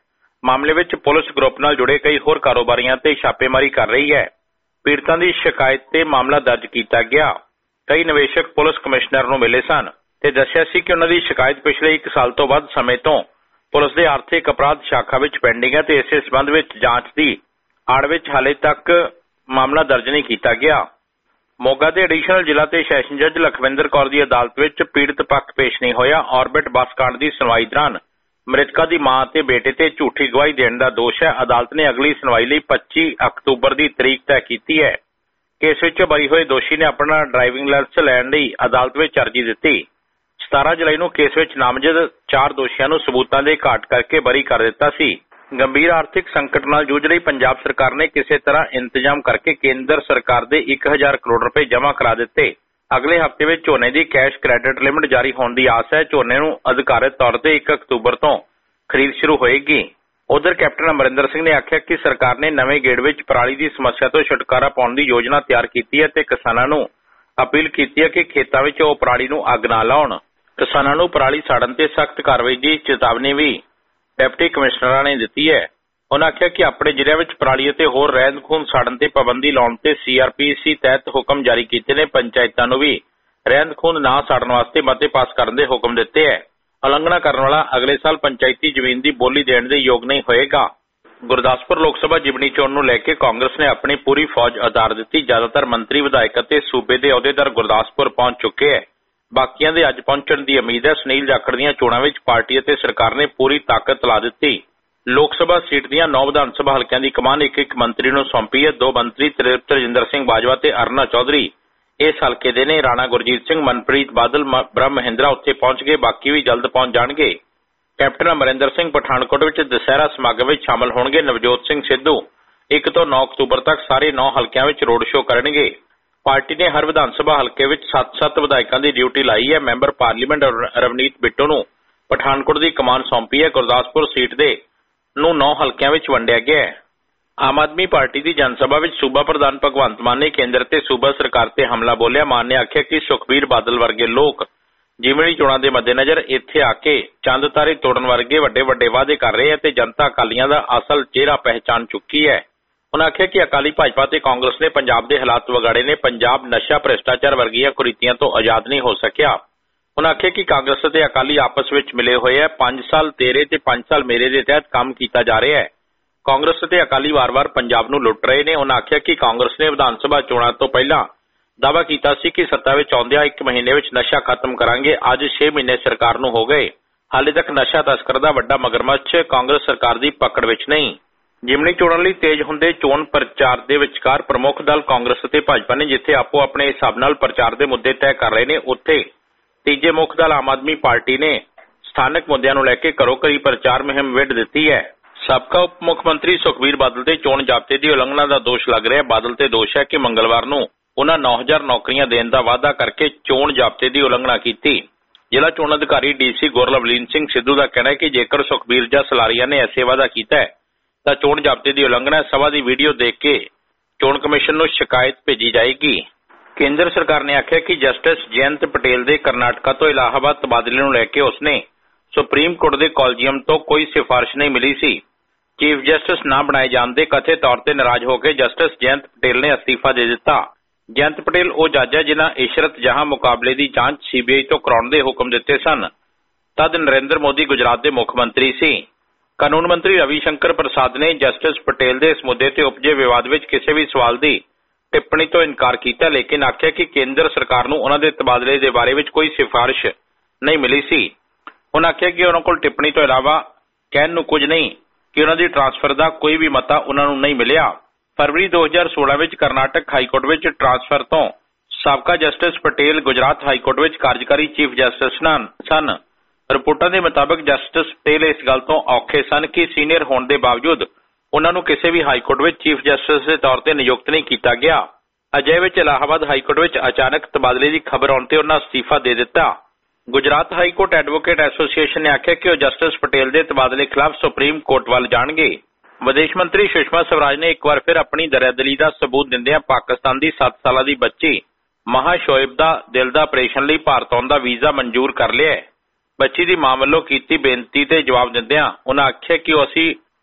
ਮਾਮਲੇ ਵਿੱਚ ਪੁਲਿਸ ਗਰੁੱਪ ਨਾਲ ਜੁੜੇ ਕਈ ਹੋਰ ਕਾਰੋਬਾਰੀਆਂ ਤੇ ਛਾਪੇਮਾਰੀ ਕਰ ਰਹੀ ਹੈ। ਪੀੜਤਾਂ ਦੀ ਸ਼ਿਕਾਇਤ ਤੇ ਮਾਮਲਾ ਦਰਜ ਕੀਤਾ ਗਿਆ। ਕਈ ਨਿਵੇਸ਼ਕ ਪੁਲਿਸ ਕਮਿਸ਼ਨਰ ਨੂੰ ਮਿਲੇ ਸਨ ਤੇ ਦੱਸਿਆ ਸੀ ਕਿ ਉਹਨਾਂ ਦੀ ਸ਼ਿਕਾਇਤ ਪਿਛਲੇ 1 ਸਾਲ ਤੋਂ ਵੱਧ ਸਮੇਂ ਤੋਂ ਪੁਲਿਸ ਦੇ ਆਰਥਿਕ ਅਪਰਾਧ ਸ਼ਾਖਾ ਵਿੱਚ ਪੈਂਡਿੰਗ ਹੈ ਤੇ ਇਸੇ ਸਬੰਧ ਵਿੱਚ ਜਾਂਚ ਦੀ ਆੜ ਵਿੱਚ ਹਾਲੇ ਤੱਕ ਮਾਮਲਾ ਦਰਜ ਨਹੀਂ ਕੀਤਾ ਗਿਆ। ਮੋਗਾ ਦੇ ਐਡੀਸ਼ਨਲ ਜ਼ਿਲ੍ਹਾ ਤੇ ਸੈਸ਼ਨ ਜੱਜ ਲਖਵਿੰਦਰ ਕੌਰ ਦੀ ਅਦਾਲਤ ਵਿੱਚ ਪੀੜਤ ਪੱਖ ਪੇਸ਼ ਨਹੀਂ ਹੋਇਆ। ਆਰਬਿਟ ਬੱਸ ਕਾਂਡ ਦੀ ਸੁਣਵਾਈ ਦੌਰਾਨ ਮ੍ਰਿਤਕਾ ਦੀ ਮਾਂ ਤੇ ਬੇਟੇ ਤੇ ਝੂਠੀ ਗਵਾਹੀ ਦੇਣ ਦਾ ਦੋਸ਼ ਹੈ। ਅਦਾਲਤ ਨੇ ਅਗਲੀ ਸੁਣਵਾਈ ਲਈ 25 ਅਕਤੂਬਰ ਦੀ ਤਰੀਕ ਤੈਅ ਕੀਤੀ ਹੈ। ਕੇਸ ਵਿੱਚ ਬਰੀ ਹੋਏ ਦੋਸ਼ੀ ਨੇ ਆਪਣਾ ਡਰਾਈਵਿੰਗ ਲਾਇਸੈਂਸ ਲੈਣ ਲਈ ਅਦਾਲਤ ਵਿੱਚ ਅਰਜ਼ੀ ਦਿੱਤੀ। 17 ਜੁਲਾਈ ਨੂੰ ਕੇਸ ਵਿੱਚ ਨਾਮਜ਼ਦ 4 ਦੋਸ਼ੀਆਂ ਨੂੰ ਸਬੂਤਾਂ ਦੇ ਘਾਟ ਕਰਕੇ ਬਰੀ ਕਰ ਦਿੱਤਾ ਸੀ। ਗੰਭੀਰ ਆਰਥਿਕ ਸੰਕਟ ਨਾਲ ਜੂਝ ਰਹੀ ਪੰਜਾਬ ਸਰਕਾਰ ਨੇ ਕਿਸੇ ਤਰ੍ਹਾਂ ਇੰਤਜ਼ਾਮ ਕਰਕੇ ਕੇਂਦਰ ਸਰਕਾਰ ਦੇ 1000 ਕਰੋੜ ਰੁਪਏ ਜਮ੍ਹਾਂ ਕਰਾ ਦਿੱਤੇ। ਅਗਲੇ ਹਫ਼ਤੇ ਵਿੱਚ ਝੋਨੇ ਦੀ ਕੈਸ਼ ਕ੍ਰੈਡਿਟ ਲਿਮਟ ਜਾਰੀ ਹੋਣ ਦੀ ਆਸ ਹੈ। ਝੋਨੇ ਨੂੰ ਅਧਿਕਾਰਤ ਤੌਰ ਤੇ 1 ਅਕਤੂਬਰ ਤੋਂ ਖਰੀਦ ਸ਼ੁਰੂ ਹੋਏਗੀ। ਉਧਰ ਕੈਪਟਨ ਅਮਰਿੰਦਰ ਸਿੰਘ ਨੇ ਆਖਿਆ ਕਿ ਸਰਕਾਰ ਨੇ ਨਵੇਂ ਗੇੜ ਵਿੱਚ ਪਰਾਲੀ ਦੀ ਸਮੱਸਿਆ ਤੋਂ ਛੁਟਕਾਰਾ ਪਾਉਣ ਦੀ ਯੋਜਨਾ ਤਿਆਰ ਕੀਤੀ ਹੈ ਤੇ ਕਿਸਾਨਾਂ ਨੂੰ ਅਪੀਲ ਕੀਤੀ ਹੈ ਕਿ ਖੇਤਾਂ ਵਿੱਚ ਉਹ ਪਰਾਲੀ ਨੂੰ ਅੱਗ ਨਾ ਲਾਉਣ। ਕਿਸਾਨਾਂ ਨੂੰ ਪਰਾਲੀ ਸਾੜਨ ਤੇ ਸਖਤ ਕਾਰਵਾਈ ਦੀ ਚੇਤਾਵਨੀ ਵੀ ਡਿਪਟੀ ਕਮਿਸ਼ਨਰਾਂ ਨੇ ਦਿੱਤੀ ਹੈ। ਉਹਨਾਂ ਆਖਿਆ ਕਿ ਆਪਣੇ ਜ਼ਿਲ੍ਹਿਆਂ ਵਿੱਚ ਪਰਾਲੀ ਅਤੇ ਹੋਰ ਰਹਿੰਦ ਖੂੰਹਦ ਸਾੜਨ ਤੇ ਪਾਬੰਦੀ ਲਾਉਣ ਤੇ CRPC ਤਹਿਤ ਹੁਕਮ ਜਾਰੀ ਕੀਤੇ ਨੇ। ਪੰਚਾਇਤਾਂ ਨੂੰ ਵੀ ਰਹਿੰਦ ਖੂੰਹਦ ਨਾ ਸਾੜਨ ਵਾਸਤੇ ਮਤੇ ਪਾਸ ਕਰਨ ਦੇ ਹੁਕਮ ਦਿੱਤੇ ਹੈ। ਉਲੰਘਣਾ ਕਰਨ ਵਾਲਾ ਅਗਲੇ ਸਾਲ ਪੰਚਾਇਤੀ ਜ਼ਮੀਨ ਦੀ ਬੋਲੀ ਦੇਣ ਦੇ ਯੋਗ ਨਹੀਂ ਹੋਏਗਾ। ਗੁਰਦਾਸਪੁਰ ਲੋਕ ਸਭਾ ਜਿਮਨੀ ਚੋਣ ਨੂੰ ਲੈ ਕੇ ਕਾਂਗਰਸ ਨੇ ਆਪਣੀ ਪੂਰੀ ਫੌਜ ਉਤਾਰ ਦਿੱਤੀ। ਜ਼ਿਆਦਾਤਰ ਮੰਤਰੀ ਵਿਧਾਇਕ ਅਤੇ ਸੂਬੇ ਦੇ ਅਹੁਦੇਦਾਰ ਗੁਰਦਾਸਪੁਰ ਪਹੁੰਚ ਚੁੱਕੇ ਹੈ। ਬਾਕੀਆਂ ਦੇ ਅੱਜ ਪਹੁੰਚਣ ਦੀ ਉਮੀਦ ਹੈ। ਸੁਨੀਲ ਜਾਖੜ ਦੀਆਂ ਚੋਣਾਂ ਵਿੱਚ ਪਾਰਟੀ ਅਤੇ ਸਰਕਾਰ ਨੇ ਪੂਰੀ ਤਾਕਤ ਲਾ ਦਿੱਤੀ। ਲੋਕ ਸਭਾ ਸੀਟ ਦੀਆਂ 9 ਵਿਧਾਨ ਸਭਾ ਹਲਕਿਆਂ ਦੀ ਕਮਾਨ ਇੱਕ ਮੰਤਰੀ ਨੂੰ ਸੌਂਪੀ ਹੈ। 2 ਮੰਤਰੀ ਤ੍ਰਿਜਿੰਦਰ ਸਿੰਘ ਬਾਜਵਾ ਤੇ ਅਰੁਣਾ ਚੌਧਰੀ ਇਸ ਹਲਕੇ ਦੇ ਨੇ। ਰਾਣਾ ਗੁਰਜੀਤ ਸਿੰਘ, ਮਨਪ੍ਰੀਤ ਬਾਦਲ, ਬ੍ਰਹਮ ਮਹਿੰਦਰਾ ਉੱਥੇ ਪਹੁੰਚ ਗਏ। ਬਾਕੀ ਵੀ ਜਲਦ ਪਹੁੰਚ ਜਾਣਗੇ। ਕੈਪਟਨ ਅਮਰਿੰਦਰ ਸਿੰਘ ਪਠਾਨਕੋਟ ਵਿੱਚ ਦੁਸਹਿਰਾ ਸਮਾਗਮ ਵਿੱਚ ਸ਼ਾਮਲ ਹੋਣਗੇ। ਨਵਜੋਤ ਸਿੰਘ ਸਿੱਧੂ 1 ਤੋਂ 9 ਅਕਤੂਬਰ ਤੱਕ ਸਾਰੇ 9 ਹਲਕਿਆਂ ਵਿੱਚ ਰੋਡ ਸ਼ੋਅ ਕਰਨਗੇ। ਪਾਰਟੀ ਨੇ ਹਰ ਵਿਧਾਨ ਸਭਾ ਹਲਕੇ ਵਿੱਚ 7-7 ਵਿਧਾਇਕਾਂ ਦੀ ਡਿਊਟੀ ਲਾਈ ਹੈ। ਮੈਂਬਰ ਪਾਰਲੀਮੈਂਟ ਰਵਨੀਤ ਬਿੱਟੂ ਨੂੰ ਪਠਾਨਕੋਟ ਦੀ ਕਮਾਨ ਸੌਂਪੀ ਹੈ। ਗੁਰਦਾਸਪੁਰ ਸੀਟ ਦੇ ਨੂੰ 9 ਹਲਕਿਆਂ ਵਿੱਚ ਵੰਡਿਆ ਗਿਆ ਹੈ। ਆਮ ਆਦਮੀ ਪਾਰਟੀ ਦੀ ਜਨ ਸਭਾ ਵਿੱਚ ਸੂਬਾ ਪ੍ਰਧਾਨ ਭਗਵੰਤ ਮਾਨ ਨੇ ਕੇਂਦਰ ਤੇ ਸੂਬਾ ਸਰਕਾਰ ਤੇ ਹਮਲਾ ਬੋਲਿਆ। ਮਾਨ ਨੇ ਆਖਿਆ ਕਿ ਸੁਖਬੀਰ ਬਾਦਲ ਵਰਗੇ ਲੋਕ ਜਿਮਨੀ ਚੋਣਾਂ ਦੇ ਮੱਦੇਨਜ਼ਰ ਇੱਥੇ ਆ ਕੇ ਚੰਦ ਤਾਰੇ ਤੋੜਨ ਵਰਗੇ ਵੱਡੇ ਵਾਅਦੇ ਕਰ ਰਹੇ ਹੈ ਤੇ ਜਨਤਾ ਅਕਾਲੀਆਂ ਦਾ ਅਸਲ ਚਿਹਰਾ ਪਹਿਚਾਣ ਚੁੱਕੀ ਹੈ। ਉਨ੍ਹਾਂ ਆਖਿਆ ਕਿ ਅਕਾਲੀ ਭਾਜਪਾ ਤੇ ਕਾਂਗਰਸ ਨੇ ਪੰਜਾਬ ਦੇ ਹਾਲਾਤ ਵਿਗਾੜੇ ਨੇ। ਪੰਜਾਬ ਨਸ਼ਾ, ਭ੍ਰਿਸ਼ਟਾਚਾਰ ਵਰਗੀਆਂ ਕੁਰੀਤੀਆਂ ਤੋਂ ਆਜ਼ਾਦ ਨਹੀਂ ਹੋ ਸਕਿਆ। ਉਨ੍ਹਾਂ ਆਖਿਆ ਕਿ ਕਾਂਗਰਸ ਅਤੇ ਅਕਾਲੀ ਆਪਸ ਵਿੱਚ ਮਿਲੇ ਹੋਏ ਹੈ। 5 ਸਾਲ ਤੇਰੇ ਤੇ 5 ਸਾਲ ਮੇਰੇ ਦੇ ਤਹਿਤ ਕੰਮ ਕੀਤਾ ਜਾ ਰਿਹਾ ਹੈ। ਕਾਂਗਰਸ ਅਤੇ ਅਕਾਲੀ ਵਾਰ-ਵਾਰ ਪੰਜਾਬ ਨੂੰ ਲੁੱਟ ਰਹੇ ਨੇ। ਉਨ੍ਹਾਂ ਆਖਿਆ ਕਿ ਕਾਂਗਰਸ ਨੇ ਵਿਧਾਨ ਸਭਾ ਚੋਣਾਂ ਤੋਂ ਪਹਿਲਾਂ ਦਾਅਵਾ ਕੀਤਾ ਸੀ ਕਿ ਸੱਤਾ ਵਿੱਚ ਆਉਂਦਿਆਂ 1 ਮਹੀਨੇ ਵਿੱਚ ਨਸ਼ਾ ਖਤਮ ਕਰਾਂਗੇ। ਅੱਜ 6 ਮਹੀਨੇ ਸਰਕਾਰ ਨੂੰ ਹੋ ਗਏ, ਹਾਲੇ ਤੱਕ ਨਸ਼ਾ ਤਸਕਰ ਦਾ ਵੱਡਾ ਮਗਰਮੱਛ ਕਾਂਗਰਸ ਸਰਕਾਰ ਦੀ ਪਕੜ ਵਿੱਚ ਨਹੀਂ। ਜਿਮਨੀ ਚੋਣਾਂ ਲਈ ਤੇਜ਼ ਹੁੰਦੇ ਚੋਣ ਪ੍ਰਚਾਰ ਦੇ ਵਿਚਕਾਰ ਪ੍ਰਮੁੱਖ ਦਲ ਕਾਂਗਰਸ ਅਤੇ ਭਾਜਪਾ ਨੇ ਜਿੱਥੇ ਆਪੋ ਆਪਣੇ ਹਿਸਾਬ ਨਾਲ ਪ੍ਰਚਾਰ ਦੇ ਮੁੱਦੇ ਤੈਅ ਕਰ ਰਹੇ ਨੇ, ਉੱਥੇ ਤੀਜੇ ਮੁੱਖ ਦਲ ਆਮ ਆਦਮੀ ਪਾਰਟੀ ਨੇ ਸਥਾਨਕ ਮੁੱਦਿਆਂ ਨੂੰ ਲੈ ਕੇ ਘਰੋ-ਘਰੀ ਪ੍ਰਚਾਰ ਮੁਹਿੰਮ ਵਿੱਢ ਦਿੱਤੀ ਹੈ। ਸਾਬਕਾ ਉਪ ਮੁੱਖ ਮੰਤਰੀ ਸੁਖਬੀਰ ਬਾਦਲ ਤੇ ਚੋਣ ਜ਼ਾਬਤੇ ਦੀ ਉਲੰਘਣਾ ਦਾ ਦੋਸ਼ ਲੱਗ ਰਿਹਾ ਹੈ। ਬਾਦਲ ਤੇ ਦੋਸ਼ ਹੈ ਕਿ ਮੰਗਲਵਾਰ ਨੂੰ ਉਹਨਾਂ 9000 ਨੌਕਰੀਆਂ ਦੇਣ ਦਾ ਵਾਅਦਾ ਕਰਕੇ ਚੋਣ ਜ਼ਾਬਤੇ ਦੀ ਉਲੰਘਣਾ ਕੀਤੀ। ਜ਼ਿਲ੍ਹਾ ਚੋਣ ਅਧਿਕਾਰੀ DC ਗੁਰਲਵਲੀਨ ਸਿੰਘ ਸਿੱਧੂ ਦਾ ਕਹਿਣਾ ਹੈ ਕਿ ਜੇਕਰ ਸੁਖਬੀਰ ਜਾਂ ਸਲਾਰੀਆ ਨੇ ਐਸੇ ਵਾਅਦਾ ਕੀਤਾ ਹੈ ਤਾਂ ਚੋਣ ਜ਼ਾਬਤੇ ਦੀ ਉਲੰਘਣਾ। ਸਭਾ ਦੀ ਵੀਡੀਓ ਦੇਖ ਕੇ ਚੋਣ ਕਮਿਸ਼ਨ ਨੂੰ ਸ਼ਿਕਾਇਤ ਭੇਜੀ ਜਾਏਗੀ। ਕੇਂਦਰ ਸਰਕਾਰ ਨੇ ਆਖਿਆ ਕਿ ਜਸਟਿਸ ਜਯੰਤ ਪਟੇਲ ਦੇ ਕਰਨਾਟਕਾ ਤੋਂ ਇਲਾਹਾਬਾਦ ਤਬਾਦਲੇ ਨੂੰ ਲੈ ਕੇ ਉਸਨੇ ਸੁਪਰੀਮ ਕੋਰਟ ਦੇ ਕਾਲਜੀਅਮ ਤੋਂ ਕੋਈ ਸਿਫਾਰਿਸ਼ ਨਹੀਂ ਮਿਲੀ ਸੀ। ਚੀਫ ਜਸਟਿਸ ਨਾ ਬਣਾਏ ਜਾਣ ਦੇ ਕਥਿਤ ਤੌਰ ਤੇ ਨਾਰਾਜ਼ ਹੋ ਕੇ ਜਸਟਿਸ ਜਯੰਤ ਪਟੇਲ ਨੇ ਅਸਤੀਫਾ ਦੇ ਦਿੱਤਾ। ਜਯੰਤ ਪਟੇਲ ਉਹ ਜੱਜ ਹੈ ਜਿਨ੍ਹਾਂ ਇਸ਼ਰਤ ਜਹਾਂ ਮੁਕਾਬਲੇ ਦੀ ਜਾਂਚ CBI ਤੋਂ ਕਰਾਉਣ ਦੇ ਹੁਕਮ ਦਿੱਤੇ ਸਨ। ਤਦ ਨਰਿੰਦਰ ਮੋਦੀ ਗੁਜਰਾਤ ਦੇ ਮੁੱਖ ਮੰਤਰੀ ਸੀ। ਕਾਨੂੰਨ ਮੰਤਰੀ ਰਵੀ ਸ਼ੰਕਰ ਪ੍ਰਸਾਦ ਨੇ ਜਸਟਿਸ ਪਟੇਲ ਦੇ ਇਸ ਮੁੱਦੇ ਤੇ ਉਪਜੇ ਵਿਵਾਦ ਵਿੱਚ ਕਿਸੇ ਵੀ ਸਵਾਲ ਦੀ ਟਿੱਪਣੀ ਤੋਂ ਇਨਕਾਰ ਕੀਤਾ, ਲੇਕਿਨ ਆਖਿਆ ਕਿ ਕੇਂਦਰ ਸਰਕਾਰ ਨੂੰ ਉਹਨਾਂ ਦੇ ਤਬਾਦਲੇ ਦੇ ਬਾਰੇ ਵਿੱਚ ਕੋਈ ਸਿਫਾਰਿਸ਼ ਨਹੀਂ ਮਿਲੀ ਸੀ। ਉਹਨਾਂ ਆਖਿਆ ਕਿ ਉਹਨਾਂ ਕੋਲ ਟਿੱਪਣੀ ਤੋਂ ਇਲਾਵਾ ਕਹਿਣ ਨੂੰ ਕੁਝ ਨਹੀਂ ਕਿ ਉਹਨਾਂ ਦੀ ਟ੍ਰਾਂਸਫਰ ਦਾ ਕੋਈ ਵੀ ਮਤਾ ਉਹਨਾਂ ਨੂੰ ਨਹੀਂ ਮਿਲਿਆ। ਫਰਵਰੀ 2016 ਵਿੱਚ ਕਰਨਾਟਕ ਹਾਈਕੋਰਟ ਵਿੱਚ ਟ੍ਰਾਂਸਫਰ ਤੋਂ ਸਾਬਕਾ ਜਸਟਿਸ ਪਟੇਲ ਗੁਜਰਾਤ ਹਾਈਕੋਰਟ ਵਿੱਚ ਕਾਰਜਕਾਰੀ ਚੀਫ ਜਸਟਿਸ ਸਨ। ਰਿਪੋਰਟਾਂ ਦੇ ਮੁਤਾਬਕ ਜਸਟਿਸ ਪਟੇਲ ਇਸ ਗੱਲ ਤੋਂ ਔਖੇ ਸਨ ਕਿ ਸੀਨੀਅਰ ਹੋਣ ਦੇ ਬਾਵਜੂਦ ਉਹਨਾਂ ਨੂੰ ਕਿਸੇ ਵੀ ਹਾਈਕੋਰਟ ਵਿੱਚ ਚੀਫ ਜਸਟਿਸ ਦੇ ਤੌਰ ਤੇ ਨਿਯੁਕਤ ਨਹੀਂ ਕੀਤਾ ਗਿਆ। ਅਜਿਹੇ ਵਿੱਚ ਇਲਾਹਾਬਾਦ ਹਾਈਕੋਰਟ ਵਿੱਚ ਅਚਾਨਕ ਤਬਾਦਲੇ ਦੀ ਖਬਰ ਆਉਣ ਤੇ ਉਹਨਾਂ ਅਸਤੀਫਾ ਦੇ ਦਿੱਤਾ। ਗੁਜਰਾਤ ਹਾਈਕੋਰਟ ਐਡਵੋਕੇਟ ਐਸੋਸੀਏਸ਼ਨ ਨੇ ਆਖਿਆ ਕਿ ਉਹ ਜਸਟਿਸ ਪਟੇਲ ਦੇ ਤਬਾਦਲੇ ਖਿਲਾਫ ਸੁਪਰੀਮ ਕੋਰਟ ਵੱਲ ਜਾਣਗੇ। ਵਿਦੇਸ਼ ਮੰਤਰੀ ਸੁਸ਼ਮਾ ਸਵਰਾਜ ਨੇ ਇੱਕ ਵਾਰ ਫਿਰ ਆਪਣੀ ਦਰਿਆਦਿਲੀ ਦਾ ਸਬੂਤ ਦਿੰਦਿਆਂ ਪਾਕਿਸਤਾਨ ਦੀ 7 ਸਾਲਾਂ ਦੀ ਬੱਚੀ ਮਹਾ ਸ਼ੋਇਬ ਦਾ ਦਿਲ ਦਾ ਆਪਰੇਸ਼ਨ ਲਈ ਭਾਰਤ ਆਉਣ ਦਾ ਵੀਜ਼ਾ ਮਨਜ਼ੂਰ ਕਰ ਲਿਆ ਹੈ। ਬੱਚੀ ਦੀ ਮਾਂ ਵੱਲੋਂ ਕੀਤੀ ਬੇਨਤੀ ਤੇ ਜਵਾਬ ਦਿੰਦਿਆਂ ਉਹਨਾਂ ਆਖਿਆ ਕਿ ਅਸੀਂ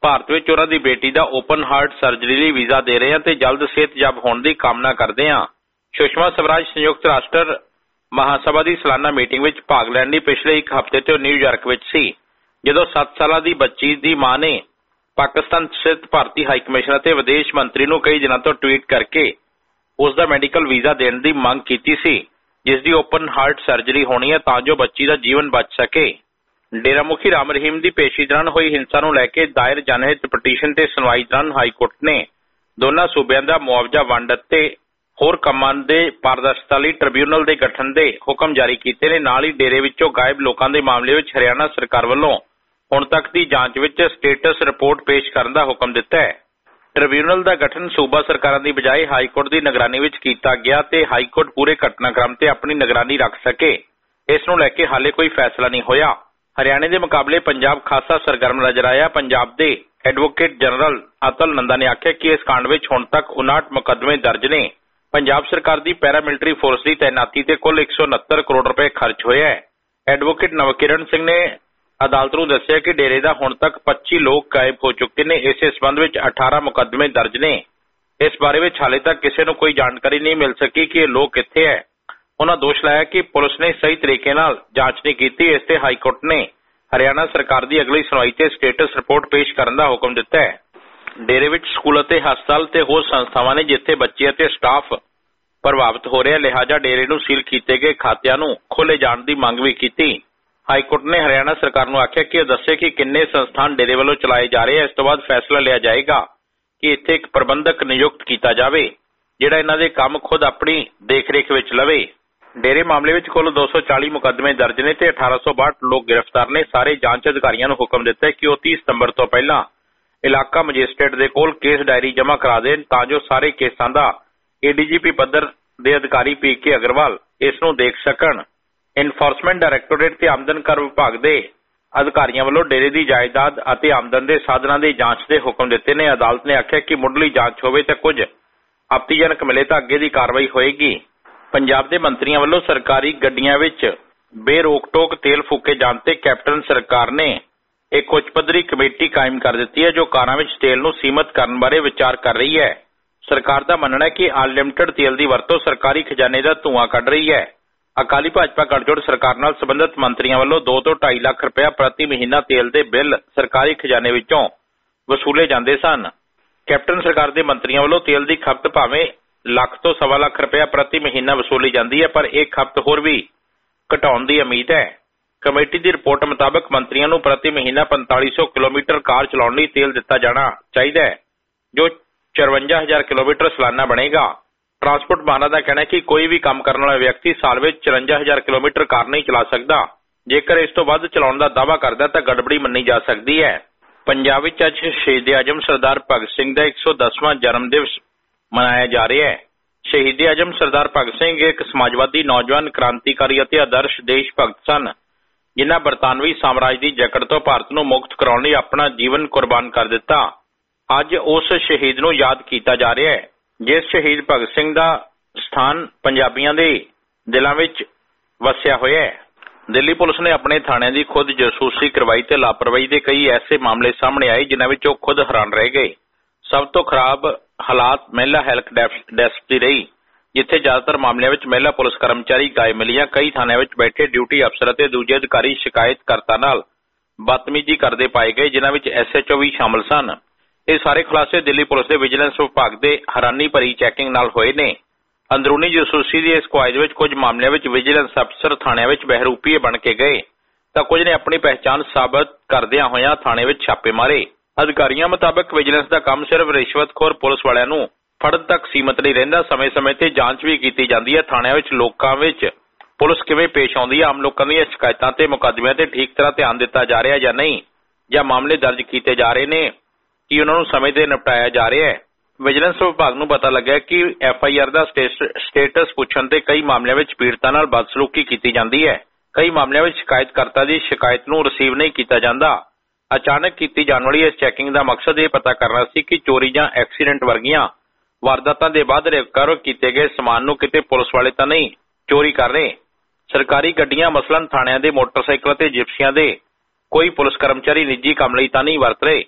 ਭਾਰਤ ਵਿੱਚ ਉਹਨਾਂ ਦੀ ਬੇਟੀ ਦਾ ਓਪਨ ਹਾਰਟ ਸਰਜਰੀ ਲਈ ਵੀਜ਼ਾ ਦੇ ਰਹੇ ਹਾਂ ਤੇ ਜਲਦ ਸਿਹਤਯਾਬ ਹੋਣ ਦੀ ਕਾਮਨਾ ਕਰਦੇ ਹਾਂ। ਸੁਸ਼ਮਾ ਸਵਰਾਜ ਸੰਯੁਕਤ ਰਾਸ਼ਟਰ ਮਹਾਸਭਾ ਦੀ ਸਾਲਾਨਾ ਮੀਟਿੰਗ ਵਿੱਚ ਭਾਗ ਲੈਣ ਲਈ ਪਿਛਲੇ ਇੱਕ ਹਫ਼ਤੇ ਤੋਂ ਨਿਊਯਾਰਕ ਵਿੱਚ ਸੀ, ਜਦੋਂ 7 ਸਾਲਾਂ ਦੀ ਬੱਚੀ ਦੀ ਮਾਂ ਨੇ ਪਾਕਿਸਤਾਨ ਸਥਿਤ ਭਾਰਤੀ ਹਾਈ ਕਮਿਸ਼ਨ ਅਤੇ ਵਿਦੇਸ਼ ਮੰਤਰੀ ਨੂੰ ਕਈ ਦਿਨਾਂ ਤੋਂ ਟਵੀਟ ਕਰਕੇ ਉਸ ਦਾ ਮੈਡੀਕਲ ਵੀਜ਼ਾ ਦੇਣ ਦੀ ਮੰਗ ਕੀਤੀ ਸੀ, ਜਿਸ ਦੀ ਓਪਨ ਹਾਰਟ ਸਰਜਰੀ ਹੋਣੀ ਹੈ ਤਾਂ ਜੋ ਬੱਚੀ ਦਾ ਜੀਵਨ ਬਚ ਸਕੇ। ਡੇਰਾ ਮੁਖੀ ਰਾਮ ਰਹੀਮ ਦੀ ਪੇਸ਼ੀ ਦੌਰਾਨ ਹੋਈ ਹਿੰਸਾ ਨੂੰ ਲੈ ਕੇ ਦਾਇਰ ਜਨਹਿਤ ਪਟੀਸ਼ਨ ਤੇ ਸੁਣਵਾਈ ਦੌਰਾਨ ਹਾਈਕੋਰਟ ਨੇ ਦੋਨਾਂ ਸੂਬਿਆਂ ਦਾ ਮੁਆਵਜ਼ਾ ਵੰਡ ਅਤੇ ਹੋਰ ਕੰਮਾਂ ਦੇ ਪਾਰਦਰਸ਼ਤਾ ਲਈ ਟ੍ਰਿਬਿਊਨਲ ਦੇ ਗਠਨ ਦੇ ਹੁਕਮ ਜਾਰੀ ਕੀਤੇ ਨੇ। ਨਾਲ ਹੀ ਡੇਰੇ ਵਿੱਚੋਂ ਗਾਇਬ ਲੋਕਾਂ ਦੇ ਮਾਮਲੇ ਵਿੱਚ ਹਰਿਆਣਾ ਸਰਕਾਰ ਵੱਲੋਂ ਹੁਣ ਤੱਕ ਦੀ ਜਾਂਚ ਵਿੱਚ ਸਟੇਟਸ ਰਿਪੋਰਟ ਪੇਸ਼ ਕਰਨ ਦਾ ਹੁਕਮ ਦਿੱਤਾ ਹੈ। ਟ੍ਰਿਬਿਊਨਲ ਦਾ ਗਠਨ ਸੂਬਾ ਸਰਕਾਰਾਂ ਦੀ ਬਜਾਏ ਹਾਈਕੋਰਟ ਦੀ ਨਿਗਰਾਨੀ ਵਿੱਚ ਕੀਤਾ ਗਿਆ ਤੇ ਹਾਈਕੋਰਟ ਪੂਰੇ ਘਟਨਾਕ੍ਰਮ ਤੇ ਆਪਣੀ ਨਿਗਰਾਨੀ ਰੱਖ ਸਕੇ। ਇਸ ਨੂੰ ਲੈ ਕੇ ਹਾਲੇ ਕੋਈ ਫੈਸਲਾ ਨਹੀਂ ਹੋਇਆ। ਹਰਿਆਣੇ ਦੇ ਮੁਕਾਬਲੇ ਪੰਜਾਬ ਖਾਸਾ ਸਰਗਰਮ ਨਜ਼ਰ ਆਇਆ। ਪੰਜਾਬ ਦੇ ਐਡਵੋਕੇਟ ਜਨਰਲ ਅਤਲ ਨੰਦਾ ਨੇ ਆਖਿਆ ਕਿ ਇਸ ਕਾਂਡ ਵਿੱਚ ਹੁਣ ਤੱਕ 59 ਮੁਕੱਦਮੇ ਦਰਜ ਨੇ। ਪੰਜਾਬ ਸਰਕਾਰ ਦੀ ਪੈਰਾਮਿਲਟਰੀ ਫੋਰਸ ਦੀ ਤੈਨਾਤੀ ਤੇ ਕੁੱਲ 169 ਕਰੋੜ ਰੁਪਏ ਖਰਚ ਹੋਇਆ ਹੈ। ਐਡਵੋਕੇਟ ਨਵਕਿਰਨ ਸਿੰਘ ਨੇ ਅਦਾਲਤ ਨੂੰ ਦੱਸਿਆ ਕਿ ਡੇਰੇ ਦਾ ਹੁਣ ਤੱਕ 25 ਲੋਕ ਗਾਇਬ ਹੋ ਚੁੱਕੇ ਨੇ। ਇਸੇ ਸਬੰਧ ਵਿੱਚ 18 ਮੁਕੱਦਮੇ ਦਰਜ ਨੇ। ਇਸ ਬਾਰੇ ਵਿੱਚ ਹਾਲੇ ਤੱਕ ਕਿਸੇ ਨੂੰ ਕੋਈ ਜਾਣਕਾਰੀ ਨਹੀਂ ਮਿਲ ਸਕੀ ਕਿ ਇਹ ਲੋਕ ਕਿੱਥੇ ਹੈ। ਉਹਨਾਂ ਦੋਸ਼ ਲਾਇਆ ਕਿ ਪੁਲਿਸ ਨੇ ਸਹੀ ਤਰੀਕੇ ਨਾਲ ਜਾਂਚ ਨਹੀਂ ਕੀਤੀ। ਇਸ ਤੇ ਹਾਈਕੋਰਟ ਨੇ ਹਰਿਆਣਾ ਸਰਕਾਰ ਦੀ ਅਗਲੀ ਸੁਣਵਾਈ ਤੇ ਸਟੇਟਸ ਰਿਪੋਰਟ ਪੇਸ਼ ਕਰਨ ਦਾ ਹੁਕਮ ਦਿੱਤਾ ਹੈ। ਡੇਰੇ ਵਿੱਚ ਸਕੂਲ ਅਤੇ ਹਸਪਤਾਲ ਤੇ ਹੋਰ ਸੰਸਥਾਵਾਂ ਨੇ ਜਿੱਥੇ ਬੱਚੇ ਅਤੇ ਸਟਾਫ ਪ੍ਰਭਾਵਿਤ ਹੋ ਰਿਹਾ, ਲਿਹਾਜ਼ਾ ਡੇਰੇ ਨੂੰ ਸੀਲ ਕੀਤੇ ਗਏ ਖਾਤਿਆਂ ਨੂੰ ਖੋਲ੍ਹੇ ਜਾਣ ਦੀ ਮੰਗ ਵੀ ਕੀਤੀ। ਹਾਈਕੋਰਟ ਨੇ ਹਰਿਆਣਾ ਸਰਕਾਰ ਨੂੰ ਆਖਿਆ ਕਿ ਉਹ ਦੱਸੇ ਕਿ ਕਿੰਨੇ ਸੰਸਥਾਨ ਡੇਰੇ ਵੱਲੋਂ ਚਲਾਏ ਜਾ ਰਹੇ ਆ। ਇਸ ਤੋਂ ਬਾਅਦ ਫੈਸਲਾ ਲਿਆ ਜਾਏਗਾ ਕਿ ਇੱਥੇ ਇੱਕ ਪ੍ਰਬੰਧਕ ਨਿਯੁਕਤ ਕੀਤਾ ਜਾਵੇ ਜਿਹੜਾ ਇਹਨਾਂ ਦੇ ਕੰਮ ਖੁਦ ਆਪਣੀ ਦੇਖਰੇਖ ਵਿੱਚ ਲਵੇ। ਡੇਰੇ ਮਾਮਲੇ ਵਿੱਚ ਕੁੱਲ 240 ਮੁਕੱਦਮੇ ਦਰਜ ਨੇ ਤੇ 1862 ਲੋਕ ਗ੍ਰਿਫਤਾਰ ਨੇ। ਸਾਰੇ ਜਾਂਚ ਅਧਿਕਾਰੀਆਂ ਨੂੰ ਹੁਕਮ ਦਿੱਤਾ ਹੈ ਕਿ ਉਹ 30 ਸਤੰਬਰ ਤੋਂ ਪਹਿਲਾਂ ਇਲਾਕਾ ਮੈਜਿਸਟ੍ਰੇਟ ਦੇ ਕੋਲ ਕੇਸ ਡਾਇਰੀ ਜਮ੍ਹਾਂ ਕਰਾ ਦੇਣ ਤਾਂ ਜੋ ਸਾਰੇ ਕੇਸਾਂ ਦਾ ਏਡੀਜੀਪੀ ਪੱਧਰ ਦੇ ਅਧਿਕਾਰੀ PK ਅਗਰਵਾਲ ਇਸ ਨੂੰ ਦੇਖ ਸਕਣ। ਇਨਫੋਰਸਮੈਂਟ ਡਾਇਰੈਕਟੋਰੇਟ ਤੇ ਆਮਦਨ ਕਰ ਵਿਭਾਗ ਦੇ ਅਧਿਕਾਰੀਆਂ ਵੱਲੋਂ ਡੇਰੇ ਦੀ ਜਾਇਦਾਦ ਅਤੇ ਆਮਦਨ ਦੇ ਸਾਧਨਾਂ ਦੀ ਜਾਂਚ ਦੇ ਹੁਕਮ ਦਿੱਤੇ ਨੇ। ਅਦਾਲਤ ਨੇ ਆਖਿਆ ਕਿ ਮੁੱਢਲੀ ਜਾਂਚ ਹੋਵੇ ਤਾਂ ਕੁਝ ਆਪਤੀਜਨਕ ਮਿਲੇ ਤਾਂ ਅੱਗੇ ਦੀ ਕਾਰਵਾਈ ਹੋਏਗੀ। ਪੰਜਾਬ ਦੇ ਮੰਤਰੀਆਂ ਵੱਲੋਂ ਸਰਕਾਰੀ ਗੱਡੀਆਂ ਵਿੱਚ ਬੇਰੋਕ-ਟੋਕ ਤੇਲ ਫੂਕੇ ਜਾਣ ਤੇ ਕੈਪਟਨ ਸਰਕਾਰ ਨੇ ਇੱਕ ਉੱਚ ਪੱਧਰੀ ਕਮੇਟੀ ਕਾਇਮ ਕਰ ਦਿੱਤੀ ਹੈ ਜੋ ਕਾਰਾਂ ਵਿੱਚ ਤੇਲ ਨੂੰ ਸੀਮਤ ਕਰਨ ਬਾਰੇ ਵਿਚਾਰ ਕਰ ਰਹੀ ਹੈ। ਸਰਕਾਰ ਦਾ ਮੰਨਣਾ ਹੈ ਕਿ ਅਨਲਿਮਟਿਡ ਤੇਲ ਦੀ ਵਰਤੋਂ ਸਰਕਾਰੀ ਖਜ਼ਾਨੇ ਦਾ ਧੂੰਆਂ ਕੱਢ ਰਹੀ ਹੈ। ਅਕਾਲੀ ਭਾਜਪਾ ਗੱਠਜੋੜ ਸਰਕਾਰ ਨਾਲ ਸੰਬੰਧਿਤ ਮੰਤਰੀਆਂ ਵੱਲੋਂ 2 ਤੋਂ 2.5 ਲੱਖ ਰੁਪਇਆ ਪ੍ਰਤੀ ਮਹੀਨਾ ਤੇਲ ਦੇ ਬਿੱਲ ਸਰਕਾਰੀ ਖਜ਼ਾਨੇ ਵਿੱਚੋਂ ਵਸੂਲੇ ਜਾਂਦੇ ਸਨ। ਕੈਪਟਨ ਸਰਕਾਰ ਦੇ ਮੰਤਰੀਆਂ ਵੱਲੋਂ ਤੇਲ ਦੀ ਖਪਤ ਭਾਵੇਂ ਲੱਖ ਤੋਂ 1.25 ਲੱਖ ਰੁਪਇਆ ਪ੍ਰਤੀ ਮਹੀਨਾ ਵਸੂਲੀ ਜਾਂਦੀ ਹੈ, ਪਰ ਇਹ ਖਪਤ ਹੋਰ ਵੀ ਘਟਾਉਣ ਦੀ ਉਮੀਦ ਹੈ। ਕਮੇਟੀ ਦੀ ਰਿਪੋਰਟ ਮੁਤਾਬਕ ਮੰਤਰੀਆਂ ਨੂੰ ਪ੍ਰਤੀ ਮਹੀਨਾ 4500 ਕਿਲੋਮੀਟਰ ਕਾਰ ਚਲਾਉਣ ਲਈ ਤੇਲ ਦਿੱਤਾ ਜਾਣਾ ਚਾਹੀਦਾ ਹੈ, ਜੋ 54,000 ਕਿਲੋਮੀਟਰ ਸਾਲਾਨਾ ਬਣੇਗਾ। ਟਰਾਂਸਪੋਰਟ ਮਾਹਰਾਂ ਦਾ ਕਹਿਣਾ ਹੈ ਕਿ ਕੋਈ ਵੀ ਕੰਮ ਕਰਨ ਵਾਲਾ ਵਿਅਕਤੀ ਸਾਲ ਵਿੱਚ 54,000 ਕਿਲੋਮੀਟਰ ਕਾਰ ਨਹੀਂ ਚਲਾ ਸਕਦਾ। ਜੇਕਰ ਇਸ ਤੋਂ ਵੱਧ ਚਲਾਉਣ ਦਾ ਦਾਅਵਾ ਕਰਦਾ ਤਾਂ ਗੜਬੜੀ ਮੰਨੀ ਜਾ ਸਕਦੀ ਹੈ। ਪੰਜਾਬ ਵਿੱਚ ਅੱਜ ਸ਼ਹੀਦ-ਏ-ਆਜ਼ਮ ਸਰਦਾਰ ਭਗਤ ਸਿੰਘ ਦਾ 110ਵਾਂ ਜਨਮ ਦਿਵਸ ਮਨਾਇਆ ਜਾ ਰਿਹਾ ਹੈ। ਸ਼ਹੀਦ-ਏ-ਆਜ਼ਮ ਸਰਦਾਰ ਭਗਤ ਸਿੰਘ ਇੱਕ ਸਮਾਜਵਾਦੀ ਨੌਜਵਾਨ ਕ੍ਰਾਂਤੀਕਾਰੀ ਅਤੇ ਆਦਰਸ਼ ਦੇਸ਼ ਭਗਤ ਸਨ, ਜਿਨ੍ਹਾਂ ਬਰਤਾਨਵੀ ਸਾਮਰਾਜ ਦੀ ਜਕੜ ਤੋਂ ਭਾਰਤ ਨੂੰ ਮੁਕਤ ਕਰਾਉਣ ਲਈ ਆਪਣਾ ਜੀਵਨ ਕੁਰਬਾਨ ਕਰ ਦਿੱਤਾ। ਅੱਜ ਉਸ ਸ਼ਹੀਦ ਨੂੰ ਯਾਦ ਕੀਤਾ ਜਾ ਰਿਹਾ ਹੈ, ਜਿਸ ਸ਼ਹੀਦ ਭਗਤ ਸਿੰਘ ਦਾ ਸਥਾਨ ਪੰਜਾਬੀਆਂ ਦੇ ਦਿਲਾਂ ਵਿੱਚ ਵਸਿਆ ਹੋਇਆ ਹੈ। ਦਿੱਲੀ ਪੁਲਿਸ ਨੇ ਆਪਣੇ ਥਾਣਿਆਂ ਦੀ ਖੁਦ ਜਾਸੂਸੀ ਕਰਵਾਈ ਤੇ ਲਾਪਰਵਾਹੀ ਦੇ ਕਈ ਐਸੇ ਮਾਮਲੇ ਸਾਹਮਣੇ ਆਏ ਜਿਨ੍ਹਾਂ ਵਿੱਚ ਉਹ ਖੁਦ ਹੈਰਾਨ ਰਹਿ ਗਏ। ਸਭ ਤੋਂ ਖਰਾਬ ਹਾਲਾਤ ਮਹਿਲਾ ਹੈਲਪ ਡੈਸਕ ਦੀ ਰਹੀ, ਜਿੱਥੇ ਜ਼ਿਆਦਾਤਰ ਮਾਮਲਿਆਂ ਵਿੱਚ ਮਹਿਲਾ ਪੁਲਿਸ ਕਰਮਚਾਰੀ ਗਾਇਬ ਮਿਲੀਆਂ। ਕਈ ਥਾਣਿਆਂ ਵਿੱਚ ਬੈਠੇ ਡਿਊਟੀ ਅਫਸਰ ਅਤੇ ਦੂਜੇ ਅਧਿਕਾਰੀ ਸ਼ਿਕਾਇਤਕਰਤਾ ਨਾਲ ਬਦਤਮੀਜ਼ੀ ਕਰਦੇ ਪਾਏ ਗਏ, ਜਿਨ੍ਹਾਂ ਵਿੱਚ SHO ਵੀ ਸ਼ਾਮਲ ਸਨ। ਇਹ ਸਾਰੇ ਖੁਲਾਸੇ ਦਿੱਲੀ ਪੁਲਿਸ ਦੇ ਵਿਜੀਲੈਂਸ ਵਿਭਾਗ ਦੇ ਹੈਰਾਨੀ ਭਰੀ ਚੈਕਿੰਗ ਨਾਲ ਹੋਏ ਨੇ। ਅੰਦਰੂਨੀ ਜਾਸੂਸੀ ਦੀ ਇਸ ਕੁਆਇਦ ਵਿੱਚ ਕੁਝ ਮਾਮਲਿਆਂ ਵਿੱਚ ਵਿਜੀਲੈਂਸ ਅਫਸਰ ਥਾਣਿਆਂ ਵਿੱਚ ਬਹਿਰੂਪੀਏ ਬਣ ਕੇ ਗਏ ਤਾਂ ਕੁਝ ਨੇ ਆਪਣੀ ਪਹਿਚਾਣ ਸਾਬਤ ਕਰਦਿਆਂ ਹੋਇਆਂ ਥਾਣੇ ਵਿੱਚ ਛਾਪੇ ਮਾਰੇ। ਅਧਿਕਾਰੀਆਂ ਮੁਤਾਬਕ ਵਿਜੀਲੈਂਸ ਦਾ ਕੰਮ ਸਿਰਫ ਰਿਸ਼ਵਤਖੋਰ ਪੁਲਿਸ ਵਾਲਿਆਂ ਨੂੰ ਫੜਨ ਤੱਕ ਸੀਮਤ ਨਹੀਂ ਰਹਿੰਦਾ, ਸਮੇਂ-ਸਮੇਂ ਤੇ ਜਾਂਚ ਵੀ ਕੀਤੀ ਜਾਂਦੀ ਹੈ। ਥਾਣਿਆਂ ਵਿੱਚ ਲੋਕਾਂ ਵਿੱਚ ਪੁਲਿਸ ਕਿਵੇਂ ਪੇਸ਼ ਆਉਂਦੀ ਹੈ, ਆਮ ਲੋਕਾਂ ਦੀਆਂ ਸ਼ਿਕਾਇਤਾਂ ਤੇ ਮੁਕੱਦਮਿਆਂ ਤੇ ਠੀਕ ਤਰ੍ਹਾਂ ਧਿਆਨ ਦਿੱਤਾ ਜਾ ਰਿਹਾ ਜਾਂ ਨਹੀਂ, ਜਾਂ ਮਾਮਲੇ ਦਰਜ ਕੀਤੇ ਜਾ ਰਹੇ ਨੇ ਕਿ ਉਹਨਾਂ ਨੂੰ ਸਮੇਂ ਤੇ ਨਿਪਟਾਇਆ ਜਾ ਰਿਹਾ ਹੈ। ਵਿਜੀਲੈਂਸ ਵਿਭਾਗ ਨੂੰ ਪਤਾ ਲੱਗਿਆ ਕਿ FIR ਦਾ ਸਟੇਟਸ ਪੁੱਛਣ ਤੇ ਕਈ ਮਾਮਲਿਆਂ ਵਿੱਚ ਪੀੜਤਾਂ ਨਾਲ ਬਦਸਲੂਕੀ ਕੀਤੀ ਜਾਂਦੀ ਹੈ। ਕਈ ਮਾਮਲਿਆਂ ਵਿੱਚ ਸ਼ਿਕਾਇਤਕਰਤਾ ਦੀ ਸ਼ਿਕਾਇਤ ਨੂੰ ਰਿਸੀਵ ਨਹੀਂ ਕੀਤਾ ਜਾਂਦਾ। ਅਚਾਨਕ ਕੀਤੀ ਜਾਣ ਵਾਲੀ ਇਸ ਚੈਕਿੰਗ ਦਾ ਮਕਸਦ ਇਹ ਪਤਾ ਕਰਨਾ ਸੀ ਕਿ ਚੋਰੀ ਜਾਂ ਐਕਸੀਡੈਂਟ ਵਰਗੀਆਂ ਵਾਰਦਾਤਾਂ ਦੇ ਬਾਅਦ ਰਿਕਵਰ ਕੀਤੇ ਗਏ ਸਮਾਨ ਨੂੰ ਕਿਤੇ ਪੁਲਿਸ ਵਾਲੇ ਤਾਂ ਨਹੀਂ ਚੋਰੀ ਕਰ ਰਹੇ। ਸਰਕਾਰੀ ਗੱਡੀਆਂ ਮਸਲਨ ਥਾਣਿਆਂ ਦੇ ਮੋਟਰਸਾਈਕਲ ਅਤੇ ਜਿਪਸੀਆਂ ਦੇ ਕੋਈ ਪੁਲਿਸ ਕਰਮਚਾਰੀ ਨਿੱਜੀ ਕੰਮ ਲਈ ਤਾਂ ਨਹੀਂ ਵਰਤ ਰਹੇ।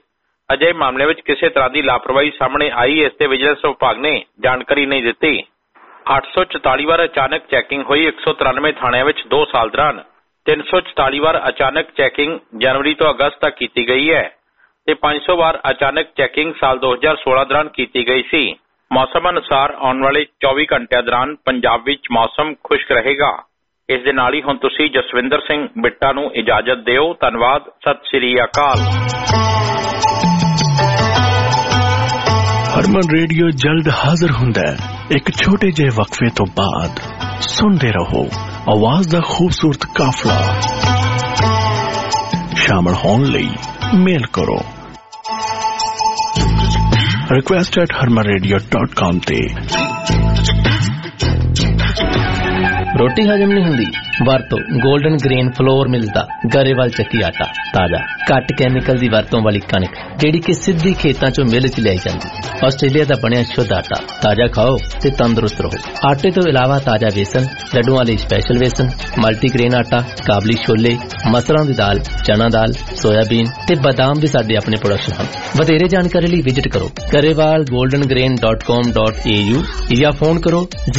ਅਜਿਹੇ ਮਾਮਲੇ ਵਿੱਚ ਕਿਸੇ ਤਰ੍ਹਾਂ ਦੀ ਲਾਪਰਵਾਹੀ ਸਾਹਮਣੇ ਆਈ, ਇਸ ਤੇ ਵਿਜੀਲੈਂਸ ਵਿਭਾਗ ਨੇ ਜਾਣਕਾਰੀ ਨਹੀਂ ਦਿੱਤੀ। 844 ਵਾਰ ਅਚਾਨਕ ਚੈਕਿੰਗ ਹੋਈ। 193 ਥਾਣਿਆਂ ਵਿੱਚ 2 ਸਾਲ ਦੌਰਾਨ 344 ਵਾਰ ਅਚਾਨਕ ਚੈਕਿੰਗ ਜਨਵਰੀ ਤੋਂ ਅਗਸਤ ਤੱਕ ਕੀਤੀ ਗਈ ਹੈ ਤੇ 500 ਵਾਰ ਅਚਾਨਕ ਚੈਕਿੰਗ ਸਾਲ 2016 ਦੌਰਾਨ ਕੀਤੀ ਗਈ ਸੀ। ਮੌਸਮ ਅਨੁਸਾਰ ਆਉਣ ਵਾਲੇ 24 ਘੰਟਿਆਂ ਦੌਰਾਨ ਪੰਜਾਬ ਵਿੱਚ ਮੌਸਮ ਖੁਸ਼ਕ ਰਹੇਗਾ। ਇਸ ਦੇ ਨਾਲ ਹੀ ਹੁਣ ਤੁਸੀਂ ਜਸਵਿੰਦਰ ਸਿੰਘ ਬਿੱਟਾ ਨੂੰ ਇਜਾਜ਼ਤ ਦਿਓ। ਧੰਨਵਾਦ। ਸਤਿ ਸ੍ਰੀ ਅਕਾਲ। ਹਰਮਨ ਰੇਡੀਓ ਜਲਦ ਹਾਜ਼ਰ ਹੁੰਦਾ ਹੈ ਇੱਕ ਛੋਟੇ ਜਿਹੇ ਵਕਫੇ ਤੋਂ ਬਾਅਦ। ਸੁਣਦੇ ਰਹੋ ਆਵਾਜ਼ ਦਾ ਖੂਬਸੂਰਤ ਕਾਫਲਾ। ਸ਼ਾਮਲ ਹੋਣ ਲਈ ਮੇਲ ਕਰੋ request@harmanradio.com ਤੇ। ਰੋਟੀ ਹਜਮ ਨਹੀਂ ਹੁੰਦੀ? ਵਰਤੋ 골ਡਨ ਗ੍ਰੇਨ ਫਲੋਰ ਮਿਲਸ ਦਾ ਗਰੇਵਾਲ ਚੱਕੀ ਆਟਾ। ਤਾਜ਼ਾ ਘੱਟ ਕੈਮੀਕਲ ਦੀ ਵਰਤੋਂ ਵਾਲੀ ਕਣਕ ਜਿਹੜੀ ਕਿ ਸਿੱਧੀ ਖੇਤਾਂ ਚੋਂ ਮਿਲ ਚ ਲਿਆਈ ਜਾਂਦੀ। ਆਸਟ੍ਰੇਲੀਆ ਦਾ ਬਣਿਆ ਸ਼ੁੱਧ ਆਟਾ। ਤਾਜ਼ਾ ਖਾਓ ਤੇ ਤੰਦਰੁਸਤ ਰਹੋ। ਆਟੇ ਤੋਂ ਇਲਾਵਾ ਤਾਜ਼ਾ ਵੇਸਣ, ਲੱਡੂਆਂ ਲਈ ਸਪੈਸ਼ਲ ਵੇਸਣ, ਮਲਟੀਗ੍ਰੇਨ ਆਟਾ, ਕਾਬਲੀ ਛੋਲੇ, ਮਸਰਾਂ ਦੀ ਦਾਲ, ਚਨਾ ਦਾਲ, ਸੋਇਆਬੀਨ ਤੇ ਬਦਾਮ ਵੀ ਸਾਡੇ ਆਪਣੇ ਪ੍ਰੋਡਕਸ਼ਨ ਹਨ। ਵਧੇਰੇ ਜਾਣਕਾਰੀ ਲਈ ਵਿਜ਼ਿਟ ਕਰੋ garewalgoldengrain.com.au ਜਾਂ ਫੋਨ ਕਰੋ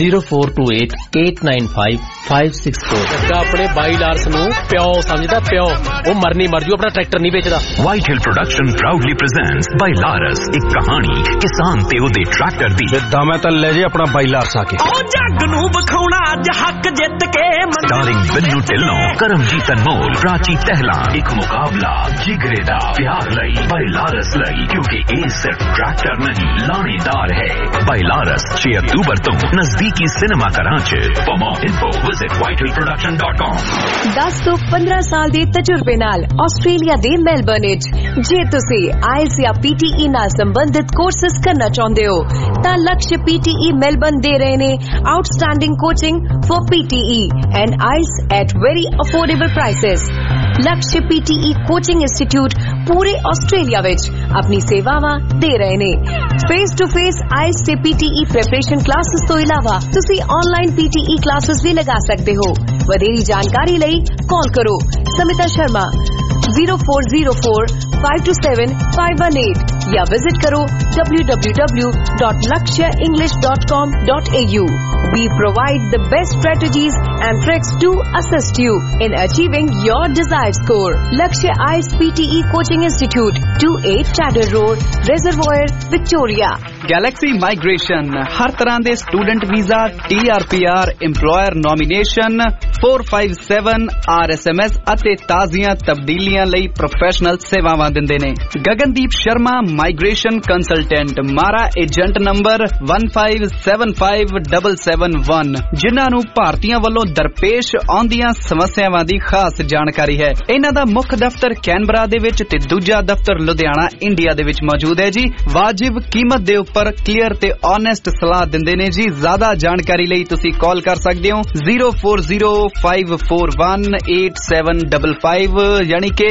0428895564। ਆਪਣੇ ਬਾਈ ਲਾਰਸ ਨੂੰ ਪਿਓ ਸਮਝਦਾ, ਪਿਓ। ਉਹ ਮਰਨੀ ਮਰ ਜੂ, ਆਪਣਾ ਟਰੈਕਟਰ ਨਹੀਂ ਵੇਚਦਾ। White hill production proudly presents Bailaras, ਇੱਕ ਕਹਾਣੀ ਕਿਸਾਨ ਤੇ ਉਹਦੇ ਟਰੈਕਟਰ ਦੀ। ਜਿੱਦਾਂ ਮੈਂ ਤਾਂ ਲੈ ਜੇ ਆਪਣਾ ਬਾਈ ਲਾਰਸ ਆ ਕੇ। ਉਹ ਜੱਗ ਨੂੰ ਵਿਖਾਉਣਾ ਅੱਜ ਹੱਕ ਜਿੱਤ ਕੇ। ਸਟਾਰਿੰਗ ਬਿੰਨੂ ਢਿੱਲੋਂ, ਕਰਮਜੀਤ ਅਨਮੋਲ, ਪ੍ਰਾਚੀ ਤਹਿਲਾ। ਇੱਕ ਮੁਕਾਬਲਾ ਜਿਗਰੇ ਦਾ, ਪਿਆਰ ਲਈ, ਬਾਈ ਲਾਰਸ ਲਈ, ਕਿਉਂਕਿ ਇਹ ਸਿਰਫ ਟਰੈਕਟਰ ਨਹੀਂ ਲਾਣੇਦਾਰ ਹੈ। ਬਾਈ ਲਾਰਸ 6 ਅਕਤੂਬਰ ਤੋਂ ਨਜ਼ਦੀਕੀ ਸਿਨੇਮਾ ਘਰਾਂ 'ਚ। For more info visit whitehill.com। 10 ਤੋਂ 15 ਸਾਲ ਦੇ ਤਜਰਬੇ ਨਾਲ ਆਸਟ੍ਰੇਲੀਆ ਦੇ ਮੈਲਬਰਨ ਵਿੱਚ ਜੇ ਤੁਸੀਂ ਆਇਲਸ ਜਾਂ PTE ਨਾਲ ਸੰਬੰਧਿਤ ਕੋਰਸਸ ਕਰਨਾ ਚਾਹੁੰਦੇ ਹੋ ਤਾਂ ਲਕਸ਼ PTE ਮੈਲਬਰਨ ਦੇ ਰਹੇ ਨੇ outstanding coaching for PTE and IELTS at very affordable prices. Laksh PTE coaching institute ਪੂਰੇ ਆਸਟ੍ਰੇਲੀਆ ਵਿੱਚ ਆਪਣੀ ਸੇਵਾਵਾਂ ਦੇ ਰਹੇ ਨੇ। ਫੇਸ ਟੂ ਫੇਸ ਆਇਲਸ ਤੇ PTE ਪ੍ਰੈਪਰੇਸ਼ਨ ਕਲਾਸਿਸ ਤੋਂ ਇਲਾਵਾ ਤੁਸੀਂ ਆਨਲਾਈਨ PTE ਕਲਾਸਿਸ ਵੀ ਲਗਾ ਸਕਦੇ ਹੋ। ਵਧੇਰੀ ਜਾਣਕਾਰੀ ਲਈ ਕਾਲ ਕਰੋ ਸਮਿਤਾ ਸ਼ਰਮਾ 0404527518 या विजिट करो www.lakshaenglish.com.au। We provide the best strategies and tricks to assist you in achieving your desired score. Lakshya IELTS PTE Coaching Institute, 28 Chatter Road, Reservoir, Victoria। Galaxy migration ਹਰ ਤਰ੍ਹਾਂ ਦੇ student visa, TRPR, EMPLOYER nomination, 457 RSMS ਅਤੇ ਤਾਜ਼ੀਆਂ ਤਬਦੀਲੀਆਂ ਲਈ professional ਸੇਵਾਵਾਂ ਦਿੰਦੇ ਨੇ। Gagandeep Sharma migration consultant, MARA agent number 1575771, ਜਿਨ੍ਹਾਂ ਨੂੰ ਭਾਰਤੀਆਂ ਵੱਲੋਂ ਦਰਪੇਸ਼ ਆਉਂਦੀਆਂ ਸਮੱਸਿਆਵਾਂ ਦੀ ਖਾਸ ਜਾਣਕਾਰੀ ਹੈ। ਇਹਨਾਂ ਦਾ ਮੁੱਖ ਦਫ਼ਤਰ ਕੈਨਬਰਾ ਦੇ ਵਿੱਚ ਤੇ ਦੂਜਾ ਦਫ਼ਤਰ ਲੁਧਿਆਣਾ ਇੰਡੀਆ ਦੇ ਵਿੱਚ ਮੌਜੂਦ ਹੈ ਜੀ। ਵਾਜਿਬ ਕੀਮਤ ਦੇ ਉੱਪਰ ਕਲੀਅਰ ਤੇ ਓਨੈਸਟ ਸਲਾਹ ਦਿੰਦੇ ਨੇ ਜੀ। ਜ਼ਿਆਦਾ ਜਾਣਕਾਰੀ ਲਈ ਤੁਸੀਂ ਕਾਲ ਕਰ ਸਕਦੇ ਹੋ 0405418755 ਯਾਨੀ ਕਿ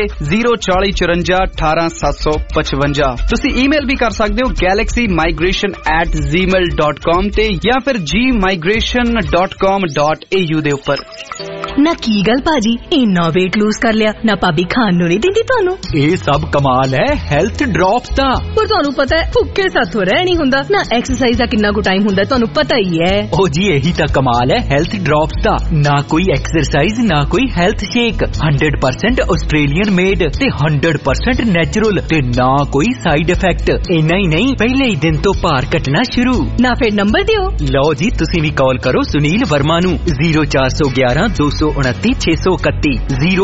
04054187755। ਤੁਸੀਂ ਈਮੇਲ ਵੀ ਕਰ ਸਕਦੇ ਹੋ galaxymigration@gmail.com ਤੇ ਜਾਂ ਫਿਰ gmigration.com.au ਦੇ ਉੱਪਰ। ਨਾ ਕੀ ਗੱਲ ਭਾਜੀ, ਇੰਨਾ weight lose ਕਰ ਲਿਆ ਨਾ ਭਾਬੀ ਖਾਣ ਨੂੰ ਨਹੀਂ ਦਿੰਦੀ ਤੁਹਾਨੂੰ? ਇਹ ਸਭ ਕਮਾਲ ਹੈ ਹੈਲਥ ਡ੍ਰੌਪਸ ਦਾ। ਪਰ ਤੁਹਾਨੂੰ ਪਤਾ ਹੈ ਭੁੱਖੇ ਸਾਥੋਂ ਰਹਿ ਨਹੀਂ ਹੁੰਦਾ ਨਾ। ਐਕਸਰਸਾਈਜ਼ ਦਾ ਕਿੰਨਾ ਕੁ ਟਾਈਮ ਹੁੰਦਾ ਤੁਹਾਨੂੰ ਪਤਾ ਹੀ ਹੈ। ਉਹ ਜੀ ਇਹੀ ਤਾਂ ਕਮਾਲ ਹੈ ਹੈਲਥ ਡ੍ਰੌਪਸ ਦਾ। ਨਾ ਕੋਈ ਐਕਸਰਸਾਈਜ਼ ਨਾ ਕੋਈ ਹੈਲਥ ਸ਼ੇਕ, 100% ਆਸਟ੍ਰੇਲੀਅਨ ਮੇਡ ਤੇ 100% ਨੈਚੁਰਲ ਤੇ ਨਾ ਕੋਈ ਸਾਈਡ ਇਫੈਕਟ। ਇੰਨਾ ਹੀ ਨਹੀਂ, ਪਹਿਲੇ ਹੀ ਦਿਨ ਤੋਂ ਭਾਰ ਘਟਣਾ ਸ਼ੁਰੂ। ਨਾ ਫਿਰ ਨੰਬਰ ਦਿਓ। ਲਓ ਜੀ ਤੁਸੀਂ ਵੀ ਕਾਲ ਕਰੋ ਸੁਨੀਲ ਵਰਮਾ ਨੂੰ 0411 229 631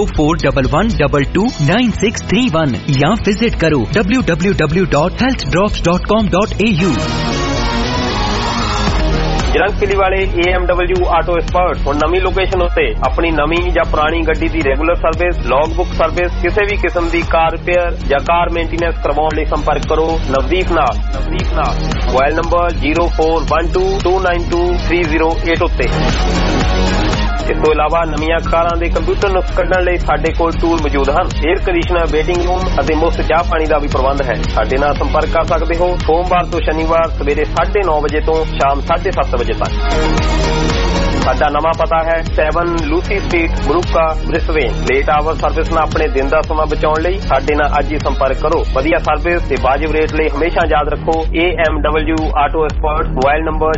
0411229631 ਜਾਂ ਵਿਜ਼ਿਟ ਕਰੋ www.healthdrops.com.au। ਜਰੰਗਪਿਲੀ ਵਾਲੇ AMW ਆਟੋ ਐਕਸਪਰਟ ਹੁਣ ਨਵੀਂ ਲੋਕੇਸ਼ਨ ਉੱਤੇ ਆਪਣੀ ਨਵੀਂ ਜਾਂ ਪੁਰਾਣੀ ਗੱਡੀ ਦੀ regular service, log book service, ਕਿਸੇ ਵੀ ਕਿਸਮ ਦੀ ਕਾਰ ਰਿਪੇਅਰ ਜਾਂ ਕਾਰ ਮੇਨਟੇਨੈਂਸ ਕਰਵਾਉਣ ਲਈ ਸੰਪਰਕ ਕਰੋ ਨਵਦੀਪ ਨਾਲ। ਮੋਬਾਈਲ ਨੰਬਰ 0412292308 ਉੱਤੇ। ਇਸ ਤੋਂ ਇਲਾਵਾ ਨਵੀਆਂ ਕਾਰਾਂ ਦੇ ਕੰਪਿਊਟਰ ਨੁਕਸ ਕੱਢਣ ਲਈ ਸਾਡੇ ਕੋਲ ਟੂਲ ਮੌਜੂਦ ਹਨ। 에ਅਰ ਕੰਡੀਸ਼ਨਰ, ਵੇਟਿੰਗ ਰੂਮ ਅਤੇ ਮੁਫਤ ਚਾਹ ਪਾਣੀ ਦਾ ਵੀ ਪ੍ਰਬੰਧ ਹੈ। ਸਾਡੇ ਨਾਲ ਸੰਪਰਕ ਕਰ ਸਕਦੇ ਹੋ ਸੋਮਵਾਰ ਤੋਂ ਸ਼ਨੀਵਾਰ ਸਵੇਰੇ 9:30 ਵਜੇ ਤੋਂ ਸ਼ਾਮ 7:30 ਵਜੇ ਤੱਕ। ਸਾਡਾ ਨਵਾਂ ਪਤਾ ਹੈ 7 ਲੂਸੀ ਸਟਰੀਟ ਬਰੂਕਾ ਬ੍ਰਿਸਬੇਨ। ਲੇਟ ਆਵਰ ਸਰਵਿਸ ਨਾਲ ਆਪਣੇ ਦਿਨ ਦਾ ਸਮਾਂ ਬਚਾਉਣ ਲਈ ਸਾਡੇ ਨਾਲ ਅੱਜ ਹੀ ਸੰਪਰਕ ਕਰੋ। ਵਧੀਆ ਸਰਵਿਸ ਤੇ ਵਾਜਿਬ ਰੇਟ ਲਈ ਹਮੇਸ਼ਾ ਯਾਦ ਰੱਖੋ AMW auto expert. Mobile number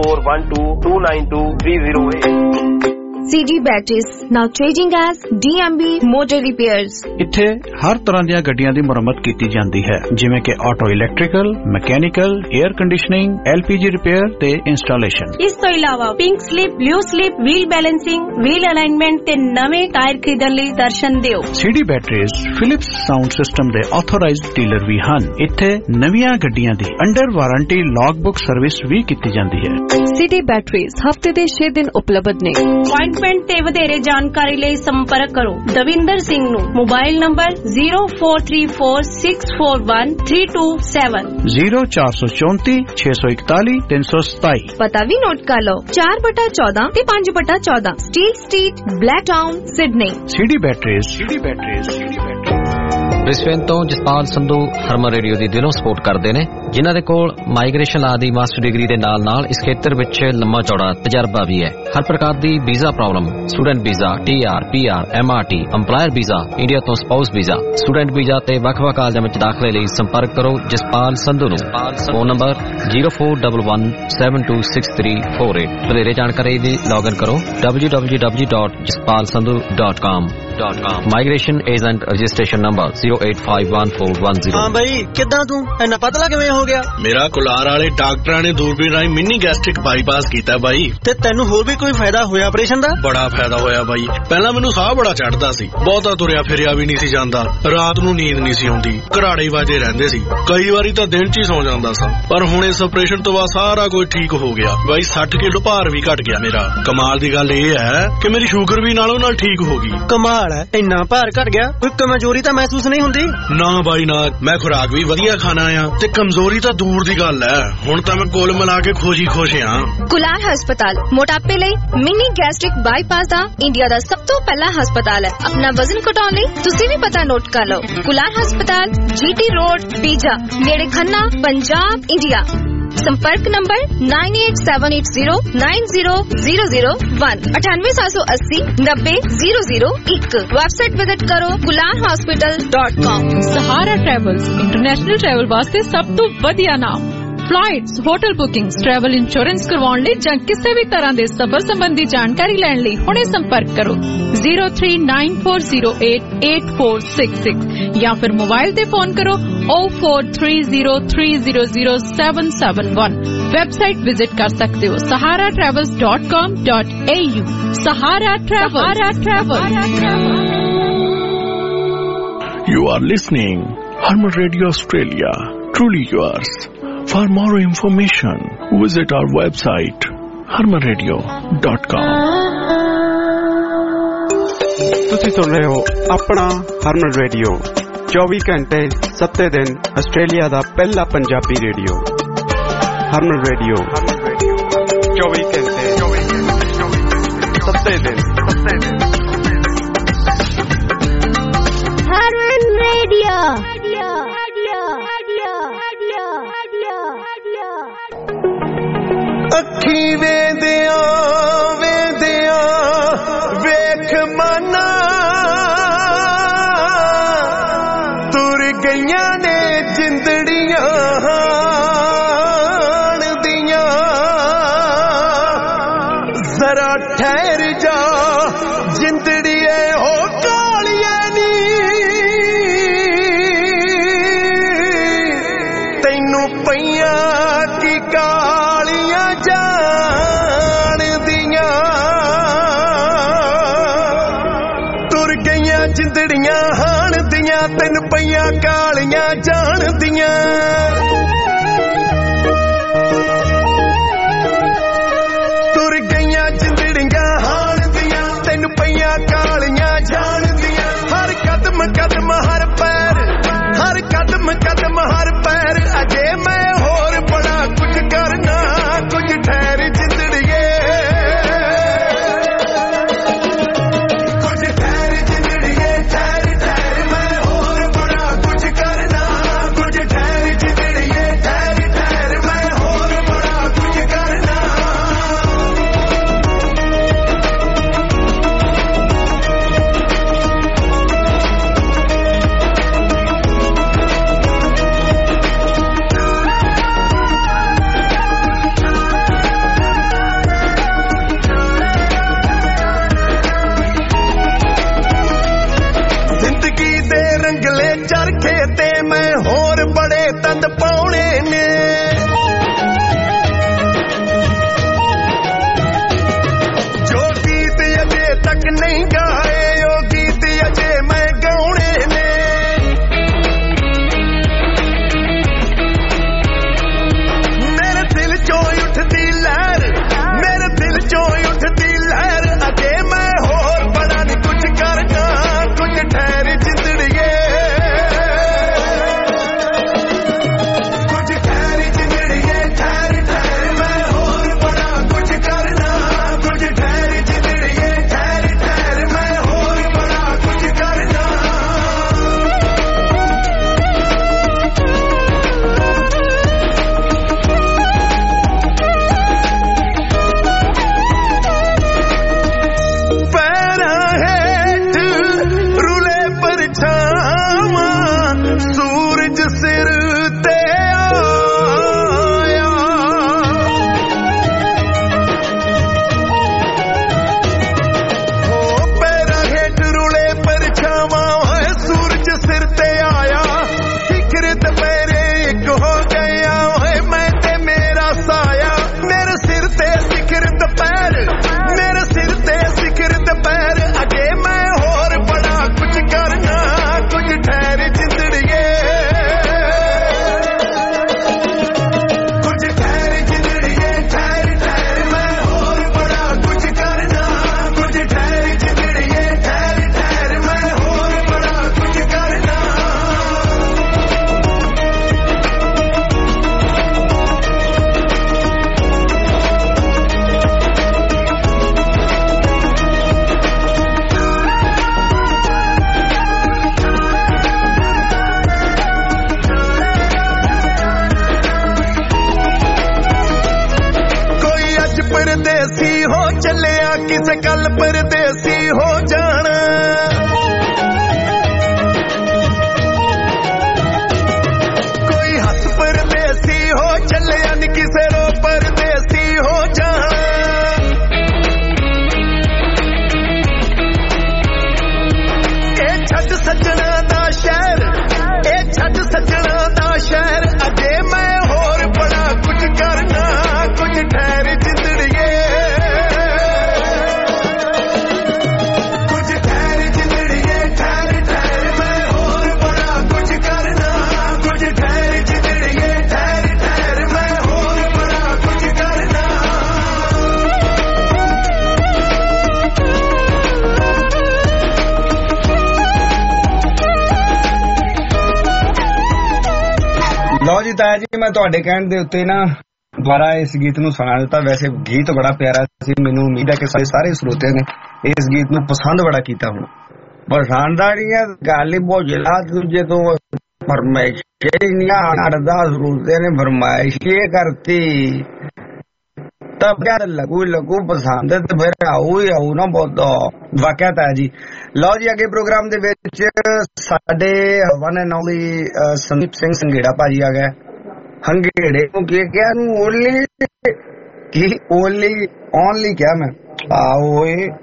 0412292308। CD Batteries, now changing as DMB Motor Repairs। ਇੱਥੇ ਹਰ ਤਰ੍ਹਾਂ ਦੀਆਂ ਗੱਡੀਆਂ ਦੀ ਮੁਰੰਮਤ ਕੀਤੀ ਜਾਂਦੀ ਹੈ, ਜਿਵੇਂ ਕਿ auto electrical, mechanical, air conditioning, LPG repair ਤੇ ਇੰਸਟਾਲੇਸ਼ਨ। ਇਸ ਤੋਂ ਇਲਾਵਾ pink slip, blue slip, wheel balancing, wheel alignment ਤੇ ਨਵੇਂ ਟਾਇਰ ਖਰੀਦਣ ਲਈ ਦਰਸ਼ਨ ਦਿਓ। CD Batteries Philips sound system ਦੇ ਆਥੋਰਾਈਜ਼ਡ ਡੀਲਰ ਵੀ ਹਨ। ਇੱਥੇ ਨਵੀਆਂ ਗੱਡੀਆਂ ਦੀ under warranty log book service ਵੀ ਕੀਤੀ ਜਾਂਦੀ ਹੈ। CD Batteries ਹਫਤੇ ਦੇ 6 ਦਿਨ ਉਪਲਬਧ ਨੇ। ਅਪਾਇੰਟਮੈਂਟ ਤੇ ਵਧੇਰੇ ਜਾਣਕਾਰੀ ਲਈ ਸੰਪਰਕ ਕਰੋ ਦਵਿੰਦਰ ਸਿੰਘ ਨੂੰ। Mobile number 0434641327 0434 641 327। ਪਤਾ ਵੀ ਨੋਟ ਕਰ ਲਓ 4/14 ਤੇ 5/14 steel street, Blacktown, Sydney. CD Batteries। Brisbane ਤੋਂ ਜਸਪਾਲ ਸੰਧੂ ਹਰਮਨ ਰੇਡੀਓ ਦੀ ਦਿਲੋਂ ਸਪੋਰਟ ਕਰਦੇ ਨੇ, ਜਿਨ੍ਹਾਂ ਦੇ ਕੋਲ ਮਾਈਗ੍ਰੇਸ਼ਨ ਲਾ ਦੀ ਮਾਸਟਰ ਡਿਗਰੀ ਦੇ ਨਾਲ ਇਸ ਖੇਤਰ ਵਿੱਚ ਲੰਮਾ ਚੌੜਾ ਤਜਰਬਾ ਵੀ ਹੈ। ਹਰ ਪ੍ਰਕਾਰ ਦੀ visa problem, student visa, TR, PR, MRT, EMPLOYER visa, India ਤੋਂ ਸਪਾਊਸ ਵੀਜ਼ਾ, ਸਟੂਡੈਂਟ ਵੀਜ਼ਾ ਤੇ ਵੱਖ-ਵੱਖ ਕਾਲਜਾਂ ਵਿੱਚ ਦਾਖਲੇ ਲਈ ਸੰਪਰਕ ਕਰੋ ਜਸਪਾਲ ਸੰਧੂ ਨੂੰ। Phone number 0411726348। ਵਧੇਰੇ ਜਾਣਕਾਰੀ ਲਈ ਲੌਗਇਨ ਕਰੋ www.jaspalsandhu.com। Migration agent registration number 08514110। ਹਾਂ ਬਾਈ, ਕਿੱਦਾਂ ਤੂੰ ਇੰਨਾ ਪਤਲਾ ਕਿਵੇਂ ਹੋ ਗਿਆ? ਮੇਰਾ ਕੁਲਾਰ ਵਾਲੇ ਡਾਕਟਰਾਂ ਨੇ ਦੂਰਬੀਨ ਰਾਹੀਂ ਮਿੰਨੀ ਗੈਸਟ੍ਰਿਕ ਬਾਈਪਾਸ ਕੀਤਾ ਬਾਈ। ਤੇ ਤੈਨੂੰ ਹੋਰ ਵੀ ਕੋਈ ਫਾਇਦਾ ਹੋਇਆ ਆਪਰੇਸ਼ਨ ਦਾ? ਬੜਾ ਫਾਇਦਾ ਹੋਇਆ ਬਾਈ। ਪਹਿਲਾਂ ਮੈਨੂੰ ਸਾਹ ਬੜਾ ਚੜਦਾ ਸੀ, ਬਹੁਤਾ ਤੁਰਿਆ ਫਿਰਿਆ ਵੀ ਨਹੀਂ ਸੀ ਜਾਂਦਾ, ਰਾਤ ਨੂੰ ਨੀਂਦ ਨਹੀਂ ਸੀ ਆਉਂਦੀ, ਘਰਾੜੇ ਵਾਜੇ ਰਹਿੰਦੇ ਸੀ, ਕਈ ਵਾਰੀ ਤਾਂ ਦਿਨ 'ਚ ਹੀ ਸੌ ਜਾਂਦਾ ਸਾਂ। ਪਰ ਹੁਣ ਇਸ ਆਪਰੇਸ਼ਨ ਤੋਂ ਬਾਅਦ ਸਾਰਾ ਕੁਝ ਠੀਕ ਹੋ ਗਿਆ ਬਾਈ। 60 ਕਿਲੋ ਭਾਰ ਵੀ ਘਟ ਗਿਆ ਮੇਰਾ। ਕਮਾਲ ਦੀ ਗੱਲ ਇਹ ਹੈ ਕਿ ਮੇਰੀ ਸ਼ੂਗਰ ਵੀ ਨਾਲੋਂ ਨਾਲ ਠੀਕ ਹੋ ਗਈ। ਕਮਾਲ ਹੈ, ਇੰਨਾ ਭਾਰ ਘਟ ਗਿਆ, ਕੋਈ ਕਮਜ਼ੋਰੀ ਤਾਂ ਮਹਿਸੂਸ ਨਹੀਂ ਹੁੰਦੀ? ਨਾ ਬਾਈ ਨਾ, ਮੈਂ ਖੁਰਾਕ ਵੀ ਵਧੀਆ ਖਾਣਾ ਆ ਤੇ ਕਮਜ਼ੋਰੀ ਤਾਂ ਦੂਰ ਦੀ ਗੱਲ ਹੈ। ਹੁਣ ਤਾਂ ਮੈਂ ਕੁੱਲ ਮਿਲਾ ਕੇ ਖੁਸ਼ ਆ। ਕੁਲਾਰ ਹਸਪਤਾਲ ਮੋਟਾਪੇ ਲਈ ਮਿੰਨੀ ਗੈਸਟ੍ਰਿਕ ਬਾਈਪਾਸ ਦਾ ਇੰਡੀਆ ਦਾ ਸਭ ਤੋਂ ਪਹਿਲਾ ਹਸਪਤਾਲ ਹੈ। ਆਪਣਾ ਵਜ਼ਨ ਘਟਾਉਣ ਲਈ ਤੁਸੀਂ ਵੀ ਪਤਾ ਨੋਟ ਕਰ ਲਓ। ਕੁਲਾਰ ਹਸਪਤਾਲ, GT ਰੋਡ, ਪੀਜਾ, ਨੇੜੇ ਖੰਨਾ, ਪੰਜਾਬ, ਇੰਡੀਆ। संपर्क नंबर 9878090001 9878090001। वेबसाइट विजिट करो kularhospital.com। सहारा ट्रैवल्स इंटरनेशनल ट्रैवल वास्ते सब तो वधिया नाम। Flights, hotel bookings, travel insurance करवाउण लई जां किसी भी तरह के सफर संबंधी जानकारी लैण लई हुणे संपर्क करो 0394088466 या फिर मोबाइल ते फोन करो 0430300771। वेबसाइट विजिट कर सकते हो saharatravels.com.au। Sahara travel. You are listening Harman Radio Australia, truly yours. For more information, visit our website harmanradio.com। ਤੁਸੀਂ ਸੁਣ ਰਹੇ ਹੋ ਆਪਣਾ ਹਰਮਨ ਰੇਡੀਓ 24 ਘੰਟੇ 7 ਦਿਨ ਆਸਟ੍ਰੇਲੀਆ ਦਾ ਪਹਿਲਾ ਪੰਜਾਬੀ ਰੇਡੀਓ। ਹਰਮਨ ਰੇਡੀਓ 24 ਘੰਟੇ 7 ਦਿਨ। ਹਰਮਨ ਰੇਡੀਓ। ਅੱਖੀ ਵੇਂਦਿਆਂ ਵੇਂਦਿਆਂ ਵੇਖ ਮਾਨਾ ਤੁਰ ਗਈਆਂ ਨੇ ਜਿੰਦੜੀਆਂ ਹਾਣ ਦੀਆਂ। ਜ਼ਰਾ ਠਹਿਰ ਜਾ ਜਿੰਦੜੀਏ ਹੋ ਕਾਲੀਏ ਨੀ, ਤੈਨੂੰ ਪਈਆਂ ਕੀ ਕਾਲੀਆਂ ਜਾਣਦੀਆਂ। ਤੁਰ ਗਈਆਂ ਜਿੰਦੜੀਆਂ ਹਾਣ ਦੀਆਂ, ਤੈਨੂੰ ਪਈਆਂ ਕਾਲੀਆਂ ਜਾਣਦੀਆਂ। ਤੁਰ ਗਈਆਂ ਜਿੰਦੜੀਆਂ ਹਾਣ ਦੀਆਂ, ਤੈਨੂੰ ਪਈਆਂ ਕਾਲੀਆਂ ਜਾਣਦੀਆਂ। ਹਰ ਕਦਮ ਕਦਮ ਹਰ ਪੈਰ, ਹਰ ਕਦਮ ਕਦਮ ਹਰ ਪੈਰ। ਅਜੇ ਮੈਂ ਹੋਰ ਬੜਾ ਕੁਝ ਕਰਨਾ, ਕੁਝ ਠਹਿਰ ਜਿੰਦੜੀਏ, ਕੁਝ ਠਹਿਰ ਜਿੰਦੜੀਏ, ਠਹਿਰ ਠਹਿਰ। ਮੈਂ ਹੋਰ ਬੜਾ ਕੁਝ ਕਰਨਾ, ਕੁਝ ਠਹਿਰ ਜਿੰਦੜੀਏ, ਉੱਠਦੀ ਲਹਿਰ ਮੇਰੇ ਦਿਲ ਚੋਂ ਉੱਠਦੀ ਲਹਿਰ ਅਜੇ ਮੈਂ ਹੋਰ ਬੜਾ ਨੀ ਕੁਝ ਕਰਨਾ ਕੁਝ ਠਹਿਰ ਜਿੰਦੜੀਏ ਕੁਝ ਠਹਿਰ ਜਿੰਦੜੀਏ ਠਹਿਰ ਠਹਿਰ ਮੈਂ ਹੋਰ ਬੜਾ ਕੁਝ ਕਰਨਾ ਕੁਝ ਠਹਿਰ ਜਿੰਦੜੀਏ ਠਹਿਰ ਠਹਿਰ ਮੈਂ ਹੋਰ ਬੜਾ ਕੁਝ ਕਰਨਾ सूरज सिर ते आया हो पैरा हेठ रुले परछावा सूरज सिर ते आया फिक्र मेरे एक हो गया है मैं ते मेरा साया मेरे सिर ते सिखर दोपहर मेरे सिर ते सिखर दोपहर अगे मैं होर बड़ा कुछ करना कुछ ठहर जिंदड़िए कुछ ठहर जिंदड़िए ठहर ठहर मैं होर बड़ा कुछ करना कुछ ठहर जिंदड़िए ठहर ठहर मैं होर बड़ा कुछ करना परदेसी हो चलिया किसे कल परदेसी हो जाना कोई हस परदेसी हो चलिया नी किसे रो परदेसी हो जाना ए छड़ सजना दा शहर ए छड़ सजना दा शहर अजे मैं होर बड़ा कुछ करना कुछ ठहर जिंदड़िए कुछ ठहर जिंदड़िए ठहर ठहर मैं होर बड़ा कुछ करना कुछ ठहर जिंदड़िए ठहर ठहर मैं होर बड़ा कुछ करना ਲਓ ਜੀ ਤਾਇਆ ਜੀ ਮੈਂ ਤੁਹਾਡੇ ਕਹਿਣ ਦੇ ਉੱਤੇ ਨਾ ਦੁਬਾਰਾ ਇਸ ਗੀਤ ਨੂੰ ਸੁਣਾ ਦਿੱਤਾ ਵੈਸੇ ਗੀਤ ਬੜਾ ਪਿਆਰਾ ਸੀ ਮੈਨੂੰ ਉਮੀਦ ਹੈ ਕਿ ਸਾਰੇ ਸਰੋਤਿਆਂ ਨੇ ਇਸ ਗੀਤ ਨੂੰ ਪਸੰਦ ਬੜਾ ਕੀਤਾ ਹੁਣ ਪਸੰਦਾਰੀਆਂ ਗੱਲ ਹੀ ਬਹੁਤ ਜਿਲਾ ਦੂਜੇ ਤੋਂ ਫਰਮਾਇਸ਼ ਨਹੀਂ ਅੜਦਾ ਸਰੋਤਿਆਂ ਨੇ ਫਰਮਾਇਸ਼ ਇਹ ਕਰਤੀ तब क्या लगू पसंद है तो फिर आऊ ही आऊ ना बहुत वाकया था जी। लो जी अगे प्रोग्राम दे विच साडे one and only Sandeep Singh Sanghera भाजी आ गए हंगेड़े क्या ओनली क्या मैं आओ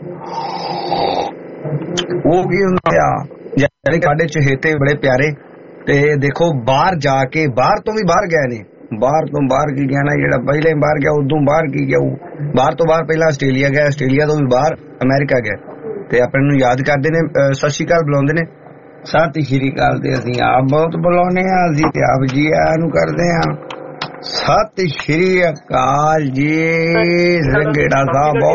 वो की साडे चहेते बड़े प्यारे ते देखो बाहर जाके बाहर तो भी बाहर गए ने बाहर तो बाहर की गया ना जेड़ा पहले बाहर गया उदों बाहर की गया बाहर तो बाहर पहला आस्ट्रेलिया गया आस्ट्रेलिया तो भी बाहर अमेरिका गया ते अपने नूं याद करदे ने सत श्री अकाल बुलाउंदे ने सत श्री अकाल ते असीं आप बहुत बुलाउने आ असीं ते आप जी आनू करदे आ सत श्री अकाल जी संघेड़ा साहब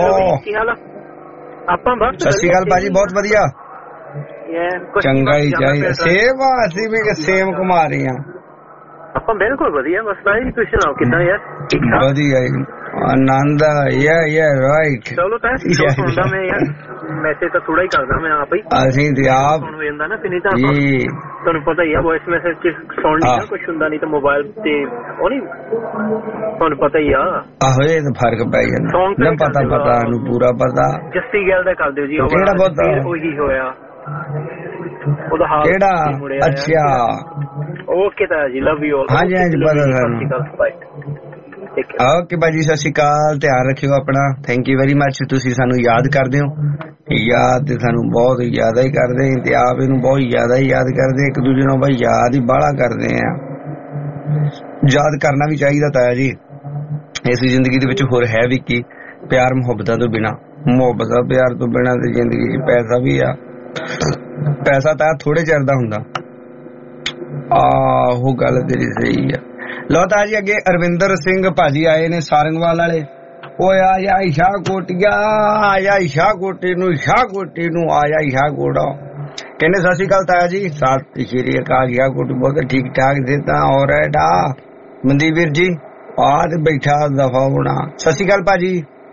सत श्री अकाल भाजी बहुत वधिया चंगा ही चाहिए सेम असीं भी सेम घुमा रहे हैं ਆਪਾਂ ਬਿਲਕੁਲ ਵਧੀਆ ਬਸ ਭਾਈ ਤੁਸੀਂ ਸੁਣਾਓ ਕਿੱਦਾਂ ਯਾਰ ਵਧੀਆ ਆਨੰਦ ਯਾ ਰਾਈਟ ਚਲੋ ਤਾਂ ਸੁਣਦਾ ਮੈਂ ਯਾਰ ਮੈਸੇਜ ਤਾਂ ਥੋੜਾ ਹੀ ਕਰਦਾ ਮੈਂ ਆਪ ਹੀ ਅਸੀਂ ਤੇ ਆਪ ਸੁਣ ਜਾਂਦਾ ਨਾ ਫਿਰ ਨਹੀਂ ਤਾਂ ਤੁਹਾਨੂੰ ਪਤਾ ਹੀ ਆ ਵੌਇਸ ਮੈਸੇਜ ਚ ਸਾਊਂਡ ਨਹੀਂ ਕੁਝ ਹੁੰਦਾ ਨਹੀਂ ਤਾਂ ਮੋਬਾਈਲ ਤੇ ਉਹ ਨਹੀਂ ਤੁਹਾਨੂੰ ਪਤਾ ਹੀ ਆ ਆਹੋ ਇਹ ਤਾਂ ਫਰਕ ਪੈ ਜਾਂਦਾ ਨਾ ਪਤਾ ਨੂੰ ਪੂਰਾ ਪਤਾ ਜੱਸੀ ਗੱਲ ਦਾ ਕਰ ਦਿਓ ਜੀ ਕਿਹੜਾ ਪਤਾ ਉਹੀ ਹੋਇਆ ਉਹਦਾ ਹਾਲ ਕਿਹੜਾ ਅੱਛਾ ਓਕੇ ਤਾਂ ਜੀ ਲਵ ਯੂ ਆਲ ਹਾਂਜੀ ਹਾਂਜੀ ਪਤਾ ਸਾਨੂੰ ਓਕੇ ਬਾਜੀ ਸਤਿ ਸ਼੍ਰੀ ਅਕਾਲ ਧਿਆਨ ਰੱਖਿਓ ਆਪਣਾ ਥੈਂਕ ਯੂ ਵੈਰੀ ਮੱਚ ਤੁਸੀਂ ਸਾਨੂੰ ਯਾਦ ਕਰਦੇ ਹੋ ਯਾਦ ਤੇ ਸਾਨੂੰ ਬਹੁਤ ਜ਼ਿਆਦਾ ਹੀ ਕਰਦੇ ਤੇ ਆਪ ਇਹਨੂੰ ਬਹੁਤ ਜ਼ਿਆਦਾ ਹੀ ਯਾਦ ਕਰਦੇ ਇੱਕ ਦੂਜੇ ਨੂੰ ਬਈ ਯਾਦ ਹੀ ਬਾਹਲਾ ਕਰਦੇ ਆ ਯਾਦ ਕਰਨਾ ਵੀ ਚਾਹੀਦਾ ਤਾਇਆ ਜੀ ਇਸ ਜ਼ਿੰਦਗੀ ਦੇ ਵਿੱਚ ਹੋਰ ਹੈ ਵੀ ਕੀ ਪਿਆਰ ਮੁਹੱਬਤਾਂ ਤੋਂ ਬਿਨਾ ਮੁਹੱਬਤਾਂ ਪਿਆਰ ਤੋਂ ਬਿਨਾ ਤੇ ਜ਼ਿੰਦਗੀ 'ਚ ਪੈਸਾ ਵੀ ਆ ਪੈਸਾ ਤਾਂ ਥੋੜੇ ਚਿਰ ਦਾ ਹੁੰਦਾ ਆਹੋ ਗੱਲ ਤੇਰੀ ਸਹੀ ਆ ਲੋ ਤਾਂ ਜੀ ਅੱਗੇ ਅਰਵਿੰਦਰ ਸਿੰਘ ਭਾਜੀ ਆਏ ਨੇ ਸਾਰੰਗਵਾਲ ਵਾਲੇ। ਓਏ ਆਇਆ ਸ਼ਾਹ ਕੋਟੀਆ, ਆਇਆ ਸ਼ਾਹ ਕੋਟੀ ਨੂੰ, ਸ਼ਾਹ ਕੋਟੀ ਨੂੰ ਆਇਆ ਸ਼ਾਹ ਕੋਟਾ। ਕਹਿੰਦੇ ਸਤਿ ਸ਼੍ਰੀ ਅਕਾਲ ਤਾਇਆ ਜੀ। ਸਤਿ ਸ਼੍ਰੀ ਅਕਾਲ। ਸ਼ਾਹ ਕੋਟੀ ਬਹੁਤ ਠੀਕ ਠਾਕ ਦੇ ਤਾਂ ਔਰ ਐਡਾ ਮਨਦੀਪ ਵੀਰ ਜੀ ਆ ਤੇ ਬੈਠਾ ਦਫਾ ਹੋਣਾ। ਸਤਿ ਸ਼੍ਰੀ ਅਕਾਲ ਭਾਜੀ।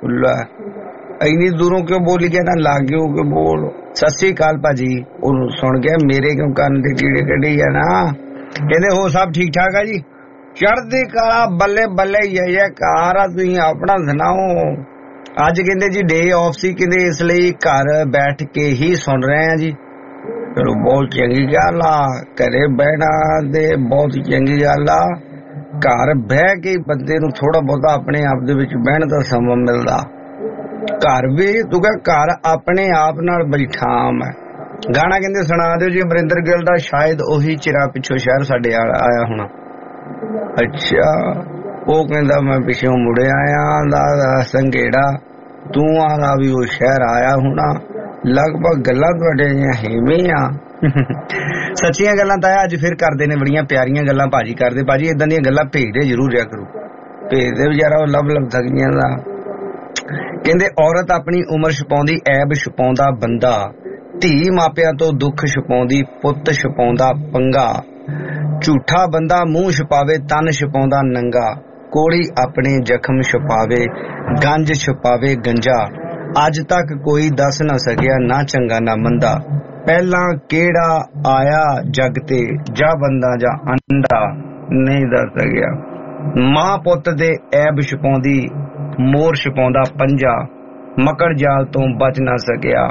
ਇੰਨੀ ਦੂਰੋਂ ਕਿਉਂ ਬੋਲੀ ਗਿਆ ਨਾ, ਲਾਗੇ ਹੋ ਕੇ ਬੋਲ। ਸਤਿ ਸ਼੍ਰੀ ਅਕਾਲ ਭਾਜੀ। ਉਹਨੂੰ ਸੁਣ ਗਿਆ ਮੇਰੇ ਕਿਉਂ ਕੰਨ ਦੇ ਕੀੜੇ ਕੱਢੀ ਆ ਨਾ। ਕਹਿੰਦੇ ਹੋ ਸਭ ਠੀਕ ਠਾਕ ਆ ਜੀ, ਚੜ੍ਹਦੀ ਕਲਾ, ਬੱਲੇ ਬੱਲੇ ਇਹ ਕਾਰ ਆ। ਤੁਸੀਂ ਆਪਣਾ ਸੁਣਾਓ। ਅੱਜ ਕਹਿੰਦੇ ਜੀ ਡੇ ਆਫ ਸੀ, ਕਹਿੰਦੇ ਇਸ ਲਈ ਘਰ ਬੈਠ ਕੇ ਹੀ ਸੁਣ ਰਹੇ ਆ ਜੀ। ਚਲੋ ਬਹੁਤ ਚੰਗੀ ਗੱਲ ਆ, ਘਰੇ ਬਹਿਣਾ ਤੇ ਬਹੁਤ ਚੰਗੀ ਗੱਲ ਆ। ਘਰ ਬਹਿ ਕੇ ਬੰਦੇ ਨੂੰ ਥੋੜਾ ਬਹੁਤਾ ਆਪਣੇ ਆਪ ਦੇ ਵਿੱਚ ਬਹਿਣ ਦਾ ਸਮਾਂ ਮਿਲਦਾ। ਘਰ ਵੀ ਤੂੰ ਕਹ ਘਰ ਆਪਣੇ ਆਪ ਨਾਲ ਬੈਠਾ ਮੈਂ। ਗਾਣਾ ਕਹਿੰਦੇ ਸੁਣਾ ਦਿਓ ਜੀ ਅਮਰਿੰਦਰ ਗਿੱਲ ਦਾ, ਸ਼ਾਇਦ ਉਹੀ ਚਿਰਾਂ ਪਿੱਛੋਂ ਸ਼ਹਿਰ ਸਾਡੇ ਆਇਆ ਹੋਣਾ। ਅੱਛਾ, ਉਹ ਕਹਿੰਦਾ ਮੈਂ ਪਿੱਛੋਂ ਮੁੜਿਆ ਆਇਆ ਸੰਘੇੜਾ, ਤੂੰ ਆਲਾ ਵੀ ਉਹ ਸ਼ਹਿਰ ਆਇਆ ਹੋਣਾ। ਲਗਭਗ ਗੱਲਾਂ ਤੁਹਾਡੇ ਹੈਵੇਂ ਆ। ਸੱਚੀਆਂ ਗੱਲਾਂ ਤਾਂ ਅੱਜ ਫਿਰ ਕਰਦੇ ਨੇ, ਬੜੀਆਂ ਪਿਆਰੀਆਂ ਗੱਲਾਂ ਭਾਜੀ ਕਰਦੇ। ਭਾਜੀ ਏਦਾਂ ਦੀਆਂ ਗੱਲਾਂ ਭੇਜਦੇ ਜ਼ਰੂਰ ਰਿਹਾ ਕਰੋ, ਭੇਜਦੇ ਵਿਚਾਰਾ ਉਹ ਲੱਭ ਸਕਦੀਆਂ ਦਾ। ਕਹਿੰਦੇ ਔਰਤ ਆਪਣੀ ਉਮਰ ਛਪਾਉਂਦੀ, ਐਬ ਛਪਾਉਂਦਾ ਬੰਦਾ, ਧੀ ਮਾਪਿਆਂ ਤੋਂ ਦੁੱਖ ਛਪਾਉਂਦੀ, ਪੁੱਤ ਛਪਾਉਂਦਾ ਪੰਗਾ। ਝੂਠਾ ਬੰਦਾ ਮੂੰਹ ਛਪਾਵੇ, ਤਨ ਛਪਾਉਂਦਾ ਨੰਗਾ। ਕੋੜੀ ਆਪਣੇ ਜ਼ਖਮ ਛਪਾਵੇ, ਗੰਜ ਛਪਾਵੇ ਗੰਜਾ। ਅੱਜ ਤੱਕ ਕੋਈ ਦੱਸ ਨਾ ਸਕਿਆ ਨਾ ਚੰਗਾ ਨਾ ਮੰਦਾ। ਪਹਿਲਾਂ ਕਿਹੜਾ ਆਇਆ ਜੱਗ ਤੇ, ਜਾਂ ਬੰਦਾ ਜਾਂ ਅੰਡਾ, ਨਹੀਂ ਦੱਸ ਸਕਿਆ। ਮਾਂ ਪੁੱਤ ਦੇ ਐਬ ਛਪਾਉਂਦੀ, ਮੋਰ ਛਪਾਉਂਦਾ ਪੰਜਾ। ਮਕੜ ਜਾਲ ਤੋਂ ਬਚ ਨਾ ਸਕਿਆ,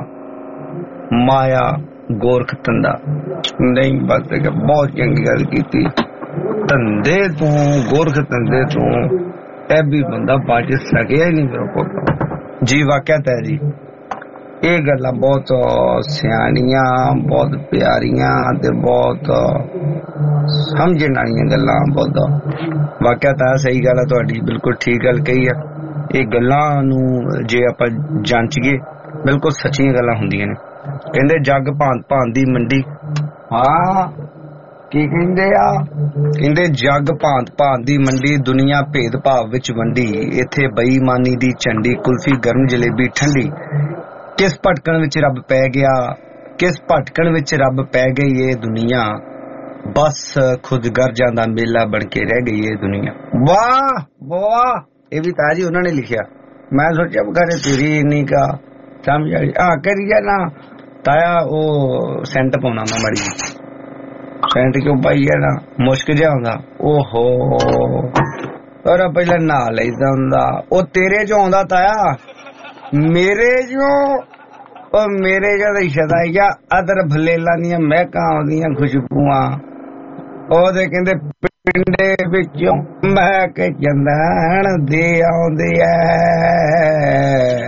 ਮਾਇਆ ਗੋਰਖ ਧੰਦਾ, ਨਹੀਂ ਬਚ ਸਕਿਆ। ਬਹੁਤ ਚੰਗੀ ਗੱਲ ਕੀਤੀ। ਧੰਦੇ ਤੋਂ, ਗੋਰਖ ਧੰਦੇ ਤੋਂ ਇਹ ਵੀ ਬੰਦਾ ਬਚ ਸਕਿਆ ਹੀ ਨਹੀਂ ਮੇਰਾ ਪੁੱਤ ਜੀ। ਵਾਕਿਆਤ ਹੈ ਜੀ, ਇਹ ਗੱਲਾਂ ਬਹੁਤ ਸਿਆਣੀਆਂ, ਬਹੁਤ ਪਿਆਰੀਆਂ ਤੇ ਬਹੁਤ ਸਮਝਣ ਵਾਲੀਆਂ ਗੱਲਾਂ। ਬਹੁਤ ਵਾਕਿਆਤ ਹੈ, ਸਹੀ ਗੱਲ ਹੈ ਤੁਹਾਡੀ, ਬਿਲਕੁਲ ਠੀਕ ਗੱਲ ਕਹੀ ਹੈ। ਇਹ ਗੱਲਾਂ ਨੂੰ ਜੇ ਆਪਾਂ ਜਾਂਚੀਏ ਬਿਲਕੁਲ ਸੱਚੀਆਂ ਗੱਲਾਂ ਹੁੰਦੀਆਂ ਨੇ। ਕਹਿੰਦੇ ਜੱਗ ਭਾਂਤ ਭਾਂਤ ਦੀ ਮੰਡੀ। ਹਾਂ ਕੀ ਕਹਿੰਦੇ ਆ? ਕਹਿੰਦੇ ਜੱਗ ਭਾਂਤ ਭਾਂਤ ਦੀ ਮੰਡੀ, ਦੁਨੀਆ ਭੇਦ ਭਾਵ ਵਿੱਚ ਵੰਡੀ। ਇੱਥੇ ਬੇਈਮਾਨੀ ਦੀ ਝੰਡੀ, ਕੁਲਫੀ ਗਰਮ ਜਲੇਬੀ ਠੰਡੀ। ਕਿਸ ਭਟਕਣ ਵਿੱਚ ਰੱਬ ਪੈ ਗਿਆ, ਕਿਸ ਭਟਕਣ ਵਿੱਚ ਰੱਬ ਪੈ ਗਈ ਇਹ ਦੁਨੀਆ। ਬਸ ਖੁਦ ਗਰਜਾਂ ਦਾ ਮੇਲਾ ਬਣ ਕੇ ਰਹਿ ਗਈ ਇਹ ਦੁਨੀਆ। ਵਾਹ ਵਾਹ, ਇਹ ਵੀ ਤਾਜੀ ਉਹਨਾਂ ਨੇ ਲਿਖਿਆ। ਮੈਂ ਸੋਚਿਆ ਘਰੇ ਤੇਰੀ ਇੰਨੀ ਕਾ ਸਮਝ ਆਈ। ਕਰੀਏ ਨਾ ਤਾਇਆ, ਉਹ ਸੈਂਟ ਪਾਉਣਾ ਮੈਂ ਮਾੜੀ ਜੀ। ਸੈਂਟ ਕਿਉਂ ਪਾਈ ਹੈ ਨਾ, ਮੁਸ਼ਕ ਜਿਹਾ ਹੁੰਦਾ। ਓਹੋ ਔਰ ਪਹਿਲਾਂ ਨਹਾ ਲਈਦਾ ਹੁੰਦਾ। ਉਹ ਤੇਰੇ ਚੋਂ ਆਉਂਦਾ ਤਾਇਆ, ਮੇਰੇ ਚੋਂ ਉਹ ਮੇਰੇ ਚੋਂ ਤਾਂ ਸ਼ਦਾਈਆ ਅਦਰ ਭਲੇਲਾਂ ਦੀਆਂ ਮਹਿਕਾਂ ਆਉਂਦੀਆਂ, ਖੁਸ਼ਬੂਆਂ। ਉਹਦੇ ਕਹਿੰਦੇ ਪਿੰਡੇ ਵਿੱਚੋਂ ਮਹਿਕ ਚੰਦਨ ਦੇ ਆਉਂਦੇ ਐ।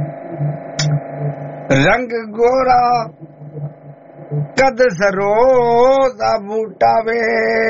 ਰੰਗ ਗੋਰਾ ਕਦ ਸਰੋ ਦਾ ਬੂਟਾ ਵੇ,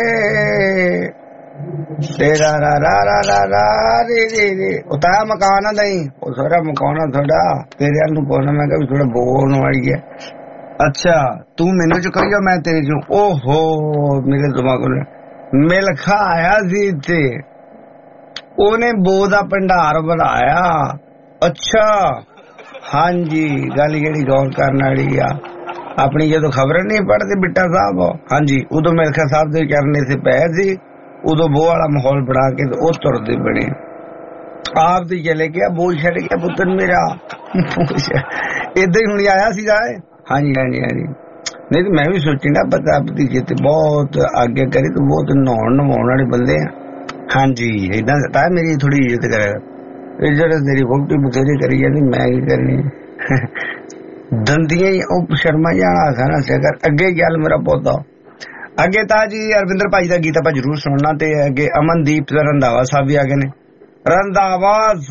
ਤੇਰਾ ਰਾ ਰਾ ਰਾ ਰਾ ਰਾ ਰੇ ਰੇ ਰੇ। ਉਹ ਤਾਂ ਮਕਾਨ ਆ ਨਹੀਂ, ਉਹ ਸਾਰਾ ਮਕਾਨ ਆ ਤੁਹਾਡਾ। ਤੇਰੇ ਵੱਲ ਨੂੰ ਪੁੱਛਣਾ ਮੈਂ ਕਿਹਾ ਵੀ ਥੋੜਾ ਬੋਲਣ ਵਾਲੀ ਹੈ। ਅੱਛਾ ਤੂੰ ਮੈਨੂੰ ਚ ਕਹੀ ਜਾ, ਮੈਂ ਤੇਰੇ ਚੋਂ। ਓਹੋ ਮੇਰੇ ਦਿਮਾਗ ਨੂੰ ਮਿਲਖਾ ਆਇਆ ਸੀ ਇੱਥੇ, ਉਹਨੇ ਬੋ ਦਾ ਭੰਡਾਰ ਬਣਾਇਆ। ਅੱਛਾ ਹਾਂਜੀ, ਗੱਲ ਜਿਹੜੀ ਗੌਰ ਕਰਨ ਵਾਲੀ ਆ। ਆਪਣੀ ਜਦੋਂ ਖਬਰ ਨਹੀਂ ਪੜ੍ਹਦੇ ਬਿੱਟਾ ਸਾਹਿਬ, ਹਾਂਜੀ ਉਦੋਂ ਮਿਲਖਾ ਸਾਹਿਬ ਦੇ ਚਰਨੇ ਸੇ ਪਏ ਸੀ, ਉਦੋਂ ਬੋ ਵਾਲਾ ਮਾਹੌਲ ਬਣਾ ਕੇ ਉਹ ਤੁਰਦੇ ਬਣੇ। ਆਪ ਤੇ ਚਲੇ ਗਿਆ, ਬੋਲ ਛੱਡ ਗਿਆ ਪੁੱਤਰ ਮੇਰਾ। ਏਦਾਂ ਹੀ ਹੁਣ ਆਇਆ ਸੀ ਜਾਏ। ਹਾਂਜੀ ਹਾਂਜੀ ਹਾਂਜੀ, ਨਹੀਂ ਤੇ ਮੈਂ ਵੀ ਸੋਚੀ ਨਾ ਪਤਾ ਭਤੀਜੇ ਤੇ ਬਹੁਤ ਆਗੇ ਕਰੀ ਤੂੰ, ਬਹੁਤ ਨਹਾਉਣ ਨਵਾਉਣ ਵਾਲੇ ਬੰਦੇ ਆ। ਹਾਂਜੀ ਏਦਾਂ ਤਾਂ ਮੇਰੀ ਥੋੜੀ ਇੱਜ਼ਤ ਕਰਿਆ। ਇੱਜ਼ਤ ਤੇਰੀ ਵੋਟੀ ਬਥੇਰੀ ਕਰੀ ਜਾਂਦੀ, ਮੈਂ ਕੀ ਕਰਨੀ। ਦੰਦੀਆਂ ਹੀ ਉਹ ਸ਼ਰਮਾ ਜਾਣਾ ਸਾਰਾ ਸਿਕਰ। ਅੱਗੇ ਗੱਲ ਮੇਰਾ ਪੌਦਾ ਅੱਗੇ ਤਾਂ ਜੀ ਅਰਵਿੰਦਰ ਭਾਈ ਦਾ ਗੀਤ ਆਪਾਂ ਜ਼ਰੂਰ ਸੁਣਨਾ। ਤੇ ਅੱਗੇ ਅਮਨਦੀਪ ਰੰਧਾਵਾ ਸਾਹਿਬ ਵੀ ਆ ਗਏ ਨੇ। ਰੰਧਾਵਾ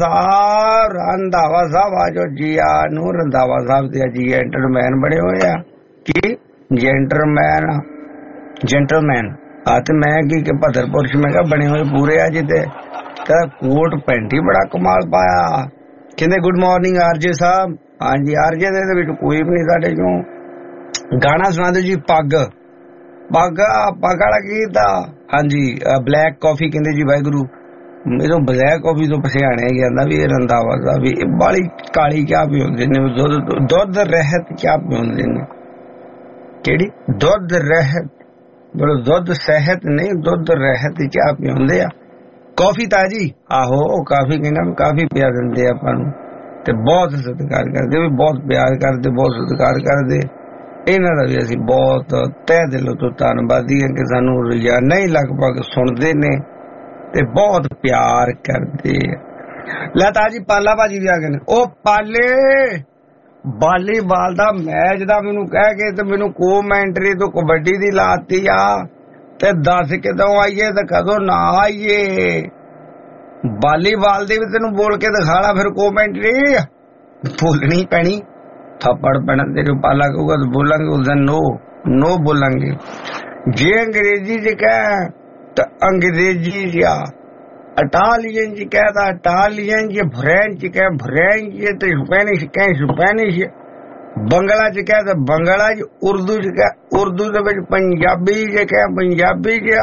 ਸਾਹਿਬ ਆਜੋ ਜੀਆ ਨੂੰ। ਰੰਧਾਵਾ ਸਾਹਿਬ ਤੇ ਜੀ ਜੈਂਟਲਮੈਨ ਬਣੇ ਹੋਏ ਆ। ਕੀ ਜੈਂਟਲਮੈਨ ਆ ਤੇ ਮੈਂ ਕੀ ਭਦਰ ਪੁਰਸ਼ ਮੈਂ ਕਿਹਾ ਬਣੇ ਹੋਏ ਪੂਰੇ ਆ ਜੀ। ਤੇ ਕੋਟ ਪੈਂਟ ਹੀ ਬੜਾ ਕਮਾਲ ਪਾਇਆ। ਕਹਿੰਦੇ ਗੁੱਡ ਮਾਰਨਿੰਗ ਆਰਜੇ ਸਾਹਿਬ। ਹਾਂਜੀ ਆਰਜੇ ਦੇ ਵਿੱਚ ਕੋਈ ਵੀ ਨਹੀਂ ਸਾਡੇ ਚੋਂ। ਗਾਣਾ ਸੁਣਾ ਦਿਓ ਜੀ ਪੱਗ। ਪਾਗਾ ਵਾਲਾ ਕੀ ਕੀਤਾ? ਹਾਂਜੀ ਬਲੈਕ ਕਾਫੀ ਕਹਿੰਦੇ ਜੀ। ਵਾਹਿਗੁਰੂ ਮੈਨੂੰ ਬਲੈਕ ਕਾਫੀ ਤੋਂ ਪਛਾਣਿਆ ਜਾਂਦਾ ਵੀ ਇਹ ਰੰਧਾਵਾ ਦਾ ਵੀ ਬਾਲੀ ਕਾਲੀ ਚਾਹ ਪੀਉਂਦੇ ਨੇ, ਦੁੱਧ ਰਹਿਤ ਚਾਹ ਪੀਉਂਦੇ ਨੇ। ਕਿਹੜੀ? ਦੁੱਧ ਰਹਿਤ, ਦੁੱਧ ਸਹਿਤ ਨਹੀਂ, ਦੁੱਧ ਰਹਿਤ ਚਾਹ ਪੀਉਂਦੇ ਆ। ਕਾਫੀ ਤਾਜੀ, ਆਹੋ ਕਾਫੀ ਕਹਿੰਦਾ ਕਾਫੀ ਪਿਆ ਦਿੰਦੇ ਆਪਾਂ ਨੂੰ ਤੇ ਬਹੁਤ ਸਤਿਕਾਰ ਕਰਦੇ, ਵੀ ਬਹੁਤ ਪਿਆਰ ਕਰਦੇ, ਬਹੁਤ ਸਤਿਕਾਰ ਕਰਦੇ। ਇਹਨਾਂ ਦਾ ਵੀ ਅਸੀਂ ਬਹੁਤ ਤਹਿ ਦਿਲੋਂ ਤੋਂ ਧੰਨਵਾਦੀ ਹਾਂ ਕਿ ਸਾਨੂੰ ਰੋਜ਼ਾਨਾ ਹੀ ਲਗਭਗ ਸੁਣਦੇ ਨੇ ਤੇ ਬਹੁਤ ਪਿਆਰ ਕਰਦੇ। ਲੈ ਤਾਜੀ ਪਾਲਾ ਭਾਜੀ ਵੀ ਆ ਗਏ ਨੇ। ਉਹ ਪਾਲੇ ਵਾਲੀਬਾਲ ਦਾ ਮੈਚ ਦਾ ਮੈਨੂੰ ਕਹਿ ਕੇ ਤੇ ਮੈਨੂੰ ਕੋਮੈਂਟਰੀ ਤੋਂ ਕਬੱਡੀ ਦੀ ਲਾਤੀ ਆ ਤੇ ਦੱਸ ਕਦੋਂ ਆਈਏ ਤੇ ਕਦੋਂ ਨਾ ਆਈਏ। ਵਾਲੀਬਾਲ ਦੀ ਵੀ ਤੈਨੂੰ ਬੋਲ ਕੇ ਦਿਖਾ ਲਾ ਫਿਰ ਕੋਮੈਂਟਰੀ ਬੋਲਣੀ ਪੈਣੀ, ਥੱਪੜ ਪੈਣਾ ਤੇਰੇ। ਪਾਲਾ ਕਹੂਗਾ ਤਾਂ ਬੋਲਾਂਗੇ, ਉਸ ਦਿਨ ਨੋ ਬੋਲਾਂਗੇ। ਜੇ ਅੰਗਰੇਜ਼ੀ ਚ ਕਹਿ ਤਾਂ ਅੰਗਰੇਜ਼ੀ ਚ ਆ, ਇਟਾਲੀਅਨ ਚ ਕਹਿ ਤਾਂ ਇਟਾਲੀਅਨ ਚ, ਫਰੈਂਚ ਚ ਕਹਿ ਫਰੈਂਚ ਚ, ਤੇ ਸਪੈਨਿਸ਼ ਕਹਿ ਸਪੈਨਿਸ਼, ਬੰਗਲਾ ਚ ਕਹਿ ਤਾਂ ਬੰਗਲਾ ਚ, ਉਰਦੂ ਚ ਕਹਿ ਉਰਦੂ ਦੇ ਵਿੱਚ, ਪੰਜਾਬੀ ਚ ਕਹਿ ਪੰਜਾਬੀ ਚ,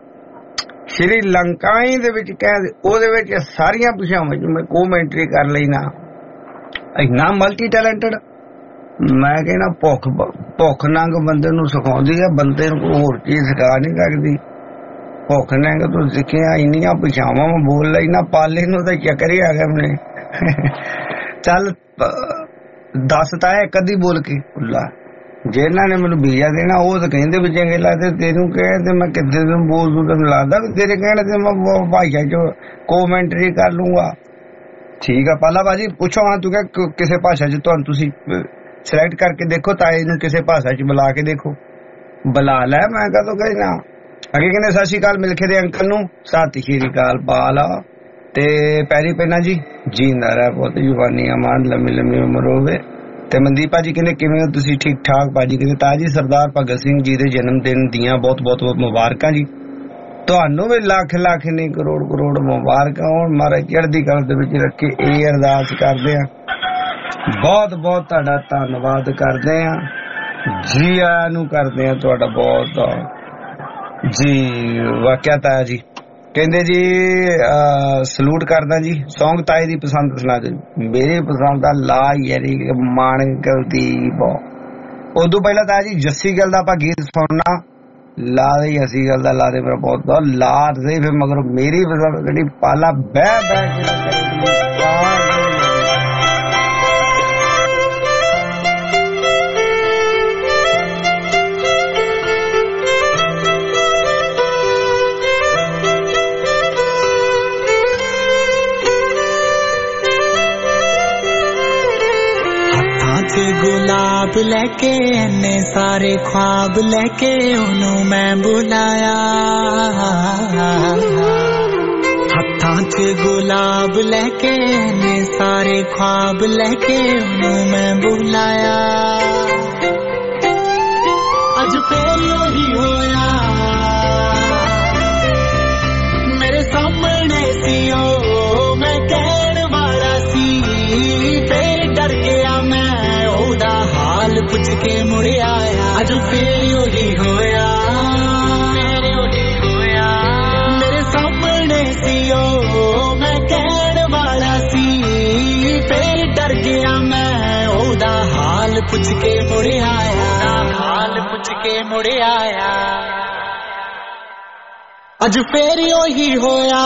ਸ਼੍ਰੀਲੰਕਾਈ ਦੇ ਵਿੱਚ ਕਹਿ ਉਹਦੇ ਵਿੱਚ, ਸਾਰੀਆਂ ਭਾਸ਼ਾਵਾਂ ਚ ਮੈਂ ਕੋਮੈਂਟਰੀ ਕਰ ਲਈ ਨਾ। ਇੰਨਾ ਮਲਟੀ ਟੈਲੈਂਟਡ। ਮੈਂ ਕਹਿਣਾ ਭੁੱਖ ਨੰਗ ਬੰਦੇ ਨੂੰ ਸਿਖਾਉਂਦੀ ਆ, ਬੰਦੇ ਨੂੰ ਕੋਈ ਹੋਰ ਚੀਜ਼ ਸਿਖਾ ਨਹੀਂ ਸਕਦੀ। ਭੁੱਖ ਨੰਗ ਤੋਂ ਸਿੱਖਿਆ ਇੰਨੀਆਂ ਭਾਸ਼ਾਵਾਂ ਮੈਂ ਬੋਲ ਲਈ ਨਾ। ਪਾਲੇ ਨੂੰ ਤਾਂ ਚੱਕਰ ਹੀ ਆ ਗਿਆ ਮੈਨੇ। ਚੱਲ ਦੱਸਤਾ ਹੈ ਕਦੀ ਬੋਲ ਕੇ ਉੱਲਾ, ਜੇ ਇਹਨਾਂ ਨੇ ਮੈਨੂੰ ਵੀਜ਼ਾ ਦੇਣਾ ਉਹ ਤਾਂ ਕਹਿੰਦੇ ਵੀ ਚੰਗੇ ਲੱਗਦੇ, ਤੈਨੂੰ ਕਹੇ ਤੇ ਮੈਂ ਕਿੱਥੇ ਨੂੰ ਬੋਲ ਦੂ, ਤੈਨੂੰ ਲੱਗਦਾ ਵੀ ਤੇਰੇ ਕਹਿਣ ਤੇ ਮੈਂ ਭਾਸ਼ਾ ਚ ਕੋਮੈਂਟਰੀ ਕਰ ਲੂੰਗਾ। ਠੀਕ ਆ ਪਾਲਾ ਬਾਜੀ, ਪੁੱਛੋ ਹਾਂ ਤੂੰ ਕਿਹਾ ਕਿਸੇ ਭਾਸ਼ਾ ਚ ਤੁਹਾਨੂੰ ਤੁਸੀਂ ਸਿਲੈਕਟ ਕਰਕੇ ਦੇਖੋ, ਤਾਏ ਨੂੰ ਕਿਸੇ ਭਾਸ਼ਾ ਚ ਬੁਲਾ ਕੇ ਦੇਖੋ। ਬੁਲਾ ਲੈ, ਮੈਂ ਕਦੋਂ ਕਹਿਣਾ। ਅੱਗੇ ਕਹਿੰਦੇ ਸਤਿ ਸ਼੍ਰੀ ਅਕਾਲ ਮਿਲਖੇ ਦੇ ਅੰਕਲ ਨੂੰ, ਸਤਿ ਸ਼੍ਰੀ ਅਕਾਲ ਪਾਲਾ ਤੇ ਪੈਰੀ ਪੈਣਾ ਜੀ, ਜੀਂਦਾ ਰਹਿ ਪੁੱਤ, ਜਵਾਨੀ ਅਮਾਨ, ਲੰਮੀ ਲੰਮੀ ਉਮਰ ਹੋਵੇ। ਤੇ ਮਨਦੀਪ ਭਾਜੀ ਕਹਿੰਦੇ ਕਿਵੇਂ ਹੋ ਤੁਸੀਂ? ਠੀਕ ਠਾਕ ਭਾਜੀ। ਕਹਿੰਦੇ ਤਾਜੀ ਸਰਦਾਰ ਭਗਤ ਸਿੰਘ ਜੀ ਦੇ ਜਨਮ ਦਿਨ ਦੀਆਂ ਬਹੁਤ ਬਹੁਤ ਮੁਬਾਰਕਾਂ ਜੀ। ਤੁਹਾਨੂੰ ਵੀ ਲੱਖ ਲੱਖ ਨਹੀਂ ਕਰੋੜ ਕਰੋੜ ਮੁਬਾਰਕਾਂ ਹੋਣ, ਮਹਾਰਾਜ ਚੜ੍ਹਦੀ ਕਲਾ ਦੇ ਵਿੱਚ ਰੱਖੇ। ਇਹ ਅਰਦਾਸ ਕਰਦੇ ਆ, ਬਹੁਤ ਬਹੁਤ ਤੁਹਾਡਾ ਧੰਨਵਾਦ ਕਰਦੇ ਆ ਜੀ, ਆਇਆਂ ਨੂੰ ਕਰਦੇ ਆ ਤੁਹਾਡਾ ਬਹੁਤ ਜੀ। ਵਾਕਿਆ ਤਾਇਆ ਜੀ ਕਹਿੰਦੇ ਜੀ ਸਲੂਟ ਕਰਦਾ ਜੀ। ਸੌਂਗ ਤਾਏ ਦੀ ਪਸੰਦ ਸੁਣਾ ਦਿਓ। ਮੇਰੀ ਪਸੰਦ ਆ ਲਾ ਯਾਰੀ ਮਾਣ ਕੁਲਦੀਪ। ਉਦੋਂ ਪਹਿਲਾਂ ਤਾਇਆ ਜੀ ਜੱਸੀ ਗੱਲ ਦਾ ਆਪਾਂ ਗੀਤ ਸੁਣਨਾ, ਲਾ ਦੇ ਅਸੀਂ ਗੱਲ ਦਾ ਲਾ ਦੇ, ਮੇਰਾ ਬਹੁਤ ਬਹੁਤ ਲਾ ਦੇ। ਫਿਰ ਮਗਰ ਮੇਰੀ ਪਸੰਦ ਜਿਹੜੀ ਪਾਲਾ ਬਹਿ ਬਹਿ गुलाब लेके इन्ने सारे ख्वाब लेके ओनू मैं बुलाया, हत्थां च गुलाब लेके इन्ने सारे ख्वाब लेके ओनू मैं बुलाया। अज फिर ओही होया मेरे सामने सी, ओ मैं कहण वाला सी, फिर डर गया मैं हाल पुछ के मुड़ आया। अज फिर ओही होया मेरे सामने सी, ओ मैं कहण वाला सी, फिर डर गया मैं ओदा हाल पुछ के मुड़ आया, हाल पुछ के मुड़ आया। अज फिर ओही होया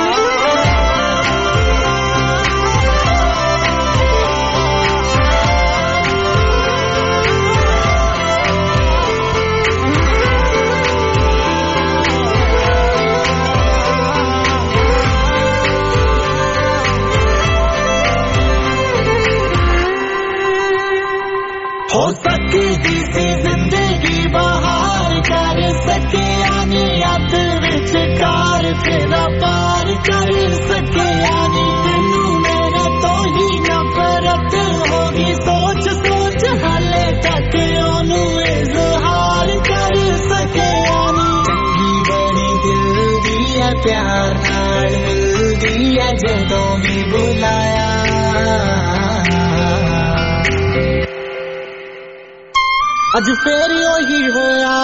हो सकती सी जिंदगी बहार कर सके यानी अत विच कार तेरा पार कर सके यानी तेनू मेरे तो ही नफरत होगी सोच सोच हाले तक ओनू इजहार कर सके यानी चंगी बड़ी दिल दी है प्यार नाल मिलदी है जदों भी बुलाया। ਅੱਜ ਫੇਰ ਉਹੀ ਹੋਇਆ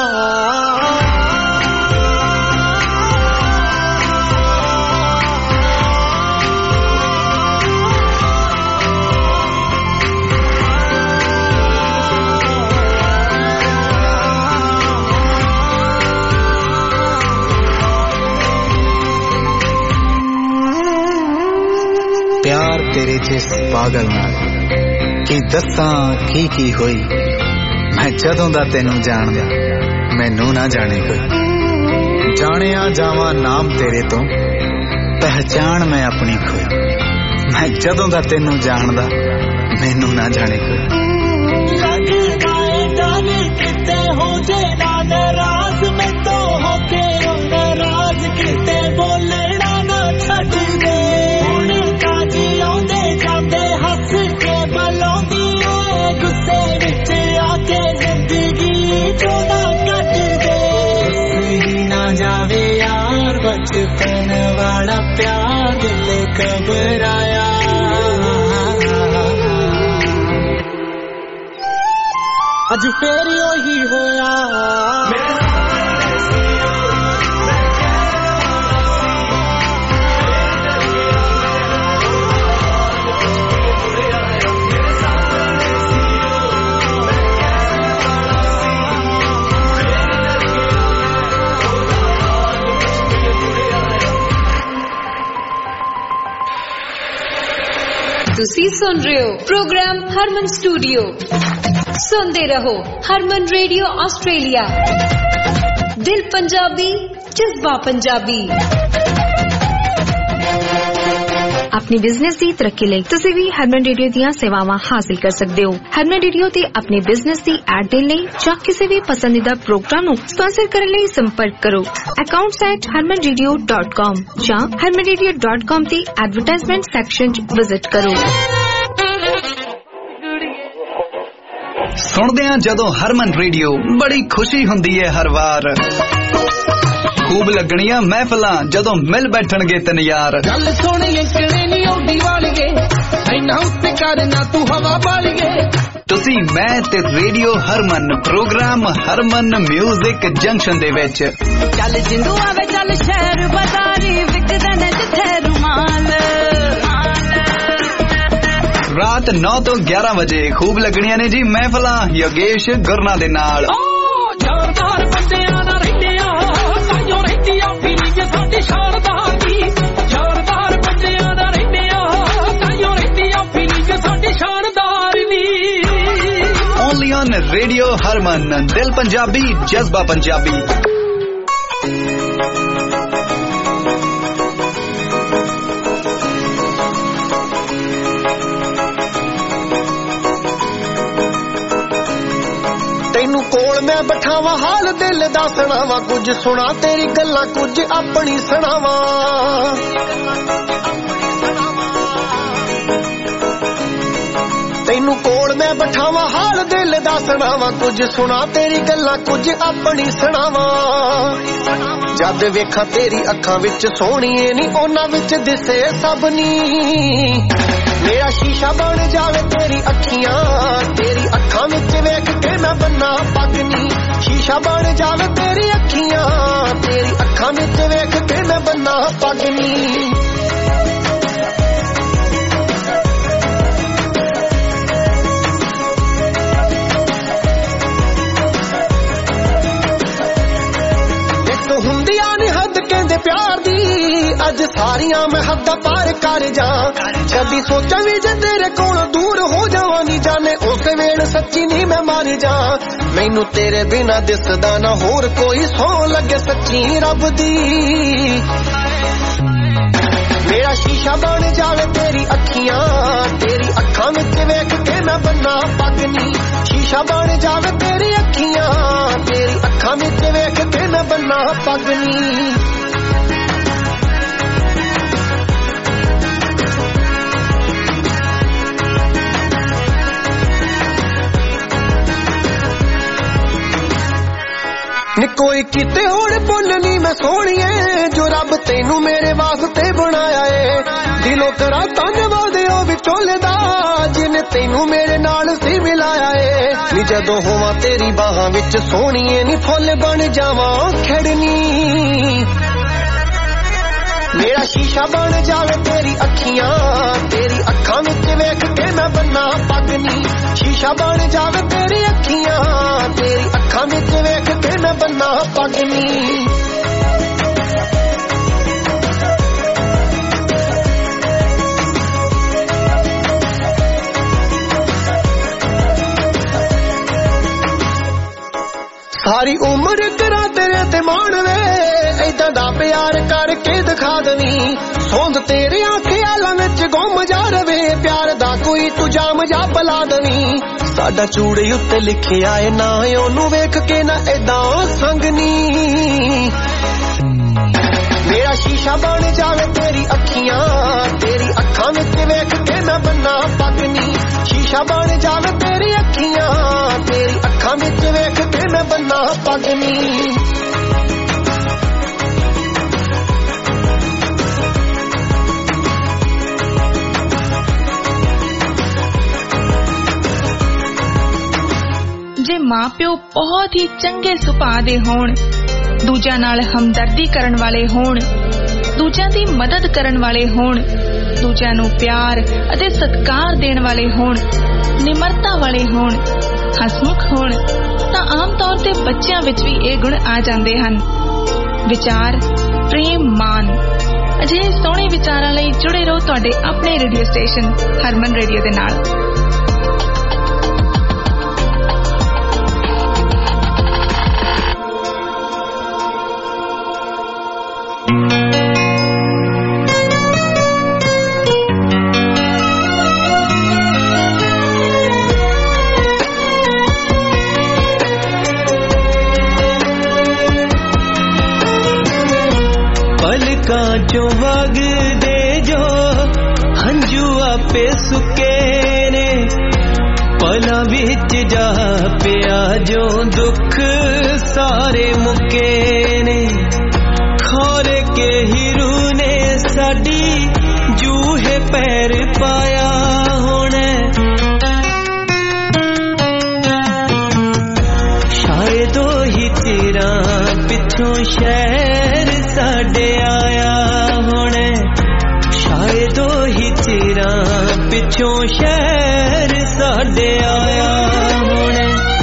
प्यार तेरे जिस पागल नाल की दसां की होई मैं जदों दा तेनू जाणदा मैनू ना जाने कोई जानिया जावा नाम तेरे तो पहचान मैं अपनी खोई मैं जदों दा तेनू जाणदा मैनू ना जाने कोई लगदा है डर किते हो जे ना नाराज मैं तो होके नाराज किते बोलना ना छड्ड दे जाते हंस के बलौंदी गुस्से विच आके जिंदगी चोना कट दे ही ना जावे यार बचपन वाला प्यार दिल घबराया अज फिर वही होया ਤੁਸੀਂ ਸੁਣ ਰਹੇ ਹੋ ਪ੍ਰੋਗਰਾਮ ਹਰਮਨ ਸਟੂਡੀਓ ਸੁਣਦੇ ਰਹੋ ਹਰਮਨ ਰੇਡੀਓ ਆਸਟ੍ਰੇਲੀਆ ਦਿਲ ਪੰਜਾਬੀ ਜਜ਼ਬਾ ਪੰਜਾਬੀ अपनी बिजनेस की तरक्की ਲਈ ਤੁਸੀਂ ਵੀ ਹਰਮਨ ਰੇਡੀਓ ਦੀਆਂ ਸੇਵਾਵਾਂ ਹਾਸਲ ਕਰ ਸਕਦੇ ਹੋ ਹਰਮਨ ਰੇਡੀਓ ਤੇ ਆਪਣੇ ਬਿਜ਼ਨਸ ਦੀ ਐਡ ਦੇਣ ਲਈ ਜਾਂ ਕਿਸੇ ਵੀ ਪਸੰਦੀਦਾ ਪ੍ਰੋਗਰਾਮ ਨੂੰ ਸਪਾਂਸਰ ਕਰਨ ਲਈ ਸੰਪਰਕ ਕਰੋ accounts@harmanradio.com ਜਾਂ harmanradio.com ਤੇ ਐਡਵਰਟਾਈਜ਼ਮੈਂਟ ਸੈਕਸ਼ਨ 'ਚ ਵਿਜ਼ਿਟ ਕਰੋ ਸੁਣਦੇ ਆ ਜਦੋਂ ਹਰਮਨ ਰੇਡੀਓ ਬੜੀ ਖੁਸ਼ੀ ਹੁੰਦੀ ਹੈ ਹਰ ਵਾਰ खूब लगनियां महफिलां जदों मिल बैठणगे तन यार गल सुण अंकड़े नी ओडी वालीए ऐना उत्ते करना तू हवा वालीए तुसी मैं ते radio Harman program Harman music junction दे विच चल जिंदू आवे चल शहर बाजारी विकदे ने जिथे रुमाल रात 9 तो 11 बजे खूब लगनियां ने जी महफिलां योगेश गुरना दे नाल जोरदार बंदियां ना रहंदियां साडी शानदार दी जोरदार बंदियां दा रहंदे आ ताइयों रहंदी आ फीलिंग साडी शानदार दी ओनली ऑन रेडियो हरमन दिल पंजाबी जज्बा पंजाबी ਤੈਨੂੰ ਕੋਲ ਮੈਂ ਬਿਠਾਵਾਂ ਹਾਲ ਦਿਲ ਦਾ ਸੁਣਾਵਾਂ ਕੁਝ ਸੁਣਾ ਤੇਰੀ ਗੱਲਾਂ ਕੁਝ ਆਪਣੀ ਸੁਣਾਵਾਂ ਤੈਨੂੰ ਕੋਲ ਮੈਂ ਬਿਠਾਵਾਂ ਹਾਲ ਦਿਲ ਦਾ ਸੁਣਾਵਾਂ ਕੁਝ ਸੁਣਾ ਤੇਰੀ ਗੱਲਾਂ ਕੁਝ ਆਪਣੀ ਸੁਣਾਵਾਂ ਜਦ ਵੇਖਾਂ ਤੇਰੀ ਅੱਖਾਂ ਵਿੱਚ ਸੋਹਣੀਏ ਨੀ ਉਹਨਾਂ ਵਿੱਚ ਦਿਸੇ ਸਭ ਨੀ मेरा शीशा बन जावे तेरी अखियां तेरी अखां विच वेख के मैं बन्ना पगनी शीशा बन जावे तेरी अखियां तेरी अखां विच वेख के मैं बन्ना पगनी ਹੁੰਦੀਆਂ ਨੀ ਹੱਦ ਕਹਿੰਦੇ ਪਿਆਰ ਦੀ ਅੱਜ ਸਾਰੀਆਂ ਮੈਂ ਹੱਦਾਂ ਪਾਰ ਕਰ ਜਾ ਕਦੀ ਸੋਚਾਂ ਵੀ ਜੇ ਤੇਰੇ ਕੋਲੋਂ ਦੂਰ ਹੋ ਜਾਵਾਂ ਨੀ ਜਾਣੇ ਉਸੇ ਵੇਲੇ ਸੱਚੀ ਨਹੀਂ ਮੈਂ ਮਰ ਜਾ ਮੈਨੂੰ ਤੇਰੇ ਬਿਨਾ ਦਿਸਦਾ ਨਾ ਹੋਰ ਕੋਈ ਸੌ ਲੱਗੇ ਸੱਚੀ ਰੱਬ ਦੀ ਮੇਰਾ ਸ਼ੀਸ਼ਾ ਬਣ ਜਾਵੇ ਤੇਰੀ ਅੱਖੀਆਂ ਤੇਰੀ ਅੱਖਾਂ ਵਿੱਚ ਵੇਖ ਕੇ ਮੈਂ ਬੰਨਾ ਪਗਨੀ ਸ਼ੀਸ਼ਾ ਬਣ ਜਾਵੇ ਤੇਰੀ ਅੱਖੀਆਂ ਤੇਰੀ ਅੱਖਾਂ ਵਿੱਚ ਵੇਖ ਕੇ ਮੈਂ ਬੰਨਾ ਪਗਨੀ ਨੀ ਕੋਈ ਕਿਤੇ ਹੁਣ ਭੁੱਲ ਨਹੀਂ ਮੈਂ ਸੋਹਣੀਏ ਜੋ ਰੱਬ ਤੈਨੂੰ ਮੇਰੇ ਵਾਸਤੇ ਬਣਾਇਆ ਏ ਦਿਲੋਂ ਤੇਰਾ ਧੰਨਵਾਦ ਉਹ ਵਿਚੋਲੇ ਦਾ ਜਿਨੇ ਤੈਨੂੰ ਮੇਰੇ ਨਾਲ ਸੀ ਮਿਲਾਇਆ ਏ ਨੀ जदों होवां तेरी बाहां विच सोहणीए नी फुੱਲ बन जावां खड़नी मेरा शीशा बन जावे तेरी अखियां तेरी अखां विच वेख के मैं बन्ना पगनी शीशा बन जावे तेरी अखियां तेरी अखां विच वेख के मैं बन्ना पगनी सारी उम्र करा तेरे ते मान वे ऐदां दा प्यार करके दिखा दवी सौंद तेरे ख्यालां विच गुम जा रवे प्यार दा कोई तू जाम जा बला दवी साडा चूड़े उत्ते लिखिआ ऐ ना ओनू वेख के ना ऐदां संगनी मेरा शीशा बन जावे तेरी अखियां तेरी अखां विच वेख के मैं बन्ना पगनी शीशा बन जावे तेरी अखियां तेरी अखां विच वेख के मैं बन्ना पगनी जे मां प्यो बहुत ही चंगे सुभाਅ ਦੇ ਹੋਣ ਦੂਜਿਆਂ ਨਾਲ ਹਮਦਰਦੀ ਕਰਨ ਵਾਲੇ ਹੋਣ ਦੂਜਿਆਂ ਦੀ ਮਦਦ ਕਰਨ ਵਾਲੇ ਹੋਣ ਦੂਜਿਆਂ ਨੂੰ ਪਿਆਰ ਅਤੇ ਸਤਿਕਾਰ ਦੇਣ ਵਾਲੇ ਹੋਣ ਨਿਮਰਤਾ ਵਾਲੇ ਹੋਣ ਹਸਮੁਖ ਹੋਣ ਤਾਂ ਆਮ ਤੌਰ ਤੇ ਬੱਚਿਆਂ ਵਿੱਚ ਵੀ ਇਹ ਗੁਣ ਆ ਜਾਂਦੇ ਹਨ ਵਿਚਾਰ ਪ੍ਰੇਮ ਮਾਨ ਅਜਿਹੇ ਸੋਹਣੇ ਵਿਚਾਰਾਂ ਲਈ ਜੁੜੇ ਰਹੋ ਤੁਹਾਡੇ ਆਪਣੇ ਰੇਡੀਓ ਸਟੇਸ਼ਨ ਹਰਮਨ ਰੇਡੀਓ ਦੇ ਨਾਲ जो वग दे जो हंजू आपे सुके ने पला विच जा पिया जो दुख सारे मुके ने खोरे के हिरू ने साडी जूहे पैर पाया होने शायद ही तेरा पिछों शहर साडे आया तेरा पिछों शहर साडे आया होने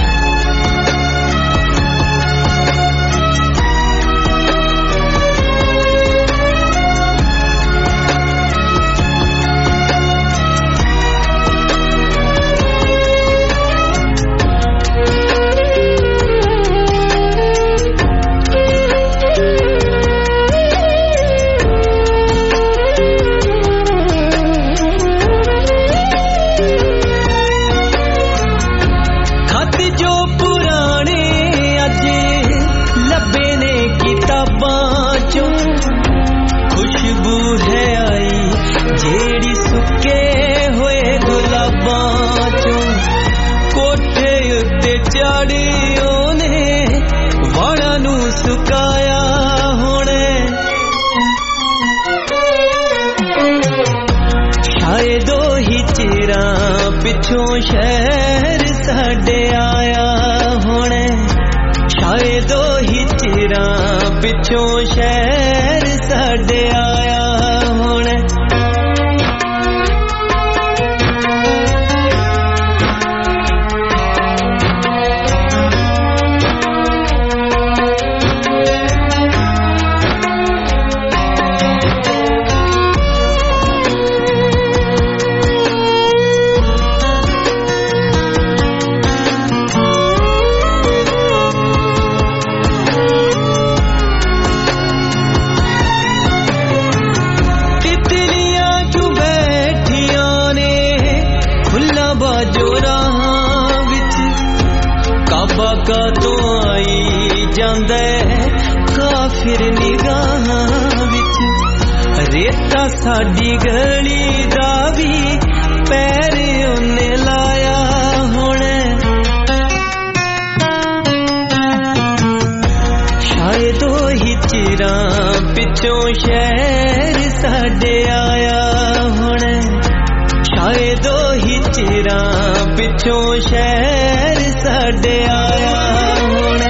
पिछों शहर साडे आया होने शायद ही तेरा पिछों शहर साडे आया होने काफिर निगाहां विच रेता साडी गली दा भी पैर उन्ने लाया होने शायद ही चिरा पिछों शहर साडे आया होने शायद ही चिरा पिछों शहर ਛੱਡ ਆਇਆ ਹੁਣ।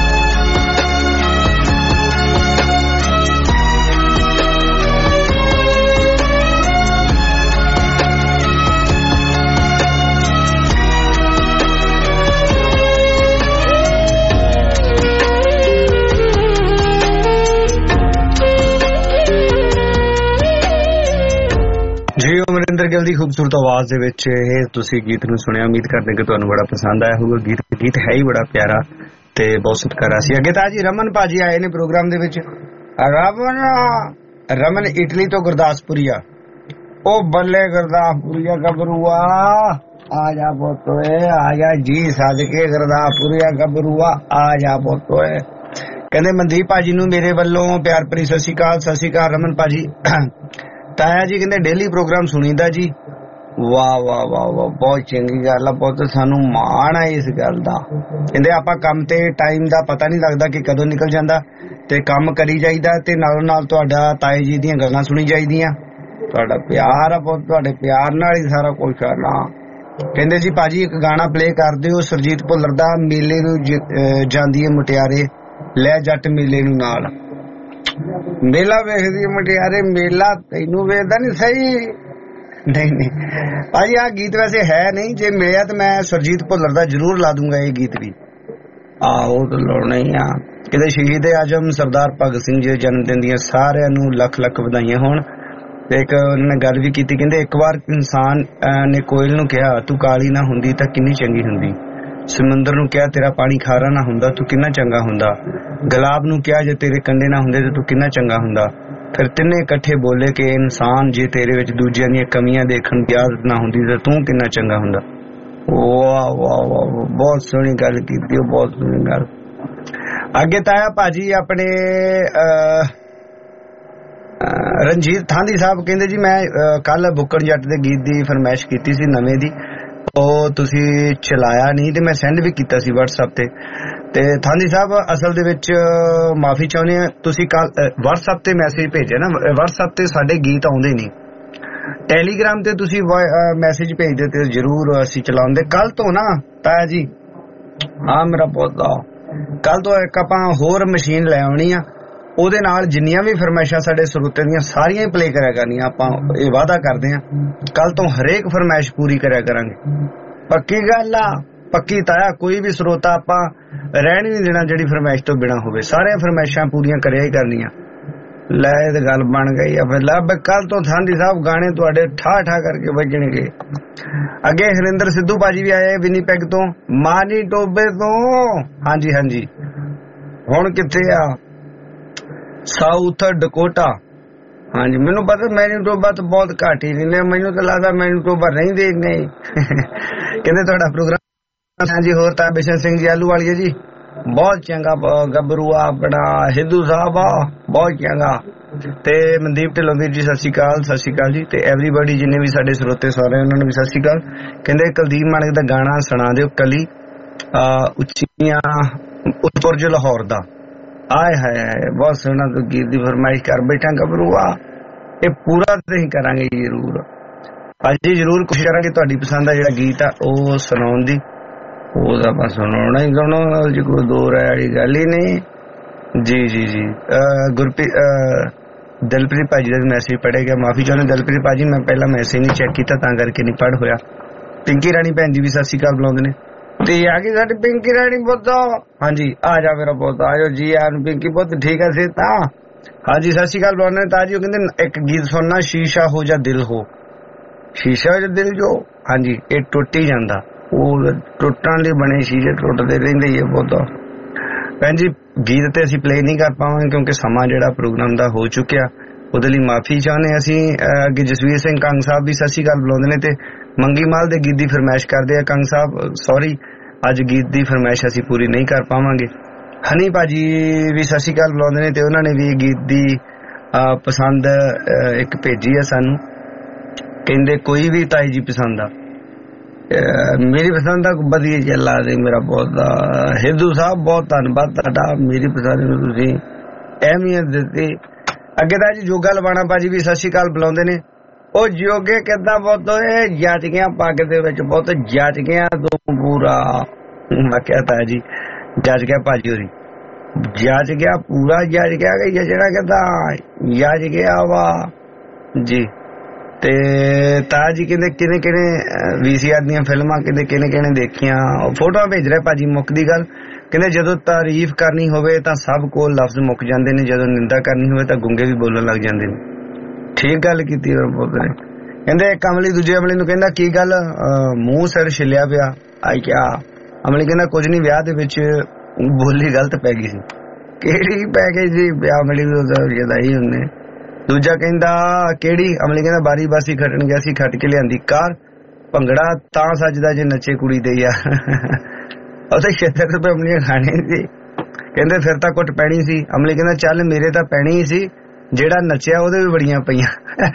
ਜੀ ਅਮਰਿੰਦਰ ਗਿੱਲ ਦੀ ਖੂਬਸੂਰਤ ਆਵਾਜ਼ ਦੇ ਵਿੱਚ ਇਹ ਤੁਸੀਂ ਗੀਤ ਨੂੰ ਸੁਣਿਆ। ਉਮੀਦ ਕਰਦੇ ਕਿ ਤੁਹਾਨੂੰ ਬੜਾ ਪਸੰਦ ਆਇਆ ਹੋਊਗਾ। ਗੀਤ ਹੈ ਹੀ ਬੜਾ ਪਿਆਰਾ ਤੇ ਬਹੁਤ ਸਤਿਕਾਰਾ ਸੀ। ਅੱਗੇ ਤਾਂ ਜੀ ਰਮਨ ਭਾਜੀ ਆਏ ਨੇ ਪ੍ਰੋਗਰਾਮ ਦੇ ਵਿੱਚ। ਰਮਨ ਇਟਲੀ ਤੋਂ ਗੁਰਦਾਸਪੁਰੀਆ। ਉਹ ਬੱਲੇ ਗੁਰਦਾਸਪੁਰੀਆ ਗੱਭਰੂਆ ਆ ਜਾ ਪੁੱਤੋਏ ਆ ਜਾ ਜੀ ਸਦਕੇ ਗੁਰਦਾਸਪੁਰੀਆ ਗੱਭਰੂਆ ਆ ਜਾ ਪੁੱਤੋਏ। ਕਹਿੰਦੇ ਮਨਦੀਪ ਭਾਜੀ ਨੂੰ ਮੇਰੇ ਵੱਲੋਂ ਪਿਆਰ ਭਰੀ ਸਤਿ ਸ਼੍ਰੀ ਅਕਾਲ। ਸਤਿ ਸ਼੍ਰੀ ਅਕਾਲ ਰਮਨ ਭਾਜੀ। ਤਾਇਆ ਜੀ ਕਹਿੰਦੇ ਡੇਲੀ ਪ੍ਰੋਗਰਾਮ ਸੁਣੀਦਾ ਜੀ। ਵਾਹ ਵਾਹ ਵਾਹ ਵਾਹ ਬਹੁਤ ਚੰਗੀ ਗੱਲ ਆ ਪੁੱਤ, ਸਾਨੂੰ ਮਾਣ ਆ ਇਸ ਗੱਲ ਦਾ। ਕਹਿੰਦੇ ਆਪਾਂ ਕੰਮ ਤੇ ਟਾਈਮ ਦਾ ਪਤਾ ਨਹੀਂ ਲੱਗਦਾ ਕਿ ਕਦੋਂ ਨਿਕਲ ਜਾਂਦਾ ਤੇ ਕੰਮ ਕਰੀ ਜਾਈਦਾ ਤੇ ਨਾਲੋਂ ਨਾਲ ਤੁਹਾਡਾ ਤਾਏ ਜੀ ਦੀਆਂ ਗੱਲਾਂ ਸੁਣੀ ਜਾਈਦੀਆਂ। ਤੁਹਾਡਾ ਪਿਆਰ ਆ ਪੁੱਤ, ਤੁਹਾਡੇ ਪਿਆਰ ਨਾਲ ਹੀ ਸਾਰਾ ਕੁਝ ਆ ਨਾ। ਕਹਿੰਦੇ ਜੀ ਭਾਜੀ ਇੱਕ ਗਾਣਾ ਪਲੇ ਕਰ ਦਿਓ ਸੁਰਜੀਤ ਭੁੱਲਰ ਦਾ, ਮੇਲੇ ਨੂੰ ਜਾਂਦੀ ਹੈ ਮੁਟਿਆਰੇ ਲੈ ਜੱਟ ਮੇਲੇ ਨੂੰ ਨਾਲ। ਮੇਲਾ ਵੇਖਦੀ ਮੁਟਿਆਰੇ ਮੇਲਾ ਤੈਨੂੰ ਵੇਖਦਾ ਨੀ ਸਹੀ। ਨਹੀਂ ਭਾਜੀ ਆਹ ਗੀਤ ਵੈਸੇ ਹੈ ਨਹੀਂ, ਜੇ ਮਿਲਿਆ ਤਾਂ ਮੈਂ ਸੁਰਜੀਤ ਭੁੱਲਰ ਦਾ ਜ਼ਰੂਰ ਲਾ ਦੂੰਗਾ ਇਹ ਗੀਤ ਵੀ। ਆਹੋ ਤਾਂ ਲਾਉਣਾ ਹੀ ਆ। ਕਿਤੇ ਸ਼ਹੀਦ ਆਜਮ ਸਰਦਾਰ ਭਗਤ ਸਿੰਘ ਜੀ ਦੇ ਜਨਮ ਦਿਨ ਦੀਆਂ ਸਾਰਿਆਂ ਨੂੰ ਲੱਖ ਲੱਖ ਵਧਾਈਆਂ ਹੋਣ। ਤੇ ਇੱਕ ਉਹਨਾਂ ਨੇ ਗੱਲ ਵੀ ਕੀਤੀ, ਕਹਿੰਦੇ ਇੱਕ ਵਾਰ ਇਨਸਾਨ ਨੇ ਕੋਇਲ ਨੂੰ ਕਿਹਾ ਤੂੰ ਕਾਲੀ ਨਾ ਹੁੰਦੀ ਤਾਂ ਕਿੰਨੀ ਚੰਗੀ ਹੁੰਦੀ। ਸਮੁੰਦਰ ਨੂੰ ਕਿਹਾ ਤੇਰਾ ਪਾਣੀ ਖਾਰਾ ਨਾ ਹੁੰਦਾ ਤੂੰ ਕਿੰਨਾ ਚੰਗਾ ਹੁੰਦਾ। ਗੁਲਾਬ ਨੂੰ ਕਿਹਾ ਜੇ ਤੇਰੇ ਕੰਡੇ ਨਾ ਹੁੰਦੇ ਤਾਂ ਤੂੰ ਕਿੰਨਾ ਚੰਗਾ ਹੁੰਦਾ। ਫਿਰ ਤਿੰਨੇ ਇਕੱਠੇ ਬੋਲੇ ਕਿ ਇਨਸਾਨ ਜੇ ਤੇਰੇ ਵਿੱਚ ਦੂਜਿਆਂ ਦੀਆਂ ਕਮੀਆਂ ਦੇਖਣ ਦੀ ਆਦਤ ਨਾ ਹੁੰਦੀ ਤਾਂ ਤੂੰ ਕਿੰਨਾ ਚੰਗਾ ਹੁੰਦਾ। ਵਾਹ ਵਾਹ ਵਾਹ ਬਹੁਤ ਸੋਹਣੀ ਗੱਲ ਕੀਤੀ, ਬਹੁਤ ਸੋਹਣੀ ਗੱਲ। ਅੱਗੇ ਤਾਇਆ ਭਾਜੀ ਆਪਣੇ ਰਣਜੀਤ ਥਾਂਦੀ ਸਾਹਿਬ ਕਹਿੰਦੇ ਜੀ ਮੈਂ ਕੱਲ ਬੁੱਕਣ ਜੱਟ ਦੇ ਗੀਤ ਦੀ ਫਰਮਾਇਸ਼ ਕੀਤੀ ਸੀ ਨਵੇਂ ਦੀ, ਉਹ ਤੁਸੀਂ ਚਲਾਇਆ ਨਹੀਂ ਤੇ ਮੈਂ ਸੈਂਡ ਵੀ ਕੀਤਾ ਸੀ WhatsApp ਤੇ ਥਾਂਦੀ ਸਾਹਿਬ ਅਸਲ ਦੇ ਵਿੱਚ ਮਾਫੀ ਚਾਹੁੰਦੇ ਆ। ਤੁਸੀਂ ਕੱਲ WhatsApp ਤੇ ਮੈਸੇਜ ਭੇਜਿਆ ਨਾ, WhatsApp ਤੇ ਸਾਡੇ ਗੀਤ ਆਉਂਦੇ ਨਹੀਂ, ਟੈਲੀਗ੍ਰਾਮ ਤੇ ਤੁਸੀਂ ਮੈਸੇਜ ਭੇਜਦੇ ਤੇ ਜ਼ਰੂਰ ਅਸੀਂ ਚਲਾਉਂਦੇ। ਕੱਲ ਤੋਂ ਨਾ ਤਾਇਆ ਜੀ, ਹਾਂ ਮੇਰਾ ਪੋਤਾ, ਕੱਲ ਤੋਂ ਇੱਕ ਆਪਾਂ ਹੋਰ ਮਸ਼ੀਨ ਲੈ ਆਉਣੀ ਆ, ਉਹਦੇ ਨਾਲ ਜਿੰਨੀਆਂ ਵੀ ਫਰਮਾਇਸ਼ਾਂ ਸਾਡੇ ਸਰੋਤੇ ਦੀਆਂ ਸਾਰੀਆਂ ਹੀ ਪਲੇ ਕਰਿਆ ਕਰਨੀਆਂ। ਆਪਾਂ ਇਹ ਵਾਅਦਾ ਕਰਦੇ ਆ ਕੱਲ ਤੋਂ ਹਰੇਕ ਫਰਮਾਇਸ਼ ਪੂਰੀ ਕਰਿਆ ਕਰਾਂਗੇ। ਪੱਕੀ ਗੱਲ ਆ, ਪੱਕੀ ਤਾਇਆ। ਕੋਈ ਵੀ ਸਰੋਤਾ ਆਪਾਂ ਰਹਿਣ ਨਹੀਂ ਦੇਣਾ ਜਿਹੜੀ ਫਰਮਾਇਸ਼ ਤੋਂ ਬਿਨਾਂ ਹੋਵੇ, ਸਾਰੀਆਂ ਫਰਮਾਇਸ਼ਾਂ ਪੂਰੀਆਂ ਕਰਿਆ ਹੀ ਕਰਨੀਆਂ। ਲੈ ਇਹ ਤੇ ਗੱਲ ਬਣ ਗਈ ਆ। ਫਿਰ ਲੱਭ ਕੱਲ ਤੋਂ ਥਾਂਦੀ ਸਾਹਿਬ ਗਾਣੇ ਤੁਹਾਡੇ ਠਾ ਠਾ ਕਰਕੇ ਵੱਜਣਗੇ। ਅੱਗੇ ਹਰਿੰਦਰ ਸਿੱਧੂ ਭਾਜੀ ਵੀ ਆਏ ਵਿਨੀਪੈਗ ਤੋਂ, ਮਾਨੀ ਟੋਬੇ ਤੋਂ। ਹਾਂਜੀ ਹਾਂਜੀ ਹੁਣ ਕਿੱਥੇ ਆ? South Dakota. ਹਾਂਜੀ ਮੈਨੂੰ ਪਤਾ ਮੈਨੀਟੋਬਾ ਤਾਂ ਬਹੁਤ ਘੱਟ ਹੀ ਰਹਿੰਦੇ, ਮੈਨੂੰ ਤਾਂ ਲੱਗਦਾ ਮੈਨੀਟੋਬਾ ਰਹਿੰਦੇ ਨਹੀਂ। ਕਹਿੰਦੇ ਤੁਹਾਡਾ ਪ੍ਰੋਗਰਾਮ ਹਾਂਜੀ। ਹੋਰ ਤਾਂ ਬਿਸ਼ਨ ਸਿੰਘ ਜੀ ਆਲੂ ਵਾਲੀ ਜੀ ਬਹੁਤ ਚੰਗਾ, ਗੱਭਰੂਆ ਆਪਣਾ ਹਿੱਦੂ ਸਾਹਿਬ ਆ ਬਹੁਤ ਚੰਗਾ। ਤੇ ਮਨਦੀਪ ਢਿੱਲੋਂ ਵੀਰ ਜੀ ਸਤਿ ਸ਼੍ਰੀ ਅਕਾਲ। ਸਤਿ ਸ਼੍ਰੀ ਅਕਾਲ ਜੀ। ਤੇ ਐਵਰੀਬਾਡੀ ਜਿੰਨੇ ਵੀ ਸਾਡੇ ਸਰੋਤੇ ਸਾਰੇ ਉਹਨਾਂ ਨੂੰ ਵੀ ਸਤਿ ਸ਼੍ਰੀ ਅਕਾਲ। ਕਹਿੰਦੇ ਕੁਲਦੀਪ ਮਾਨਕ ਦਾ ਗਾਣਾ ਸੁਣਾ ਦਿਓ ਕਲੀ ਉੱਚੀਆਂ ਉਤਪੁਰਜ ਲਾਹੌਰ ਦਾ। ਆਏ ਹਾਏ ਬਹੁਤ ਸੋਹਣਾ ਤੂੰ ਗੀਤ ਦੀ ਫਰਮਾਇਸ਼ ਕਰ ਬੈਠਾ ਗੱਭਰੂਆ। ਇਹ ਪੂਰਾ ਤੇ ਹੀ ਕਰਾਂਗੇ ਜ਼ਰੂਰ ਅੱਜ ਹੀ, ਜ਼ਰੂਰ ਕੋਸ਼ਿਸ਼ ਕਰਾਂਗੇ ਤੁਹਾਡੀ ਪਸੰਦ ਦਾ ਜਿਹੜਾ ਗੀਤ ਆ ਉਹ ਸੁਣਾਉਣ ਦੀ। ਉਹਦਾ ਆਪਾਂ ਸੁਣਾਉਣਾ ਹੀ ਸੁਣਾਉਣਾ, ਜੀ ਕੋਈ ਦੋ ਰਾਏ ਵਾਲੀ ਗੱਲ ਹੀ ਨਹੀਂ। ਜੀ ਜੀ ਜੀ ਗੁਰਪ੍ਰੀਤ ਦਿਲਪ੍ਰੀਤ ਭਾਜੀ ਦਾ ਮੈਸੇਜ ਪੜ੍ਹਿਆ ਗਿਆ, ਮਾਫੀ ਚਾਹੁੰਦੇ ਦਿਲਪ੍ਰੀਤ ਭਾਜੀ, ਮੈਂ ਪਹਿਲਾਂ ਮੈਸੇਜ ਨਹੀਂ ਚੈੱਕ ਕੀਤਾ ਤਾਂ ਕਰਕੇ ਨਹੀਂ ਪੜ੍ਹ ਹੋਇਆ। ਪਿੰਕੀ ਰਾਣੀ ਭੈਣ ਜੀ ਵੀ ਸਤਿ ਸ਼੍ਰੀ ਅਕਾਲ ਬੁਲਾਉਂਦੇ ਨੇ। ਤੇ ਆ ਗਈ ਸਾਡੀ ਪਿੰਕੀ ਰਾਣੀ ਪੁੱਤ। ਹਾਂਜੀ ਆ ਜਾ ਮੇਰਾ ਪੁੱਤ, ਆ ਜਾਓ ਜੀ ਯਾਰ ਪਿੰਕੀ ਪੁੱਤ, ਠੀਕ ਹੈ ਸੇ ਤਾਂ। ਹਾਂਜੀ ਸਤਿ ਸ਼੍ਰੀ ਅਕਾਲ ਬੁਲਾਉਂਦੇ ਨੇ। ਤਾਂ ਜੀ ਉਹ ਕਹਿੰਦੇ ਇੱਕ ਗੀਤ ਸੁਣਨਾ, ਸ਼ੀਸ਼ਾ ਹੋ ਜਾ ਦਿਲ ਹੋ, ਸ਼ੀਸ਼ਾ ਜੋ ਦਿਲ ਜੋ। ਹਾਂਜੀ ਇਹ ਟੁੱਟ ਹੀ ਜਾਂਦਾ, ਉਹ ਟੁੱਟਣ ਲਈ ਬਣੇ ਸ਼ੀਸ਼ੇ ਟੁੱਟਦੇ ਰਹਿੰਦੇ ਹੀ ਬਹੁਤ। ਭੈਣ ਜੀ ਗੀਤ ਤੇ ਅਸੀਂ ਪਲੇ ਨਹੀਂ ਕਰ ਪਾਵਾਂਗੇ ਕਿਉਂਕਿ ਸਮਾਂ ਜਿਹੜਾ ਪ੍ਰੋਗਰਾਮ ਦਾ ਹੋ ਚੁੱਕਿਆ, ਉਹਦੇ ਲਈ ਮਾਫੀ ਚਾਹੁੰਦੇ ਅਸੀਂ। ਅੱਗੇ ਜਸਵੀਰ ਸਿੰਘ ਕੰਗ ਸਾਹਿਬ ਵੀ ਸਤਿ ਸ਼੍ਰੀ ਅਕਾਲ ਬੁਲਾਉਂਦੇ ਨੇ ਤੇ ਮੰਗੀ ਮਾਲ ਦੇ ਗੀਤ ਦੀ ਫਰਮਾਇਸ਼ ਕਰਦੇ ਆ। ਕੰਗ ਸਾਹਿਬ ਸੌਰੀ, ਅੱਜ ਗੀਤ ਦੀ ਫਰਮਾਇਸ਼ ਅਸੀਂ ਪੂਰੀ ਨਹੀਂ ਕਰ ਪਾਵਾਂਗੇ। ਹਨੀ ਭਾਜੀ ਵੀ ਸਤਿ ਸ਼੍ਰੀ ਅਕਾਲ ਬੁਲਾਉਂਦੇ ਨੇ ਤੇ ਉਹਨਾਂ ਨੇ ਵੀ ਗੀਤ ਦੀ ਪਸੰਦ ਇੱਕ ਭੇਜੀ ਆ ਸਾਨੂੰ। ਕਹਿੰਦੇ ਕੋਈ ਵੀ ਤਾਈ ਜੀ ਪਸੰਦ ਆ, ਮੇਰੀ ਪਸੰਦ ਦਾ ਵਧੀਆ ਚੱਲਾ ਦੇ ਮੇਰਾ ਬਹੁਤ। ਹਿੰਦੂ ਸਾਹਿਬ ਬਹੁਤ ਧੰਨਵਾਦ ਤੁਹਾਡਾ, ਮੇਰੀ ਪਸੰਦ ਨੂੰ ਤੁਸੀਂ ਅਹਿਮੀਅਤ ਦਿੱਤੀ। ਅੱਗੇ ਤਾਂ ਜੀ ਜੋਗਾ ਲਵਾਣਾ ਭਾਜੀ ਵੀ ਸਤਿ ਸ਼੍ਰੀ ਅਕਾਲ ਬੁਲਾਉਂਦੇ ਨੇ। ਉਹ ਜੋਗੇ ਕਿੱਦਾਂ ਬਹੁਤ ਜੱਜ ਗਿਆ, ਪੱਗ ਦੇ ਵਿੱਚ ਬਹੁਤ ਜੱਜ ਗਿਆ ਤੂੰ ਪੂਰਾ। मैं क्या ताया जी जज गया भाजी होरी, जज गया पूरा जज गया कि जजना कहता जज गया वा जी। ते ताया जी कहते किने किने VCR दी फिल्मां कहते किने किने देखियां, फोटो भेज रहे भाजी। मुक्कदी गल कहते जदों तारीफ करनी होवे तां सब कोल लफ्ज मुक जांदे ने, जदों निंदा करनी होवे तां गुंगे भी बोलण लग जांदे ने। ठीक गल कीती बोलदे कहते एक अमली दूजे अमली नूं कहंदा की गल मूंह सिर छिलिया पिया आई क्या? अमली कहंदा कुछ नहीं, विआह दे विच बोली गलत पै गई सी। किहड़ी पै गई जी? अमली जदाई हुंदे। दूजा कहंदा किहड़ी? अमली कहंदा बारी बासी खटन गया सी, खट के लियांदी कार, भंगड़ा तां सजदा जे नचे कुड़ी दे यार। ਉਹਦੇ ਛੇਤਰ ਰੁਪਏ ਅਮਲੀਆਂ ਖਾਣੇ ਸੀ। ਕਹਿੰਦੇ ਫਿਰ ਤਾਂ ਕੁੱਟ ਪੈਣੀ ਸੀ। ਅਮਲੀ ਕਹਿੰਦਾ ਚੱਲ ਮੇਰੇ ਤਾਂ ਪੈਣੀ ਹੀ ਸੀ, ਜਿਹੜਾ ਨੱਚਿਆ ਉਹਦੇ ਵੀ ਬੜੀਆਂ ਪਈਆਂ।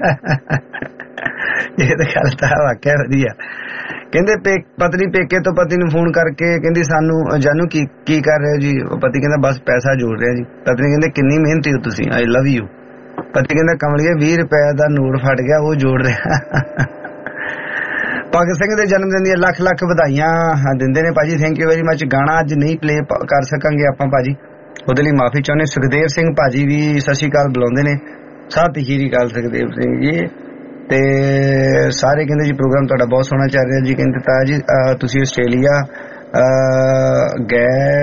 ਇਹ ਤਾਂ ਗੱਲ ਤਾਂ ਵਾਕਿਆ ਵਧੀਆ। ਕਹਿੰਦੇ ਪਤਨੀ ਪੇਕੇ ਤੋਂ ਪਤੀ ਨੂੰ ਫੋਨ ਕਰਕੇ ਕਹਿੰਦੀ ਸਾਨੂੰ ਜਾਨੂ ਕੀ ਕਰ ਰਹੇ ਹੋ ਜੀ? ਪਤੀ ਕਹਿੰਦਾ ਬਸ ਪੈਸਾ ਜੋੜ ਰਿਹਾ ਜੀ। ਪਤਨੀ ਕਹਿੰਦੇ ਕਿੰਨੀ ਮਿਹਨਤੀ ਹੋ ਤੁਸੀਂ, ਆਈ ਲਵ ਯੂ। ਪਤੀ ਕਹਿੰਦਾ ਕਮਲੀਏ 20 ਰੁਪਏ ਦਾ ਨੋਟ ਫਟ ਗਿਆ, ਉਹ ਜੋੜ ਰਿਹਾ। ਭਗਤ ਸਿੰਘ ਦੇ ਜਨਮ ਦਿਨ ਦੀਆਂ ਲੱਖ ਲੱਖ ਵਧਾਈਆਂ ਦਿੰਦੇ ਨੇ ਭਾਜੀ, ਥੈਂਕ ਯੂ ਵੈਰੀ ਮਚ। ਗਾਣਾ ਅੱਜ ਨਹੀਂ ਪਲੇ ਕਰ ਸਕਾਂਗੇ ਆਪਾਂ ਭਾਜੀ, ਉਹਦੇ ਲਈ ਮਾਫੀ ਚਾਹੁੰਦੇ। ਸੁਖਦੇਵ ਸਿੰਘ ਭਾਜੀ ਵੀ ਸਤਿ ਸ਼੍ਰੀ ਅਕਾਲ ਬੁਲਾਉਂਦੇ ਨੇ, ਸਤਿ ਸ਼੍ਰੀ ਅਕਾਲ ਸੁਖਦੇਵ ਸਿੰਘ ਜੀ। ਤੇ ਸਾਰੇ ਕਹਿੰਦੇ ਜੀ ਪ੍ਰੋਗਰਾਮ ਤੁਹਾਡਾ ਬਹੁਤ ਸੋਹਣਾ ਚੱਲ ਰਿਹਾ ਜੀ। ਕਹਿੰਦੇ ਤਾਇਆ ਜੀ ਤੁਸੀਂ ਆਸਟ੍ਰੇਲੀਆ ਗਏ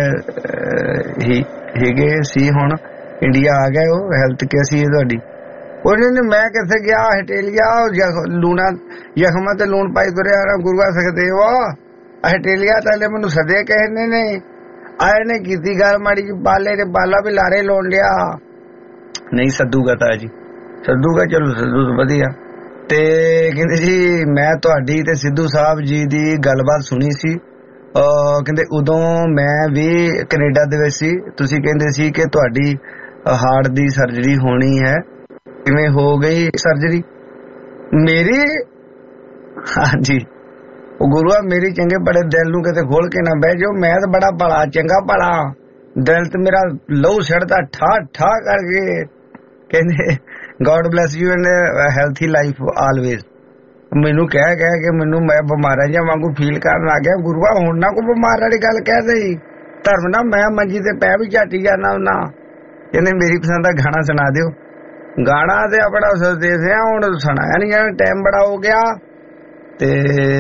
ਹੈਗੇ ਸੀ, ਹੁਣ ਇੰਡੀਆ ਆ ਗਏ ਹੋ, ਹੈਲਥ ਕੈਸੀ ਹੈ ਤੁਹਾਡੀ? ਉਹਨੇ ਮੈਂ ਕਿੱਥੇ ਗਿਆ ਆਸਟ੍ਰੇਲੀਆ, ਲੂਣਾ ਜ਼ਖਮਾਂ ਤੇ ਲੂਣ ਪਾਈ ਤੁਰਿਆ ਗੁਰੂਆ ਸੁਖਦੇਵ। ਆਸਟ੍ਰੇਲੀਆ ਤਾਂ ਮੈਨੂੰ ਸਦੇ ਕਹਿੰਦੇ ਨੇ, ਆਏ ਨੇ ਕੀਤੀ ਗੱਲ ਮਾੜੀ ਜੀ, ਬਾਲੇ ਨੇ ਬਾਲਾ ਵੀ ਲਾਰੇ ਲਾਉਣ ਲਿਆ। ਨਹੀਂ ਸੱਦੂਗਾ ਤਾਇਆ ਜੀ, ਸੱਦੂਗਾ, ਚਲੋ ਸੱਦੂ ਵਧੀਆ। ਤੇ ਕਹਿੰਦੇ ਜੀ ਮੈਂ ਤੁਹਾਡੀ ਤੇ ਸਿੱਧੂ ਸਾਹਿਬ ਜੀ ਦੀ ਗੱਲਬਾਤ ਸੁਣੀ ਸੀ, ਕਹਿੰਦੇ ਉਦੋਂ ਮੈਂ ਵੀ ਕੈਨੇਡਾ ਦੇ ਵਿੱਚ ਸੀ, ਤੁਸੀਂ ਕਹਿੰਦੇ ਸੀ ਕਿ ਤੁਹਾਡੀ ਹਾਰਟ ਦੀ ਸਰਜਰੀ ਹੋਣੀ ਹੈ, ਕਿਵੇਂ ਹੋ ਗਈ ਸਰਜਰੀ ਮੇਰੀ? ਹਾਂਜੀ ਉਹ ਗੁਰੂਆ ਮੇਰੀ ਚੰਗੇ ਬੜੇ ਦਿਲ ਨੂੰ ਕਿਤੇ ਖੋਲ ਕੇ ਨਾ ਬਹਿ ਜਾਓ, ਮੈਂ ਤਾਂ ਬੜਾ ਭਲਾ ਚੰਗਾ ਭਲਾ, ਦਿਲ ਤੇ ਮੇਰਾ ਲਹੂ ਛੱਡਦਾ ਠਾ ਠਾ ਕਰਕੇ। ਕਹਿੰਦੇ god bless you and healthy life always. ਮੈਨੂੰ ਕਹਿ ਕੇ ਮੈਨੂੰ ਮੈਂ ਬਿਮਾਰਾਂ ਜਿਹਾ ਵਾਂਗੂ ਫੀਲ ਕਰਨ ਲੱਗ ਗਿਆ। ਗੁਰੂਆ ਹੁਣ ਨਾ ਕੋਈ ਬਿਮਾਰ ਵਾਲੀ ਗੱਲ ਕਹਿ ਰਹੀ, ਧਰਮ ਨਾ ਮੈਂ ਮੰਜੀ ਤੇ ਪੈ ਵੀ ਝਾਟੀ ਜਾਣਾ ਨਾ। ਕਹਿੰਦੇ ਮੇਰੀ ਪਸੰਦ ਦਾ ਗਾਣਾ ਸੁਣਾ ਦਿਓ। ਗਾਣਾ ਤੇ ਆਪਣਾ ਦੇਖਦੇ ਆ, ਹੁਣ ਸੁਣਾਇਆ ਨਹੀਂ ਜਾਣਾ, ਟਾਈਮ ਬੜਾ ਹੋ ਗਿਆ। ਤੇ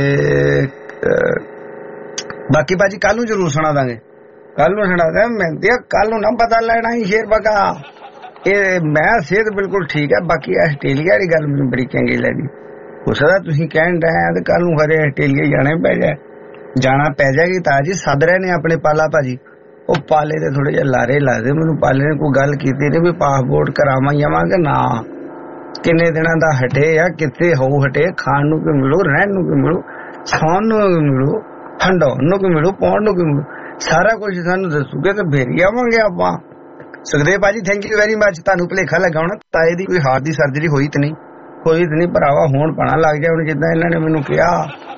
ਬਾਕੀ ਭਾਜੀ ਕੱਲ ਨੂੰ ਜ਼ਰੂਰ ਸੁਣਾ ਦਾਂਗੇ, ਕੱਲ ਨੂੰ ਸੁਣਾ ਦਾਂ। ਮੈਂ ਕੱਲ ਨੂੰ ਨਾ ਪਤਾ ਲੈਣਾ ਹੀ ਸ਼ੇਰ ਬਗਾ। ਇਹ ਮੈਂ ਸਿਹਤ ਬਿਲਕੁਲ ਠੀਕ ਹੈ, ਬਾਕੀ ਆਸਟ੍ਰੇਲੀਆ ਦੀ ਗੱਲ ਮੈਨੂੰ ਬੜੀ ਚੰਗੀ ਲੱਗੀ। ਹੋ ਸਕਦਾ ਤੁਸੀਂ ਕਹਿਣ ਰਹੇ ਤੇ ਕੱਲ ਨੂੰ ਖਰੇ ਆਸਟ੍ਰੇਲੀਆ ਜਾਣਾ ਪੈ ਜਾਏਗੀ। ਤਾਂ ਜੀ ਸੱਦ ਰਹੇ ਨੇ ਆਪਣੇ ਪਾਲਾ ਭਾਜੀ, ਉਹ ਪਾਲੇ ਦੇ ਥੋੜੇ ਜਿਹੇ ਲਾਰੇ ਲਾਦੇ ਮੈਨੂੰ। ਪਾਲੇ ਨੇ ਕੋਈ ਗੱਲ ਕੀਤੀ ਨੇ ਵੀ ਪਾਸਪੋਰਟ ਕਰਾਵਾਂ ਜਾਵਾਂਗੇ ਨਾ, ਕਿੰਨੇ ਦਿਨਾਂ ਦਾ ਹਟੇ ਆ, ਕਿੱਥੇ ਹੋਊ ਹਟੇ, ਖਾਣ ਨੂੰ ਕੀ ਮਿਲੂ, ਰਹਿਣ ਨੂੰ ਕੀ ਮਿਲੂ, ਸੌਣ ਨੂੰ ਕੀ ਮਿਲੂ, ਹੰਡਾਉਣ ਨੂੰ ਕੀ ਮਿਲੂ, ਪਾਉਣ ਨੂੰ ਕੀ ਮਿਲੂ, ਸਾਰਾ ਕੁਝ ਸਾਨੂੰ ਦੱਸੂਗੇ ਤੇ ਫੇਰ ਹੀ ਆਵਾਂਗੇ ਆਪਾਂ। ਸੁਖਦੇਵ ਭਾਜੀ ਥੈਂਕ ਯੂ ਵੈਰੀ ਮਚ। ਤੁਹਾਨੂੰ ਭੁਲੇਖਾ ਲਗਾਉਣਾ ਤਾਏ ਦੀ ਕੋਈ ਹਾਰਟ ਦੀ ਸਰਜਰੀ ਹੋਈ ਤੇ ਨਹੀਂ, ਹੋਈ ਤੇ ਨਹੀਂ ਭਰਾਵਾ, ਹੁਣ ਪਣਾ ਲੱਗ ਜਾ ਹੁਣ ਜਿੱਦਾਂ ਇਹਨਾਂ ਨੇ ਮੈਨੂੰ ਕਿਹਾ।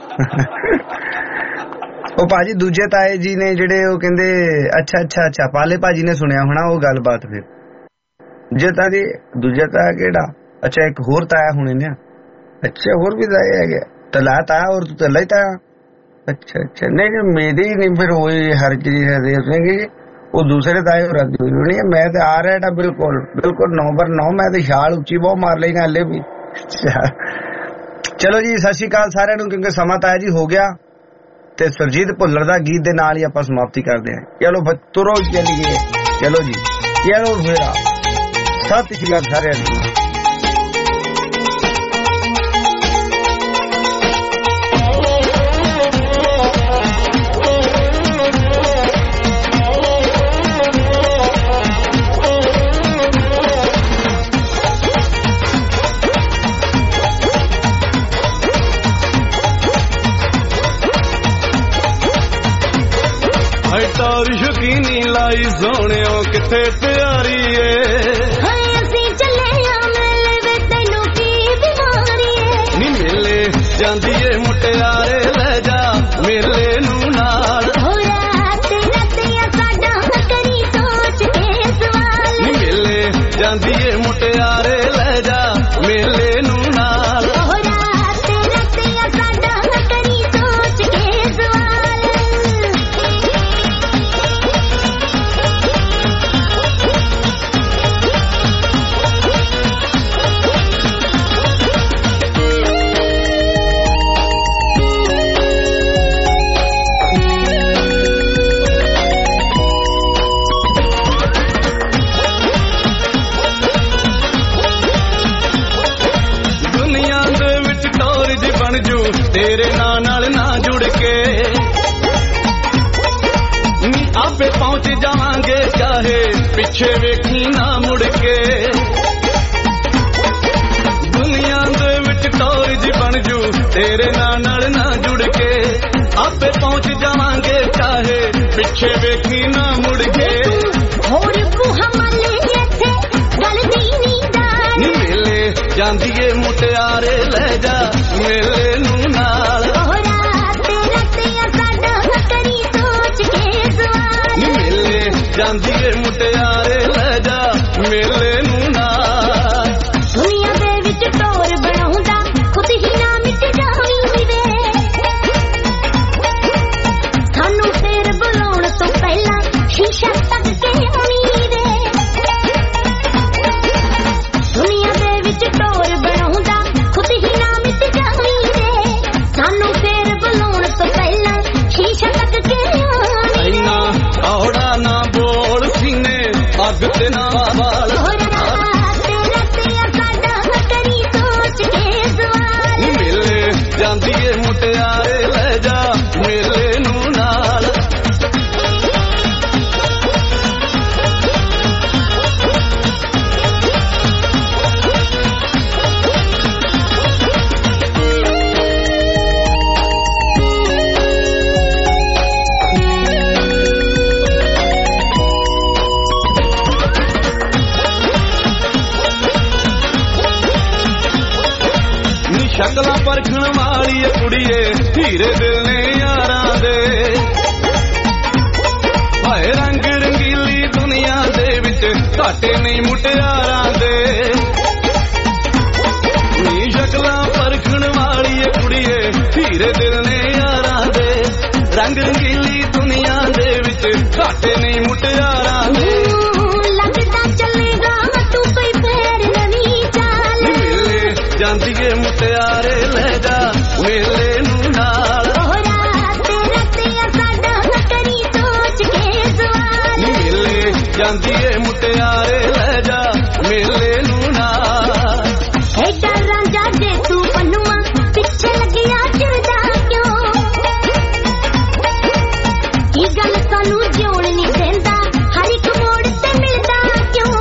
ਉਹ ਭਾਜੀ ਦੂਜੇ ਤਾਏ ਜੀ ਨੇ ਜਿਹੜੇ ਉਹ ਕਹਿੰਦੇ ਅੱਛਾ ਪਾਲੇ ਭਾਜੀ ਨੇ ਸੁਣਿਆ ਹੋਣਾ ਉਹ ਗੱਲਬਾਤ। ਫਿਰ ਜੇ ਤਾਂ ਦੀ ਦੂਜਾ ਤਾਇਆ ਕਿਹੜਾ? ਅੱਛਾ ਇੱਕ ਹੋਰ ਤਾਇਆ ਹੋਣੇ ਨੇ। ਅੱਛਾ ਹੋਰ ਵੀ ਤਾਇਆ ਹੈਗੇ, ਤਲਾ ਤਾਇਆ ਹੋਰ ਤੂੰ ਤਲਾ ਹੀ ਤਾਇਆ। ਅੱਛਾ ਨਹੀਂ ਮੇਰੀ ਨਹੀਂ ਫਿਰ ਹੋਈ ਹਰ ਚੀਜ਼ ਦੇखेंगे ਉਹ ਦੂਸਰੇ ਤਾਏ ਹੋ ਰੱਦੀ ਹੋਣੀ ਹੈ। ਮੈਂ ਤੇ ਆ ਰਿਹਾ ਬਿਲਕੁਲ 9/9। ਮੈਂ ਤੇ ਛਾਲ ਉੱਚੀ ਬਹੁਤ ਮਾਰ ਲਈ ਨਾਲੇ ਵੀ। ਚਲੋ ਜੀ ਸਤਿ ਸ਼੍ਰੀ ਅਕਾਲ ਸਾਰਿਆਂ ਨੂੰ, ਕਿਉਂਕਿ ਸਮਾਂ ਤਾਇਆ ਜੀ ਹੋ ਗਿਆ ਤੇ ਸੁਰਜੀਤ ਭੁੱਲਰ ਦਾ ਗੀਤ ਦੇ ਨਾਲ ਹੀ ਆਪਾਂ ਸਮਾਪਤੀ ਕਰਦੇ ਹਾਂ। ਚਲੋ ਤੁਰੋ ਚੱਲੀਏ, ਚਲੋ ਜੀ ਚਲੋ ਫਿਰ ਸਤਿ ਸ਼੍ਰੀ ਅਕਾਲ ਸਾਰਿਆਂ ਨੂੰ। ਯਕੀਨੀ ਲਾਈ ਸੋਹਣਿਓ ਕਿੱਥੇ ਤਿਆਰੀ ਏ, ਅਸੀਂ ਚੱਲੇ ਆ ਮੇਲੇ ਵੇ ਤੈਨੂੰ ਕੀ ਬਿਮਾਰੀ ਏ, ਨੀ ਮੇਲੇ ਜਾਂਦੀ ਏ ਮੁਟਿਆਰੇ ਲੈ ਜਾ ਮੇਲੇ ਨੂੰ ਨਾਲ, ਹੋਇਆ ਤੇਰਾ ਸਾਡਾ ਕਰੀ ਸੋਚ ਕੇ ਸਵਾਲ, ਨੀ ਮੇਲੇ ਜਾਂਦੀ ਏ ਮੁਟਿਆਰੇ ਲੈ ਜਾ ਮੇਲੇ ਨੂੰ ਨਾਲ, ਹੋਇਆ ਤੇਰਾ ਸਾਡਾ ਕਰੀ ਸੋਚ ਕੇ ਸਵਾਲ। तेरे नाल ना जुड़ के नी आपे पहुंच जावांगे चाहे पिछे वेखी ना मुड़ के दुनिया दे विच टोर जी बन जू तेरे नाल ना जुड़ के आपे पहुंच जावांगे चाहे पिछे वेखी ना मुड़ के मेले जांदिए मुटियारे ले जा मेले नू नाल मेले जांदिए मुटियारे ले जा मेले नू नाल दुनिया दे विच टोर बनाउंदा खुद ही ना मिट जावी वे सानू फेर बुलाउण तो पहला शीशा तक के आवी वे दुनिया दे विच टोर बनाउंदा खुद ही ना मिट जावी वे सानू फेर बुलाउण तो पहला शीशा तक के आवी ना औड़ा ना बोल सीने अग ते ना वाल मेले जांदिए मुटियारे ले जा मेले नू नाल शकला परखण वाली कुड़िए हीरे दिल ने यारां दे हाय रंग रंगीली दुनिया दे विच घाटे नहीं मुटियारां दे नी शकला परखण वाली कुड़िए हीरे दिल ने यारां दे रंग रंगीली दुनिया दे विच घाटे नहीं मुटियारां दे लगदा चलेगा तू कोई फेर नवी चाल मेले जांदिए मुटियारे ले जा मेले नू नाल मेले जांदिए मुटियारे ले जा मेले नू नाल एडा रांझा जे तू पनुआ पिछे लगिया चिरदा क्यों की गल सानू जिउण नहीं देंदा हर एक मोड़ ते मिलदा क्यों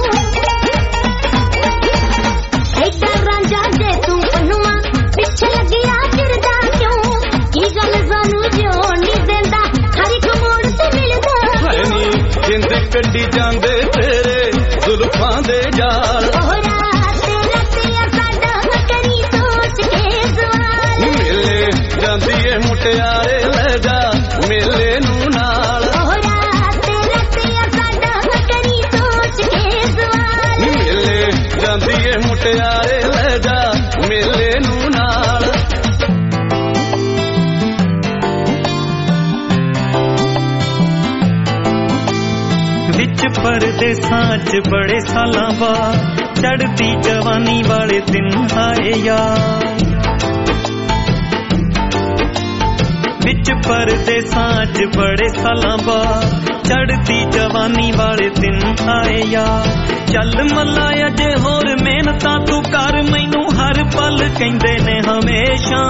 एडा रांझा जे तू पनुआ पिछे लगिया चिरदा क्यों की गल सानू जिउण नहीं देंदा हर एक मोड़ ते मिलदा नी जिंद कंडी जांदे तेरे जुल्फां दे जाल मेले जांदिए मुटियारे ले जा मेले नू नाल मेले जांदिए मुटियारे ले जा मेले नू नाल विच परदेसां च बड़े सालां बाद चढ़दी जवानी वाले दिन आए यार विच परदेसां च बड़े सालां बाद चढ़दी जवानी वाले दिन आए यार चल मल्ला अजे होर मेहनतां तू कर मैनू हर पल कहंदे ने हमेशा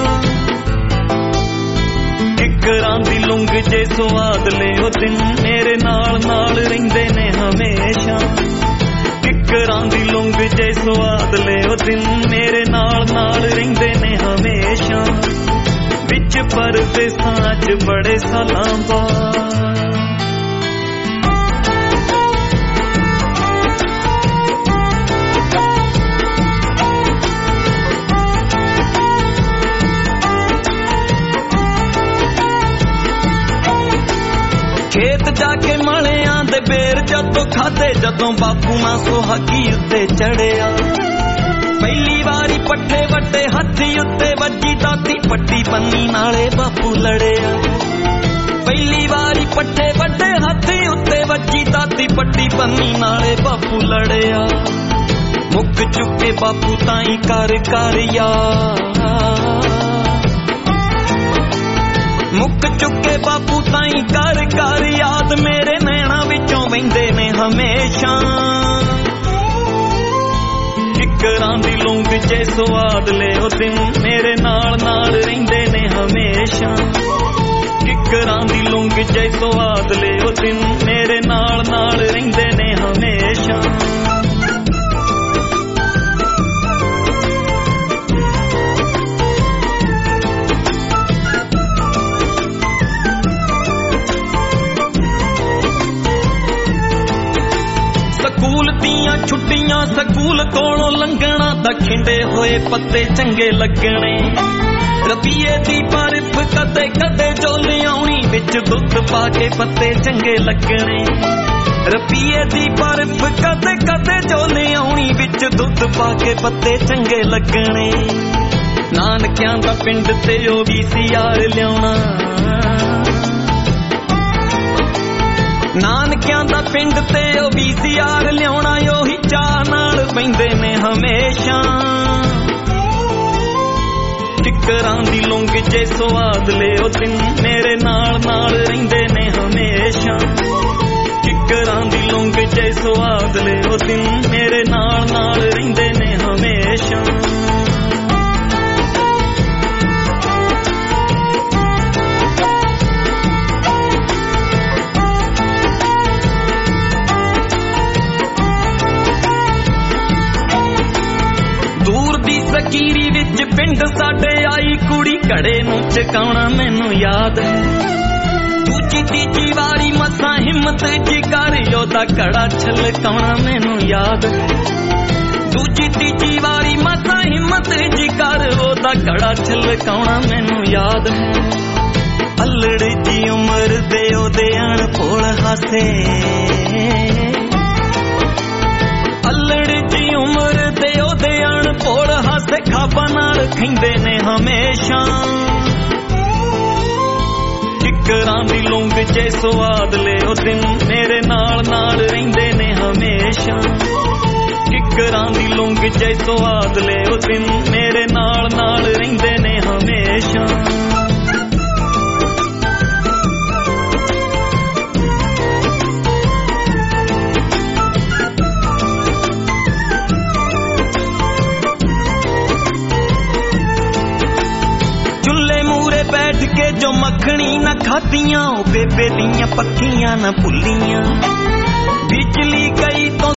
किकरां दी लुंग जे स्वाद ले ओ दिन मेरे नाल नाल रहिंदे ने हमेशा किकरां दी लुंग जे स्वाद ले ओ दिन मेरे नाल नाल रहिंदे ने हमेशा विच परदेसां च बड़े सालां बाद खेत जाके मलियां दे बेर जदों खाधे जदों बापू मां सुहागी उत्ते चढ़िया पहली वारी पट्ठे वड्डे हाथी उत्ते वज्जी दाती पट्टी पन्नी नाले बापू लड़िया पहली वारी पट्ठे वड्डे हाथी उत्ते वज्जी दाती पट्टी पन्नी नाले बापू लड़िया मुक चुके बापू ताई कर कर यार मुक चुके बापू ताई कर कर याद मेरे नैना विचों वहिंदे ने हमेशा ਕਿੱਕਰਾਂ ਦੀ ਲੌਂਗ ਜੇ ਸਵਾਦ ਲਿਓ ਦਿਨ ਮੇਰੇ ਨਾਲ ਨਾਲ ਰਹਿੰਦੇ ਨੇ ਹਮੇਸ਼ਾ ਕਿੱਕਰਾਂ ਦੀ ਲੌਂਗ ਜੇ ਸਵਾਦ ਲਿਓ ਦਿਨ ਮੇਰੇ ਨਾਲ ਨਾਲ ਰਹਿੰਦੇ ਨੇ ਹਮੇਸ਼ਾ ਸਕੂਲ ਦੀਆਂ ਛੁੱਟੀਆਂ ਸਕੂਲ ਕੋਲੋਂ ਲੰਘਣਾ ਤਾਂ ਖਿੰਡੇ ਹੋਏ ਪੱਤੇ ਚੰਗੇ ਲੱਗਣੇ ਰਬੀਏ ਦੀ ਬਰਫ਼ ਕਦੇ ਕਦੇ ਜੋ ਲਿਆਉਣੀ ਵਿੱਚ ਦੁੱਧ ਪਾ ਕੇ ਪੱਤੇ ਚੰਗੇ ਲੱਗਣੇ ਰਬੀਏ ਦੀ ਬਰਫ਼ ਕਦੇ ਕਦੇ ਜੋ ਲਿਆਉਣੀ ਵਿੱਚ ਦੁੱਧ ਪਾ ਕੇ ਪੱਤੇ ਚੰਗੇ ਲੱਗਣੇ ਨਾਨਕਿਆਂ ਦਾ ਪਿੰਡ ਤੇ ਉਹ VCR ਲਿਆਉਣਾ ਨਾਨਕਿਆਂ ਦਾ ਪਿੰਡ ਤੇ ਉਹ VCR ਲਿਆਉਣਾ ਉਹੀ ਚਾਹ ਨਾਲ ਬੈਂਦੇ ਨੇ ਹਮੇਸ਼ਾ ਕਿੱਕਰਾਂ ਦੀ ਲੌਂਗ ਜੇ ਸਵਾਦ ਲਿਓ ਦਿਨ ਮੇਰੇ ਨਾਲ ਨਾਲ ਰਹਿੰਦੇ ਨੇ ਹਮੇਸ਼ਾ ਕਿੱਕਰਾਂ ਦੀ ਲੌਂਗ ਜੇ ਸਵਾਦ ਲਿਓ ਦਿਨ ਮੇਰੇ ਨਾਲ ਨਾਲ ਰਹਿੰਦੇ ਨੇ ਹਮੇਸ਼ਾ ਸਕੀਰੀ ਵਿੱਚ ਪਿੰਡ ਸਾਡੇ ਆਈ ਕੁੜੀ ਘੜੇ ਨੂੰ ਚਕਾਉਣਾ ਮੈਨੂੰ ਯਾਦ ਹੈ ਦੂਜੀ ਤੀਜੀ ਵਾਰੀ ਮਸਾਂ ਹਿੰਮਤ ਜੀ ਕਰ ਉਹਦਾ ਘੜਾ ਛਲਕਾਉਣਾ ਮੈਨੂੰ ਯਾਦ ਹੈ ਦੂਜੀ ਤੀਜੀ ਵਾਰੀ ਮਸਾਂ ਹਿੰਮਤ ਜੀ ਕਰ ਉਹਦਾ ਘੜਾ ਛਲਕਾਉਣਾ ਮੈਨੂੰ ਯਾਦ ਹੈ ਅਲੜ ਜੀ ਉਮਰ ਦੇ ਉਹਦੇ ਅਣਪੋਲ ਹਾਸੇ ਅਲੜ ਜੀ ਉਮਰ ਦੇ ਉਹਦੇ ਅਣਪੋਲ ਹਾਸੇ ਖਾਬਾਂ ਨਾਲ ਖਿੰਦੇ ਨੇ ਹਮੇਸ਼ਾ ਕਿੱਕਰਾਂ ਦੀ ਲੌਂਗ ਜੇ ਸਵਾਦ ਲਿਓ ਦਿਨ ਮੇਰੇ ਨਾਲ ਨਾਲ ਰਹਿੰਦੇ ਨੇ ਹਮੇਸ਼ਾ ਕਿੱਕਰਾਂ ਦੀ ਲੌਂਗ ਜੇ ਸਵਾਦ ਲਿਓ ਦਿਨ ਮੇਰੇ ਨਾਲ ਨਾਲ ਰਹਿੰਦੇ ਨੇ ਹਮੇਸ਼ਾ ਬੈਠ ਕੇ ਜੋ ਮੱਖਣੀ ਨਾ ਖਾਧੀਆਂ ਉਹ ਬੇਬੇ ਦੀਆਂ ਪੱਕੀਆਂ ਨਾ ਭੁੱਲੀਆਂ ਬਿਜਲੀ ਗਈ ਤੋਂ